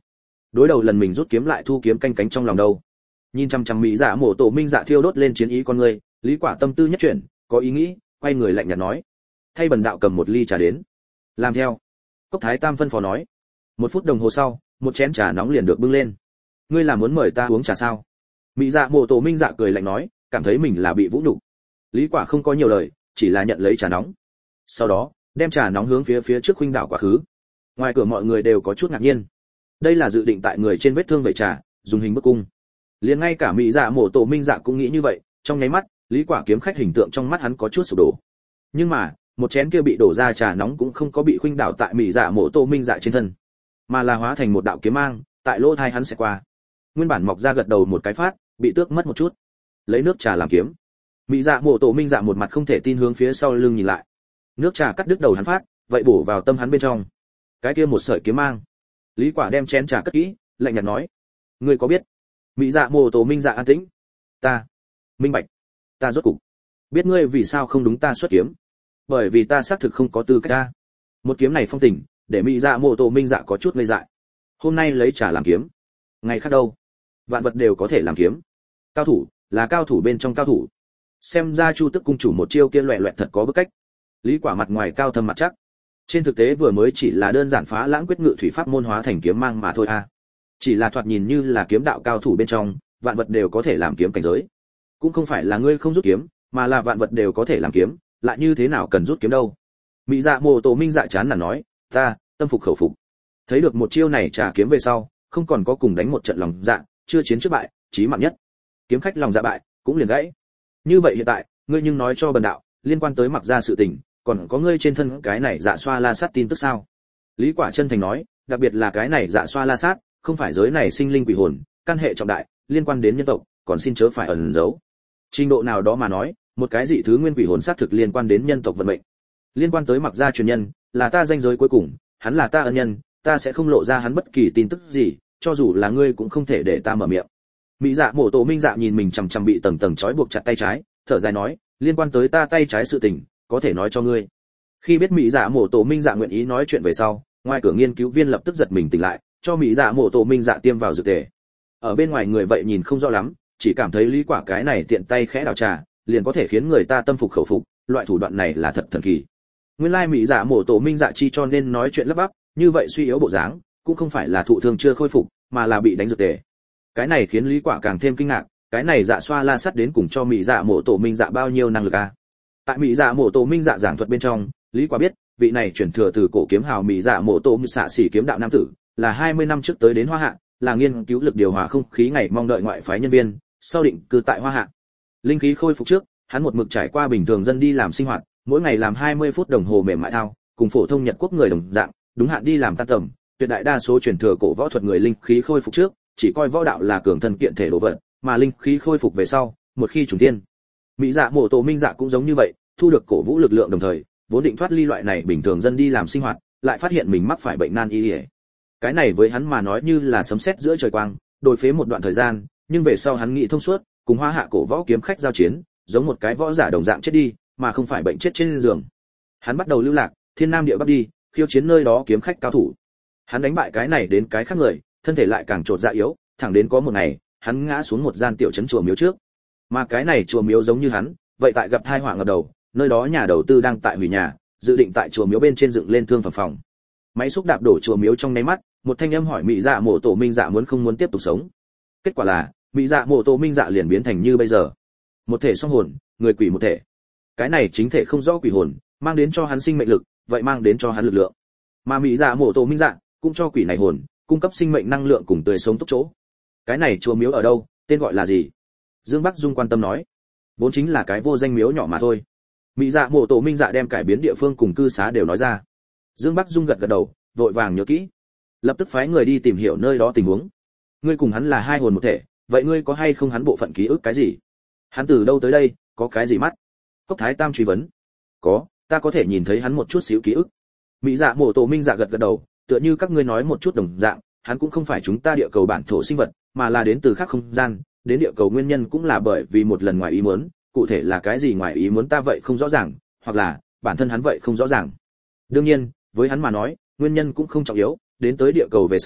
đối đầu lần mình rút kiếm lại thu kiếm canh cánh trong lòng đâu. Nhìn chăm chăm mỹ dạ mổ tổ minh dạ thiêu đốt lên chiến ý con người, Lý Quả tâm tư nhất chuyển, có ý nghĩ, quay người lạnh nhạt nói: thay bần đạo cầm một ly trà đến. Làm theo. Cốc Thái Tam phân phó nói. 1 phút đồng hồ sau, một chén trà nóng liền được bưng lên. Ngươi là muốn mời ta uống trà sao? Mỹ dạ mổ tổ minh dạ cười lạnh nói, cảm thấy mình là bị vũ nhục. Lý Quả không có nhiều lời, chỉ là nhận lấy trà nóng. Sau đó, đem trà nóng hướng phía trước khuynh đảo quá khứ. Ngoài cửa mọi người đều có chút ngạc nhiên. Đây là dự định tại người trên vết thương vẩy trà, dùng hình bức cung. Liền ngay cả Mỹ dạ mổ tổ minh dạ cũng nghĩ như vậy, trong nháy mắt, Lý Quả kiếm khách hình tượng trong mắt hắn có chút sụp đổ. Nhưng mà, một chén kia bị đổ ra trà nóng cũng không có bị khuynh đảo tại Mỹ dạ mổ tổ minh dạ trên thân, mà là hóa thành một đạo kiếm mang, tại lỗ tai hắn sẽ qua. Nguyên bản mọc ra gật đầu một cái phát, bị tước mất một chút. Lấy nước trà làm kiếm. Mỹ dạ mổ tổ minh dạ một mặt không thể tin hướng phía sau lưng nhìn lại. Nước trà cắt đứt đầu hắn phát, vậy bổ vào tâm hắn bên trong. Cái kia một sợi kiếm mang. Lý Quả đem chén trà cất kỹ, lạnh nhạt nói: ngươi có biết? Mỹ dạ mổ tổ minh dạ an tĩnh. Ta minh bạch. Ta rốt cục biết ngươi vì sao không đúng ta xuất kiếm. Bởi vì ta xác thực không có tư cách ta. Một kiếm này phong tình, để Mỹ dạ mổ tổ minh dạ có chút ngây dại. Hôm nay lấy trà làm kiếm, ngày khác đâu, vạn vật đều có thể làm kiếm. Cao thủ là cao thủ bên trong cao thủ. Xem ra Chu Tức cung chủ một chiêu kia loẻ loẹt thật có bức cách. Lý Quả mặt ngoài cao thâm mặt chắc, trên thực tế vừa mới chỉ là đơn giản phá lãng quyết ngự thủy pháp môn hóa thành kiếm mang mà thôi a. Chỉ là thoạt nhìn như là kiếm đạo cao thủ bên trong, vạn vật đều có thể làm kiếm cảnh giới. Cũng không phải là ngươi không rút kiếm, mà là vạn vật đều có thể làm kiếm, lại như thế nào cần rút kiếm đâu. Mỹ dạ mổ tổ minh dạ chán là nói, ta tâm phục khẩu phục. Thấy được một chiêu này trà kiếm về sau, không còn có cùng đánh một trận lòng dạ, chưa chiến trước bại, chí mạng nhất. Kiếm khách lòng dạ bại, cũng liền gãy. Như vậy hiện tại, ngươi nhưng nói cho bần đạo, liên quan tới mặc ra sự tình, còn có ngươi trên thân cái này dạ xoa la sát tin tức sao? Lý Quả chân thành nói, đặc biệt là cái này dạ xoa la sát, không phải giới này sinh linh quỷ hồn, căn hệ trọng đại, liên quan đến nhân tộc, còn xin chớ phải ẩn giấu. Trình độ nào đó mà nói, một cái dị thứ nguyên quỷ hồn sát thực liên quan đến nhân tộc vận mệnh. Liên quan tới mặc gia truyền nhân, là ta danh giới cuối cùng, hắn là ta ân nhân, ta sẽ không lộ ra hắn bất kỳ tin tức gì, cho dù là ngươi cũng không thể để ta mở miệng. Mỹ dạ mổ tổ minh dạ nhìn mình chằm chằm bị tầng tầng trói buộc chặt tay trái, thở dài nói, liên quan tới ta tay trái sự tình, có thể nói cho ngươi. Khi biết Mỹ dạ mổ tổ minh dạ nguyện ý nói chuyện về sau, ngoài cửa nghiên cứu viên lập tức giật mình tỉnh lại, cho Mỹ dạ mổ tổ minh dạ tiêm vào dược tề. Ở bên ngoài người vậy nhìn không rõ lắm, chỉ cảm thấy Lý Quả cái này tiện tay khẽ đào trà, liền có thể khiến người ta tâm phục khẩu phục, loại thủ đoạn này là thật thần kỳ. Nguyên lai Mỹ dạ mổ tổ minh dạ chi cho nên nói chuyện lắp bắp, như vậy suy yếu bộ dáng, cũng không phải là thụ thương chưa khôi phục, mà là bị đánh dược tề. Cái này khiến Lý Quả càng thêm kinh ngạc, cái này dạ xoa la sắt đến cùng cho Mỹ dạ mổ tổ minh dạ bao nhiêu năng lực a? Tại Mỹ dạ mổ tổ minh dạ giảng thuật bên trong, Lý Quả biết, vị này chuyển thừa từ cổ kiếm hào Mỹ dạ mổ tổ như xạ xỉ kiếm đạo nam tử, là 20 năm trước tới đến Hoa Hạ, là nghiên cứu lực điều hòa không khí ngày mong đợi ngoại phái nhân viên, sau định cư tại Hoa Hạ. Linh khí khôi phục trước, hắn một mực trải qua bình thường dân đi làm sinh hoạt, mỗi ngày làm 20 phút đồng hồ mềm mại thao, cùng phổ thông Nhật quốc người đồng dạng, đúng hạn đi làm tan tầm, tuyệt đại đa số truyền thừa cổ võ thuật người linh khí khôi phục trước, chỉ coi võ đạo là cường thân kiện thể đồ vật, mà linh khí khôi phục về sau, một khi trùng tiên. Mỹ dạ mổ tổ minh dạ cũng giống như vậy, thu được cổ vũ lực lượng đồng thời, vốn định thoát ly loại này bình thường dân đi làm sinh hoạt, lại phát hiện mình mắc phải bệnh nan y. Cái này với hắn mà nói như là sấm sét giữa trời quang, đôi phế một đoạn thời gian, nhưng về sau hắn nghĩ thông suốt, cùng Hoa Hạ cổ võ kiếm khách giao chiến, giống một cái võ giả đồng dạng chết đi, mà không phải bệnh chết trên giường. Hắn bắt đầu lưu lạc, thiên nam địa bắc đi, khiêu chiến nơi đó kiếm khách cao thủ. Hắn đánh bại cái này đến cái khác người, thân thể lại càng trột dạ yếu, thẳng đến có một ngày, hắn ngã xuống một gian tiểu trấn chùa miếu trước. Mà cái này chùa miếu giống như hắn, vậy tại gặp tai họa ngập đầu, nơi đó nhà đầu tư đang tại hủy nhà, dự định tại chùa miếu bên trên dựng lên thương phẩm phòng. Máy xúc đạp đổ chùa miếu trong nháy mắt, một thanh âm hỏi Mỹ dạ mổ tổ minh dạ muốn không muốn tiếp tục sống. Kết quả là, Mỹ dạ mổ tổ minh dạ liền biến thành như bây giờ. Một thể song hồn, người quỷ một thể. Cái này chính thể không rõ quỷ hồn, mang đến cho hắn sinh mệnh lực, vậy mang đến cho hắn lực lượng. Mà Mỹ dạ mổ tổ minh dạ cũng cho quỷ này hồn, cung cấp sinh mệnh năng lượng cùng tươi sống túc chỗ. Cái này chùa miếu ở đâu, tên gọi là gì? Dương Bắc Dung quan tâm nói. Vốn chính là cái vô danh miếu nhỏ mà thôi. Mỹ dạ mổ tổ minh dạ đem cải biến địa phương cùng cư xá đều nói ra. Dương Bắc Dung gật gật đầu, vội vàng nhớ kỹ, lập tức phái người đi tìm hiểu nơi đó tình huống. Ngươi cùng hắn là hai hồn một thể, vậy ngươi có hay không hắn bộ phận ký ức cái gì? Hắn từ đâu tới đây, có cái gì mắt? Cốc Thái Tam truy vấn. Có, ta có thể nhìn thấy hắn một chút xíu ký ức. Mỹ dạ mổ tổ minh dạ gật gật đầu, tựa như các ngươi nói một chút đồng dạng, hắn cũng không phải chúng ta địa cầu bản thổ sinh vật, mà là đến từ khác không gian, đến địa cầu nguyên nhân cũng là bởi vì một lần ngoài ý muốn, cụ thể là cái gì ngoài ý muốn ta vậy không rõ ràng, hoặc là bản thân hắn vậy không rõ ràng. Đương nhiên, với hắn mà nói, nguyên nhân cũng không trọng yếu, đến tới địa cầu về sau,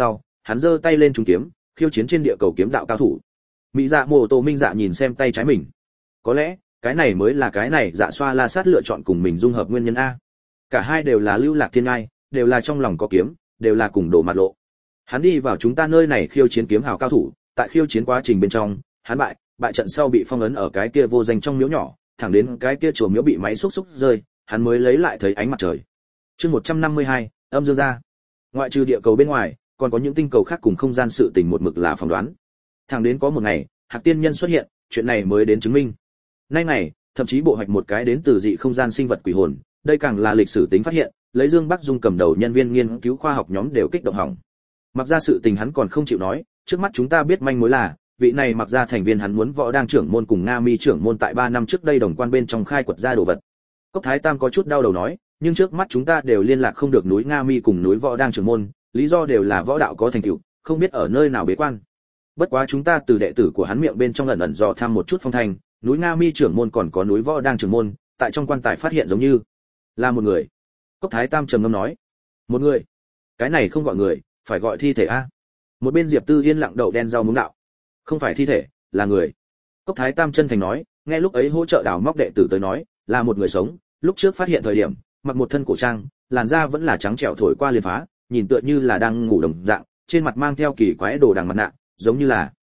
hắn giơ tay lên trúng kiếm, khiêu chiến trên địa cầu kiếm đạo cao thủ. Mỹ Dạ Mộ Tổ Minh Dạ nhìn xem tay trái mình. Có lẽ, cái này mới là cái này Dạ Xoa La Sát lựa chọn cùng mình dung hợp nguyên nhân a. Cả hai đều là lưu lạc thiên ngai, đều là trong lòng có kiếm, đều là cùng đổ mặt lộ. Hắn đi vào chúng ta nơi này khiêu chiến kiếm hào cao thủ, tại khiêu chiến quá trình bên trong, hắn bại trận sau bị phong ấn ở cái kia vô danh trong miếu nhỏ, thẳng đến cái kia chùa miếu bị máy xúc rơi, hắn mới lấy lại thấy ánh mặt trời. Chương 152, âm dương gia. Ngoại trừ địa cầu bên ngoài, còn có những tinh cầu khác cùng không gian sự tình một mực là phỏng đoán. Thẳng đến có một ngày, Hạc Tiên Nhân xuất hiện, chuyện này mới đến chứng minh. Nay ngày, thậm chí bộ hoạch một cái đến từ dị không gian sinh vật quỷ hồn, đây càng là lịch sử tính phát hiện, lấy Dương Bắc Dung cầm đầu nhân viên nghiên cứu khoa học nhóm đều kích động hỏng. Mặc ra sự tình hắn còn không chịu nói, trước mắt chúng ta biết manh mối là, vị này mặc ra thành viên hắn muốn võ đang trưởng môn cùng Nga Mi trưởng môn tại 3 năm trước đây đồng quan bên trong khai quật ra đồ vật. Cốc Thái Tam có chút đau đầu nói, nhưng trước mắt chúng ta đều liên lạc không được núi Nga Mi cùng núi võ đang trưởng môn, lý do đều là võ đạo có thành tựu, không biết ở nơi nào bế quan. Bất quá chúng ta từ đệ tử của hắn miệng bên trong ẩn ẩn dò thăm một chút phong thành, núi Nga Mi trưởng môn còn có núi võ đang trưởng môn, tại trong quan tài phát hiện giống như là một người. Cốc Thái Tam trầm ngâm nói, một người? Cái này không gọi người, phải gọi thi thể a. Một bên Diệp Tư yên lặng đậu đen rau muống đạo, không phải thi thể, là người. Cốc Thái Tam chân thành nói, nghe lúc ấy hỗ trợ đào móc đệ tử tới nói, là một người sống, lúc trước phát hiện thời điểm, mặc một thân cổ trang, làn da vẫn là trắng trẻo thổi qua liền phá, nhìn tựa như là đang ngủ đồng dạng, trên mặt mang theo kỳ quái đồ đằng mặt nạ, giống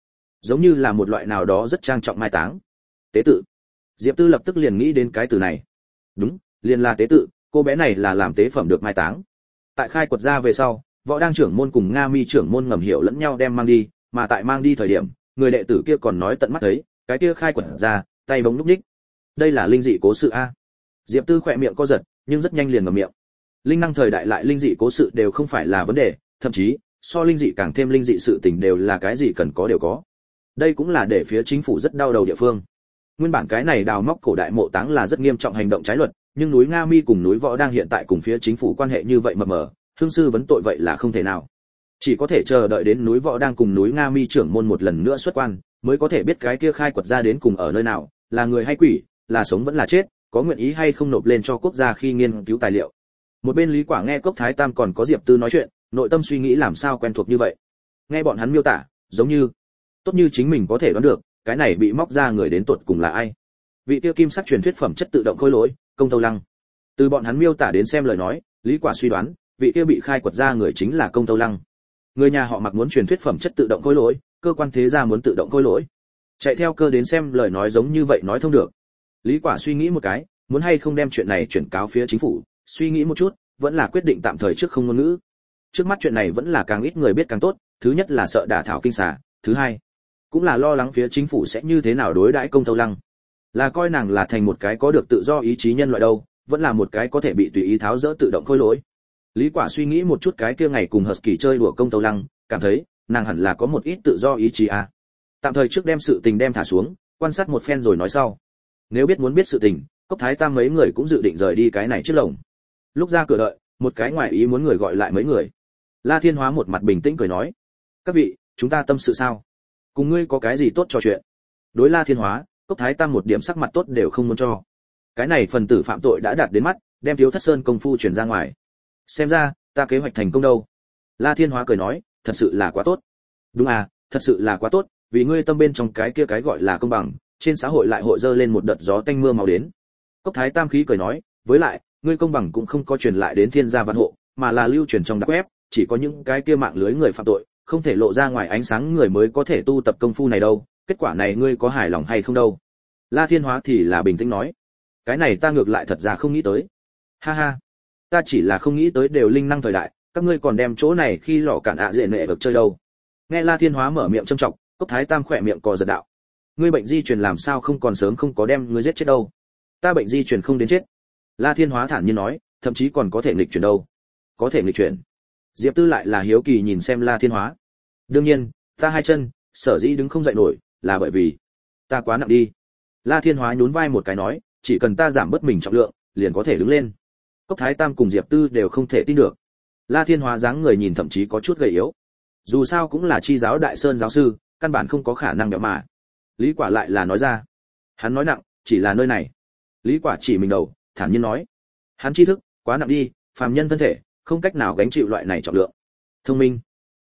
như là một loại nào đó rất trang trọng mai táng. Tế tự. Diệp Tư lập tức liền nghĩ đến cái từ này. Đúng, liền là tế tự, cô bé này là làm tế phẩm được mai táng. Tại khai quật ra về sau, võ đang trưởng môn cùng Nga Mi trưởng môn ngầm hiểu lẫn nhau đem mang đi, mà tại mang đi thời điểm, người đệ tử kia còn nói tận mắt thấy, cái kia khai quật ra, tay bóng lúc ních. Đây là linh dị cố sự a. Diệp Tư khỏe miệng co giật, nhưng rất nhanh liền ngậm miệng. Linh năng thời đại lại linh dị cố sự đều không phải là vấn đề, thậm chí, so linh dị càng thêm linh dị sự tình đều là cái gì cần có đều có. Đây cũng là để phía chính phủ rất đau đầu địa phương. Nguyên bản cái này đào móc cổ đại mộ táng là rất nghiêm trọng hành động trái luật, nhưng núi Nga Mi cùng núi Võ đang hiện tại cùng phía chính phủ quan hệ như vậy mập mờ, hương sư vấn tội vậy là không thể nào. Chỉ có thể chờ đợi đến núi Võ đang cùng núi Nga Mi trưởng môn một lần nữa xuất quan, mới có thể biết cái kia khai quật ra đến cùng ở nơi nào, là người hay quỷ, là sống vẫn là chết, có nguyện ý hay không nộp lên cho quốc gia khi nghiên cứu tài liệu. Một bên Lý Quả nghe Cốc Thái Tam còn có Diệp Tư nói chuyện, nội tâm suy nghĩ làm sao quen thuộc như vậy. Nghe bọn hắn miêu tả, giống như tốt như chính mình có thể đoán được, cái này bị móc ra người đến tuột cùng là ai. Vị tiêu kim sắc truyền thuyết phẩm chất tự động khôi lỗi, Công Tâu Lăng. Từ bọn hắn miêu tả đến xem lời nói, Lý Quả suy đoán, vị tiêu bị khai quật ra người chính là Công Tâu Lăng. Người nhà họ Mặc muốn truyền thuyết phẩm chất tự động khôi lỗi, cơ quan thế gia muốn tự động khôi lỗi. Chạy theo cơ đến xem lời nói giống như vậy nói thông được. Lý Quả suy nghĩ một cái, muốn hay không đem chuyện này chuyển cáo phía chính phủ, suy nghĩ một chút, vẫn là quyết định tạm thời trước không ngôn ngữ. Trước mắt chuyện này vẫn là càng ít người biết càng tốt, thứ nhất là sợ đả thảo kinh xà, thứ hai cũng là lo lắng phía chính phủ sẽ như thế nào đối đãi Công Tâu Lăng. Là coi nàng là thành một cái có được tự do ý chí nhân loại đâu, vẫn là một cái có thể bị tùy ý tháo dỡ tự động khôi lỗi. Lý Quả suy nghĩ một chút cái kia ngày cùng Husky chơi đùa Công Tâu Lăng, cảm thấy nàng hẳn là có một ít tự do ý chí à. Tạm thời trước đem sự tình đem thả xuống, quan sát một phen rồi nói sau. Nếu muốn biết sự tình, Cốc Thái Tam mấy người cũng dự định rời đi cái này chiếc lồng. Lúc ra cửa đợi, một cái ngoài ý muốn người gọi lại mấy người. La Thiên Hóa một mặt bình tĩnh cười nói: "Các vị, chúng ta tâm sự sao? Cùng ngươi có cái gì tốt trò chuyện?" Đối La Thiên Hóa, Cốc Thái Tam một điểm sắc mặt tốt đều không muốn cho. Cái này phần tử phạm tội đã đạt đến mắt, đem Thiếu Thất Sơn công phu truyền ra ngoài. Xem ra, ta kế hoạch thành công đâu. La Thiên Hóa cười nói: "Thật sự là quá tốt." "Đúng à, thật sự là quá tốt, vì ngươi tâm bên trong cái kia cái gọi là công bằng, trên xã hội lại hội dơ lên một đợt gió tanh mưa máu đến." Cốc Thái Tam khí cười nói: "Với lại, ngươi công bằng cũng không có truyền lại đến thiên gia vạn hộ, mà là lưu truyền trong dark web, chỉ có những cái kia mạng lưới người phạm tội, không thể lộ ra ngoài ánh sáng người mới có thể tu tập công phu này đâu, kết quả này ngươi có hài lòng hay không đâu?" La Thiên Hóa thì là bình tĩnh nói: "Cái này ta ngược lại thật ra không nghĩ tới." "Ha ha, ta chỉ là không nghĩ tới đều linh năng thời đại, các ngươi còn đem chỗ này khi lọ cản ạ dễ nệ vực chơi đâu." Nghe La Thiên Hóa mở miệng trâm trọng, Cốc Thái Tam khỏe miệng cò giật đạo: "Ngươi bệnh di truyền làm sao không còn sớm không có đem ngươi giết chết đâu?" "Ta bệnh di truyền không đến chết." La Thiên Hóa thản nhiên nói, "Thậm chí còn có thể nghịch chuyển đâu." "Có thể nghịch chuyển?" Diệp Tư lại là hiếu kỳ nhìn xem La Thiên Hóa. "Đương nhiên, ta hai chân sở dĩ đứng không dậy nổi, là bởi vì ta quá nặng đi." La Thiên Hóa nhún vai một cái nói, "Chỉ cần ta giảm bớt mình trọng lượng, liền có thể đứng lên." Cốc Thái Tam cùng Diệp Tư đều không thể tin được. La Thiên Hóa dáng người nhìn thậm chí có chút gầy yếu. Dù sao cũng là chi giáo đại sơn giáo sư, căn bản không có khả năng béo mà. Lý Quả lại là nói ra. Hắn nói nặng, chỉ là nơi này. Lý Quả chỉ mình đầu, thản nhiên nói. Hắn tri thức, quá nặng đi, phàm nhân thân thể, không cách nào gánh chịu loại này trọng lượng. Thông minh.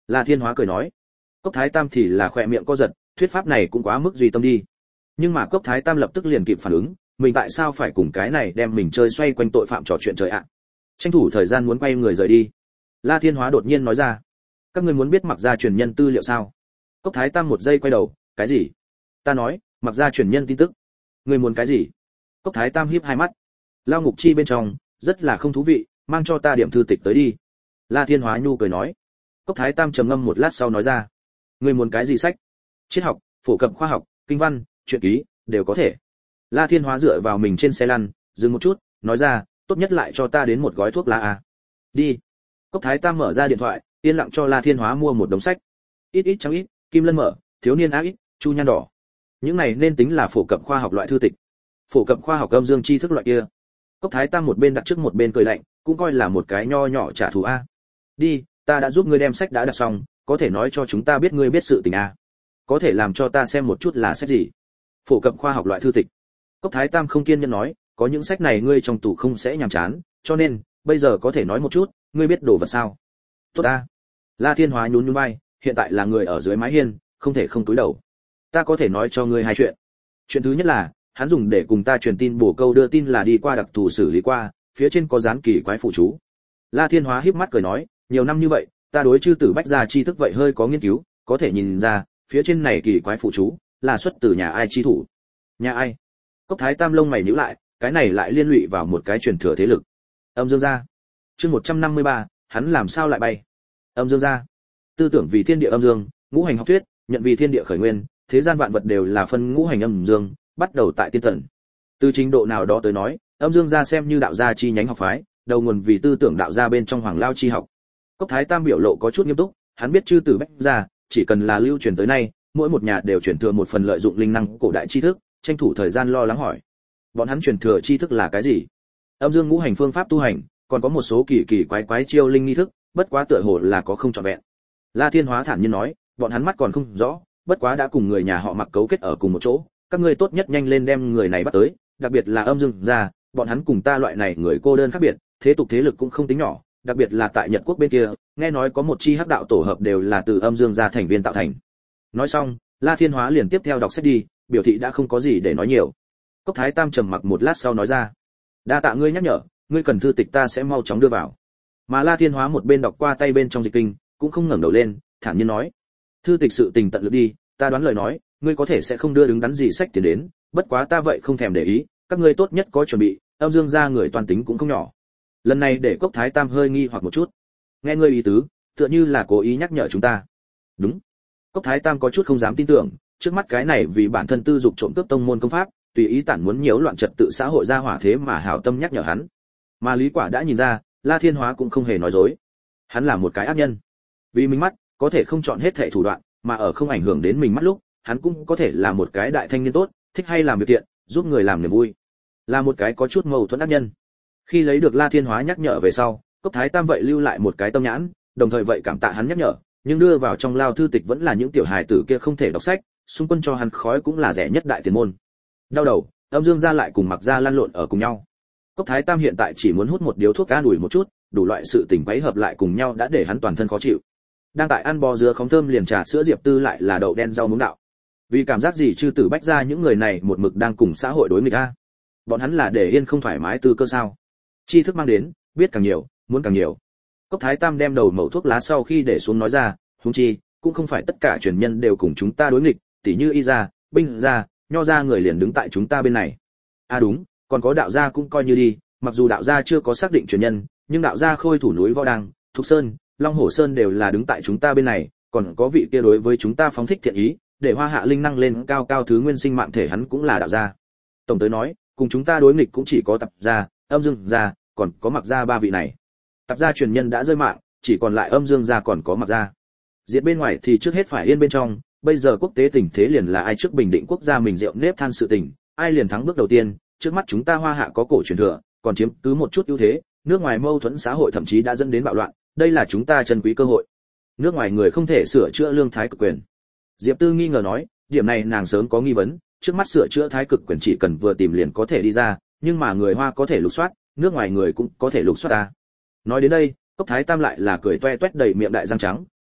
La Thiên Hóa cười nói. Cốc Thái Tam thì là khỏe miệng co giật, thuyết pháp này cũng quá mức duy tâm đi. Nhưng mà Cốc Thái Tam lập tức liền kịp phản ứng, mình tại sao phải cùng cái này đem mình chơi xoay quanh tội phạm trò chuyện trời ạ. Tranh thủ thời gian muốn quay người rời đi. La Thiên Hóa đột nhiên nói ra, các ngươi muốn biết Mặc Gia truyền nhân tư liệu sao? Cốc Thái Tam một giây quay đầu, cái gì? Ta nói, Mặc Gia truyền nhân tin tức. Ngươi muốn cái gì? Cốc Thái Tam híp hai mắt. Lao ngục chi bên trong, rất là không thú vị, mang cho ta điểm thư tịch tới đi. La Thiên Hóa nhu cười nói. Cốc Thái Tam trầm ngâm một lát sau nói ra, ngươi muốn cái gì sách? Triết học, phổ cập khoa học, kinh văn, truyện ký, đều có thể. La Thiên Hóa dựa vào mình trên xe lăn, dừng một chút, nói ra, tốt nhất lại cho ta đến một gói thuốc lá a. Đi. Cốc Thái Tam mở ra điện thoại, yên lặng cho La Thiên Hóa mua một đống sách. Ít ít trắng ít, Kim Lân mở, Thiếu niên ác ít, Chu Nhan đỏ. Những này nên tính là phổ cập khoa học loại thư tịch. Phổ cập khoa học âm dương tri thức loại kia. Cốc Thái Tam một bên đặt trước một bên cười lạnh, cũng coi là một cái nho nhỏ trả thù a. Đi, ta đã giúp ngươi đem sách đã đặt xong, có thể nói cho chúng ta biết ngươi biết sự tình a. Có thể làm cho ta xem một chút là sách gì? Phổ cập khoa học loại thư tịch. Cốc Thái Tam không kiên nhẫn nói, có những sách này ngươi trong tủ không sẽ nhàm chán, cho nên bây giờ có thể nói một chút, ngươi biết đồ vật sao? Tốt a. La Thiên Hóa nhún nhún vai, hiện tại là người ở dưới mái hiên, không thể không cúi đầu. Ta có thể nói cho ngươi hai chuyện. Chuyện thứ nhất là, hắn dùng để cùng ta truyền tin bổ câu đưa tin là đi qua đặc thù xử lý qua, phía trên có dán kỳ quái phụ chú. La Thiên Hóa híp mắt cười nói, nhiều năm như vậy, ta đối chư tử bách gia tri thức vậy hơi có nghiên cứu, có thể nhìn ra, phía trên này kỳ quái phụ chú là xuất từ nhà ai chi thủ. Nhà ai? Cốc Thái Tam lông mày nhíu lại, cái này lại liên lụy vào một cái truyền thừa thế lực. Âm Dương gia. Chương 153, hắn làm sao lại bay? Âm Dương gia. Tư tưởng vì thiên địa âm dương, ngũ hành học thuyết, nhận vì thiên địa khởi nguyên, thế gian vạn vật đều là phân ngũ hành âm dương, bắt đầu tại tiên thần. Từ trình độ nào đó tới nói, âm dương gia xem như đạo gia chi nhánh học phái, đầu nguồn vì tư tưởng đạo gia bên trong hoàng lao chi học. Cốc Thái Tam biểu lộ có chút nghiêm túc, hắn biết chư tử bách gia, chỉ cần là lưu truyền tới nay, mỗi một nhà đều truyền thừa một phần lợi dụng linh năng cổ đại tri thức, tranh thủ thời gian lo lắng hỏi. Bọn hắn truyền thừa tri thức là cái gì? Âm dương ngũ hành phương pháp tu hành, còn có một số kỳ kỳ quái quái chiêu linh nghi thức, bất quá tựa hồ là có không trọn vẹn. La Thiên Hóa thản nhiên nói, bọn hắn mắt còn không rõ, bất quá đã cùng người nhà họ Mặc cấu kết ở cùng một chỗ, các ngươi tốt nhất nhanh lên đem người này bắt tới, đặc biệt là âm dương gia, bọn hắn cùng ta loại này người cô đơn khác biệt, thế tục thế lực cũng không tính nhỏ, đặc biệt là tại Nhật quốc bên kia, nghe nói có một chi hắc đạo tổ hợp đều là từ âm dương gia thành viên tạo thành. Nói xong, La Thiên Hóa liền tiếp theo đọc sách đi, biểu thị đã không có gì để nói nhiều. Cốc Thái Tam trầm mặc một lát sau nói ra, đa tạ ngươi nhắc nhở, ngươi cần thư tịch ta sẽ mau chóng đưa vào. Mà La Thiên Hóa một bên đọc qua tay bên trong dịch kinh, cũng không ngẩng đầu lên, thản nhiên nói, thư tịch sự tình tận lực đi, ta đoán lời nói, ngươi có thể sẽ không đưa đứng đắn gì sách tiền đến, bất quá ta vậy không thèm để ý, các ngươi tốt nhất có chuẩn bị, âm dương gia người toàn tính cũng không nhỏ. Lần này để Cốc Thái Tam hơi nghi hoặc một chút. Nghe ngươi ý tứ, tựa như là cố ý nhắc nhở chúng ta. Đúng. Cốc Thái Tam có chút không dám tin tưởng, trước mắt cái này vì bản thân tư dục trộm cướp tông môn công pháp, tùy ý tản muốn nhiễu loạn trật tự xã hội ra hỏa thế mà hảo tâm nhắc nhở hắn. Mà Lý Quả đã nhìn ra, La Thiên Hóa cũng không hề nói dối. Hắn là một cái ác nhân. Vì mình mắt, có thể không chọn hết thảy thủ đoạn, mà ở không ảnh hưởng đến mình mắt lúc, hắn cũng có thể là một cái đại thanh niên tốt, thích hay làm việc thiện, giúp người làm niềm vui. Là một cái có chút mâu thuẫn ác nhân. Khi lấy được La Thiên Hóa nhắc nhở về sau, Cốc Thái Tam vậy lưu lại một cái tâm nhãn, đồng thời vậy cảm tạ hắn nhắc nhở, nhưng đưa vào trong lao thư tịch vẫn là những tiểu hài tử kia không thể đọc sách, xung quân cho hắn khói cũng là rẻ nhất đại tiền môn. Đau đầu, âm dương gia lại cùng Mặc gia lăn lộn ở cùng nhau. Cốc Thái Tam hiện tại chỉ muốn hút một điếu thuốc an ủi một chút, đủ loại sự tình quấy hợp lại cùng nhau đã để hắn toàn thân khó chịu. Đang tại ăn bò dứa khóm thơm liền trà sữa Diệp Tư lại là đậu đen rau muống đạo. Vì cảm giác gì chư tử bách gia những người này một mực đang cùng xã hội đối nghịch a. Bọn hắn là để yên không thoải mái tư cơ sao? Tri thức mang đến, biết càng nhiều, muốn càng nhiều. Cốc Thái Tam đem đầu mẩu thuốc lá sau khi để xuống nói ra, huống chi, cũng không phải tất cả truyền nhân đều cùng chúng ta đối nghịch, tỉ như Y gia, Binh gia, Nho gia người liền đứng tại chúng ta bên này. À đúng, còn có đạo gia cũng coi như đi, mặc dù đạo gia chưa có xác định truyền nhân, nhưng đạo gia Khôi Thủ núi Võ Đăng, Thục Sơn, Long Hổ Sơn đều là đứng tại chúng ta bên này, còn có vị kia đối với chúng ta phóng thích thiện ý, để Hoa Hạ linh năng lên cao cao thứ nguyên sinh mạng thể hắn cũng là đạo gia. Tổng tới nói, cùng chúng ta đối nghịch cũng chỉ có Tập gia, Âm Dương gia, còn có Mặc gia ba vị này. Tập gia truyền nhân đã rơi mạng, chỉ còn lại Âm Dương gia còn có Mặc gia. Diệt bên ngoài thì trước hết phải yên bên trong, bây giờ quốc tế tình thế liền là ai trước bình định quốc gia mình rượu nếp than sự tình, ai liền thắng bước đầu tiên, trước mắt chúng ta Hoa Hạ có cổ truyền thừa, còn chiếm cứ một chút ưu thế, nước ngoài mâu thuẫn xã hội thậm chí đã dẫn đến bạo loạn, đây là chúng ta chân quý cơ hội. Nước ngoài người không thể sửa chữa lương thái cực quyền. Diệp Tư nghi ngờ nói, điểm này nàng sớm có nghi vấn, trước mắt sửa chữa thái cực quyền chỉ cần vừa tìm liền có thể đi ra, nhưng mà người Hoa có thể lục soát, nước ngoài người cũng có thể lục soát ta. Nói đến đây, Cốc Thái Tam lại là cười toe toét đầy miệng đại răng trắng,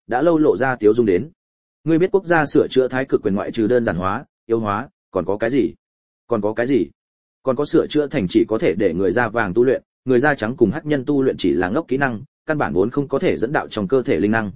đã lâu lộ ra tiếu dung đến. Ngươi biết quốc gia sửa chữa thái cực quyền ngoại trừ đơn giản hóa, yếu hóa, còn có cái gì? Còn có cái gì? Còn có sửa chữa thành chỉ có thể để người da vàng tu luyện, người da trắng cùng hắc nhân tu luyện chỉ là ngốc kỹ năng, căn bản vốn không có thể dẫn đạo trong cơ thể linh năng.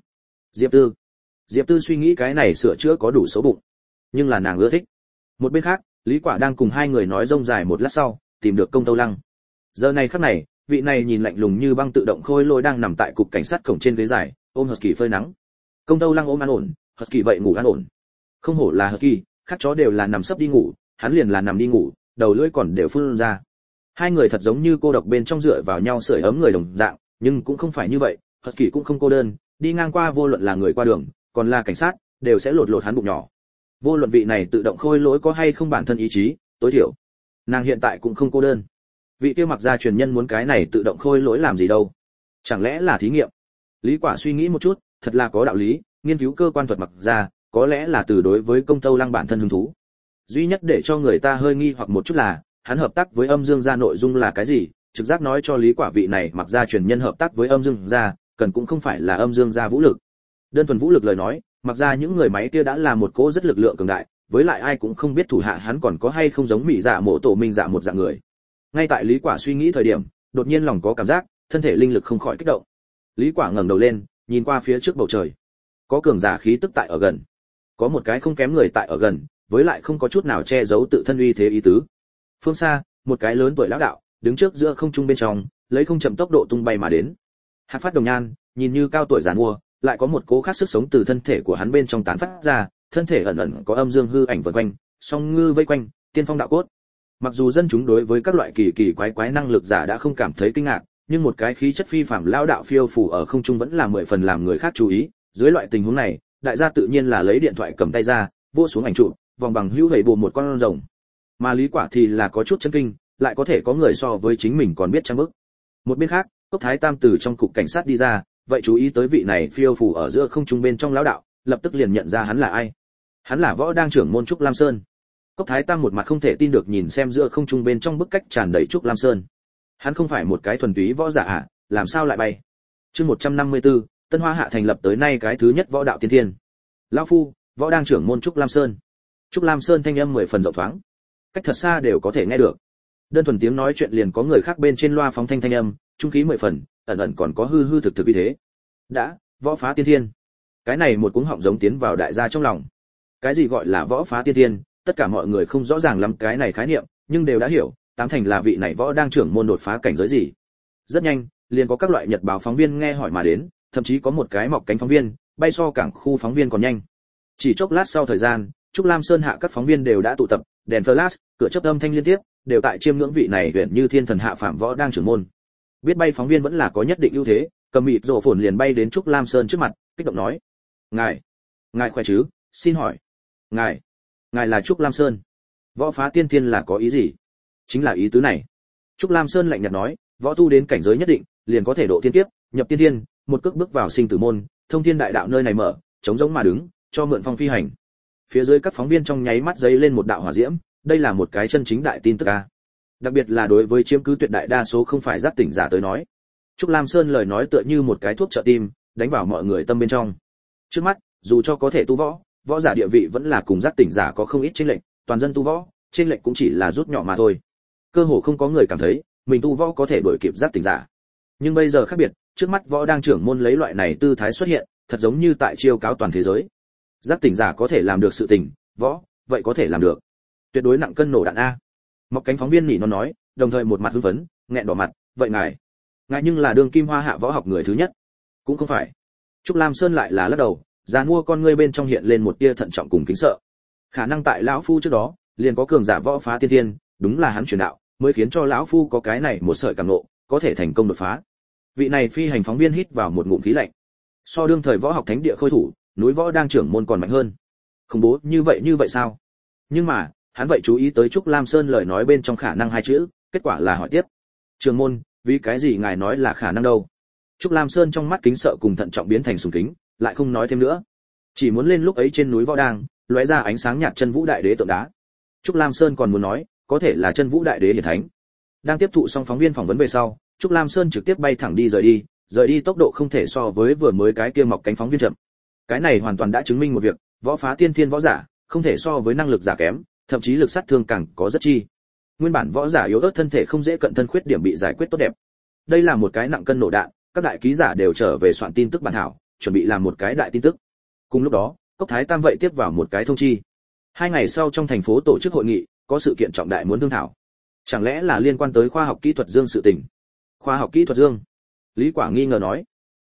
Diệp Tư suy nghĩ cái này sửa chữa có đủ xấu bụng, nhưng là nàng ưa thích. Một bên khác, Lý Quả đang cùng hai người nói rông dài một lát sau, tìm được Công Tâu Lăng. Giờ này khắc này, vị này nhìn lạnh lùng như băng tự động khôi lôi đang nằm tại cục cảnh sát cổng trên ghế dài, ôm Husky phơi nắng. Công Tâu Lăng ôm an ổn, Husky vậy ngủ an ổn. Không hổ là Husky, khác chó đều là nằm sấp đi ngủ, hắn liền là nằm đi ngủ, đầu lưỡi còn đều phun ra. Hai người thật giống như cô độc bên trong dựa vào nhau sưởi ấm người đồng dạng, nhưng cũng không phải như vậy, Husky cũng không cô đơn, đi ngang qua vô luận là người qua đường, còn là cảnh sát, đều sẽ lột lột hắn bụng nhỏ. Vô luận vị này tự động khôi lỗi có hay không bản thân ý chí, tối thiểu nàng hiện tại cũng không cô đơn. Vị kia mặc ra truyền nhân muốn cái này tự động khôi lỗi làm gì đâu? Chẳng lẽ là thí nghiệm? Lý Quả suy nghĩ một chút, thật là có đạo lý, nghiên cứu cơ quan thuật mặc ra, có lẽ là từ đối với Công Tâu Lăng bản thân hứng thú. Duy nhất để cho người ta hơi nghi hoặc một chút là, hắn hợp tác với Âm Dương gia nội dung là cái gì? Trực giác nói cho Lý Quả vị này mặc ra truyền nhân hợp tác với Âm Dương gia, cần cũng không phải là Âm Dương gia vũ lực. Đơn thuần vũ lực lời nói, mặc ra những người máy kia đã là một cỗ rất lực lượng cường đại, với lại ai cũng không biết thủ hạ hắn còn có hay không giống Mỹ Dạ Mộ Tổ Minh Dạ một dạng người. Ngay tại Lý Quả suy nghĩ thời điểm, đột nhiên lòng có cảm giác, thân thể linh lực không khỏi kích động. Lý Quả ngẩng đầu lên, nhìn qua phía trước bầu trời. Có cường giả khí tức tại ở gần, có một cái không kém người tại ở gần, với lại không có chút nào che giấu tự thân uy thế ý tứ. Phương xa, một cái lớn tuổi lão đạo, đứng trước giữa không trung bên trong, lấy không chậm tốc độ tung bay mà đến. Hạc phát đồng nhan, nhìn như cao tuổi giàn mua, lại có một cố khác sức sống từ thân thể của hắn bên trong tán phát ra, thân thể ẩn ẩn có âm dương hư ảnh vần quanh, song ngư vây quanh, tiên phong đạo cốt. Mặc dù dân chúng đối với các loại kỳ kỳ quái năng lực giả đã không cảm thấy kinh ngạc, nhưng một cái khí chất phi phàm lão đạo phiêu phù ở không trung vẫn là 10 phần làm người khác chú ý. Dưới loại tình huống này, đại gia tự nhiên là lấy điện thoại cầm tay ra, vô xuống ảnh chụp, vòng bằng hữu hầy bù một con rồng. Mà Lý Quả thì là có chút chấn kinh, lại có thể có người so với chính mình còn biết trăm bước. Một bên khác, Cốc Thái Tam từ trong cục cảnh sát đi ra, vậy chú ý tới vị này phiêu phù ở giữa không trung bên trong lão đạo, lập tức liền nhận ra hắn là ai. Hắn là Võ Đang trưởng môn Trúc Lam Sơn. Cốc Thái Tam một mặt không thể tin được nhìn xem giữa không trung bên trong bức cách tràn đầy Trúc Lam Sơn. Hắn không phải một cái thuần túy võ giả à, làm sao lại bay? Chương 154, Tân Hoa Hạ thành lập tới nay cái thứ nhất võ đạo tiên thiên. Lão phu, Võ Đang trưởng môn Trúc Lam Sơn. Trúc Lam Sơn thanh âm 10 phần rộng thoáng, cách thật xa đều có thể nghe được. Đơn thuần tiếng nói chuyện liền có người khác bên trên loa phóng thanh âm, trung khí 10 phần, ẩn ẩn còn có hư hư thực thực như thế. Đã, võ phá tiên thiên. Cái này một cuống họng giống tiến vào đại gia trong lòng. Cái gì gọi là võ phá tiên thiên, tất cả mọi người không rõ ràng lắm cái này khái niệm, nhưng đều đã hiểu, tám thành là vị này Võ Đang trưởng môn đột phá cảnh giới gì. Rất nhanh, liền có các loại nhật báo phóng viên nghe hỏi mà đến, thậm chí có một cái mọc cánh phóng viên, bay so cảng khu phóng viên còn nhanh. Chỉ chốc lát sau thời gian, Trúc Lam Sơn hạ các phóng viên đều đã tụ tập, đèn flash, cửa chớp âm thanh liên tiếp, đều tại chiêm ngưỡng vị này huyền như thiên thần hạ phàm Võ Đang trưởng môn. Biết bay phóng viên vẫn là có nhất định ưu thế, cầm mịt rộ phồn liền bay đến Trúc Lam Sơn trước mặt, kích động nói: ngài khỏe chứ, xin hỏi ngài là Trúc Lam Sơn? Võ phá tiên thiên là có ý gì? Chính là ý tứ này. Trúc Lam Sơn lạnh nhạt nói: võ tu đến cảnh giới nhất định, liền có thể độ tiên kiếp, nhập tiên thiên, một cước bước vào sinh tử môn, thông thiên đại đạo nơi này mở, chống giống mà đứng, cho mượn phong phi hành. Phía dưới các phóng viên trong nháy mắt giấy lên một đạo hỏa diễm, đây là một cái chân chính đại tin tức a. Đặc biệt là đối với chiếm cứ tuyệt đại đa số không phải giác tỉnh giả tới nói. Trúc Lam Sơn lời nói tựa như một cái thuốc trợ tim, đánh vào mọi người tâm bên trong. Trước mắt, dù cho có thể tu võ, võ giả địa vị vẫn là cùng giác tỉnh giả có không ít chênh lệch, toàn dân tu võ, chênh lệch cũng chỉ là rút nhỏ mà thôi. Cơ hồ không có người cảm thấy mình tu võ có thể đuổi kịp giác tỉnh giả. Nhưng bây giờ khác biệt, trước mắt Võ Đang trưởng môn lấy loại này tư thái xuất hiện, thật giống như tại chiêu cáo toàn thế giới. Giác tỉnh giả có thể làm được sự tình, võ, vậy có thể làm được. Tuyệt đối nặng cân nổ đạn a. Mọc cánh phóng viên nỉ nó nói, đồng thời một mặt hưng phấn, nghẹn đỏ mặt, vậy ngài nhưng là đường kim hoa hạ võ học người thứ nhất. Cũng không phải. Trúc Lam Sơn lại là lắc đầu, già mua con ngươi bên trong hiện lên một tia thận trọng cùng kính sợ. Khả năng tại lão phu trước đó, liền có cường giả võ phá tiên thiên, đúng là hắn truyền đạo, mới khiến cho lão phu có cái này một sợi cảm ngộ, có thể thành công đột phá. Vị này phi hành phóng viên hít vào một ngụm khí lạnh. So đương thời võ học thánh địa khôi thủ, núi Võ Đang trưởng môn còn mạnh hơn. Khủng bố như vậy sao? Nhưng mà, hắn vậy chú ý tới Trúc Lam Sơn lời nói bên trong khả năng hai chữ, kết quả là hỏi tiếp: trưởng môn, vì cái gì ngài nói là khả năng đâu? Trúc Lam Sơn trong mắt kính sợ cùng thận trọng biến thành sùng kính, lại không nói thêm nữa. Chỉ muốn lên lúc ấy trên núi Võ Đang, lóe ra ánh sáng nhạt chân vũ đại đế tượng đá. Trúc Lam Sơn còn muốn nói, có thể là chân vũ đại đế hiển thánh. Đang tiếp thụ xong phóng viên phỏng vấn về sau, Trúc Lam Sơn trực tiếp bay thẳng rời đi tốc độ không thể so với vừa mới cái kia mọc cánh phóng viên chậm. Cái này hoàn toàn đã chứng minh một việc, võ phá tiên thiên võ giả không thể so với năng lực giả kém, thậm chí lực sát thương càng có rất chi. Nguyên bản võ giả yếu ớt thân thể không dễ cận thân khuyết điểm bị giải quyết tốt đẹp. Đây là một cái nặng cân nổ đạn, các đại ký giả đều trở về soạn tin tức bản thảo, chuẩn bị làm một cái đại tin tức. Cùng lúc đó, Cốc Thái Tam vậy tiếp vào một cái thông chi. 2 ngày sau trong thành phố tổ chức hội nghị, có sự kiện trọng đại muốn thương thảo. Chẳng lẽ là liên quan tới khoa học kỹ thuật dương sự tình? Khoa học kỹ thuật dương? Lý Quả nghi ngờ nói.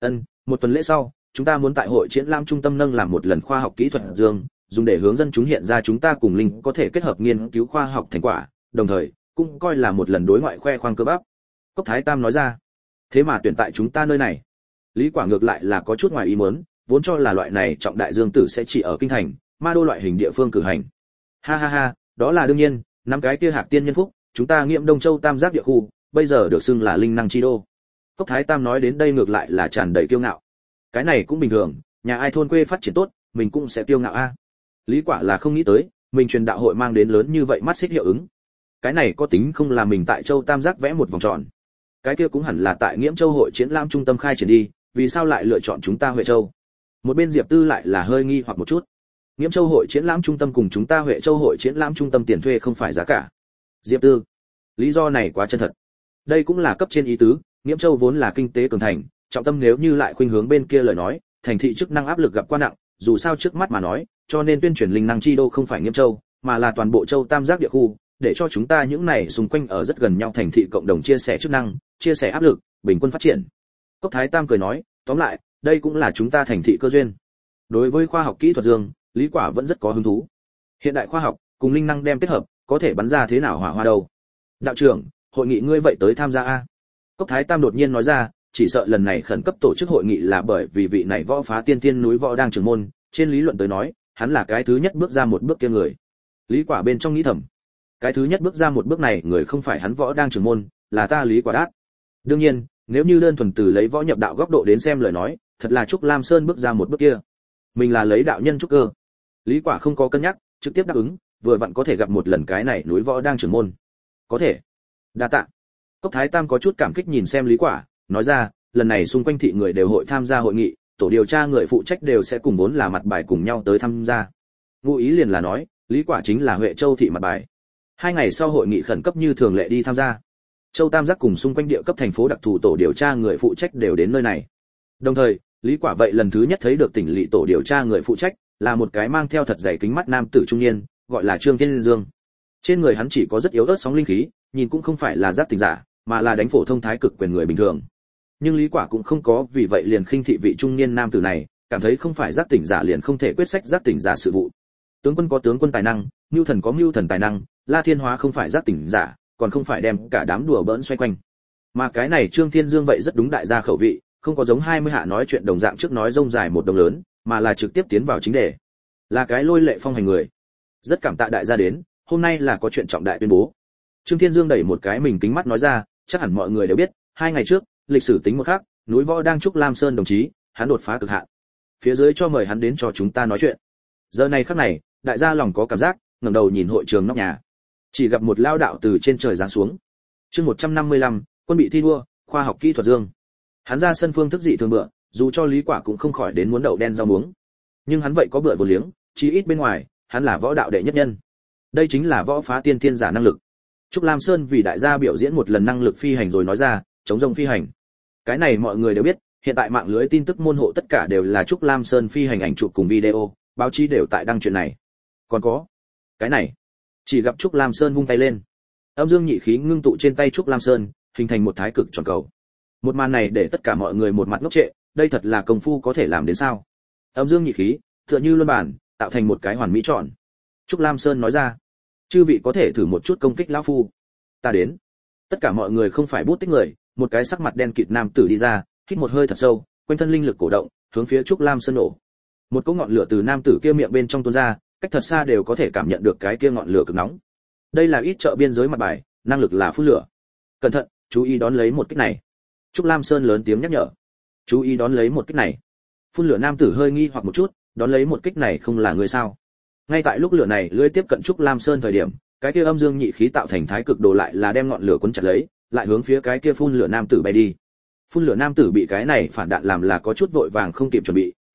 Một tuần lễ sau, chúng ta muốn tại hội triển lãm trung tâm nâng làm một lần khoa học kỹ thuật dương, dùng để hướng dân chúng hiện ra chúng ta cùng linh có thể kết hợp nghiên cứu khoa học thành quả, đồng thời cũng coi là một lần đối ngoại khoe khoang cơ bắp. Cốc Thái Tam nói ra. Thế mà tuyển tại chúng ta nơi này. Lý Quả ngược lại là có chút ngoài ý muốn, vốn cho là loại này trọng đại dương tử sẽ chỉ ở kinh thành, ma đô loại hình địa phương cử hành. Ha ha ha, đó là đương nhiên, năm cái kia hạc tiên nhân phúc, chúng ta Nghiệm Đông Châu Tam Giác địa khu, bây giờ được xưng là linh năng chi đô. Cốc Thái Tam nói đến đây ngược lại là tràn đầy kiêu ngạo. Cái này cũng bình thường, nhà ai thôn quê phát triển tốt, mình cũng sẽ kiêu ngạo a. Lý Quả là không nghĩ tới, mình truyền đạo hội mang đến lớn như vậy mắt xích hiệu ứng. Cái này có tính không là mình tại Châu Tam Giác vẽ một vòng tròn. Cái kia cũng hẳn là tại Nghiễm Châu hội triển lãm trung tâm khai triển đi, vì sao lại lựa chọn chúng ta Huệ Châu? Một bên Diệp Tư lại là hơi nghi hoặc một chút. Nghiễm Châu hội triển lãm trung tâm cùng chúng ta Huệ Châu hội triển lãm trung tâm tiền thuê không phải giá cả. Diệp Tư, lý do này quá chân thật. Đây cũng là cấp trên ý tứ, Nghiễm Châu vốn là kinh tế cường thành, trọng tâm nếu như lại khuynh hướng bên kia lời nói, thành thị chức năng áp lực gặp quá nặng, dù sao trước mắt mà nói, cho nên tuyên truyền linh năng chi đô không phải Nghiễm Châu, mà là toàn bộ Châu Tam Giác địa khu, để cho chúng ta những này xung quanh ở rất gần nhau thành thị cộng đồng chia sẻ chức năng, chia sẻ áp lực, bình quân phát triển. Cốc Thái Tam cười nói, tóm lại, đây cũng là chúng ta thành thị cơ duyên. Đối với khoa học kỹ thuật dương, Lý Quả vẫn rất có hứng thú. Hiện đại khoa học cùng linh năng đem kết hợp, có thể bắn ra thế nào hỏa hoa đâu? Đạo trưởng, hội nghị ngươi vậy tới tham gia a? Cốc Thái Tam đột nhiên nói ra, chỉ sợ lần này khẩn cấp tổ chức hội nghị là bởi vì vị này võ phá tiên tiên núi võ đang trưởng môn, trên lý luận tới nói, hắn là cái thứ nhất bước ra một bước kia người. Lý Quả bên trong nghĩ thầm, cái thứ nhất bước ra một bước này người không phải hắn võ đang trưởng môn, là ta Lý Quả Đát. Đương nhiên, nếu như đơn thuần từ lấy võ nhập đạo góc độ đến xem lời nói, thật là Trúc Lam Sơn bước ra một bước kia. Mình là lấy đạo nhân trúc cơ. Lý Quả không có cân nhắc, trực tiếp đáp ứng, vừa vặn có thể gặp một lần cái này núi võ đang trưởng môn. Có thể. Đa tạ. Cốc Thái Tam có chút cảm kích nhìn xem Lý Quả, nói ra, lần này xung quanh thị người đều hội tham gia hội nghị, tổ điều tra người phụ trách đều sẽ cùng vốn là mặt bài cùng nhau tới tham gia. Ngụ ý liền là nói, Lý Quả chính là Huệ Châu thị mặt bài. 2 ngày sau hội nghị khẩn cấp như thường lệ đi tham gia. Châu Tam Giác cùng xung quanh địa cấp thành phố đặc thù tổ điều tra người phụ trách đều đến nơi này. Đồng thời, Lý Quả vậy lần thứ nhất thấy được tỉnh lỵ tổ điều tra người phụ trách, là một cái mang theo thật dày kính mắt nam tử trung niên, gọi là Trương Thiên Dương. Trên người hắn chỉ có rất yếu ớt sóng linh khí, nhìn cũng không phải là giác tỉnh giả, mà là đánh phổ thông thái cực quyền người bình thường. Nhưng Lý Quả cũng không có vì vậy liền khinh thị vị trung niên nam tử này, cảm thấy không phải giác tỉnh giả liền không thể quyết sách giác tỉnh giả sự vụ. Tướng quân có tướng quân tài năng, mưu thần có mưu thần tài năng, La Thiên Hóa không phải giác tỉnh giả, còn không phải đem cả đám đùa bỡn xoay quanh. Mà cái này Trương Thiên Dương vậy rất đúng đại gia khẩu vị, không có giống 20 hạ nói chuyện đồng dạng trước nói rông dài một đồng lớn, mà là trực tiếp tiến vào chính đề. Là cái lôi lệ phong hành người. Rất cảm tạ đại gia đến, hôm nay là có chuyện trọng đại tuyên bố. Trương Thiên Dương đẩy một cái mình kính mắt nói ra, chắc hẳn mọi người đều biết, 2 ngày trước, lịch sử tính một khác, núi võ đang Trúc Lam Sơn đồng chí, hắn đột phá cực hạn. Phía dưới cho mời hắn đến cho chúng ta nói chuyện. Giờ này khắc này, đại gia lòng có cảm giác, ngẩng đầu nhìn hội trường nóc nhà. Chỉ gặp một lao đạo từ trên trời giáng xuống. Chương 155, quân bị thi đua, khoa học kỹ thuật dương. Hắn ra sân phương thức dị thường bựa, dù cho Lý Quả cũng không khỏi đến muốn đậu đen rau muống. Nhưng hắn vậy có bựa vô liếng, chí ít bên ngoài, hắn là võ đạo đệ nhất nhân. Đây chính là võ phá tiên thiên giả năng lực. Trúc Lam Sơn vì đại gia biểu diễn một lần năng lực phi hành rồi nói ra, chống rông phi hành. Cái này mọi người đều biết, hiện tại mạng lưới tin tức môn hộ tất cả đều là Trúc Lam Sơn phi hành ảnh chụp cùng video, báo chí đều tại đăng chuyện này. Còn có, cái này, chỉ gặp Trúc Lam Sơn vung tay lên. Âm dương nhị khí ngưng tụ trên tay Trúc Lam Sơn, hình thành một thái cực tròn cầu. Một màn này để tất cả mọi người một mặt ngốc trệ, đây thật là công phu có thể làm đến sao? Âm dương nhị khí, tựa như luân bản, tạo thành một cái hoàn mỹ tròn. Trúc Lam Sơn nói ra, chư vị có thể thử một chút công kích lão phu. Ta đến. Tất cả mọi người không phải bút tích người, một cái sắc mặt đen kịt nam tử đi ra, hít một hơi thật sâu, quanh thân linh lực cổ động, hướng phía Trúc Lam Sơn nổ. Một cỗ ngọn lửa từ nam tử kia miệng bên trong tuôn ra, cách thật xa đều có thể cảm nhận được cái kia ngọn lửa cực nóng. Đây là ít chợ biên giới mặt bài, năng lực là phun lửa. Cẩn thận, chú ý đón lấy một kích này. Trúc Lam Sơn lớn tiếng nhắc nhở. Chú ý đón lấy một kích này. Phun lửa nam tử hơi nghi hoặc một chút, đón lấy một kích này không là người sao? Ngay tại lúc lửa này lưỡi tiếp cận Trúc Lam Sơn thời điểm, cái kia âm dương nhị khí tạo thành thái cực đồ lại là đem ngọn lửa cuốn chặt lấy, lại hướng phía cái kia phun lửa nam tử bay đi. Phun lửa nam tử bị cái này phản đạn làm là có chút vội vàng không kịp chuẩn bị,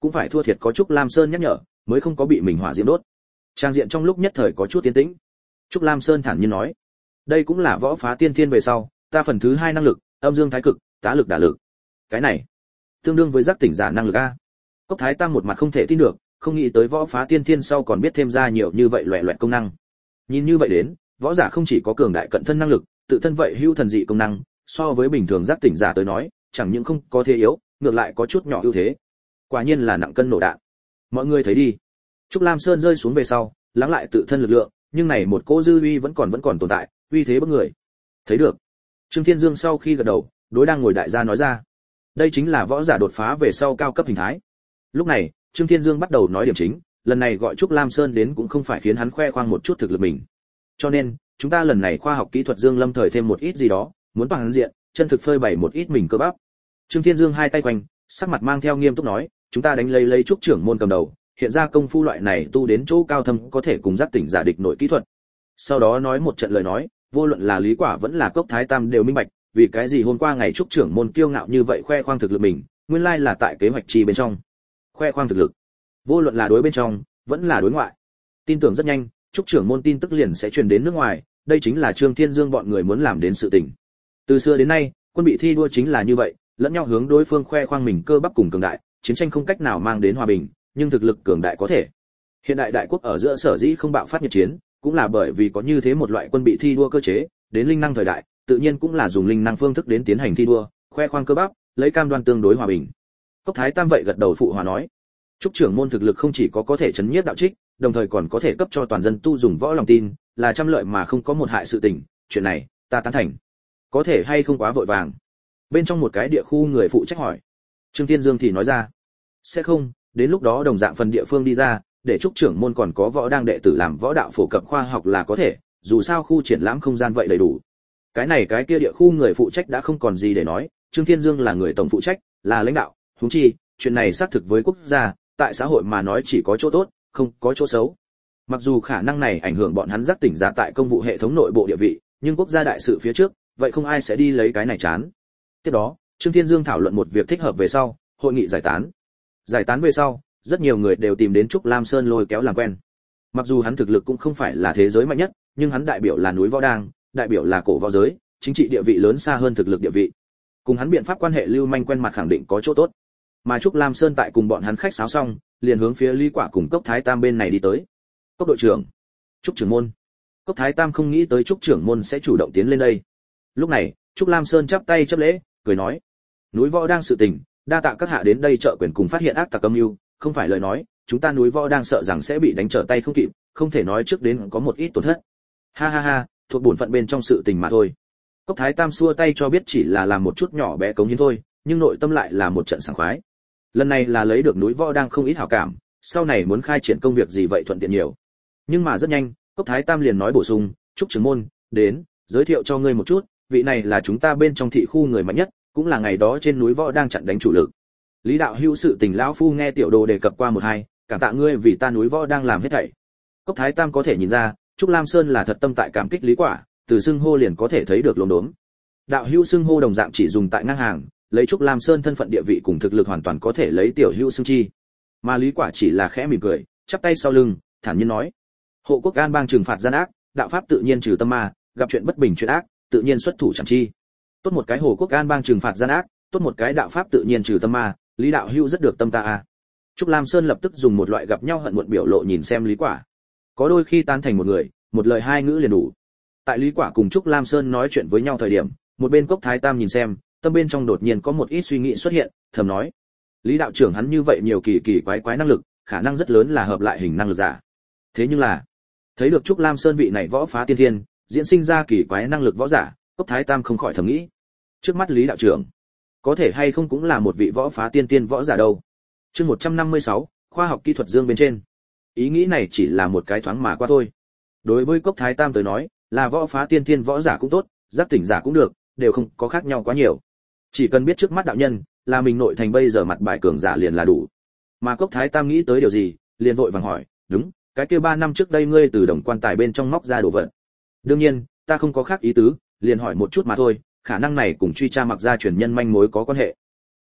cũng phải thua thiệt có Trúc Lam Sơn nhắc nhở, mới không có bị mình hỏa diễm đốt. Trang diện trong lúc nhất thời có chút tiến tĩnh. Trúc Lam Sơn thản nhiên nói, đây cũng là võ phá tiên thiên về sau, ta phần thứ 2 năng lực, âm dương thái cực, tá lực đả lực. Cái này tương đương với giác tỉnh giả năng lực a. Cốc Thái Tam một mặt không thể tin được, không nghĩ tới võ phá tiên thiên sau còn biết thêm ra nhiều như vậy loẻ loẹt công năng. Nhìn như vậy đến, võ giả không chỉ có cường đại cận thân năng lực, tự thân vậy hữu thần dị công năng, so với bình thường giác tỉnh giả tới nói, chẳng những không có thế yếu, ngược lại có chút nhỏ ưu thế. Quả nhiên là nặng cân nổ đạn. Mọi người thấy đi. Trúc Lam Sơn rơi xuống về sau, lắng lại tự thân lực lượng, nhưng này một cỗ dư uy vẫn còn tồn tại, uy thế bức người. Thấy được. Trương Thiên Dương sau khi gật đầu, đối đang ngồi đại gia nói ra, đây chính là võ giả đột phá về sau cao cấp hình thái. Lúc này, Trương Thiên Dương bắt đầu nói điểm chính, lần này gọi Trúc Lam Sơn đến cũng không phải khiến hắn khoe khoang một chút thực lực mình. Cho nên, chúng ta lần này khoa học kỹ thuật Dương Lâm thời thêm một ít gì đó, muốn bằng diện, chân thực phơi bày một ít mình cơ bắp. Trương Thiên Dương hai tay quanh, sắc mặt mang theo nghiêm túc nói, chúng ta đánh lấy Trúc trưởng môn cầm đầu, hiện ra công phu loại này tu đến chỗ cao thâm có thể cùng giác tỉnh giả địch nội kỹ thuật. Sau đó nói một trận lời nói, vô luận là Lý Quả vẫn là Cốc Thái Tam đều minh bạch, vì cái gì hôm qua ngày Trúc trưởng môn kiêu ngạo như vậy khoe khoang thực lực mình, nguyên lai là tại kế hoạch chi bên trong. Khoe khoang thực lực, vô luận là đối bên trong, vẫn là đối ngoại. Tin tưởng rất nhanh, Trúc trưởng môn tin tức liền sẽ truyền đến nước ngoài, đây chính là Trương Thiên Dương bọn người muốn làm đến sự tình. Từ xưa đến nay, quân bị thi đua chính là như vậy, lẫn nhau hướng đối phương khoe khoang mình cơ bắp cùng cường đại, chiến tranh không cách nào mang đến hòa bình, nhưng thực lực cường đại có thể. Hiện đại đại quốc ở giữa sở dĩ không bạo phát nhiệt chiến, cũng là bởi vì có như thế một loại quân bị thi đua cơ chế, đến linh năng thời đại, tự nhiên cũng là dùng linh năng phương thức đến tiến hành thi đua, khoe khoang cơ bắp, lấy cam đoan tương đối hòa bình. Cốc Thái Tam vậy gật đầu phụ hòa nói, Trúc trưởng môn thực lực không chỉ có thể chấn nhiếp đạo trích, đồng thời còn có thể cấp cho toàn dân tu dùng võ lòng tin, là trăm lợi mà không có một hại sự tình, chuyện này, ta tán thành. Có thể hay không quá vội vàng? Bên trong một cái địa khu người phụ trách hỏi. Trương Thiên Dương thì nói ra, sẽ không, đến lúc đó đồng dạng phần địa phương đi ra, để Trúc trưởng môn còn có võ đang đệ tử làm võ đạo phổ cập khoa học là có thể, dù sao khu triển lãm không gian vậy đầy đủ. Cái này cái kia địa khu người phụ trách đã không còn gì để nói, Trương Thiên Dương là người tổng phụ trách, là lãnh đạo, huống chi, chuyện này xác thực với quốc gia, tại xã hội mà nói chỉ có chỗ tốt, không có chỗ xấu. Mặc dù khả năng này ảnh hưởng bọn hắn giác tỉnh giả tại công vụ hệ thống nội bộ địa vị, nhưng quốc gia đại sự phía trước, vậy không ai sẽ đi lấy cái này chán. Tiếp đó, Trương Thiên Dương thảo luận một việc thích hợp về sau, hội nghị giải tán. Giải tán về sau, rất nhiều người đều tìm đến Trúc Lam Sơn lôi kéo làm quen. Mặc dù hắn thực lực cũng không phải là thế giới mạnh nhất, nhưng hắn đại biểu là núi võ đang, đại biểu là cổ võ giới, chính trị địa vị lớn xa hơn thực lực địa vị. Cùng hắn biện pháp quan hệ lưu manh quen mặt khẳng định có chỗ tốt. Mà Trúc Lam Sơn tại cùng bọn hắn khách sáo xong, liền hướng phía Lý Quả cùng Cốc Thái Tam bên này đi tới. Cốc đội trưởng, Trúc trưởng môn. Cốc Thái Tam không nghĩ tới Trúc trưởng môn sẽ chủ động tiến lên đây. Lúc này, Trúc Lam Sơn chắp tay chấp lễ, cười nói: "Núi võ đang sự tình, đa tạ các hạ đến đây trợ quyền cùng phát hiện ác tặc âm mưu, không phải lời nói, chúng ta núi võ đang sợ rằng sẽ bị đánh trở tay không kịp, không thể nói trước đến có một ít tổn thất." Ha ha ha, thuộc bổn phận bên trong sự tình mà thôi. Cốc Thái Tam xua tay cho biết chỉ là làm một chút nhỏ bé cống hiến thôi, nhưng nội tâm lại là một trận sảng khoái. Lần này là lấy được núi võ đang không ít hảo cảm, sau này muốn khai triển công việc gì vậy thuận tiện nhiều. Nhưng mà rất nhanh, Cốc Thái Tam liền nói bổ sung: "Trúc trưởng môn, đến, giới thiệu cho ngươi một chút, vị này là chúng ta bên trong thị khu người mạnh nhất, cũng là ngày đó trên núi võ đang chặn đánh chủ lực." Lý đạo hữu sự tình lão phu nghe tiểu đồ đề cập qua một hai, cảm tạ ngươi vì ta núi võ đang làm hết thảy. Cốc Thái Tam có thể nhìn ra, Trúc Lam Sơn là thật tâm tại cảm kích Lý Quả, từ xưng hô liền có thể thấy được lồn đốn. Đạo hữu xưng hô đồng dạng chỉ dùng tại ngang hàng, lấy Trúc Lam Sơn thân phận địa vị cùng thực lực hoàn toàn có thể lấy tiểu hữu xưng chi. Mà Lý Quả chỉ là khẽ mỉm cười, chắp tay sau lưng, thản nhiên nói: "Hộ quốc an bang trừng phạt gian ác, đạo pháp tự nhiên trừ tâm ma, gặp chuyện bất bình chuyện ác, tự nhiên xuất thủ chẳng chi." Tốt một cái hộ quốc an bang trừng phạt gian ác, tốt một cái đạo pháp tự nhiên trừ tâm ma, Lý đạo hữu rất được tâm ta a. Trúc Lam Sơn lập tức dùng một loại gặp nhau hận muộn biểu lộ nhìn xem Lý Quả. Có đôi khi tan thành một người, một lời hai ngữ liền đủ. Tại Lý Quả cùng Trúc Lam Sơn nói chuyện với nhau thời điểm, một bên Cốc Thái Tam nhìn xem, tâm bên trong đột nhiên có một ít suy nghĩ xuất hiện, thầm nói: Lý đạo trưởng hắn như vậy nhiều kỳ kỳ quái quái năng lực, khả năng rất lớn là hợp lại hình năng lực giả. Thế nhưng là, thấy được Trúc Lam Sơn vị này võ phá tiên thiên, diễn sinh ra kỳ quái năng lực võ giả, Cốc Thái Tam không khỏi thầm nghĩ: trước mắt Lý đạo trưởng, có thể hay không cũng là một vị võ phá tiên tiên võ giả đâu. Chương 156, khoa học kỹ thuật dương bên trên. Ý nghĩ này chỉ là một cái thoáng mà qua thôi. Đối với Cốc Thái Tam tới nói, là võ phá tiên tiên võ giả cũng tốt, giác tỉnh giả cũng được, đều không có khác nhau quá nhiều. Chỉ cần biết trước mắt đạo nhân, là mình nội thành bây giờ mặt bài cường giả liền là đủ. Mà Cốc Thái Tam nghĩ tới điều gì, liền vội vàng hỏi: "Đúng, cái kia 3 năm trước đây ngươi từ đồng quan tài bên trong móc ra đồ vật." "Đương nhiên, ta không có khác ý tứ, liền hỏi một chút mà thôi, khả năng này cùng truy tra Mặc gia truyền nhân manh mối có quan hệ."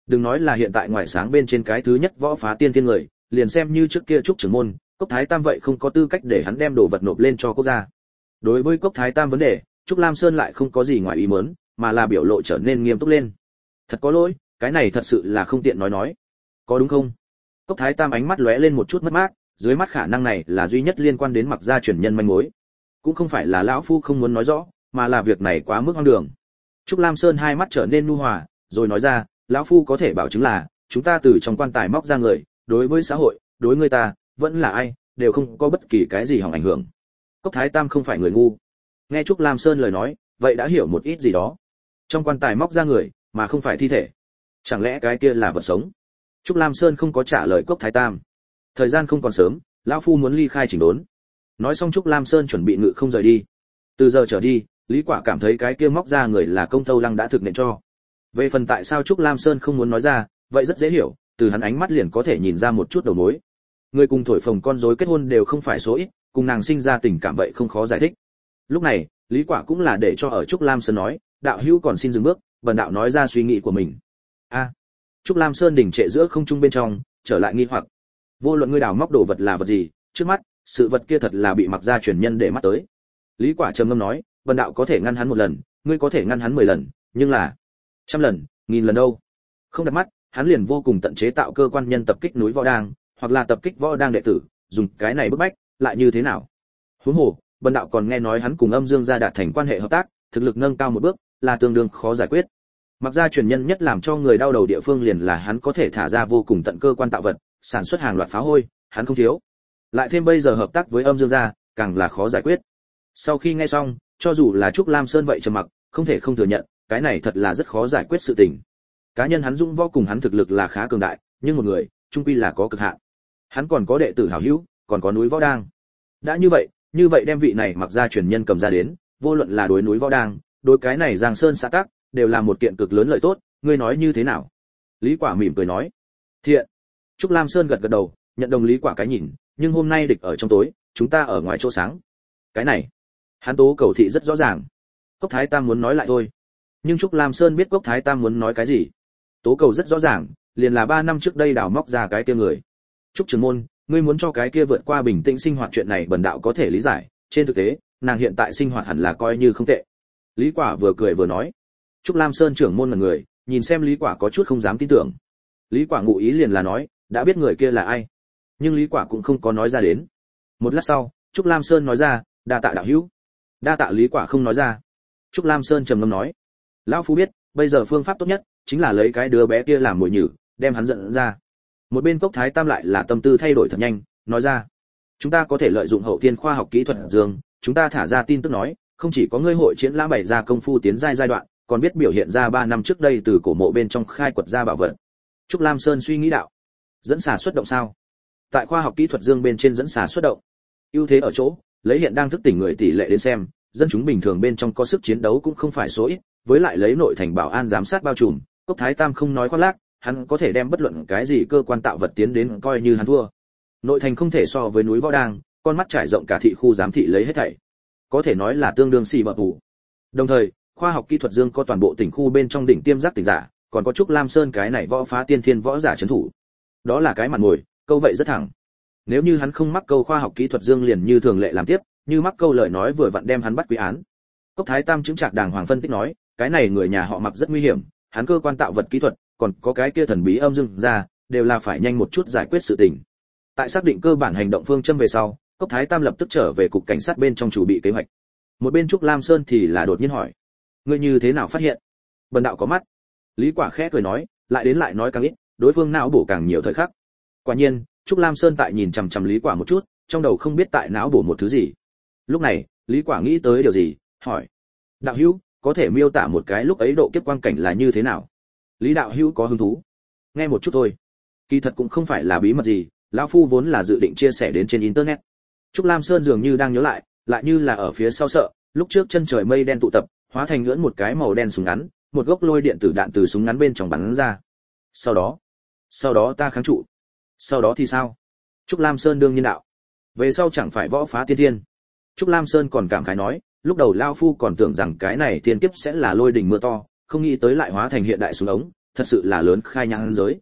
Đừng nói là hiện tại ngoài sáng bên trên cái thứ nhất võ phá tiên thiên người, liền xem như trước kia Trúc trưởng môn, Cốc Thái Tam vậy không có tư cách để hắn đem đồ vật nộp lên cho quốc gia. Đối với Cốc Thái Tam vấn đề, Trúc Lam Sơn lại không có gì ngoài ý muốn, mà là biểu lộ trở nên nghiêm túc lên. Thật có lỗi, cái này thật sự là không tiện nói. Có đúng không? Cốc Thái Tam ánh mắt lóe lên một chút mất mát, dưới mắt khả năng này là duy nhất liên quan đến Mặc gia truyền nhân manh mối. Cũng không phải là lão phu không muốn nói rõ, mà là việc này quá mức hoang đường. Trúc Lam Sơn hai mắt trở nên nhu hòa, rồi nói ra, lão phu có thể bảo chứng là chúng ta từ trong quan tài móc ra người, đối với xã hội, đối người ta, vẫn là ai, đều không có bất kỳ cái gì hỏng ảnh hưởng. Cốc Thái Tam không phải người ngu. Nghe Trúc Lam Sơn lời nói, vậy đã hiểu một ít gì đó. Trong quan tài móc ra người, mà không phải thi thể. Chẳng lẽ cái kia là vật sống? Trúc Lam Sơn không có trả lời Cốc Thái Tam. Thời gian không còn sớm, lão phu muốn ly khai chỉnh đốn. Nói xong Trúc Lam Sơn chuẩn bị ngự không rời đi. Từ giờ trở đi, Lý Quả cảm thấy cái kia móc ra người là Công Tâu Lăng đã thực nện cho. Về phần tại sao Trúc Lam Sơn không muốn nói ra, vậy rất dễ hiểu, từ hắn ánh mắt liền có thể nhìn ra một chút đầu mối. Người cùng thổi phồng con rối kết hôn đều không phải số ít, cùng nàng sinh ra tình cảm vậy không khó giải thích. Lúc này, Lý Quả cũng là để cho ở Trúc Lam Sơn nói, đạo hữu còn xin dừng bước, bần đạo nói ra suy nghĩ của mình. Trúc Lam Sơn đỉnh trệ giữa không trung bên trong, trở lại nghi hoặc. Vô luận ngươi đào móc đồ vật là vật gì, trước mắt, sự vật kia thật là bị Mặc gia truyền nhân để mắt tới. Lý Quả trầm ngâm nói, bần đạo có thể ngăn hắn một lần, ngươi có thể ngăn hắn 10 lần, nhưng là 100 lần, 1000 lần đâu? Không đặt mắt, hắn liền vô cùng tận chế tạo cơ quan nhân tập kích núi võ đang, hoặc là tập kích võ đang đệ tử, dùng cái này bức bách, lại như thế nào? Huống hồ, bần đạo còn nghe nói hắn cùng Âm Dương gia đạt thành quan hệ hợp tác, thực lực nâng cao một bước, là tương đương khó giải quyết. Mặc ra truyền nhân nhất làm cho người đau đầu địa phương liền là hắn có thể thả ra vô cùng tận cơ quan tạo vật, sản xuất hàng loạt pháo hôi, hắn không thiếu. Lại thêm bây giờ hợp tác với Âm Dương gia, càng là khó giải quyết. Sau khi nghe xong, cho dù là Trúc Lam Sơn vậy trầm mặc, không thể không thừa nhận, cái này thật là rất khó giải quyết sự tình. Cá nhân hắn dũng võ cùng hắn thực lực là khá cường đại, nhưng một người, chung quy là có cực hạn. Hắn còn có đệ tử hảo hữu, còn có núi võ đang. Đã như vậy đem vị này Mặc ra truyền nhân cầm ra đến, vô luận là đối núi võ đang, đối cái này Giang Sơn xã tắc, đều là một kiện cực lớn lợi tốt, ngươi nói như thế nào? Lý Quả mỉm cười nói. Thiện. Trúc Lam Sơn gật gật đầu, nhận đồng Lý Quả cái nhìn, nhưng hôm nay địch ở trong tối, chúng ta ở ngoài chỗ sáng. Cái này, hắn tố cầu thị rất rõ ràng. Cốc Thái Tam muốn nói lại thôi. Nhưng Trúc Lam Sơn biết Cốc Thái Tam muốn nói cái gì. Tố cầu rất rõ ràng, liền là 3 năm trước đây đào móc ra cái kia người. Trúc trưởng môn, ngươi muốn cho cái kia vượt qua bình tĩnh sinh hoạt chuyện này bần đạo có thể lý giải, trên thực tế, nàng hiện tại sinh hoạt hẳn là coi như không tệ. Lý Quả vừa cười vừa nói. Trúc Lam Sơn trưởng môn là người, nhìn xem Lý Quả có chút không dám tin tưởng. Lý Quả ngụ ý liền là nói, đã biết người kia là ai. Nhưng Lý Quả cũng không có nói ra đến. Một lát sau, Trúc Lam Sơn nói ra, đa tạ đạo hữu. Đa tạ. Lý Quả không nói ra. Trúc Lam Sơn trầm ngâm nói, lão phu biết, bây giờ phương pháp tốt nhất chính là lấy cái đứa bé kia làm mồi nhử, đem hắn dẫn ra. Một bên Cốc Thái Tam lại là tâm tư thay đổi thật nhanh, nói ra, chúng ta có thể lợi dụng hậu thiên khoa học kỹ thuật dương, chúng ta thả ra tin tức nói, không chỉ có ngươi hội triển lãm bày ra công phu tiến giai giai đoạn, còn biết biểu hiện ra 3 năm trước đây từ cổ mộ bên trong khai quật ra bảo vật. Trúc Lam Sơn suy nghĩ đạo, dẫn xà xuất động sao? Tại khoa học kỹ thuật dương bên trên dẫn xà xuất động, ưu thế ở chỗ, lấy hiện đang thức tỉnh người tỷ lệ đến xem, dân chúng bình thường bên trong có sức chiến đấu cũng không phải số ít, với lại lấy nội thành bảo an giám sát bao trùm, Cốc Thái Tam không nói khoác lác, hắn có thể đem bất luận cái gì cơ quan tạo vật tiến đến coi như hắn thua. Nội thành không thể so với núi võ đang, con mắt trải rộng cả thị khu giám thị lấy hết thảy, có thể nói là tương đương xì bập bù. Đồng thời, khoa học kỹ thuật dương có toàn bộ tỉnh khu bên trong đỉnh tiêm giác tỉnh giả, còn có Trúc Lam Sơn cái này võ phá tiên thiên võ giả trấn thủ. Đó là cái mặt ngồi, câu vậy rất thẳng. Nếu như hắn không mắc câu khoa học kỹ thuật dương liền như thường lệ làm tiếp, như mắc câu lời nói vừa vặn đem hắn bắt quy án. Cốc Thái Tam chứng trạc đàng hoàng phân tích nói, cái này người nhà họ Mặc rất nguy hiểm, hắn cơ quan tạo vật kỹ thuật, còn có cái kia thần bí Âm Dương ra, đều là phải nhanh một chút giải quyết sự tình. Tại xác định cơ bản hành động phương châm về sau, Cốc Thái Tam lập tức trở về cục cảnh sát bên trong chủ bị kế hoạch. Một bên Trúc Lam Sơn thì là đột nhiên hỏi, ngươi như thế nào phát hiện? Bần đạo có mắt. Lý Quả khẽ cười nói, lại đến lại nói càng ít, đối phương não bổ càng nhiều thời khắc. Quả nhiên, Trúc Lam Sơn tại nhìn chằm chằm Lý Quả một chút, trong đầu không biết tại não bổ một thứ gì. Lúc này, Lý Quả nghĩ tới điều gì, hỏi, đạo hữu, có thể miêu tả một cái lúc ấy độ kiếp quang cảnh là như thế nào? Lý đạo hữu có hứng thú? Nghe một chút thôi. Kỳ thật cũng không phải là bí mật gì, lão phu vốn là dự định chia sẻ đến trên internet. Trúc Lam Sơn dường như đang nhớ lại như là ở phía sau sợ, lúc trước chân trời mây đen tụ tập, hóa thành ngưỡng một cái màu đen súng ngắn, một gốc lôi điện tử đạn từ súng ngắn bên trong bắn ra. Sau đó ta kháng trụ. Sau đó thì sao? Trúc Lam Sơn đương nhiên đạo. Về sau chẳng phải võ phá tiên thiên. Trúc Lam Sơn còn cảm khái nói, lúc đầu lão phu còn tưởng rằng cái này thiên kiếp sẽ là lôi đỉnh mưa to, không nghĩ tới lại hóa thành hiện đại súng ống, thật sự là lớn khai nhãn giới.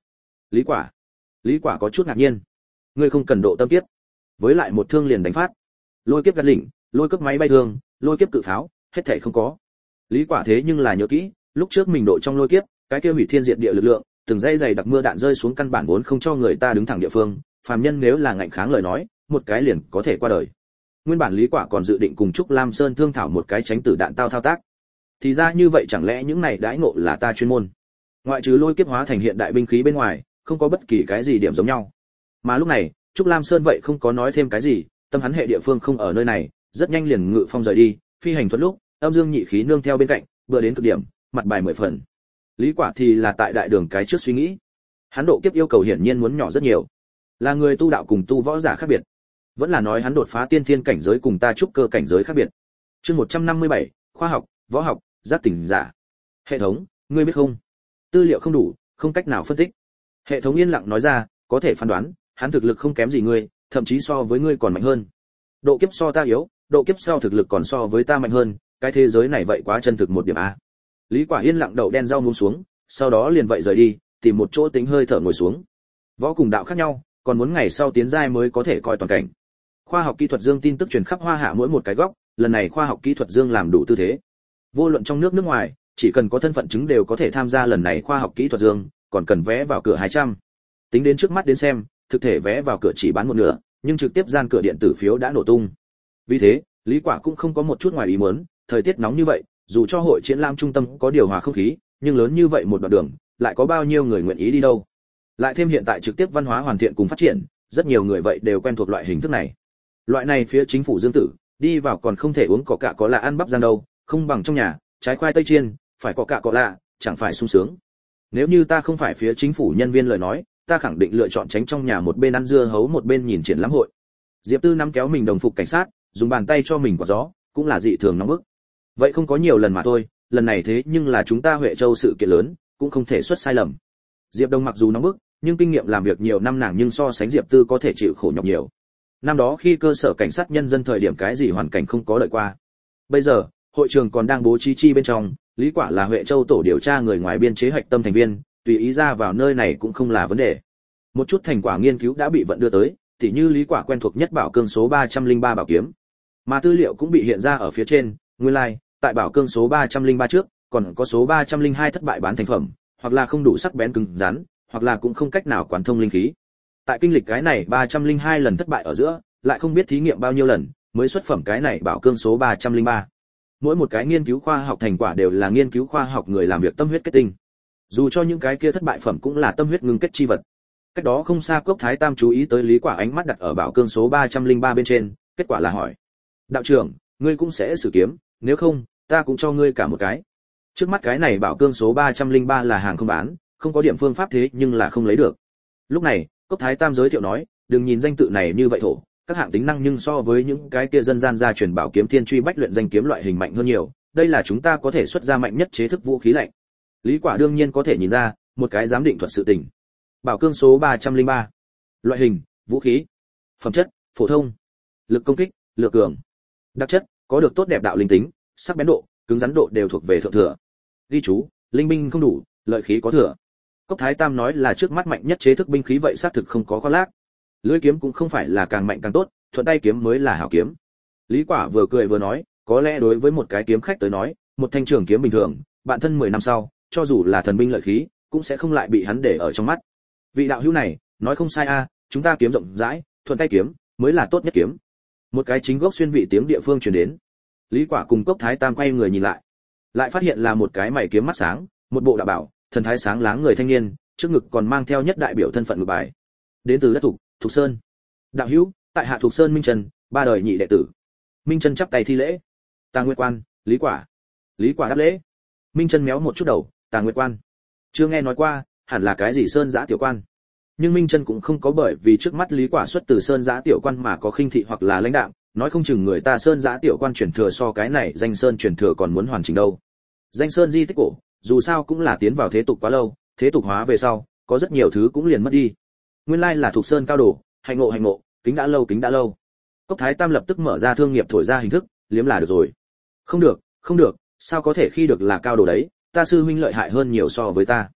Lý Quả có chút ngạc nhiên. Ngươi không cần độ tâm kiếp, với lại một thương liền đánh phát. Lôi kiếp gạt lỉnh, lôi kiếp máy bay thương, lôi kiếp cự pháo, hết thảy không có. Lý Quả thế nhưng là nhớ kỹ, lúc trước mình độ trong lôi kiếp, cái kia hủy thiên diệt địa lực lượng, từng dây dày đặc mưa đạn rơi xuống căn bản vốn không cho người ta đứng thẳng địa phương, phàm nhân nếu là ngạnh kháng lời nói, một cái liền có thể qua đời. Nguyên bản Lý Quả còn dự định cùng Trúc Lam Sơn thương thảo một cái tránh tử đạn thao tác. Thì ra như vậy, chẳng lẽ những này đãi ngộ là ta chuyên môn. Ngoại trừ lôi kiếp hóa thành hiện đại binh khí bên ngoài, không có bất kỳ cái gì điểm giống nhau. Mà lúc này, Trúc Lam Sơn vậy không có nói thêm cái gì, tâm hắn hệ địa phương không ở nơi này, rất nhanh liền ngự phong rời đi, phi hành thuật lúc, âm dương nhị khí nương theo bên cạnh, vừa đến cực điểm, mặt bài 10 phần. Lý Quả thì là tại đại đường cái trước suy nghĩ. Hắn độ kiếp yêu cầu hiển nhiên muốn nhỏ rất nhiều. Là người tu đạo cùng tu võ giả khác biệt, vẫn là nói hắn đột phá tiên thiên cảnh giới cùng ta trúc cơ cảnh giới khác biệt. Chương 157, khoa học, võ học, giác tỉnh giả. Hệ thống, ngươi biết không? Tư liệu không đủ, không cách nào phân tích. Hệ thống yên lặng nói ra, có thể phán đoán, hắn thực lực không kém gì ngươi, thậm chí so với ngươi còn mạnh hơn. Độ kiếp so ta yếu, độ kiếp sau thực lực còn so với ta mạnh hơn, cái thế giới này vậy quá chân thực một điểm a. Lý Quả yên lặng đậu đen rau muống xuống, sau đó liền vậy rời đi, tìm một chỗ tính hơi thở ngồi xuống. Võ cùng đạo khác nhau, còn muốn ngày sau tiến giai mới có thể coi toàn cảnh. Khoa học kỹ thuật dương tin tức truyền khắp Hoa Hạ mỗi một cái góc, lần này khoa học kỹ thuật dương làm đủ tư thế. Vô luận trong nước nước ngoài, chỉ cần có thân phận chứng đều có thể tham gia lần này khoa học kỹ thuật dương, còn cần vé vào cửa 200. Tính đến trước mắt đến xem, thực thể vé vào cửa chỉ bán một nửa, nhưng trực tiếp gian cửa điện tử phiếu đã nổ tung. Vì thế, Lý Quả cũng không có một chút ngoài ý muốn, thời tiết nóng như vậy, dù cho hội triển lãm trung tâm có điều hòa không khí, nhưng lớn như vậy một đoạn đường, lại có bao nhiêu người nguyện ý đi đâu? Lại thêm hiện tại trực tiếp văn hóa hoàn thiện cùng phát triển, rất nhiều người vậy đều quen thuộc loại hình thức này. Loại này phía chính phủ dương tử, đi vào còn không thể uống coca có là ăn bắp rang đâu, không bằng trong nhà, trái khoai tây chiên, phải coca có lạ, chẳng phải sung sướng. Nếu như ta không phải phía chính phủ nhân viên lời nói, ta khẳng định lựa chọn tránh trong nhà một bên ăn dưa hấu một bên nhìn triển lãm hội. Diệp Tư nắm kéo mình đồng phục cảnh sát, dùng bàn tay cho mình quả gió, cũng là dị thường nóng bức. Vậy không có nhiều lần mà thôi, lần này thế nhưng là chúng ta Huệ Châu sự kiện lớn, cũng không thể xuất sai lầm. Diệp Đông mặc dù nóng bức, nhưng kinh nghiệm làm việc nhiều năm nàng nhưng so sánh Diệp Tư có thể chịu khổ nhọc nhiều. Năm đó khi cơ sở cảnh sát nhân dân thời điểm cái gì hoàn cảnh không có đợi qua. Bây giờ, hội trường còn đang bố trí chi bên trong, Lý Quả là Huệ Châu tổ điều tra người ngoài biên chế hoạch tâm thành viên, tùy ý ra vào nơi này cũng không là vấn đề. Một chút thành quả nghiên cứu đã bị vận đưa tới, tỉ như Lý Quả quen thuộc nhất bảo cương số 303 bảo kiếm. Mà tư liệu cũng bị hiện ra ở phía trên, nguyên lai, tại bảo cương số 303 trước, còn có số 302 thất bại bán thành phẩm, hoặc là không đủ sắc bén cứng rắn, hoặc là cũng không cách nào quán thông linh khí. Tại kinh lịch cái này 302 lần thất bại ở giữa, lại không biết thí nghiệm bao nhiêu lần mới xuất phẩm cái này bảo cương số 303. Mỗi một cái nghiên cứu khoa học thành quả đều là nghiên cứu khoa học người làm việc tâm huyết kết tinh. Dù cho những cái kia thất bại phẩm cũng là tâm huyết ngưng kết chi vật. Cách đó không xa Cốc Thái Tam chú ý tới Lý Quả ánh mắt đặt ở bảo cương số 303 bên trên, kết quả là hỏi: "Đạo trưởng, ngươi cũng sẽ sử kiếm, nếu không, ta cũng cho ngươi cả một cái." Trước mắt cái này bảo cương số 303 là hàng không bán, không có điểm phương pháp thế nhưng là không lấy được. Lúc này, Cốc Thái Tam giới thiệu nói, đừng nhìn danh tự này như vậy thổ, các hạng tính năng nhưng so với những cái kia dân gian gia truyền bảo kiếm thiên truy bách luyện danh kiếm loại hình mạnh hơn nhiều, đây là chúng ta có thể xuất ra mạnh nhất chế thức vũ khí lạnh. Lý Quả đương nhiên có thể nhìn ra, một cái giám định thuật sự tình. Bảo cương số 303. Loại hình, vũ khí. Phẩm chất, phổ thông. Lực công kích, lược cường. Đặc chất, có được tốt đẹp đạo linh tính, sắc bén độ, cứng rắn độ đều thuộc về thượng thừa. Ghi chú, linh binh không đủ, lợi khí có thừa. Cốc Thái Tam nói là trước mắt mạnh nhất chế thức binh khí vậy xác thực không có khoác lác. Lưỡi kiếm cũng không phải là càng mạnh càng tốt, thuận tay kiếm mới là hảo kiếm. Lý Quả vừa cười vừa nói, có lẽ đối với một cái kiếm khách tới nói, một thanh trường kiếm bình thường, bạn thân 10 năm sau, cho dù là thần binh lợi khí, cũng sẽ không lại bị hắn để ở trong mắt. Vị đạo hữu này, nói không sai a, chúng ta kiếm rộng rãi, thuận tay kiếm mới là tốt nhất kiếm. Một cái chính gốc xuyên vị tiếng địa phương truyền đến. Lý Quả cùng Cốc Thái Tam quay người nhìn lại phát hiện là một cái mày kiếm mắt sáng, một bộ đạo bảo, thần thái sáng láng người thanh niên, trước ngực còn mang theo nhất đại biểu thân phận ngực bài. Đến từ đất Thục Sơn. Đạo hữu, tại hạ Thục Sơn Minh Trần, ba đời nhị đệ tử. Minh Trần chắp tay thi lễ. Tà Nguyệt Quan, Lý Quả. Lý Quả đáp lễ. Minh Trần méo một chút đầu, Tà Nguyệt Quan. Chưa nghe nói qua, hẳn là cái gì Sơn Giã tiểu quan. Nhưng Minh Trần cũng không có bởi vì trước mắt Lý Quả xuất từ Sơn Giã tiểu quan mà có khinh thị hoặc là lãnh đạm, nói không chừng người ta Sơn Giã tiểu quan truyền thừa so cái này danh sơn truyền thừa còn muốn hoàn chỉnh đâu. Danh sơn di tích cổ, dù sao cũng là tiến vào thế tục quá lâu, thế tục hóa về sau, có rất nhiều thứ cũng liền mất đi. Nguyên lai là Thục Sơn cao đồ, hạnh ngộ, kính đã lâu. Cốc Thái Tam lập tức mở ra thương nghiệp thổi ra hình thức, liếm là được rồi. Không được, sao có thể khi được là cao đồ đấy, ta sư huynh lợi hại hơn nhiều so với ta.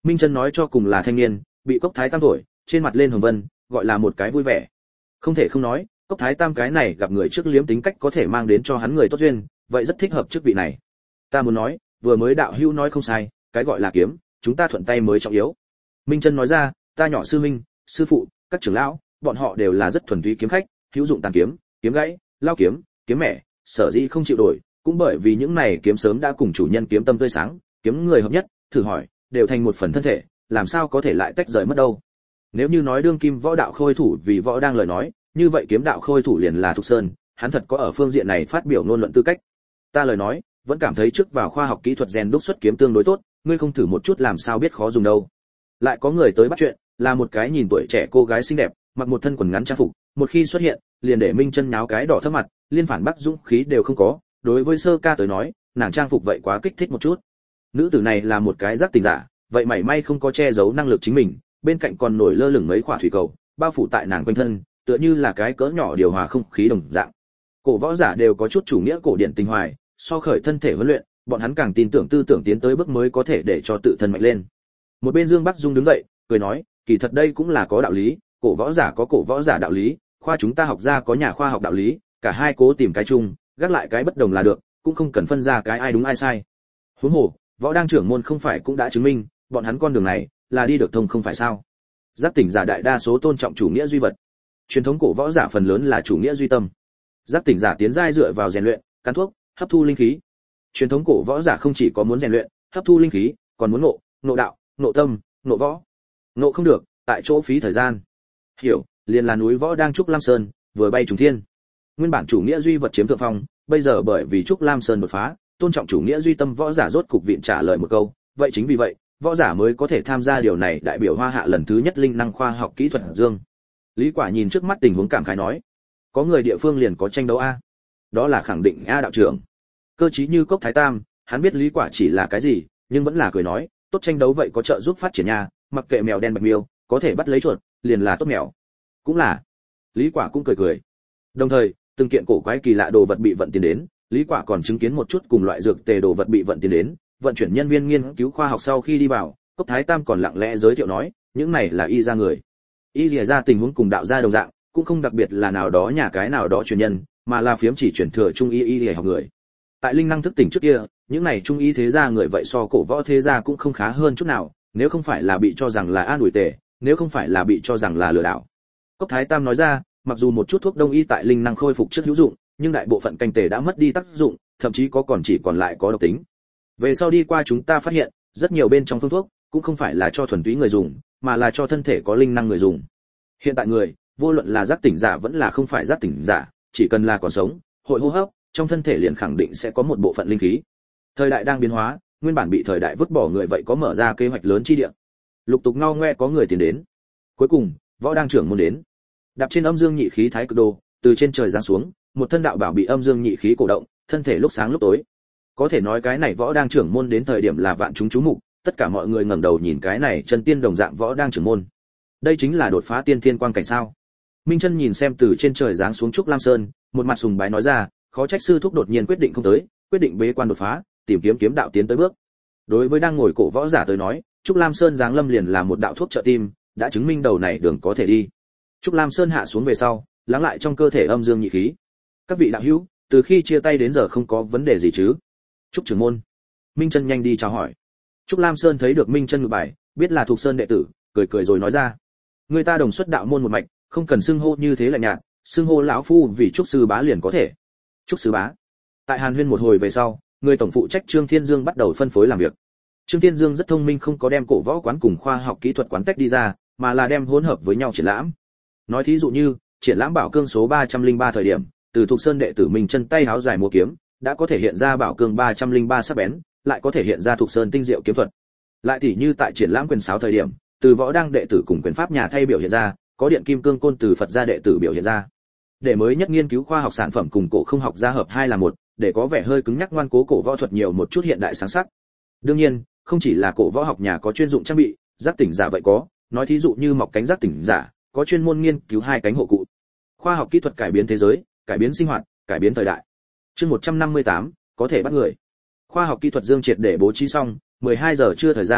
Minh Chân nói cho cùng là thanh niên, bị Cốc Thái Tam thổi, trên mặt lên hồng vân, gọi là một cái vui vẻ. Không thể không nói, Cốc Thái Tam cái này gặp người trước liếm tính cách có thể mang đến cho hắn người tốt duyên, vậy rất thích hợp chức vị này. Ta muốn nói, vừa mới đạo hữu nói không sai, cái gọi là kiếm, chúng ta thuận tay mới trọng yếu. Minh Chân nói ra, ta nhỏ sư minh, sư phụ, các trưởng lão, bọn họ đều là rất thuần túy kiếm khách, hữu dụng tàn kiếm, kiếm gãy, lao kiếm, kiếm mẻ, sở dĩ không chịu đổi, cũng bởi vì những này kiếm sớm đã cùng chủ nhân kiếm tâm tươi sáng, kiếm người hợp nhất, thử hỏi, đều thành một phần thân thể, làm sao có thể lại tách rời mất đâu. Nếu như nói đương kim võ đạo khôi thủ vì võ đang lời nói, như vậy kiếm đạo khôi thủ liền là Thục Sơn, hắn thật có ở phương diện này phát biểu ngôn luận tư cách. Ta lời nói, vẫn cảm thấy trước vào khoa học kỹ thuật rèn đúc xuất kiếm tương đối tốt, ngươi không thử một chút làm sao biết khó dùng đâu. Lại có người tới bắt chuyện, là một cái nhìn tuổi trẻ cô gái xinh đẹp, mặc một thân quần ngắn trang phục, một khi xuất hiện, liền để Minh Chân nháo cái đỏ thấp mặt, liên phản bác dũng khí đều không có. Đối với Sơ Ca tới nói, nàng trang phục vậy quá kích thích một chút. Nữ tử này là một cái giác tình giả, vậy mảy may không có che giấu năng lực chính mình, bên cạnh còn nổi lơ lửng mấy quả thủy cầu, bao phủ tại nàng quanh thân, tựa như là cái cỡ nhỏ điều hòa không khí đồng dạng. Cổ võ giả đều có chút chủ nghĩa cổ điển tình hoài, so khởi thân thể huấn luyện, bọn hắn càng tin tưởng tư tưởng tiến tới bước mới có thể để cho tự thân mạnh lên. Một bên Dương Bắc Dung đứng dậy, cười nói, kỳ thật đây cũng là có đạo lý, cổ võ giả có cổ võ giả đạo lý, khoa chúng ta học ra có nhà khoa học đạo lý, cả hai cố tìm cái chung, gác lại cái bất đồng là được, cũng không cần phân ra cái ai đúng ai sai. Huống hồ, võ đang trưởng môn không phải cũng đã chứng minh, bọn hắn con đường này là đi được thông không phải sao? Giác tỉnh giả đại đa số tôn trọng chủ nghĩa duy vật, truyền thống cổ võ giả phần lớn là chủ nghĩa duy tâm. Giác tỉnh giả tiến giai dựa vào rèn luyện, cắn thuốc, hấp thu linh khí. Truyền thống cổ võ giả không chỉ có muốn rèn luyện, hấp thu linh khí, còn muốn ngộ đạo, ngộ tâm, ngộ võ. Ngộ không được, tại chỗ phí thời gian. Hiểu, liền là núi võ đang trúc Lam Sơn, vừa bay trùng thiên. Nguyên bản chủ nghĩa duy vật chiếm thượng phong, bây giờ bởi vì trúc Lam Sơn đột phá, tôn trọng chủ nghĩa duy tâm võ giả rốt cục viện trả lời một câu, vậy chính vì vậy, võ giả mới có thể tham gia điều này đại biểu Hoa Hạ lần thứ nhất linh năng khoa học kỹ thuật dương. Lý Quả nhìn trước mắt tình huống cảm khái nói, có người địa phương liền có tranh đấu a. Đó là khẳng định a đạo trưởng. Cơ trí như Cốc Thái Tam, hắn biết Lý Quả chỉ là cái gì, nhưng vẫn là cười nói, tốt tranh đấu vậy có trợ giúp phát triển nha, mặc kệ mèo đen bạch miêu, có thể bắt lấy chuột, liền là tốt mèo. Cũng là. Lý Quả cũng cười cười. Đồng thời, từng kiện cổ quái kỳ lạ đồ vật bị vận tiến đến, Lý Quả còn chứng kiến một chút cùng loại dược tề đồ vật bị vận tiến đến, vận chuyển nhân viên nghiên cứu khoa học sau khi đi vào, Cốc Thái Tam còn lặng lẽ giới thiệu nói, những này là y gia người. Y lìa ra tình huống cùng đạo gia đồng dạng, cũng không đặc biệt là nào đó nhà cái nào đó truyền nhân, mà là phiếm chỉ truyền thừa trung y lìa học người. Tại linh năng thức tỉnh trước kia, những này trung y thế gia người vậy so cổ võ thế gia cũng không khá hơn chút nào, nếu không phải là bị cho rằng là an ủi tề, nếu không phải là bị cho rằng là lừa đảo. Cốc Thái Tam nói ra, mặc dù một chút thuốc đông y tại linh năng khôi phục trước hữu dụng, nhưng đại bộ phận canh tề đã mất đi tác dụng, thậm chí chỉ còn lại có độc tính. Về sau đi qua chúng ta phát hiện, rất nhiều bên trong phương thuốc cũng không phải là cho thuần túy người dùng, mà là cho thân thể có linh năng người dùng. Hiện tại người, vô luận là giác tỉnh giả vẫn là không phải giác tỉnh giả, chỉ cần là còn sống, hội hô hấp, trong thân thể liền khẳng định sẽ có một bộ phận linh khí. Thời đại đang biến hóa, nguyên bản bị thời đại vứt bỏ người vậy có mở ra kế hoạch lớn chi địa. Lục tục ngao ngoe có người tiến đến. Cuối cùng, võ đang trưởng môn đến. Đạp trên âm dương nhị khí thái cực đồ, từ trên trời giáng xuống, một thân đạo bảo bị âm dương nhị khí cổ động, thân thể lúc sáng lúc tối. Có thể nói cái này võ đang trưởng môn đến thời điểm là vạn chúng chú mục, tất cả mọi người ngẩng đầu nhìn cái này chân tiên đồng dạng võ đang trưởng môn. Đây chính là đột phá tiên thiên quang cảnh sao? Minh Chân nhìn xem từ trên trời giáng xuống trúc Lam Sơn, một mặt sùng bái nói ra, khó trách sư thúc đột nhiên quyết định không tới, quyết định bế quan đột phá, tìm kiếm kiếm đạo tiến tới bước. Đối với đang ngồi cổ võ giả tới nói, trúc Lam Sơn giáng lâm liền là một đạo thuốc trợ tim, đã chứng minh đầu này đường có thể đi. Trúc Lam Sơn hạ xuống về sau, lắng lại trong cơ thể âm dương nhị khí. Các vị đạo hữu, từ khi chia tay đến giờ không có vấn đề gì chứ? Trúc trưởng môn. Minh Chân nhanh đi chào hỏi. Trúc Lam Sơn thấy được Minh Chân ngự bài, biết là thuộc Sơn đệ tử, cười cười rồi nói ra, người ta đồng xuất đạo môn một mạch, không cần xưng hô như thế lạnh nhạt, xưng hô lão phu vì Trúc sư bá liền có thể. Trúc sư bá. Tại Hàn Huyên một hồi về sau, người tổng phụ trách Trương Thiên Dương bắt đầu phân phối làm việc. Trương Thiên Dương rất thông minh, không có đem cổ võ quán cùng khoa học kỹ thuật quán tách đi ra, mà là đem hỗn hợp với nhau triển lãm. Nói thí dụ như, triển lãm Bảo Cương số 303 thời điểm, từ thuộc Sơn đệ tử Minh Chân tay háo dài múa kiếm, đã có thể hiện ra Bảo Cương 303 sắc bén, lại có thể hiện ra thuộc Sơn tinh diệu kiếm thuật. Lại tỉ như tại triển lãm quyền sáo thời điểm, từ võ đang đệ tử cùng quyền pháp nhà thay biểu hiện ra, có điện kim cương côn từ Phật gia đệ tử biểu hiện ra. Để mới nhất nghiên cứu khoa học sản phẩm cùng cổ không học gia hợp hai là một, để có vẻ hơi cứng nhắc ngoan cố cổ võ thuật nhiều một chút hiện đại sáng sắc. Đương nhiên, không chỉ là cổ võ học nhà có chuyên dụng trang bị, giác tỉnh giả vậy có, nói thí dụ như mọc cánh giác tỉnh giả, có chuyên môn nghiên cứu hai cánh hộ cụ. Khoa học kỹ thuật cải biến thế giới, cải biến sinh hoạt, cải biến thời đại. Chương 158, có thể bắt người. Khoa học kỹ thuật dương triệt để bố trí xong, 12 giờ trưa thời gian,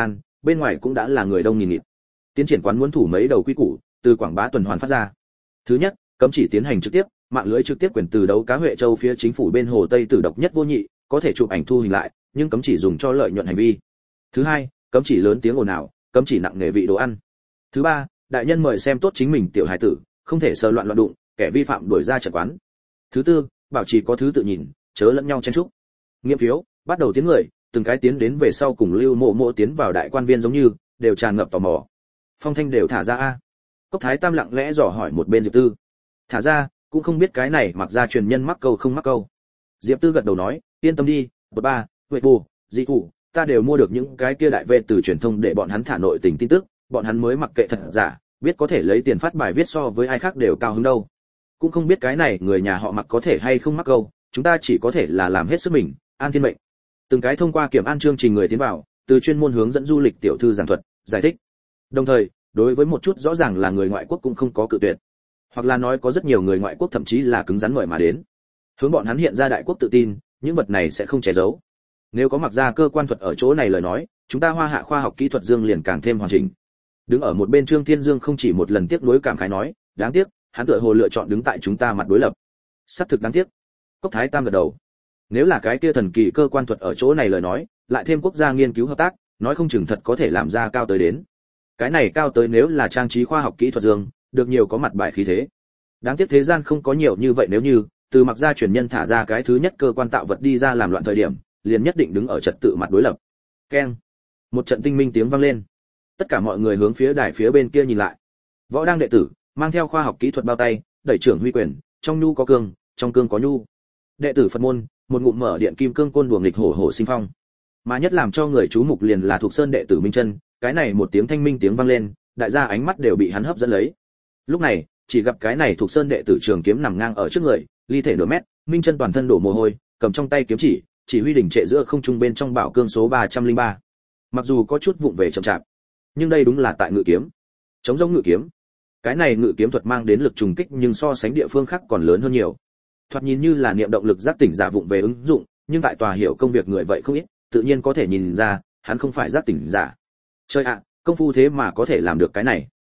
bên ngoài cũng đã là người đông nghìn nghịt. Tiến triển quán muốn thủ mấy đầu quy củ, từ quảng bá tuần hoàn phát ra. Thứ nhất, cấm chỉ tiến hành trực tiếp, mạng lưới trực tiếp quyền từ đấu cá Huệ Châu phía chính phủ bên Hồ Tây Tử độc nhất vô nhị, có thể chụp ảnh thu hình lại, nhưng cấm chỉ dùng cho lợi nhuận hành vi. Thứ hai, cấm chỉ lớn tiếng ồn ào, cấm chỉ nặng nghề vị đồ ăn. Thứ ba, đại nhân mời xem tốt chính mình tiểu hài tử, không thể sờ loạn đụng, kẻ vi phạm đuổi ra trận quán. Thứ tư, bảo trì có thứ tự nhìn, chớ lẫn nhau chen chúc. Nghiệm phiếu, bắt đầu tiến người, từng cái tiến đến về sau cùng Lưu Mộ Mộ tiến vào đại quan viên giống như, đều tràn ngập tò mò. Phong thanh đều thả ra a. Cốc Thái Tam lặng lẽ dò hỏi một bên Diệp Tư. Thả ra, cũng không biết cái này mặc ra truyền nhân mắc câu không mắc câu. Diệp Tư gật đầu nói, yên tâm đi, bậc ba, huệ bù, dị cụ, ta đều mua được những cái kia đại vệ từ truyền thông để bọn hắn thả nội tình tin tức, bọn hắn mới mặc kệ thật giả, biết có thể lấy tiền phát bài viết so với ai khác đều cao hứng đâu. Cũng không biết cái này người nhà họ mặc có thể hay không mắc câu, chúng ta chỉ có thể là làm hết sức mình, an thiên mệnh. Từng cái thông qua kiểm an chương trình người tiến vào, từ chuyên môn hướng dẫn du lịch tiểu thư giảng thuật, giải thích. Đồng thời, đối với một chút rõ ràng là người ngoại quốc cũng không có cự tuyệt, hoặc là nói có rất nhiều người ngoại quốc thậm chí là cứng rắn mời mà đến. Hướng bọn hắn hiện ra đại quốc tự tin, những vật này sẽ không che giấu. Nếu có mặc ra cơ quan thuật ở chỗ này lời nói, chúng ta Hoa Hạ khoa học kỹ thuật dương liền càng thêm hoàn chỉnh. Đứng ở một bên Trương Thiên Dương không chỉ một lần tiếc nuối cảm khái nói, đáng tiếc, hắn tựa hồ lựa chọn đứng tại chúng ta mặt đối lập. Sắp thực đáng tiếc. Cốc Thái Tam gật đầu. Nếu là cái kia thần kỳ cơ quan thuật ở chỗ này lời nói, lại thêm quốc gia nghiên cứu hợp tác, nói không chừng thật có thể làm ra cao tới đến. Cái này cao tới nếu là trang trí khoa học kỹ thuật dương, được nhiều có mặt bài khí thế. Đáng tiếc thế gian không có nhiều như vậy, nếu như từ mặc ra truyền nhân thả ra cái thứ nhất cơ quan tạo vật đi ra làm loạn thời điểm, liền nhất định đứng ở trật tự mặt đối lập. Keng. Một trận tinh minh tiếng vang lên. Tất cả mọi người hướng phía đài phía bên kia nhìn lại. Võ đang đệ tử mang theo khoa học kỹ thuật bao tay, đẩy trưởng huy quyền, trong nhu có cương, trong cương có nhu. Đệ tử Phật môn, một ngụm mở điện kim cương côn đùa nghịch hổ hổ sinh phong. Mà nhất làm cho người chú mục liền là thuộc sơn đệ tử Minh Chân, cái này một tiếng thanh minh tiếng vang lên, đại gia ánh mắt đều bị hắn hấp dẫn lấy. Lúc này, chỉ gặp cái này thuộc sơn đệ tử trường kiếm nằm ngang ở trước người, ly thể nửa mét, Minh Chân toàn thân đổ mồ hôi, cầm trong tay kiếm chỉ huy đỉnh trệ giữa không trung bên trong bảo cương số 303. Mặc dù có chút vụng về chậm chạp, nhưng đây đúng là tại ngự kiếm. Chống giống ngự kiếm. Cái này ngự kiếm thuật mang đến lực trùng kích nhưng so sánh địa phương khác còn lớn hơn nhiều. Thoạt nhìn như là niệm động lực giác tỉnh giả vụng về ứng dụng, nhưng tại tòa hiểu công việc người vậy không ít, tự nhiên có thể nhìn ra, hắn không phải giác tỉnh giả. Chơi ạ, công phu thế mà có thể làm được cái này.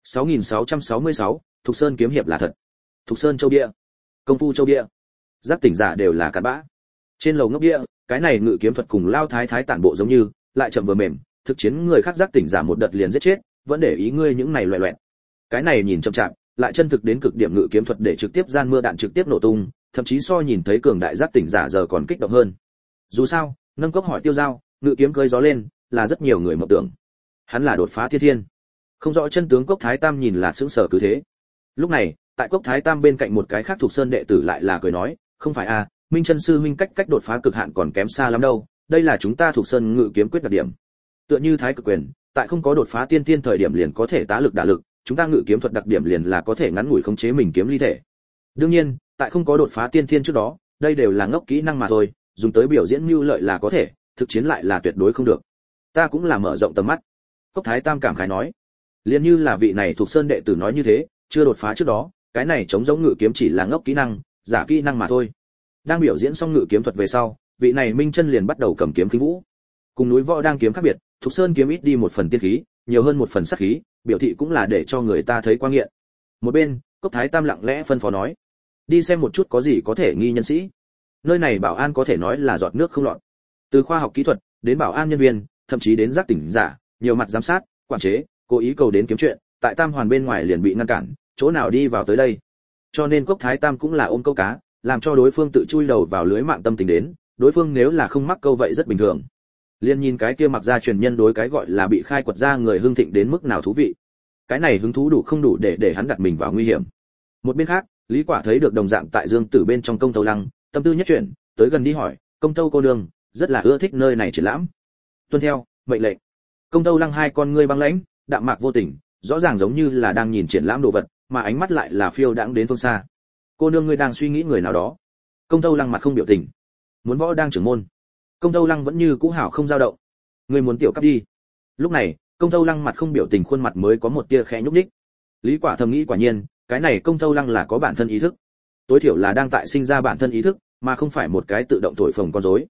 6666, Thục Sơn kiếm hiệp là thật. Thục Sơn châu địa, công phu châu địa. Giác tỉnh giả đều là cặn bã. Trên lầu ngốc địa, cái này ngự kiếm thuật cùng lao thái thái tản bộ giống như, lại chậm vừa mềm, thực chiến người khác giác tỉnh giả một đợt liền giết chết, vẫn để ý ngươi những này loẹt loẹt. Cái này nhìn chậm chạp, lại chân thực đến cực điểm ngự kiếm thuật để trực tiếp gian mưa đạn trực tiếp nổ tung, thậm chí so nhìn thấy cường đại giác tỉnh giả giờ còn kích động hơn. Dù sao, nâng cốc hỏi tiêu giao, ngự kiếm cưỡi gió lên, là rất nhiều người mộng tưởng. Hắn là đột phá thiên thiên. Không rõ chân tướng Cốc Thái Tam nhìn là sững sờ cứ thế. Lúc này, tại Cốc Thái Tam bên cạnh một cái khác thuộc sơn đệ tử lại là cười nói, không phải a, Minh Chân sư huynh cách đột phá cực hạn còn kém xa lắm đâu, đây là chúng ta thuộc sơn ngự kiếm quyết đặc điểm. Tựa như Thái Cực quyền, tại không có đột phá tiên thiên thời điểm liền có thể tá lực đả lực, chúng ta ngự kiếm thuật đặc điểm liền là có thể ngắn ngủi khống chế mình kiếm ly thể. Đương nhiên, tại không có đột phá tiên thiên trước đó, đây đều là ngốc kỹ năng mà thôi, dùng tới biểu diễn mưu lợi là có thể, thực chiến lại là tuyệt đối không được. Ta cũng là mở rộng tầm mắt. Cốc Thái Tam cảm khái nói, liền như là vị này thuộc sơn đệ tử nói như thế, chưa đột phá trước đó, cái này chống giống ngự kiếm chỉ là ngốc kỹ năng, giả kỹ năng mà thôi. Đang biểu diễn xong ngự kiếm thuật về sau, vị này Minh Chân liền bắt đầu cầm kiếm khinh vũ. Cùng núi Võ đang kiếm khác biệt, Thục Sơn kiếm ít đi một phần tiên khí, nhiều hơn một phần sát khí, biểu thị cũng là để cho người ta thấy quan nghiện. Một bên, Cốc Thái Tam lặng lẽ phân phó nói, đi xem một chút có gì có thể nghi nhân sĩ. Nơi này bảo an có thể nói là giọt nước không lọt. Từ khoa học kỹ thuật đến bảo an nhân viên, thậm chí đến giác tỉnh giả, nhiều mặt giám sát, quản chế, cố ý cầu đến kiếm chuyện, tại Tam Hoàn bên ngoài liền bị ngăn cản, chỗ nào đi vào tới đây. Cho nên Cốc Thái Tam cũng là ôm câu cá, làm cho đối phương tự chui đầu vào lưới mạng tâm tình đến, đối phương nếu là không mắc câu vậy rất bình thường. Liên nhìn cái kia mặc ra truyền nhân đối cái gọi là bị khai quật ra người hưng thịnh đến mức nào thú vị. Cái này hứng thú đủ không đủ để hắn đặt mình vào nguy hiểm. Một bên khác, Lý Quả thấy được đồng dạng tại Dương Tử bên trong Công Tâu Lăng, tâm tư nhất chuyển, tới gần đi hỏi, Công Tâu cô nương, rất là ưa thích nơi này triển lãm. Tuân theo, mệnh lệnh. Công Tâu Lăng hai con ngươi băng lãnh, đạm mạc vô tình, rõ ràng giống như là đang nhìn triển lãm đồ vật, mà ánh mắt lại là phiêu đãng đến phương xa. Cô nương ngươi đang suy nghĩ người nào đó? Công Tâu Lăng mặt không biểu tình. Muốn võ đang trưởng môn. Công Tâu Lăng vẫn như cũ hảo không dao động. Ngươi muốn tiểu cấp đi. Lúc này, Công Tâu Lăng mặt không biểu tình, khuôn mặt mới có một tia khẽ nhúc nhích. Lý Quả thầm nghĩ quả nhiên, cái này Công Tâu Lăng là có bản thân ý thức. Tối thiểu là đang tại sinh ra bản thân ý thức, mà không phải một cái tự động thổi phồng con rối.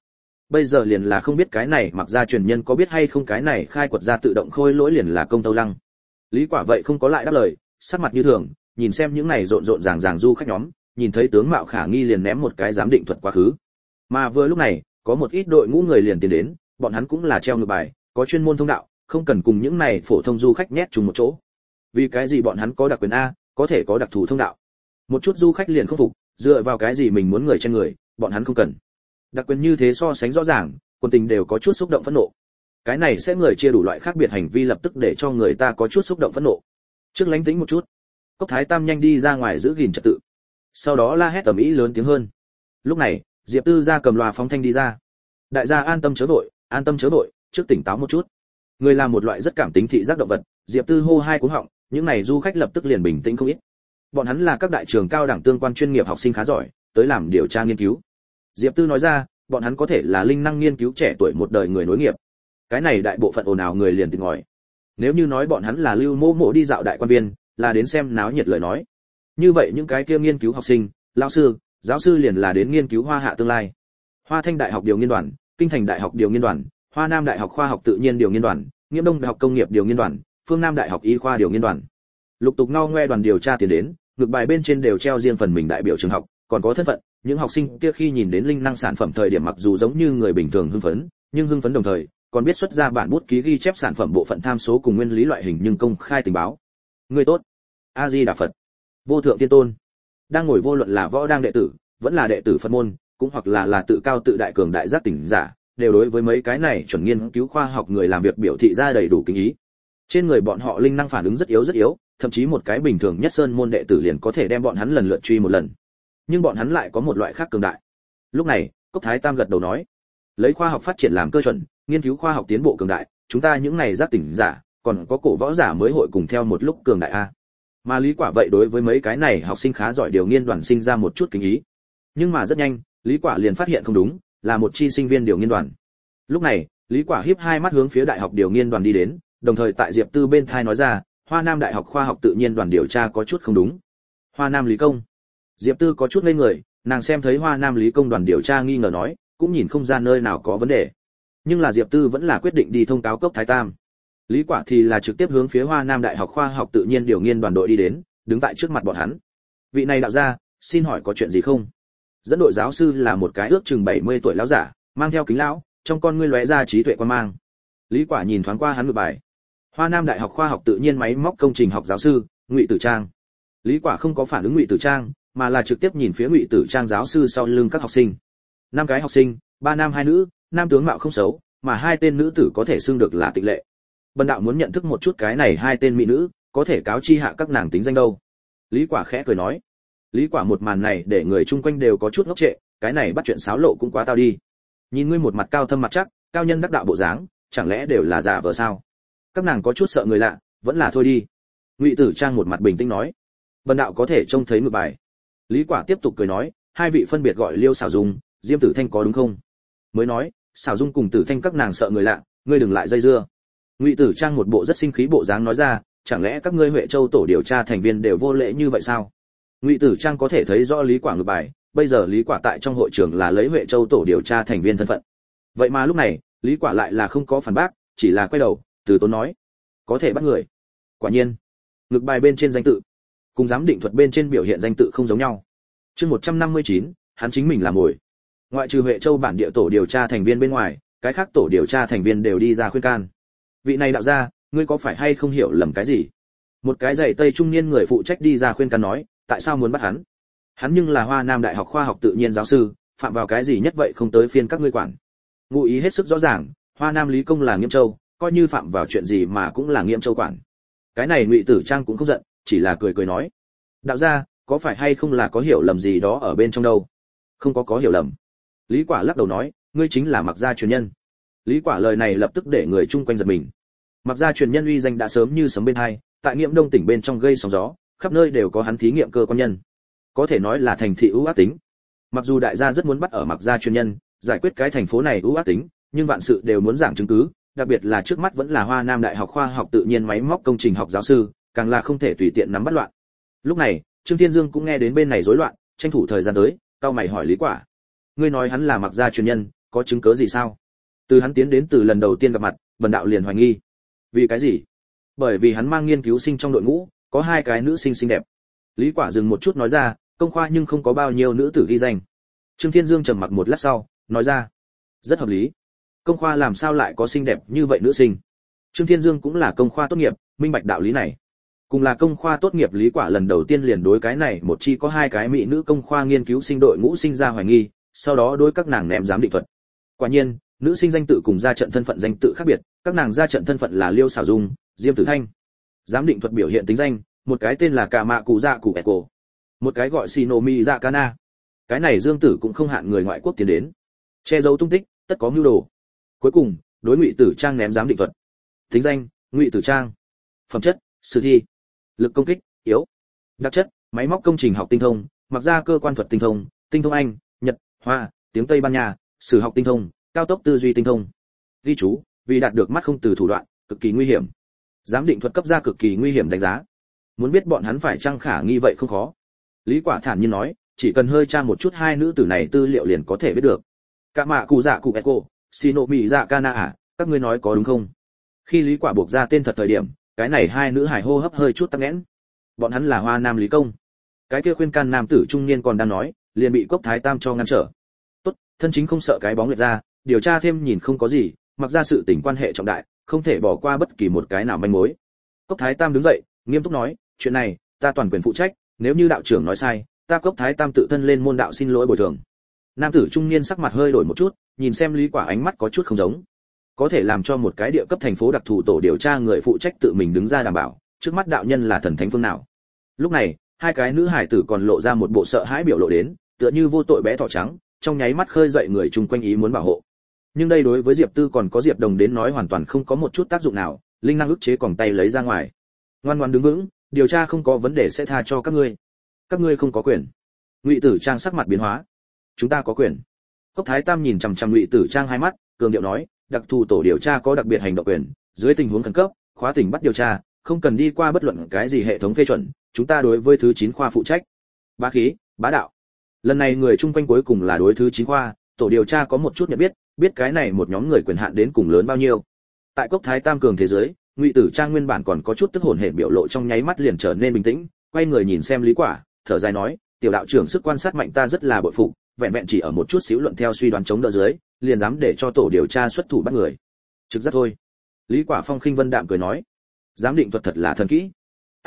bây giờ liền là không biết cái này mặc ra truyền nhân có biết hay không cái này khai quật ra tự động khôi lỗi liền là công tâu lăng. Lý Quả vậy không có lại đáp lời, sắc mặt như thường, nhìn xem những này rộn rộn ràng ràng du khách nhóm, nhìn thấy tướng mạo khả nghi liền ném một cái giám định thuật quá khứ. Mà vừa lúc này, có một ít đội ngũ người liền tiến đến, bọn hắn cũng là treo ngược bài, có chuyên môn thông đạo, không cần cùng những này phổ thông du khách nhét chung một chỗ. Vì cái gì bọn hắn có đặc quyền a, có thể có đặc thù thông đạo. Một chút du khách liền không phục, dựa vào cái gì mình muốn người trên người, bọn hắn không cần. Đặc quyền như thế so sánh rõ ràng, quân tình đều có chút xúc động phẫn nộ. Cái này sẽ người chia đủ loại khác biệt hành vi lập tức để cho người ta có chút xúc động phẫn nộ. Trước lánh tĩnh một chút, Cốc Thái Tam nhanh đi ra ngoài giữ gìn trật tự. Sau đó la hét ầm ĩ lớn tiếng hơn. Lúc này, Diệp Tư ra cầm loa phóng thanh đi ra. Đại gia an tâm chớ vội, trước tỉnh táo một chút. Người là một loại rất cảm tính thị giác động vật, Diệp Tư hô hai cú họng, những này du khách lập tức liền bình tĩnh không ít. Bọn hắn là các đại trường cao đẳng tương quan chuyên nghiệp học sinh khá giỏi, tới làm điều tra nghiên cứu. Diệp Tư nói ra, bọn hắn có thể là linh năng nghiên cứu trẻ tuổi một đời người nối nghiệp. Cái này đại bộ phận ồn ào người liền tỉnh ngòi. Nếu như nói bọn hắn là lưu mô mộ đi dạo đại quan viên, là đến xem náo nhiệt lời nói. Như vậy những cái kia nghiên cứu học sinh, lão sư, giáo sư liền là đến nghiên cứu Hoa Hạ tương lai. Hoa Thanh Đại học điều nghiên đoàn, Kinh Thành Đại học điều nghiên đoàn, Hoa Nam Đại học khoa học tự nhiên điều nghiên đoàn, Nghiễm Đông Đại học công nghiệp điều nghiên đoàn, Phương Nam Đại học y khoa điều nghiên đoàn. Lục tục ngao ngoe đoàn điều tra tiến đến, ngược bài bên trên đều treo riêng phần mình đại biểu trường học, còn có thân phận, những học sinh kia khi nhìn đến linh năng sản phẩm thời điểm mặc dù giống như người bình thường hưng phấn, nhưng hưng phấn đồng thời, còn biết xuất ra bản bút ký ghi chép sản phẩm bộ phận tham số cùng nguyên lý loại hình nhưng công khai tình báo. Người tốt. A Di Đà Phật. Vô thượng tiên tôn. Đang ngồi vô luận là võ đang đệ tử, vẫn là đệ tử Phật môn, cũng hoặc là tự cao tự đại cường đại giác tỉnh giả, đều đối với mấy cái này chuẩn nghiên cứu khoa học người làm việc biểu thị ra đầy đủ kính ý. Trên người bọn họ linh năng phản ứng rất yếu, thậm chí một cái bình thường nhất sơn môn đệ tử liền có thể đem bọn hắn lần lượt truy một lần. Nhưng bọn hắn lại có một loại khác cường đại. Lúc này, Cốc Thái Tam gật đầu nói, lấy khoa học phát triển làm cơ chuẩn, nghiên cứu khoa học tiến bộ cường đại, chúng ta những này giác tỉnh giả, còn có cổ võ giả mới hội cùng theo một lúc cường đại a. Mà Lý Quả vậy đối với mấy cái này học sinh khá giỏi điều nghiên đoàn sinh ra một chút kính ý. Nhưng mà rất nhanh, Lý Quả liền phát hiện không đúng, là một chi sinh viên điều nghiên đoàn. Lúc này, Lý Quả híp hai mắt hướng phía đại học điều nghiên đoàn đi đến, đồng thời tại Diệp Tư bên thai nói ra, Hoa Nam Đại học khoa học tự nhiên đoàn điều tra có chút không đúng. Hoa Nam Lý Công. Diệp Tư có chút ngây người, nàng xem thấy Hoa Nam Lý Công đoàn điều tra nghi ngờ nói, cũng nhìn không ra nơi nào có vấn đề. Nhưng là Diệp Tư vẫn là quyết định đi thông cáo Cốc Thái Tam. Lý Quả thì là trực tiếp hướng phía Hoa Nam Đại học khoa học tự nhiên điều nghiên đoàn đội đi đến, đứng tại trước mặt bọn hắn. Vị này đạo gia, xin hỏi có chuyện gì không? Dẫn đội giáo sư là một cái ước chừng 70 tuổi lão giả, mang theo kính lão, trong con ngươi lóe ra trí tuệ quan mang. Lý Quả nhìn thoáng qua hắn ngược bài. Hoa Nam Đại học khoa học tự nhiên máy móc công trình học giáo sư, Ngụy Tử Trang. Lý Quả không có phản ứng Ngụy Tử Trang, mà là trực tiếp nhìn phía Ngụy Tử Trang giáo sư sau lưng các học sinh. 5 cái học sinh, 3 nam 2 nữ, nam tướng mạo không xấu, mà 2 tên nữ tử có thể xưng được là tịch lệ. Bần đạo muốn nhận thức một chút cái này 2 tên mỹ nữ, có thể cáo chi hạ các nàng tính danh đâu. Lý Quả khẽ cười nói. Lý Quả một màn này để người chung quanh đều có chút ngốc trệ, cái này bắt chuyện xáo lộ cũng quá tao đi. Nhìn ngươi một mặt cao thâm mặt chắc, cao nhân đắc đạo bộ dáng, chẳng lẽ đều là giả vờ sao? Các nàng có chút sợ người lạ, vẫn là thôi đi. Ngụy Tử Trang một mặt bình tĩnh nói. Bần đạo có thể trông thấy ngược bài. Lý Quả tiếp tục cười nói, 2 vị phân biệt gọi Liêu Xảo Dung, Diêm Tử Thanh có đúng không? Mới nói, Xảo Dung cùng Tử Thanh các nàng sợ người lạ, ngươi đừng lại dây dưa. Ngụy Tử Trang một bộ rất sinh khí bộ dáng nói ra, chẳng lẽ các ngươi Huệ Châu tổ điều tra thành viên đều vô lễ như vậy sao? Ngụy Tử Trang có thể thấy rõ Lý Quả ngược bài, bây giờ Lý Quả tại trong hội trường là lấy Huệ Châu tổ điều tra thành viên thân phận. Vậy mà lúc này, Lý Quả lại là không có phản bác, chỉ là quay đầu, từ tốn nói, có thể bắt người. Quả nhiên, ngược bài bên trên danh tự, cùng giám định thuật bên trên biểu hiện danh tự không giống nhau. Chương 159, hắn chính mình làm mồi. Ngoại trừ Huệ Châu bản địa tổ điều tra thành viên bên ngoài, cái khác tổ điều tra thành viên đều đi ra khuyên can. Vị này đạo gia, ngươi có phải hay không hiểu lầm cái gì? Một cái giày tây trung niên người phụ trách đi ra khuyên can nói, tại sao muốn bắt hắn? Hắn nhưng là Hoa Nam Đại học khoa học tự nhiên giáo sư, phạm vào cái gì nhất vậy không tới phiên các ngươi quản. Ngụ ý hết sức rõ ràng, Hoa Nam Lý Công là Nghiễm Châu, coi như phạm vào chuyện gì mà cũng là Nghiễm Châu quản. Cái này Ngụy Tử Trang cũng không giận, chỉ là cười cười nói, đạo gia, có phải hay không là có hiểu lầm gì đó ở bên trong đâu? Không có hiểu lầm. Lý Quả lắc đầu nói, ngươi chính là Mặc gia truyền nhân. Lý Quả lời này lập tức để người chung quanh giật mình. Mặc gia truyền nhân uy danh đã sớm như sấm bên hai, tại Nghiễm Đông tỉnh bên trong gây sóng gió, khắp nơi đều có hắn thí nghiệm cơ quan nhân. Có thể nói là thành thị ưu ác tính. Mặc dù đại gia rất muốn bắt ở Mặc gia truyền nhân, giải quyết cái thành phố này ưu ác tính, nhưng vạn sự đều muốn giảng chứng cứ, đặc biệt là trước mắt vẫn là Hoa Nam Đại học khoa học tự nhiên máy móc công trình học giáo sư, càng là không thể tùy tiện nắm bắt loạn. Lúc này, Trương Thiên Dương cũng nghe đến bên này rối loạn, tranh thủ thời gian tới, cau mày hỏi Lý Quả: "Ngươi nói hắn là Mặc gia truyền nhân, có chứng cứ gì sao? Từ hắn tiến đến từ lần đầu tiên gặp mặt, Bần đạo liền hoài nghi. Vì cái gì? Bởi vì hắn mang nghiên cứu sinh trong đội ngũ, có 2 cái nữ sinh xinh đẹp. Lý Quả dừng một chút nói ra, công khoa nhưng không có bao nhiêu nữ tử ghi danh. Trương Thiên Dương trầm mặc một lát sau, nói ra, rất hợp lý. Công khoa làm sao lại có xinh đẹp như vậy nữ sinh? Trương Thiên Dương cũng là công khoa tốt nghiệp, minh bạch đạo lý này. Cùng là công khoa tốt nghiệp, Lý Quả lần đầu tiên liền đối cái này một chi có 2 cái mỹ nữ công khoa nghiên cứu sinh đội ngũ sinh ra hoài nghi, sau đó đối các nàng ném giám định thuật. Quả nhiên, nữ sinh danh tự cùng ra trận thân phận danh tự khác biệt, các nàng ra trận thân phận là Liêu Sảo Dung, Diêm Tử Thanh. Giám định thuật biểu hiện tính danh, một cái tên là Cà Mạ Cụ Dạ Cụ Eco, một cái gọi Shinomi Dạ Kana. Cái này Dương Tử cũng không hạn người ngoại quốc tiến đến, che giấu tung tích, tất có mưu đồ. Cuối cùng, đối Ngụy Tử Trang ném giám định thuật. Tính danh, Ngụy Tử Trang. Phẩm chất, sử thi. Lực công kích, yếu. Đặc chất, máy móc công trình học tinh thông, mặc ra cơ quan thuật tinh thông, tinh thông Anh, Nhật, Hoa, tiếng Tây Ban Nha, sử học tinh thông, cao tốc tư duy tinh thông. Ghi chú, vì đạt được mắt không từ thủ đoạn, cực kỳ nguy hiểm. Giám định thuật cấp ra cực kỳ nguy hiểm đánh giá. Muốn biết bọn hắn phải chăng khả nghi vậy không khó. Lý Quả thản nhiên nói, chỉ cần hơi tra một chút 2 nữ tử này tư liệu liền có thể biết được. Cả mạ cụ dạ cụ Eco, Shinomi Dạ Kana à, các ngươi nói có đúng không? Khi Lý Quả buộc ra tên thật thời điểm, cái này 2 nữ hài hô hấp hơi chút tắc nghẽn. Bọn hắn là Hoa Nam Lý Công. Cái kia khuyên can nam tử trung niên còn đang nói, liền bị Cốc Thái Tam cho ngăn trở. Tốt, thân chính không sợ cái bóng lệch ra, điều tra thêm nhìn không có gì, mặc ra sự tình quan hệ trọng đại, không thể bỏ qua bất kỳ một cái nào manh mối. Cốc Thái Tam đứng dậy, nghiêm túc nói, chuyện này, ta toàn quyền phụ trách, nếu như đạo trưởng nói sai, ta Cốc Thái Tam tự thân lên môn đạo xin lỗi bồi thường. Nam tử trung niên sắc mặt hơi đổi một chút, nhìn xem Lý Quả ánh mắt có chút không giống. Có thể làm cho một cái địa cấp thành phố đặc thù tổ điều tra người phụ trách tự mình đứng ra đảm bảo, trước mắt đạo nhân là thần thánh phương nào. Lúc này, 2 cái nữ hải tử còn lộ ra một bộ sợ hãi biểu lộ đến, tựa như vô tội bé thỏ trắng, trong nháy mắt khơi dậy người chung quanh ý muốn bảo hộ. Nhưng đây đối với Diệp Tư còn có Diệp Đồng đến nói hoàn toàn không có một chút tác dụng nào, linh năng ức chế còng tay lấy ra ngoài. Ngoan ngoãn đứng vững, điều tra không có vấn đề sẽ tha cho các ngươi. Các ngươi không có quyền. Ngụy Tử Trang sắc mặt biến hóa. Chúng ta có quyền. Cốc Thái Tam nhìn chằm chằm Ngụy Tử Trang 2 mắt, cường điệu nói, đặc thù tổ điều tra có đặc biệt hành động quyền, dưới tình huống khẩn cấp, khóa tỉnh bắt điều tra, không cần đi qua bất luận cái gì hệ thống phê chuẩn, chúng ta đối với thứ 9 khoa phụ trách. Bá khí, bá đạo. Lần này người chung quanh cuối cùng là đối thứ 9 khoa, tổ điều tra có một chút nhận biết, biết cái này một nhóm người quyền hạn đến cùng lớn bao nhiêu. Tại Cốc Thái Tam cường thế giới, Ngụy Tử Trang nguyên bản còn có chút tức hồn hển biểu lộ trong nháy mắt liền trở nên bình tĩnh, quay người nhìn xem Lý Quả, thở dài nói, tiểu đạo trưởng sức quan sát mạnh ta rất là bội phục, vẹn vẹn chỉ ở một chút xíu luận theo suy đoán chống đỡ dưới, liền dám để cho tổ điều tra xuất thủ bắt người. Trực giác thôi. Lý Quả phong khinh vân đạm cười nói, giám định thuật thật là thần kỹ.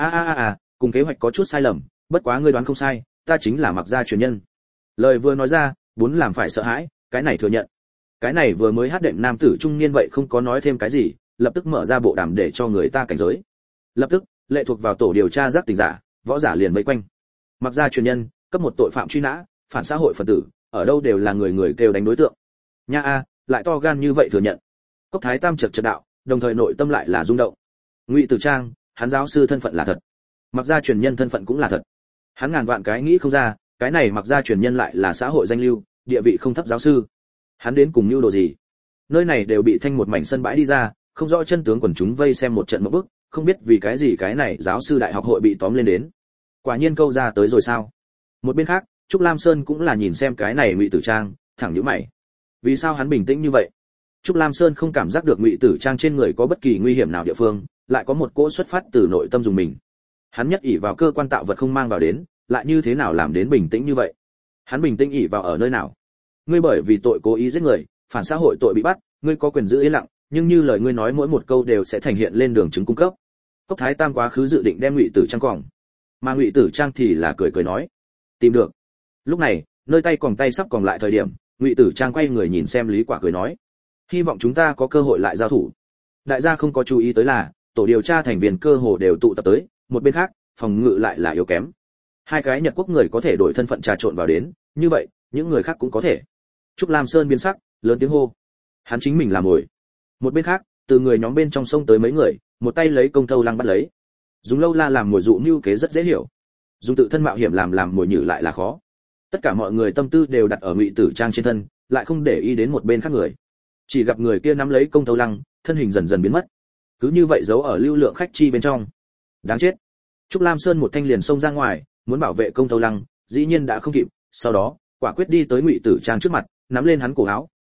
Cùng kế hoạch có chút sai lầm, bất quá ngươi đoán không sai, ta chính là Mặc gia truyền nhân. Lời vừa nói ra, muốn làm phải sợ hãi, cái này thừa nhận. Cái này vừa mới hát đệm nam tử trung niên vậy không có nói thêm cái gì, lập tức mở ra bộ đàm để cho người ta cảnh giới. Lập tức, lệ thuộc vào tổ điều tra giác tỉnh giả, võ giả liền vây quanh. Mặc gia truyền nhân, cấp 1 tội phạm truy nã, phản xã hội phần tử, ở đâu đều là người kêu đánh đối tượng. Nha a, lại to gan như vậy thừa nhận. Cốc Thái Tam chật đạo, đồng thời nội tâm lại là rung động. Ngụy Tử Trang, hắn giáo sư thân phận là thật. Mặc gia truyền nhân thân phận cũng là thật. Hắn ngàn vạn cái nghĩ không ra, cái này Mặc gia truyền nhân lại là xã hội danh lưu, địa vị không thấp giáo sư. Hắn đến cùng nhu đồ gì? Nơi này đều bị thanh một mảnh sân bãi đi ra, không rõ chân tướng quần chúng vây xem một trận mộng bức, không biết vì cái gì cái này giáo sư đại học hội bị tóm lên đến. Quả nhiên câu ra tới rồi sao? Một bên khác, Trúc Lam Sơn cũng là nhìn xem cái này Ngụy Tử Trang, thẳng nhíu mày. Vì sao hắn bình tĩnh như vậy? Trúc Lam Sơn không cảm giác được Ngụy Tử Trang trên người có bất kỳ nguy hiểm nào địa phương, lại có một cỗ xuất phát từ nội tâm dùng mình. Hắn nhất ỷ vào cơ quan tạo vật không mang vào đến, lại như thế nào làm đến bình tĩnh như vậy? Hắn bình tĩnh ỷ vào ở nơi nào? Ngươi bởi vì tội cố ý giết người, phản xã hội tội bị bắt, ngươi có quyền giữ yên lặng, nhưng như lời ngươi nói mỗi một câu đều sẽ thành hiện lên đường chứng cung cấp. Cốc Thái Tam quá khứ dự định đem Ngụy Tử Trang còng, mà Ngụy Tử Trang thì là cười nói, tìm được. Lúc này, nơi tay còng tay sắp còng lại thời điểm, Ngụy Tử Trang quay người nhìn xem Lý Quả cười nói, hy vọng chúng ta có cơ hội lại giao thủ. Đại gia không có chú ý tới là, tổ điều tra thành viên cơ hồ đều tụ tập tới, một bên khác, phòng ngự lại là yếu kém. 2 cái Nhật quốc người có thể đổi thân phận trà trộn vào đến, như vậy, những người khác cũng có thể. Trúc Lam Sơn biến sắc, lớn tiếng hô, hắn chính mình làm mồi. Một bên khác, từ người nhóm bên trong sông tới mấy người, một tay lấy công thâu lăng bắt lấy. Dùng lâu la làm mồi dụ mưu kế rất dễ hiểu, dùng tự thân mạo hiểm làm mồi nhử lại là khó. Tất cả mọi người tâm tư đều đặt ở Ngụy Tử Trang trên thân, lại không để ý đến một bên khác người. Chỉ gặp người kia nắm lấy công thâu lăng, thân hình dần dần biến mất. Cứ như vậy giấu ở lưu lượng khách chi bên trong. Đáng chết. Trúc Lam Sơn một thanh liền xông ra ngoài, muốn bảo vệ công thâu lăng, dĩ nhiên đã không kịp. Sau đó, quả quyết đi tới Ngụy Tử Trang trước mặt, nắm lên hắn cổ áo,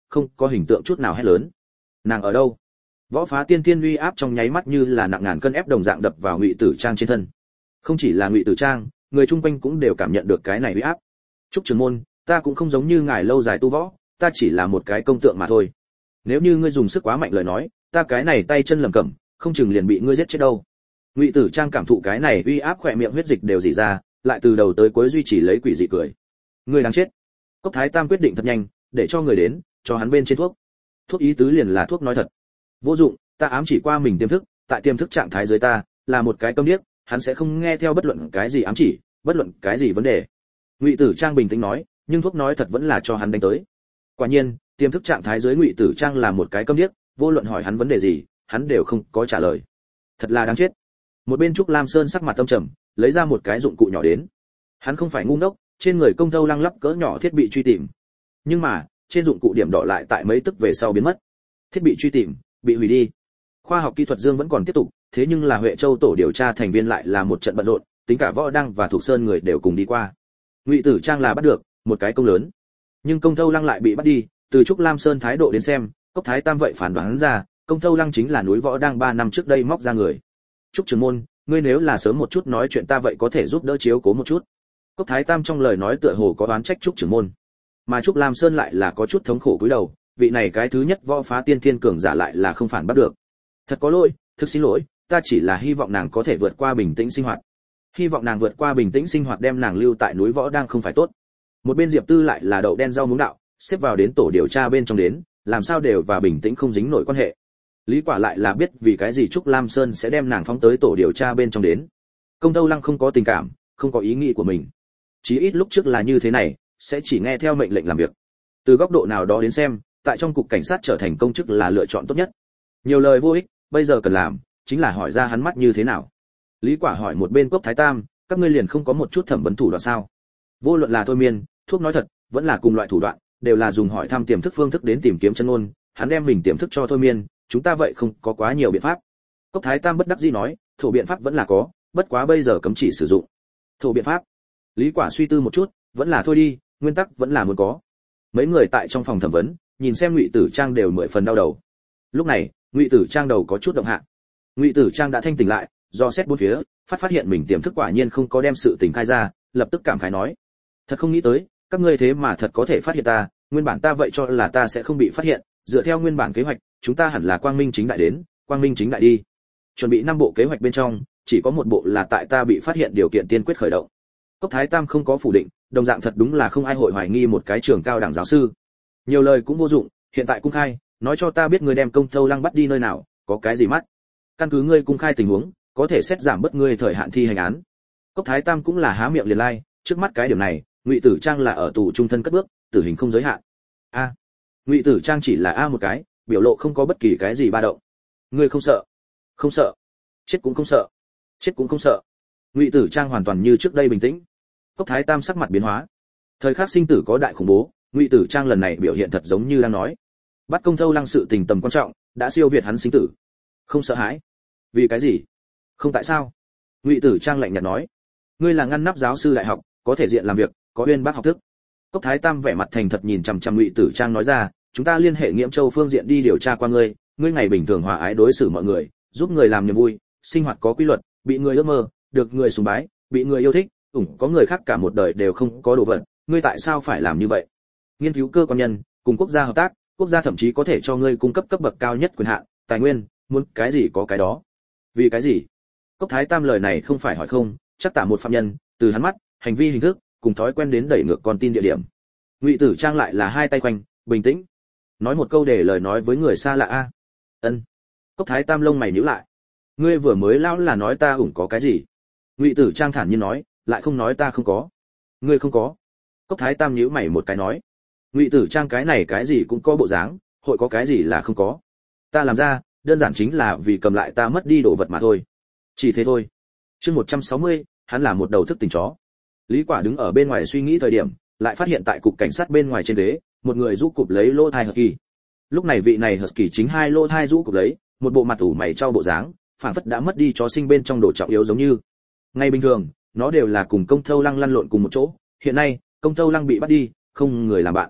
không có hình tượng chút nào hét lớn. Nàng ở đâu? Võ phá tiên tiên uy áp trong nháy mắt như là nặng ngàn cân ép đồng dạng đập vào Ngụy Tử Trang trên thân. Không chỉ là Ngụy Tử Trang, người chung quanh cũng đều cảm nhận được cái này uy áp. Trúc trưởng môn, ta cũng không giống như ngài lâu dài tu võ, ta chỉ là một cái công tượng mà thôi. Nếu như ngươi dùng sức quá mạnh lời nói, ta cái này tay chân lầm cẩm, không chừng liền bị ngươi giết chết đâu. Ngụy Tử Trang cảm thụ cái này uy áp, khỏe miệng huyết dịch đều rỉ ra, lại từ đầu tới cuối duy trì lấy quỷ dị cười. Ngươi đáng chết. Cốc Thái Tam quyết định thật nhanh, để cho người đến, cho hắn bên trên thuốc. Thuốc ý tứ liền là thuốc nói thật. Vô dụng, ta ám chỉ qua mình tiềm thức, tại tiềm thức trạng thái dưới ta, là một cái câm điếc, hắn sẽ không nghe theo bất luận cái gì ám chỉ, bất luận cái gì vấn đề. Ngụy Tử Trang bình tĩnh nói, nhưng thuốc nói thật vẫn là cho hắn đánh tới. Quả nhiên, tiềm thức trạng thái dưới Ngụy Tử Trang là một cái câm điếc, vô luận hỏi hắn vấn đề gì, hắn đều không có trả lời. Thật là đáng chết. Một bên Trúc Lam Sơn sắc mặt âm trầm, lấy ra một cái dụng cụ nhỏ đến. Hắn không phải ngu ngốc, trên người công thâu lăng lắp cỡ nhỏ thiết bị truy tìm. Nhưng mà, trên dụng cụ điểm đỏ lại tại mấy tức về sau biến mất. Thiết bị truy tìm bị hủy đi. Khoa học kỹ thuật Dương vẫn còn tiếp tục, thế nhưng là Huệ Châu tổ điều tra thành viên lại là một trận bận rộn, tính cả Võ Đăng và Thục Sơn người đều cùng đi qua. Ngụy Tử Trang là bắt được, một cái công lớn. Nhưng công thâu lăng lại bị bắt đi, từ Trúc Lam Sơn thái độ đến xem, Cốc Thái Tam vậy phản đoán ra, công thâu lăng chính là núi Võ Đăng 3 năm trước đây móc ra người. Trúc trưởng môn, ngươi nếu là sớm một chút nói chuyện ta vậy có thể giúp đỡ chiếu cố một chút. Cốc Thái Tam trong lời nói tựa hồ có oán trách Trúc trưởng môn, mà Trúc Lam Sơn lại là có chút thống khổ cúi đầu, vị này cái thứ nhất võ phá tiên thiên cường giả lại là không phản bắt được. Thật có lỗi, thực xin lỗi, ta chỉ là hy vọng nàng có thể vượt qua bình tĩnh sinh hoạt. Hy vọng nàng vượt qua bình tĩnh sinh hoạt đem nàng lưu tại núi Võ đang không phải tốt. Một bên Diệp Tư lại là đậu đen rau muống đạo, xếp vào đến tổ điều tra bên trong đến, làm sao đều và bình tĩnh không dính nổi quan hệ. Lý Quả lại là biết vì cái gì Trúc Lam Sơn sẽ đem nàng phóng tới tổ điều tra bên trong đến. Công Tâu Lăng không có tình cảm, không có ý nghĩ của mình. Chí ít lúc trước là như thế này, sẽ chỉ nghe theo mệnh lệnh làm việc. Từ góc độ nào đó đến xem, tại trong cục cảnh sát trở thành công chức là lựa chọn tốt nhất. Nhiều lời vô ích, bây giờ cần làm chính là hỏi ra hắn mắt như thế nào. Lý Quả hỏi một bên Cốc Thái Tam, các ngươi liền không có một chút thẩm vấn thủ đoạn sao? Vô luận là thôi miên, thuốc nói thật, vẫn là cùng loại thủ đoạn, đều là dùng hỏi thăm tiềm thức phương thức đến tìm kiếm chân ngôn, hắn đem mình tiềm thức cho thôi miên, chúng ta vậy không có quá nhiều biện pháp. Cốc Thái Tam bất đắc dĩ nói, thổ biện pháp vẫn là có, bất quá bây giờ cấm chỉ sử dụng. Thổ biện pháp? Lý Quả suy tư một chút, vẫn là thôi đi, nguyên tắc vẫn là muốn có. Mấy người tại trong phòng thẩm vấn, nhìn xem Ngụy Tử Trang đều 10 phần đau đầu. Lúc này, Ngụy Tử Trang đầu có chút động hạ. Ngụy Tử Trang đã thanh tỉnh lại, do xét bốn phía, phát hiện mình tiềm thức quả nhiên không có đem sự tình khai ra, lập tức cảm khái nói: thật không nghĩ tới, các ngươi thế mà thật có thể phát hiện ta, nguyên bản ta vậy cho là ta sẽ không bị phát hiện, dựa theo nguyên bản kế hoạch, chúng ta hẳn là quang minh chính đại đến, quang minh chính đại đi. Chuẩn bị 5 bộ kế hoạch bên trong, chỉ có một bộ là tại ta bị phát hiện điều kiện tiên quyết khởi động. Cốc Thái Tam không có phủ định, đồng dạng thật đúng là không ai hội hoài nghi một cái trường cao đẳng giáo sư. Nhiều lời cũng vô dụng, hiện tại cung khai, nói cho ta biết ngươi đem Công Thâu Lăng bắt đi nơi nào, có cái gì mắt. Căn cứ ngươi cung khai tình huống, có thể xét giảm bớt ngươi thời hạn thi hành án. Cốc Thái Tam cũng là há miệng liền lai, trước mắt cái điểm này, Ngụy Tử Trang là ở tù trung thân cất bước, tử hình không giới hạn. A. Ngụy Tử Trang chỉ là a một cái, biểu lộ không có bất kỳ cái gì ba động. Ngươi không sợ? Không sợ. Chết cũng không sợ. Chết cũng không sợ. Ngụy Tử Trang hoàn toàn như trước đây bình tĩnh. Cốc Thái Tam sắc mặt biến hóa. Thời khắc sinh tử có đại khủng bố, Ngụy Tử Trang lần này biểu hiện thật giống như đang nói, bắt Công Thâu Lăng sự tình tầm quan trọng, đã siêu việt hắn sinh tử. Không sợ hãi. Vì cái gì? Không tại sao? Ngụy Tử Trang lạnh nhạt nói, ngươi là ngăn nắp giáo sư đại học, có thể diện làm việc, có uyên bác học thức. Cốc Thái Tam vẻ mặt thành thật nhìn chằm chằm Ngụy Tử Trang nói ra, chúng ta liên hệ Nghiễm Châu phương diện đi điều tra qua ngươi, ngươi ngày bình thường hòa ái đối xử mọi người, giúp người làm niềm vui, sinh hoạt có quy luật, bị người ước mơ, được người sùng bái, bị người yêu thích, có người khác cả một đời đều không có đồ vật, ngươi tại sao phải làm như vậy? Nghiên cứu cơ quan nhân, cùng quốc gia hợp tác, quốc gia thậm chí có thể cho ngươi cung cấp cấp bậc cao nhất quyền hạn, tài nguyên, muốn cái gì có cái đó. Vì cái gì? Cốc Thái Tam lời này không phải hỏi không, chắc tả một phạm nhân, từ hắn mắt, hành vi hình thức, cùng thói quen đến đẩy ngược con tin địa điểm. Ngụy Tử Trang lại là hai tay quanh, bình tĩnh, nói một câu để lời nói với người xa lạ a. Ân. Cốc Thái Tam lông mày nhíu lại. Ngươi vừa mới lão là nói ta có cái gì? Ngụy Tử Trang thản nhiên nói, lại không nói ta không có. Ngươi không có. Cốc Thái Tam nhíu mày một cái nói. Ngụy Tử Trang cái này cái gì cũng có bộ dáng, hội có cái gì là không có. Ta làm ra, đơn giản chính là vì cầm lại ta mất đi đồ vật mà thôi. Chỉ thế thôi. Chương 160, hắn là một đầu thức tình chó. Lý Quả đứng ở bên ngoài suy nghĩ thời điểm, lại phát hiện tại cục cảnh sát bên ngoài trên ghế, một người rũ cụp lấy lỗ thai Husky. Lúc này vị này Husky chính hai lỗ thai rũ cụp lấy, một bộ mặt ủ mày trao bộ dáng, phảng phất đã mất đi chó sinh bên trong đồ trọng yếu giống như. Ngay bình thường, nó đều là cùng Công Thâu Lăng lăn lộn cùng một chỗ, hiện nay, Công Thâu Lăng bị bắt đi, không người làm bạn.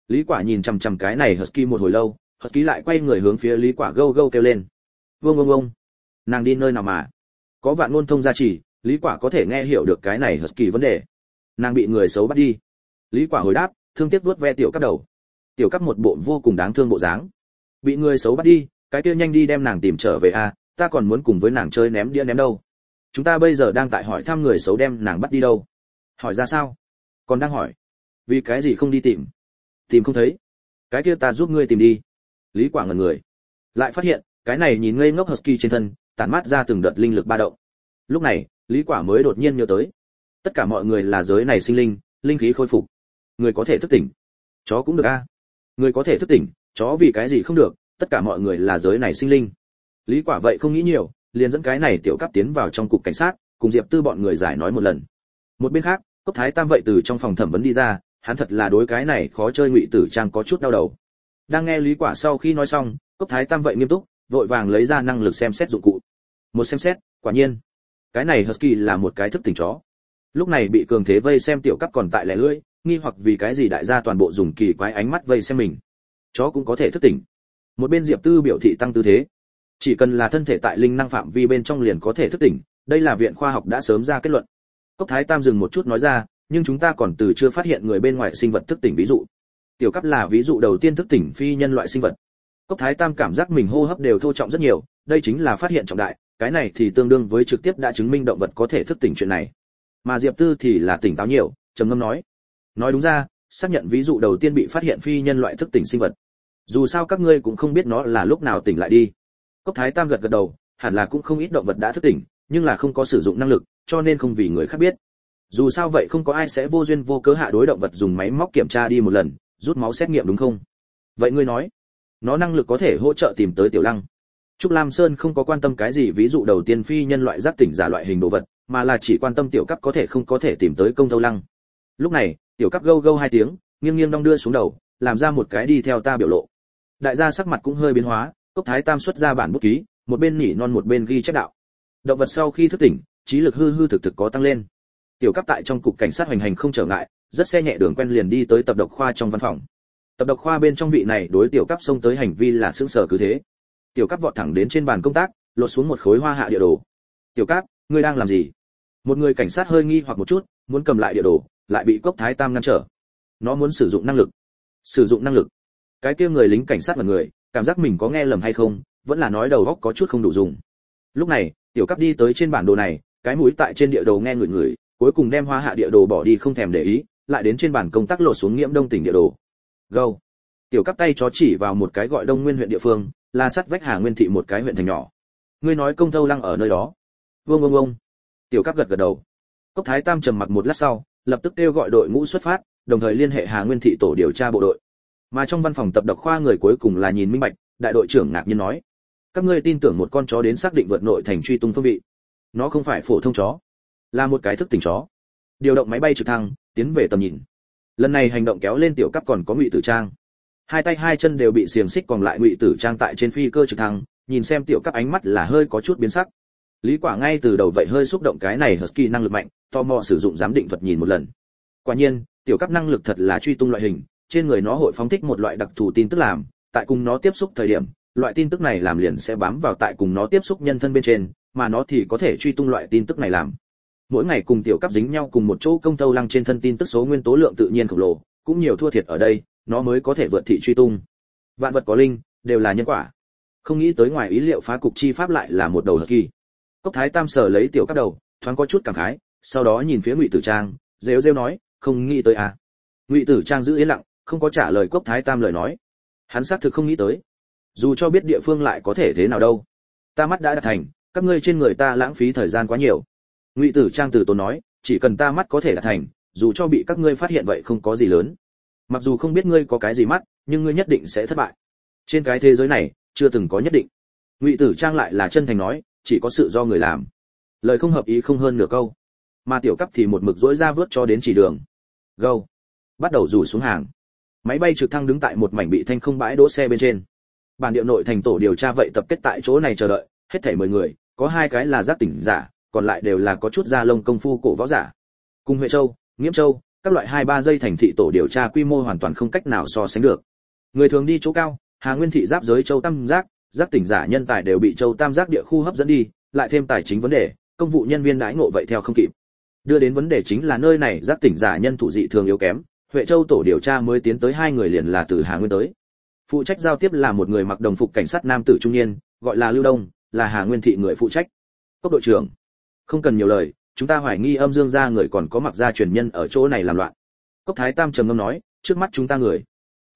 Lý Quả nhìn chằm chằm cái này Husky một hồi lâu, Husky lại quay người hướng phía Lý Quả gâu gâu kêu lên. Vương vương vương. Nàng đi nơi nào mà? Có vạn ngôn thông gia chỉ, Lý Quả có thể nghe hiểu được cái này Husky vấn đề. Nàng bị người xấu bắt đi. Lý Quả hồi đáp, thương tiếc vuốt ve tiểu cấp đầu. Tiểu cấp một bộ vô cùng đáng thương bộ dáng. Bị người xấu bắt đi, cái kia nhanh đi đem nàng tìm trở về a, ta còn muốn cùng với nàng chơi ném đĩa ném đâu. Chúng ta bây giờ đang tại hỏi thăm người xấu đem nàng bắt đi đâu. Hỏi ra sao? Còn đang hỏi. Vì cái gì không đi tìm? Tìm không thấy. Cái kia ta giúp ngươi tìm đi. Lý Quả ngẩn người. Lại phát hiện, cái này nhìn ngây ngốc Husky trên thân, tản mát ra từng đợt linh lực ba động. Lúc này, Lý Quả mới đột nhiên nhớ tới, tất cả mọi người là giới này sinh linh, linh khí khôi phục. Người có thể thức tỉnh. Chó cũng được a. Người có thể thức tỉnh, chó vì cái gì không được, tất cả mọi người là giới này sinh linh. Lý Quả vậy không nghĩ nhiều, liền dẫn cái này tiểu cấp tiến vào trong cục cảnh sát, cùng Diệp Tư bọn người giải nói một lần. Một bên khác, Cốc Thái Tam vậy từ trong phòng thẩm vấn đi ra, hắn thật là đối cái này khó chơi Ngụy Tử Trang có chút đau đầu. Đang nghe Lý Quả sau khi nói xong, Cốc Thái Tam vậy nghiêm túc, vội vàng lấy ra năng lực xem xét dụng cụ. Một xem xét, quả nhiên, cái này Husky là một cái thức tỉnh chó. Lúc này bị cường thế vây xem tiểu cấp còn tại lẻ lưỡi, nghi hoặc vì cái gì đại gia toàn bộ dùng kỳ quái ánh mắt vây xem mình. Chó cũng có thể thức tỉnh. Một bên Diệp Tư biểu thị tăng tư thế. Chỉ cần là thân thể tại linh năng phạm vi bên trong liền có thể thức tỉnh, đây là viện khoa học đã sớm ra kết luận. Cốc Thái Tam dừng một chút nói ra, nhưng chúng ta còn từ chưa phát hiện người bên ngoài sinh vật thức tỉnh ví dụ. Tiểu cấp là ví dụ đầu tiên thức tỉnh phi nhân loại sinh vật. Cốc Thái Tam cảm giác mình hô hấp đều thô trọng rất nhiều, đây chính là phát hiện trọng đại, cái này thì tương đương với trực tiếp đã chứng minh động vật có thể thức tỉnh chuyện này. Mà Diệp Tư thì là tỉnh táo nhiều, trầm ngâm nói đúng ra, xác nhận ví dụ đầu tiên bị phát hiện phi nhân loại thức tỉnh sinh vật. Dù sao các ngươi cũng không biết nó là lúc nào tỉnh lại đi. Cốc Thái Tam gật gật đầu, hẳn là cũng không ít động vật đã thức tỉnh, nhưng là không có sử dụng năng lực, cho nên không vì người khác biết. Dù sao vậy không có ai sẽ vô duyên vô cớ hạ đối động vật dùng máy móc kiểm tra đi một lần, rút máu xét nghiệm đúng không? Vậy ngươi nói, nó năng lực có thể hỗ trợ tìm tới Tiểu Lăng. Trúc Lam Sơn không có quan tâm cái gì ví dụ đầu tiên phi nhân loại giác tỉnh giả loại hình đồ vật, mà là chỉ quan tâm tiểu cấp có thể không có thể tìm tới công thâu lăng. Lúc này, tiểu cấp gâu gâu hai tiếng, nghiêng nghiêng đong đưa xuống đầu, làm ra một cái đi theo ta biểu lộ. Đại gia sắc mặt cũng hơi biến hóa, Cốc Thái Tam xuất ra bản bút ký, một bên nhỉ non một bên ghi chép đạo. Động vật sau khi thức tỉnh, trí lực hư hư thực thực có tăng lên. Tiểu cấp tại trong cục cảnh sát hoành hành không trở ngại, rất xe nhẹ đường quen liền đi tới tập độc khoa trong văn phòng. Tập độc khoa bên trong vị này đối tiểu cấp xông tới hành vi là sững sờ cứ thế. Tiểu cấp vọt thẳng đến trên bàn công tác, lột xuống một khối hoa hạ địa đồ. Tiểu cấp, ngươi đang làm gì? Một người cảnh sát hơi nghi hoặc một chút, muốn cầm lại địa đồ, lại bị Cốc Thái Tam ngăn trở. Nó muốn sử dụng năng lực. Sử dụng năng lực? Cái kia người lính cảnh sát là người, cảm giác mình có nghe lầm hay không, vẫn là nói đầu óc có chút không đủ dùng. Lúc này, tiểu cấp đi tới trên bản đồ này, cái mũi tại trên địa đồ nghe ngửi ngửi, cuối cùng đem hoa hạ địa đồ bỏ đi không thèm để ý, lại đến trên bàn công tác lột xuống Nghiễm Đông tỉnh địa đồ. Go. Tiểu cấp tay chó chỉ vào một cái gọi Đông Nguyên huyện địa phương, là sát vách Hà Nguyên thị một cái huyện thành nhỏ. Ngươi nói công thâu lăng ở nơi đó? Vâng. Tiểu cấp gật gật đầu. Cốc Thái Tam trầm mặc một lát sau, lập tức kêu gọi đội ngũ xuất phát, đồng thời liên hệ Hà Nguyên thị tổ điều tra bộ đội. Mà trong văn phòng tập độc khoa người cuối cùng là nhìn minh bạch, đại đội trưởng ngạc nhiên nói: các ngươi tin tưởng một con chó đến xác định vượt nội thành truy tung phương vị? Nó không phải phổ thông chó, là một cái thức tỉnh chó. Điều động máy bay trực thăng, tiến về tầm nhìn. Lần này hành động kéo lên tiểu cấp còn có Ngụy Tử Trang. Hai tay hai chân đều bị xiềng xích còn lại Ngụy Tử Trang tại trên phi cơ trực thăng, nhìn xem tiểu cấp ánh mắt là hơi có chút biến sắc. Lý Quả ngay từ đầu vậy hơi xúc động cái này Husky năng lực mạnh, tò mò sử dụng giám định thuật nhìn một lần. Quả nhiên, tiểu cấp năng lực thật là truy tung loại hình, trên người nó hội phóng thích một loại đặc thù tin tức làm, tại cùng nó tiếp xúc thời điểm, loại tin tức này làm liền sẽ bám vào tại cùng nó tiếp xúc nhân thân bên trên, mà nó thì có thể truy tung loại tin tức này làm. Mỗi ngày cùng tiểu cấp dính nhau cùng một chỗ công thâu lăng trên thân tin tức số nguyên tố lượng tự nhiên khổng lồ, cũng nhiều thua thiệt ở đây, nó mới có thể vượt thị truy tung. Vạn vật có linh, đều là nhân quả. Không nghĩ tới ngoài ý liệu phá cục chi pháp lại là một đầu Husky. Cốc Thái Tam sờ lấy tiểu cấp đầu, thoáng có chút cảm khái, sau đó nhìn phía Ngụy Tử Trang, rêu rêu nói, không nghĩ tới à? Ngụy Tử Trang giữ yên lặng, không có trả lời Cốc Thái Tam lời nói. Hắn xác thực không nghĩ tới. Dù cho biết địa phương lại có thể thế nào đâu. Ta mắt đã đạt thành, các ngươi trên người ta lãng phí thời gian quá nhiều. Ngụy Tử Trang từ tốn nói, chỉ cần ta mắt có thể đạt thành, dù cho bị các ngươi phát hiện vậy không có gì lớn. Mặc dù không biết ngươi có cái gì mắt, nhưng ngươi nhất định sẽ thất bại. Trên cái thế giới này, chưa từng có nhất định. Ngụy Tử Trang lại là chân thành nói, chỉ có sự do người làm. Lời không hợp ý không hơn nửa câu. Mà tiểu cấp thì một mực dỗi ra vớt cho đến chỉ đường. Go. Bắt đầu rủ xuống hàng. Máy bay trực thăng đứng tại một mảnh bị thanh không bãi đỗ xe bên trên. Bản địa nội thành tổ điều tra vậy tập kết tại chỗ này chờ đợi, hết thảy 10 người, có 2 cái là giác tỉnh giả, còn lại đều là có chút da lông công phu cổ võ giả. Cùng Huệ Châu, Nghiễm Châu, các loại 2-3 giây thành thị tổ điều tra quy mô hoàn toàn không cách nào so sánh được. Người thường đi chỗ cao, Hà Nguyên thị giáp giới Châu Tam Giác, giác tỉnh giả nhân tài đều bị Châu Tam Giác địa khu hấp dẫn đi, lại thêm tài chính vấn đề, công vụ nhân viên đãi ngộ vậy theo không kịp. Đưa đến vấn đề chính là nơi này giác tỉnh giả nhân thủ dị thường yếu kém, Huệ Châu tổ điều tra mới tiến tới 2 người liền là từ Hà Nguyên tới. Phụ trách giao tiếp là một người mặc đồng phục cảnh sát nam tử trung niên, gọi là Lưu Đông, là Hà Nguyên thị người phụ trách. Cốc đội trưởng, không cần nhiều lời, chúng ta hoài nghi Âm Dương gia người còn có mặc gia truyền nhân ở chỗ này làm loạn. Cốc Thái Tam trầm ngâm nói, trước mắt chúng ta người.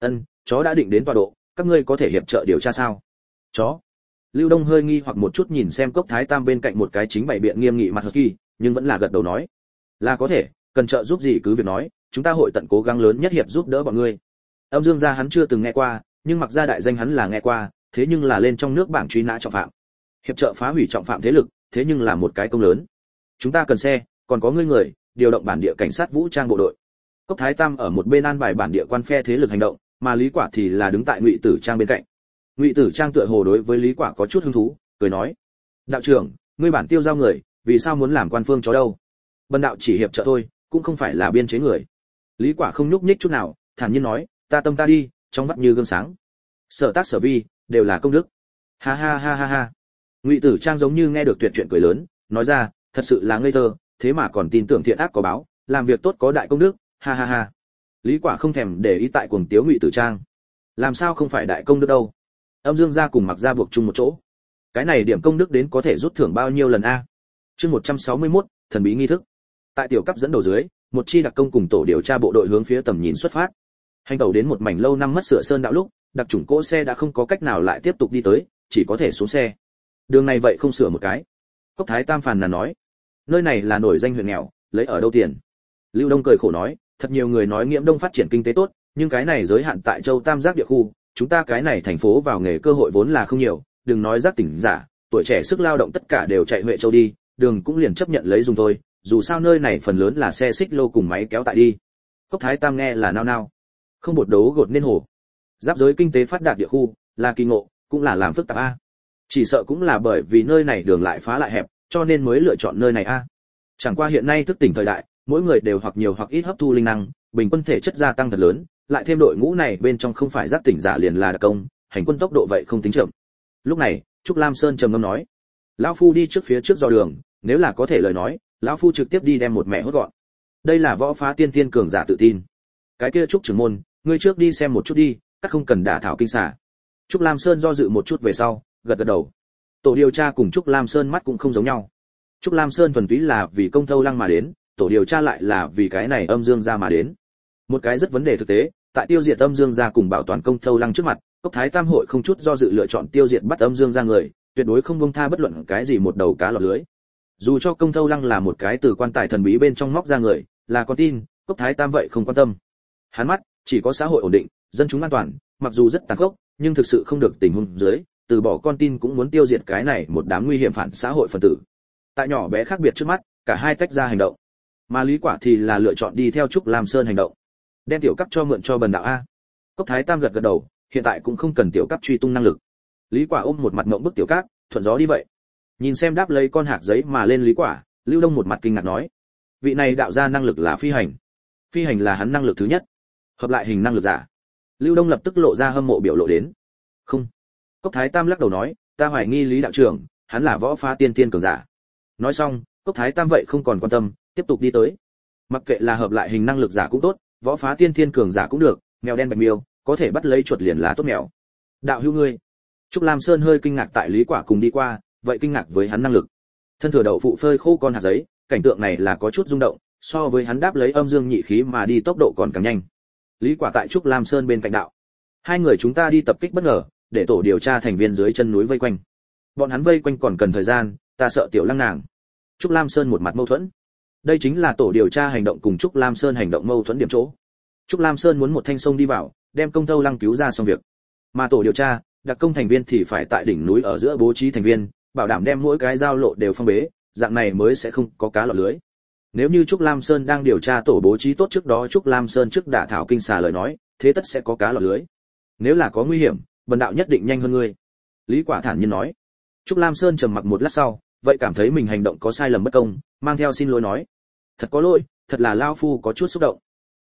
Chó đã định đến tọa độ, các ngươi có thể hiệp trợ điều tra sao? Chó. Lưu Đông hơi nghi hoặc một chút nhìn xem Cốc Thái Tam bên cạnh một cái chính bày biện nghiêm nghị mặt kỳ, nhưng vẫn là gật đầu nói, là có thể, cần trợ giúp gì cứ việc nói, chúng ta hội tận cố gắng lớn nhất hiệp giúp đỡ bọn ngươi. Âm Dương gia hắn chưa từng nghe qua, nhưng mặc gia đại danh hắn là nghe qua, thế nhưng là lên trong nước bảng truy nã trọng phạm. Hiệp trợ phá hủy trọng phạm thế lực, thế nhưng là một cái công lớn. Chúng ta cần xe, còn có ngươi người, điều động bản địa cảnh sát vũ trang bộ đội. Cốc Thái Tam ở một bên an bài bản địa quan phe thế lực hành động, mà Lý Quả thì là đứng tại Ngụy Tử Trang bên cạnh. Ngụy Tử Trang tựa hồ đối với Lý Quả có chút hứng thú, cười nói: "Đạo trưởng, ngươi bản tiêu giao người, vì sao muốn làm quan phương chó đâu? Bần đạo chỉ hiệp trợ thôi, cũng không phải là biên chế người." Lý Quả không nhúc nhích chút nào, thản nhiên nói: "Ta tâm ta đi, trong vắt như gương sáng. Sở tác sở vi đều là công đức." Ha ha ha ha ha. Ngụy Tử Trang giống như nghe được tuyệt chuyện cười lớn, nói ra: "Thật sự là ngây thơ, thế mà còn tin tưởng thiện ác có báo, làm việc tốt có đại công đức." Ha ha ha. Lý Quả không thèm để ý tại cuồng tiếu Ngụy Tử Trang. Làm sao không phải đại công đức đâu? Âm Dương gia cùng Mặc gia buộc chung một chỗ. Cái này điểm công đức đến có thể rút thưởng bao nhiêu lần a? Chương 161, thần bí nghi thức. Tại tiểu cấp dẫn đầu dưới, một chi đặc công cùng tổ điều tra bộ đội hướng phía tầm nhìn xuất phát. Hành tàu đến một mảnh lâu năm mất sửa sơn đạo lúc, đặc chủng cỗ xe đã không có cách nào lại tiếp tục đi tới, chỉ có thể xuống xe. Đường này vậy không sửa một cái. Cốc Thái Tam phàn nàn nói, nơi này là nổi danh huyện nghèo, lấy ở đâu tiền? Lưu Đông cười khổ nói, thật nhiều người nói Nghiễm Đông phát triển kinh tế tốt, nhưng cái này giới hạn tại Châu Tam Giác địa khu, chúng ta cái này thành phố vào nghề cơ hội vốn là không nhiều, đừng nói giác tỉnh giả, tuổi trẻ sức lao động tất cả đều chạy Huệ Châu đi, đường cũng liền chấp nhận lấy dùng thôi, dù sao nơi này phần lớn là xe xích lô cùng máy kéo tại đi. Cốc Thái Tam nghe là nao nao, không bột đấu gột nên hổ. Giáp giới kinh tế phát đạt địa khu, là kỳ ngộ, cũng là làm phức tạp a. Chỉ sợ cũng là bởi vì nơi này đường lại phá lại hẹp, cho nên mới lựa chọn nơi này a. Chẳng qua hiện nay thức tỉnh thời đại, mỗi người đều hoặc nhiều hoặc ít hấp thu linh năng, bình quân thể chất gia tăng thật lớn, lại thêm đội ngũ này bên trong không phải giác tỉnh giả liền là đặc công, hành quân tốc độ vậy không tính chậm. Lúc này, Trúc Lam Sơn trầm ngâm nói, lão phu đi trước phía trước dò đường, nếu là có thể lời nói, lão phu trực tiếp đi đem một mẹ hốt gọn. Đây là võ phá tiên thiên cường giả tự tin. Cái kia Trúc trưởng môn, ngươi trước đi xem một chút đi, các không cần đả thảo kinh xà. Trúc Lam Sơn do dự một chút về sau, gật gật đầu. Tổ điều tra cùng Trúc Lam Sơn mắt cũng không giống nhau. Trúc Lam Sơn thuần túy là vì công thâu lăng mà đến, tổ điều tra lại là vì cái này Âm Dương gia mà đến. Một cái rất vấn đề thực tế, tại tiêu diệt Âm Dương gia cùng bảo toàn công thâu lăng trước mặt, Cốc Thái Tam hội không chút do dự lựa chọn tiêu diệt bắt Âm Dương gia người, tuyệt đối không buông tha bất luận cái gì một đầu cá lọt lưới. Dù cho công thâu lăng là một cái từ quan tài thần bí bên trong móc ra người, là con tin, Cốc Thái Tam vậy không quan tâm. Hắn mắt chỉ có xã hội ổn định, dân chúng an toàn, mặc dù rất tàn khốc, nhưng thực sự không được tình huống dưới, từ bỏ con tin cũng muốn tiêu diệt cái này một đám nguy hiểm phản xã hội phần tử. Tại nhỏ bé khác biệt trước mắt, cả hai tách ra hành động. Mà Lý Quả thì là lựa chọn đi theo Trúc Lam Sơn hành động. Đem tiểu cấp cho mượn cho bần đạo a. Cốc Thái Tam gật gật đầu, hiện tại cũng không cần tiểu cấp truy tung năng lực. Lý Quả ôm một mặt ngậm bức tiểu cấp, thuận gió đi vậy. Nhìn xem đáp lấy con hạc giấy mà lên Lý Quả, Lưu Đông một mặt kinh ngạc nói, vị này đạo ra năng lực là phi hành. Phi hành là hắn năng lực thứ nhất. Hợp lại hình năng lực giả. Lưu Đông lập tức lộ ra hâm mộ biểu lộ đến. Không. Cốc Thái Tam lắc đầu nói, ta hoài nghi Lý đạo trưởng, hắn là võ phá tiên thiên cường giả. Nói xong, Cốc Thái Tam vậy không còn quan tâm, tiếp tục đi tới. Mặc kệ là hợp lại hình năng lực giả cũng tốt, võ phá tiên thiên cường giả cũng được, mèo đen bạch miêu, có thể bắt lấy chuột liền là tốt mèo. Đạo hữu ngươi. Trúc Lam Sơn hơi kinh ngạc tại Lý Quả cùng đi qua, vậy kinh ngạc với hắn năng lực. Thân thừa đậu phụ phơi khô con hạt giấy, cảnh tượng này là có chút rung động, so với hắn đáp lấy âm dương nhị khí mà đi tốc độ còn càng nhanh. Lý Quả tại Trúc Lam Sơn bên cạnh đạo. Hai người chúng ta đi tập kích bất ngờ, để tổ điều tra thành viên dưới chân núi vây quanh. Bọn hắn vây quanh còn cần thời gian, ta sợ tiểu lăng nàng. Trúc Lam Sơn một mặt mâu thuẫn. Đây chính là tổ điều tra hành động cùng Trúc Lam Sơn hành động mâu thuẫn điểm chỗ. Trúc Lam Sơn muốn một thanh sông đi vào, đem công thâu lăng cứu ra xong việc. Mà tổ điều tra, đặc công thành viên thì phải tại đỉnh núi ở giữa bố trí thành viên, bảo đảm đem mỗi cái giao lộ đều phong bế, dạng này mới sẽ không có cá lọt lưới. Nếu như Trúc Lam Sơn đang điều tra tổ bố trí tốt trước đó Trúc Lam Sơn trước đả thảo kinh xà lời nói, thế tất sẽ có cá lọt lưới. Nếu là có nguy hiểm, bần đạo nhất định nhanh hơn ngươi. Lý Quả thản nhiên nói. Trúc Lam Sơn trầm mặc một lát sau, vậy cảm thấy mình hành động có sai lầm bất công, mang theo xin lỗi nói. Thật có lỗi, thật là lao phu có chút xúc động.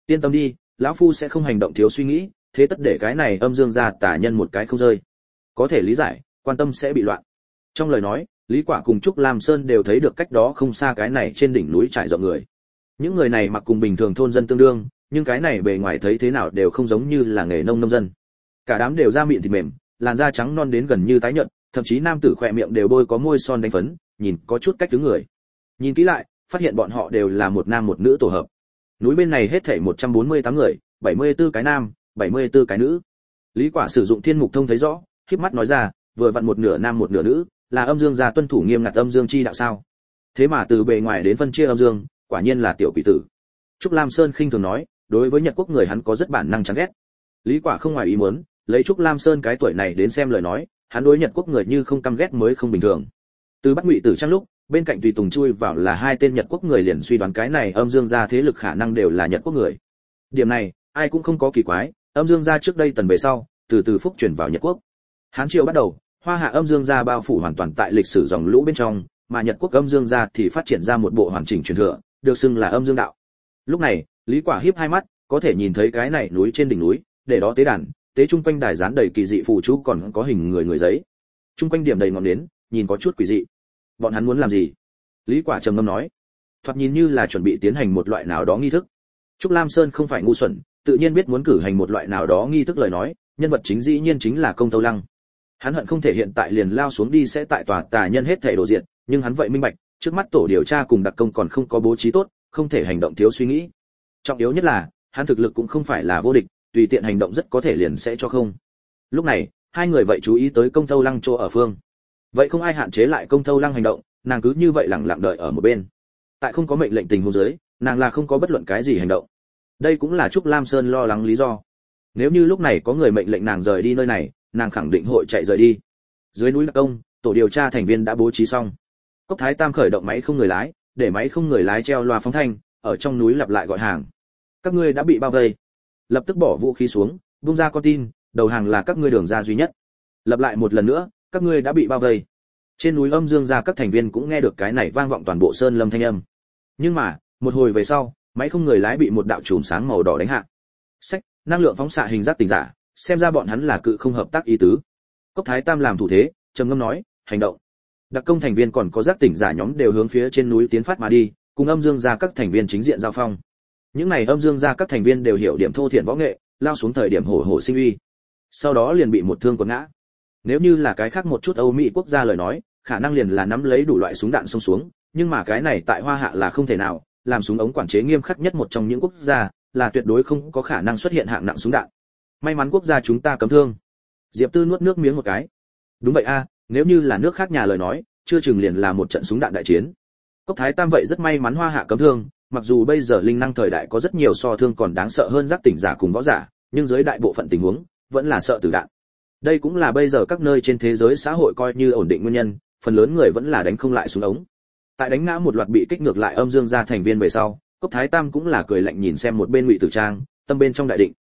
Yên tâm đi, lão phu sẽ không hành động thiếu suy nghĩ, thế tất để cái này âm dương gia tả nhân một cái không rơi. Có thể lý giải, quan tâm sẽ bị loạn. Trong lời nói, Lý Quả cùng Trúc Lam Sơn đều thấy được cách đó không xa cái này trên đỉnh núi trải rộng người. Những người này mặc cùng bình thường thôn dân tương đương, nhưng cái này bề ngoài thấy thế nào đều không giống như là nghề nông dân. Cả đám đều da mịn thịt mềm, làn da trắng non đến gần như tái nhợt, thậm chí nam tử khỏe miệng đều bôi có môi son đánh phấn, nhìn có chút cách thứ người. Nhìn kỹ lại, phát hiện bọn họ đều là một nam một nữ tổ hợp. Núi bên này hết thảy 148 người, 74 cái nam, 74 cái nữ. Lý Quả sử dụng thiên mục thông thấy rõ, khép mắt nói ra, vừa vặn một nửa nam một nửa nữ, là âm dương gia tuân thủ nghiêm ngặt âm dương chi đạo sao? Thế mà từ bề ngoài đến phân chia âm dương, quả nhiên là tiểu quỷ tử. Trúc Lam Sơn khinh thường nói, đối với Nhật quốc người hắn có rất bản năng chán ghét. Lý Quả không ngoài ý muốn, lấy Trúc Lam Sơn cái tuổi này đến xem lời nói, hắn đối Nhật quốc người như không căm ghét mới không bình thường. Từ Bắc Ngụy Tử Trang lúc, bên cạnh tùy tùng chui vào là hai tên Nhật quốc người liền suy đoán cái này âm dương gia thế lực khả năng đều là Nhật quốc người. Điểm này, ai cũng không có kỳ quái, âm dương gia trước đây tần về sau, từ từ phúc chuyển vào Nhật quốc. Hán triều bắt đầu, Hoa Hạ âm dương gia bao phủ hoàn toàn tại lịch sử dòng lũ bên trong, mà Nhật quốc âm dương gia thì phát triển ra một bộ hoàn chỉnh truyền thừa, được xưng là âm dương đạo. Lúc này, Lý Quả híp hai mắt, có thể nhìn thấy cái này núi trên đỉnh núi, để đó tế đàn, tế trung quanh đài dán đầy kỳ dị phù chú còn có hình người giấy. Trung quanh điểm đầy ngọn nến, nhìn có chút quỷ dị. Bọn hắn muốn làm gì? Lý Quả trầm ngâm nói. Thoạt nhìn như là chuẩn bị tiến hành một loại nào đó nghi thức. Trúc Lam Sơn không phải ngu xuẩn, tự nhiên biết muốn cử hành một loại nào đó nghi thức lời nói, nhân vật chính dĩ nhiên chính là Công Tâu Lăng. Hắn hận không thể hiện tại liền lao xuống đi sẽ tại tòa tà nhân hết thảy đổ diện, nhưng hắn vậy minh bạch, trước mắt tổ điều tra cùng đặc công còn không có bố trí tốt, không thể hành động thiếu suy nghĩ. Trọng yếu nhất là, hắn thực lực cũng không phải là vô địch, tùy tiện hành động rất có thể liền sẽ cho không. Lúc này, hai người vậy chú ý tới Công Tâu Lăng chỗ ở phương. Vậy không ai hạn chế lại Công Tâu Lăng hành động, nàng cứ như vậy lặng lặng đợi ở một bên. Tại không có mệnh lệnh tình huống dưới, nàng là không có bất luận cái gì hành động. Đây cũng là Trúc Lam Sơn lo lắng lý do. Nếu như lúc này có người mệnh lệnh nàng rời đi nơi này, nàng khẳng định hội chạy rời đi. Dưới núi đặc công, tổ điều tra thành viên đã bố trí xong. Cốc Thái Tam khởi động máy không người lái, để máy không người lái treo loa phóng thanh, ở trong núi lặp lại gọi hàng. Các ngươi đã bị bao vây. Lập tức bỏ vũ khí xuống, buông ra con tin, đầu hàng là các ngươi đường ra duy nhất. Lặp lại một lần nữa, các ngươi đã bị bao vây. Trên núi âm dương gia các thành viên cũng nghe được cái này vang vọng toàn bộ sơn lâm thanh âm. Nhưng mà, một hồi về sau, máy không người lái bị một đạo chùm sáng màu đỏ đánh hạ. Sách, năng lượng phóng xạ hình giác tỉnh giả, xem ra bọn hắn là cự không hợp tác ý tứ. Cốc Thái Tam làm thủ thế, trầm ngâm nói, hành động. Đặc công thành viên còn có giác tỉnh giả nhóm đều hướng phía trên núi tiến phát mà đi, cùng âm dương gia các thành viên chính diện giao phong. Những này âm dương gia các thành viên đều hiểu điểm thô thiển võ nghệ, lao xuống thời điểm hổ hổ sinh uy. Sau đó liền bị một thương quật ngã. Nếu như là cái khác một chút Âu Mỹ quốc gia lời nói, khả năng liền là nắm lấy đủ loại súng đạn xông xuống, nhưng mà cái này tại Hoa Hạ là không thể nào, làm súng ống quản chế nghiêm khắc nhất một trong những quốc gia, là tuyệt đối không có khả năng xuất hiện hạng nặng súng đạn. May mắn quốc gia chúng ta cấm thương. Diệp Tư nuốt nước miếng một cái. Đúng vậy a, nếu như là nước khác nhà lời nói, chưa chừng liền là một trận súng đạn đại chiến. Cốc Thái Tam vậy rất may mắn Hoa Hạ cấm thương, mặc dù bây giờ linh năng thời đại có rất nhiều so thương còn đáng sợ hơn giác tỉnh giả cùng võ giả, nhưng dưới đại bộ phận tình huống, vẫn là sợ tử đạn. Đây cũng là bây giờ các nơi trên thế giới xã hội coi như ổn định nguyên nhân, phần lớn người vẫn là đánh không lại súng ống. Tại đánh ngã một loạt bị kích ngược lại âm dương gia thành viên về sau, Cốc Thái Tam cũng là cười lạnh nhìn xem một bên Ngụy Tử Trang, tâm bên trong đại định.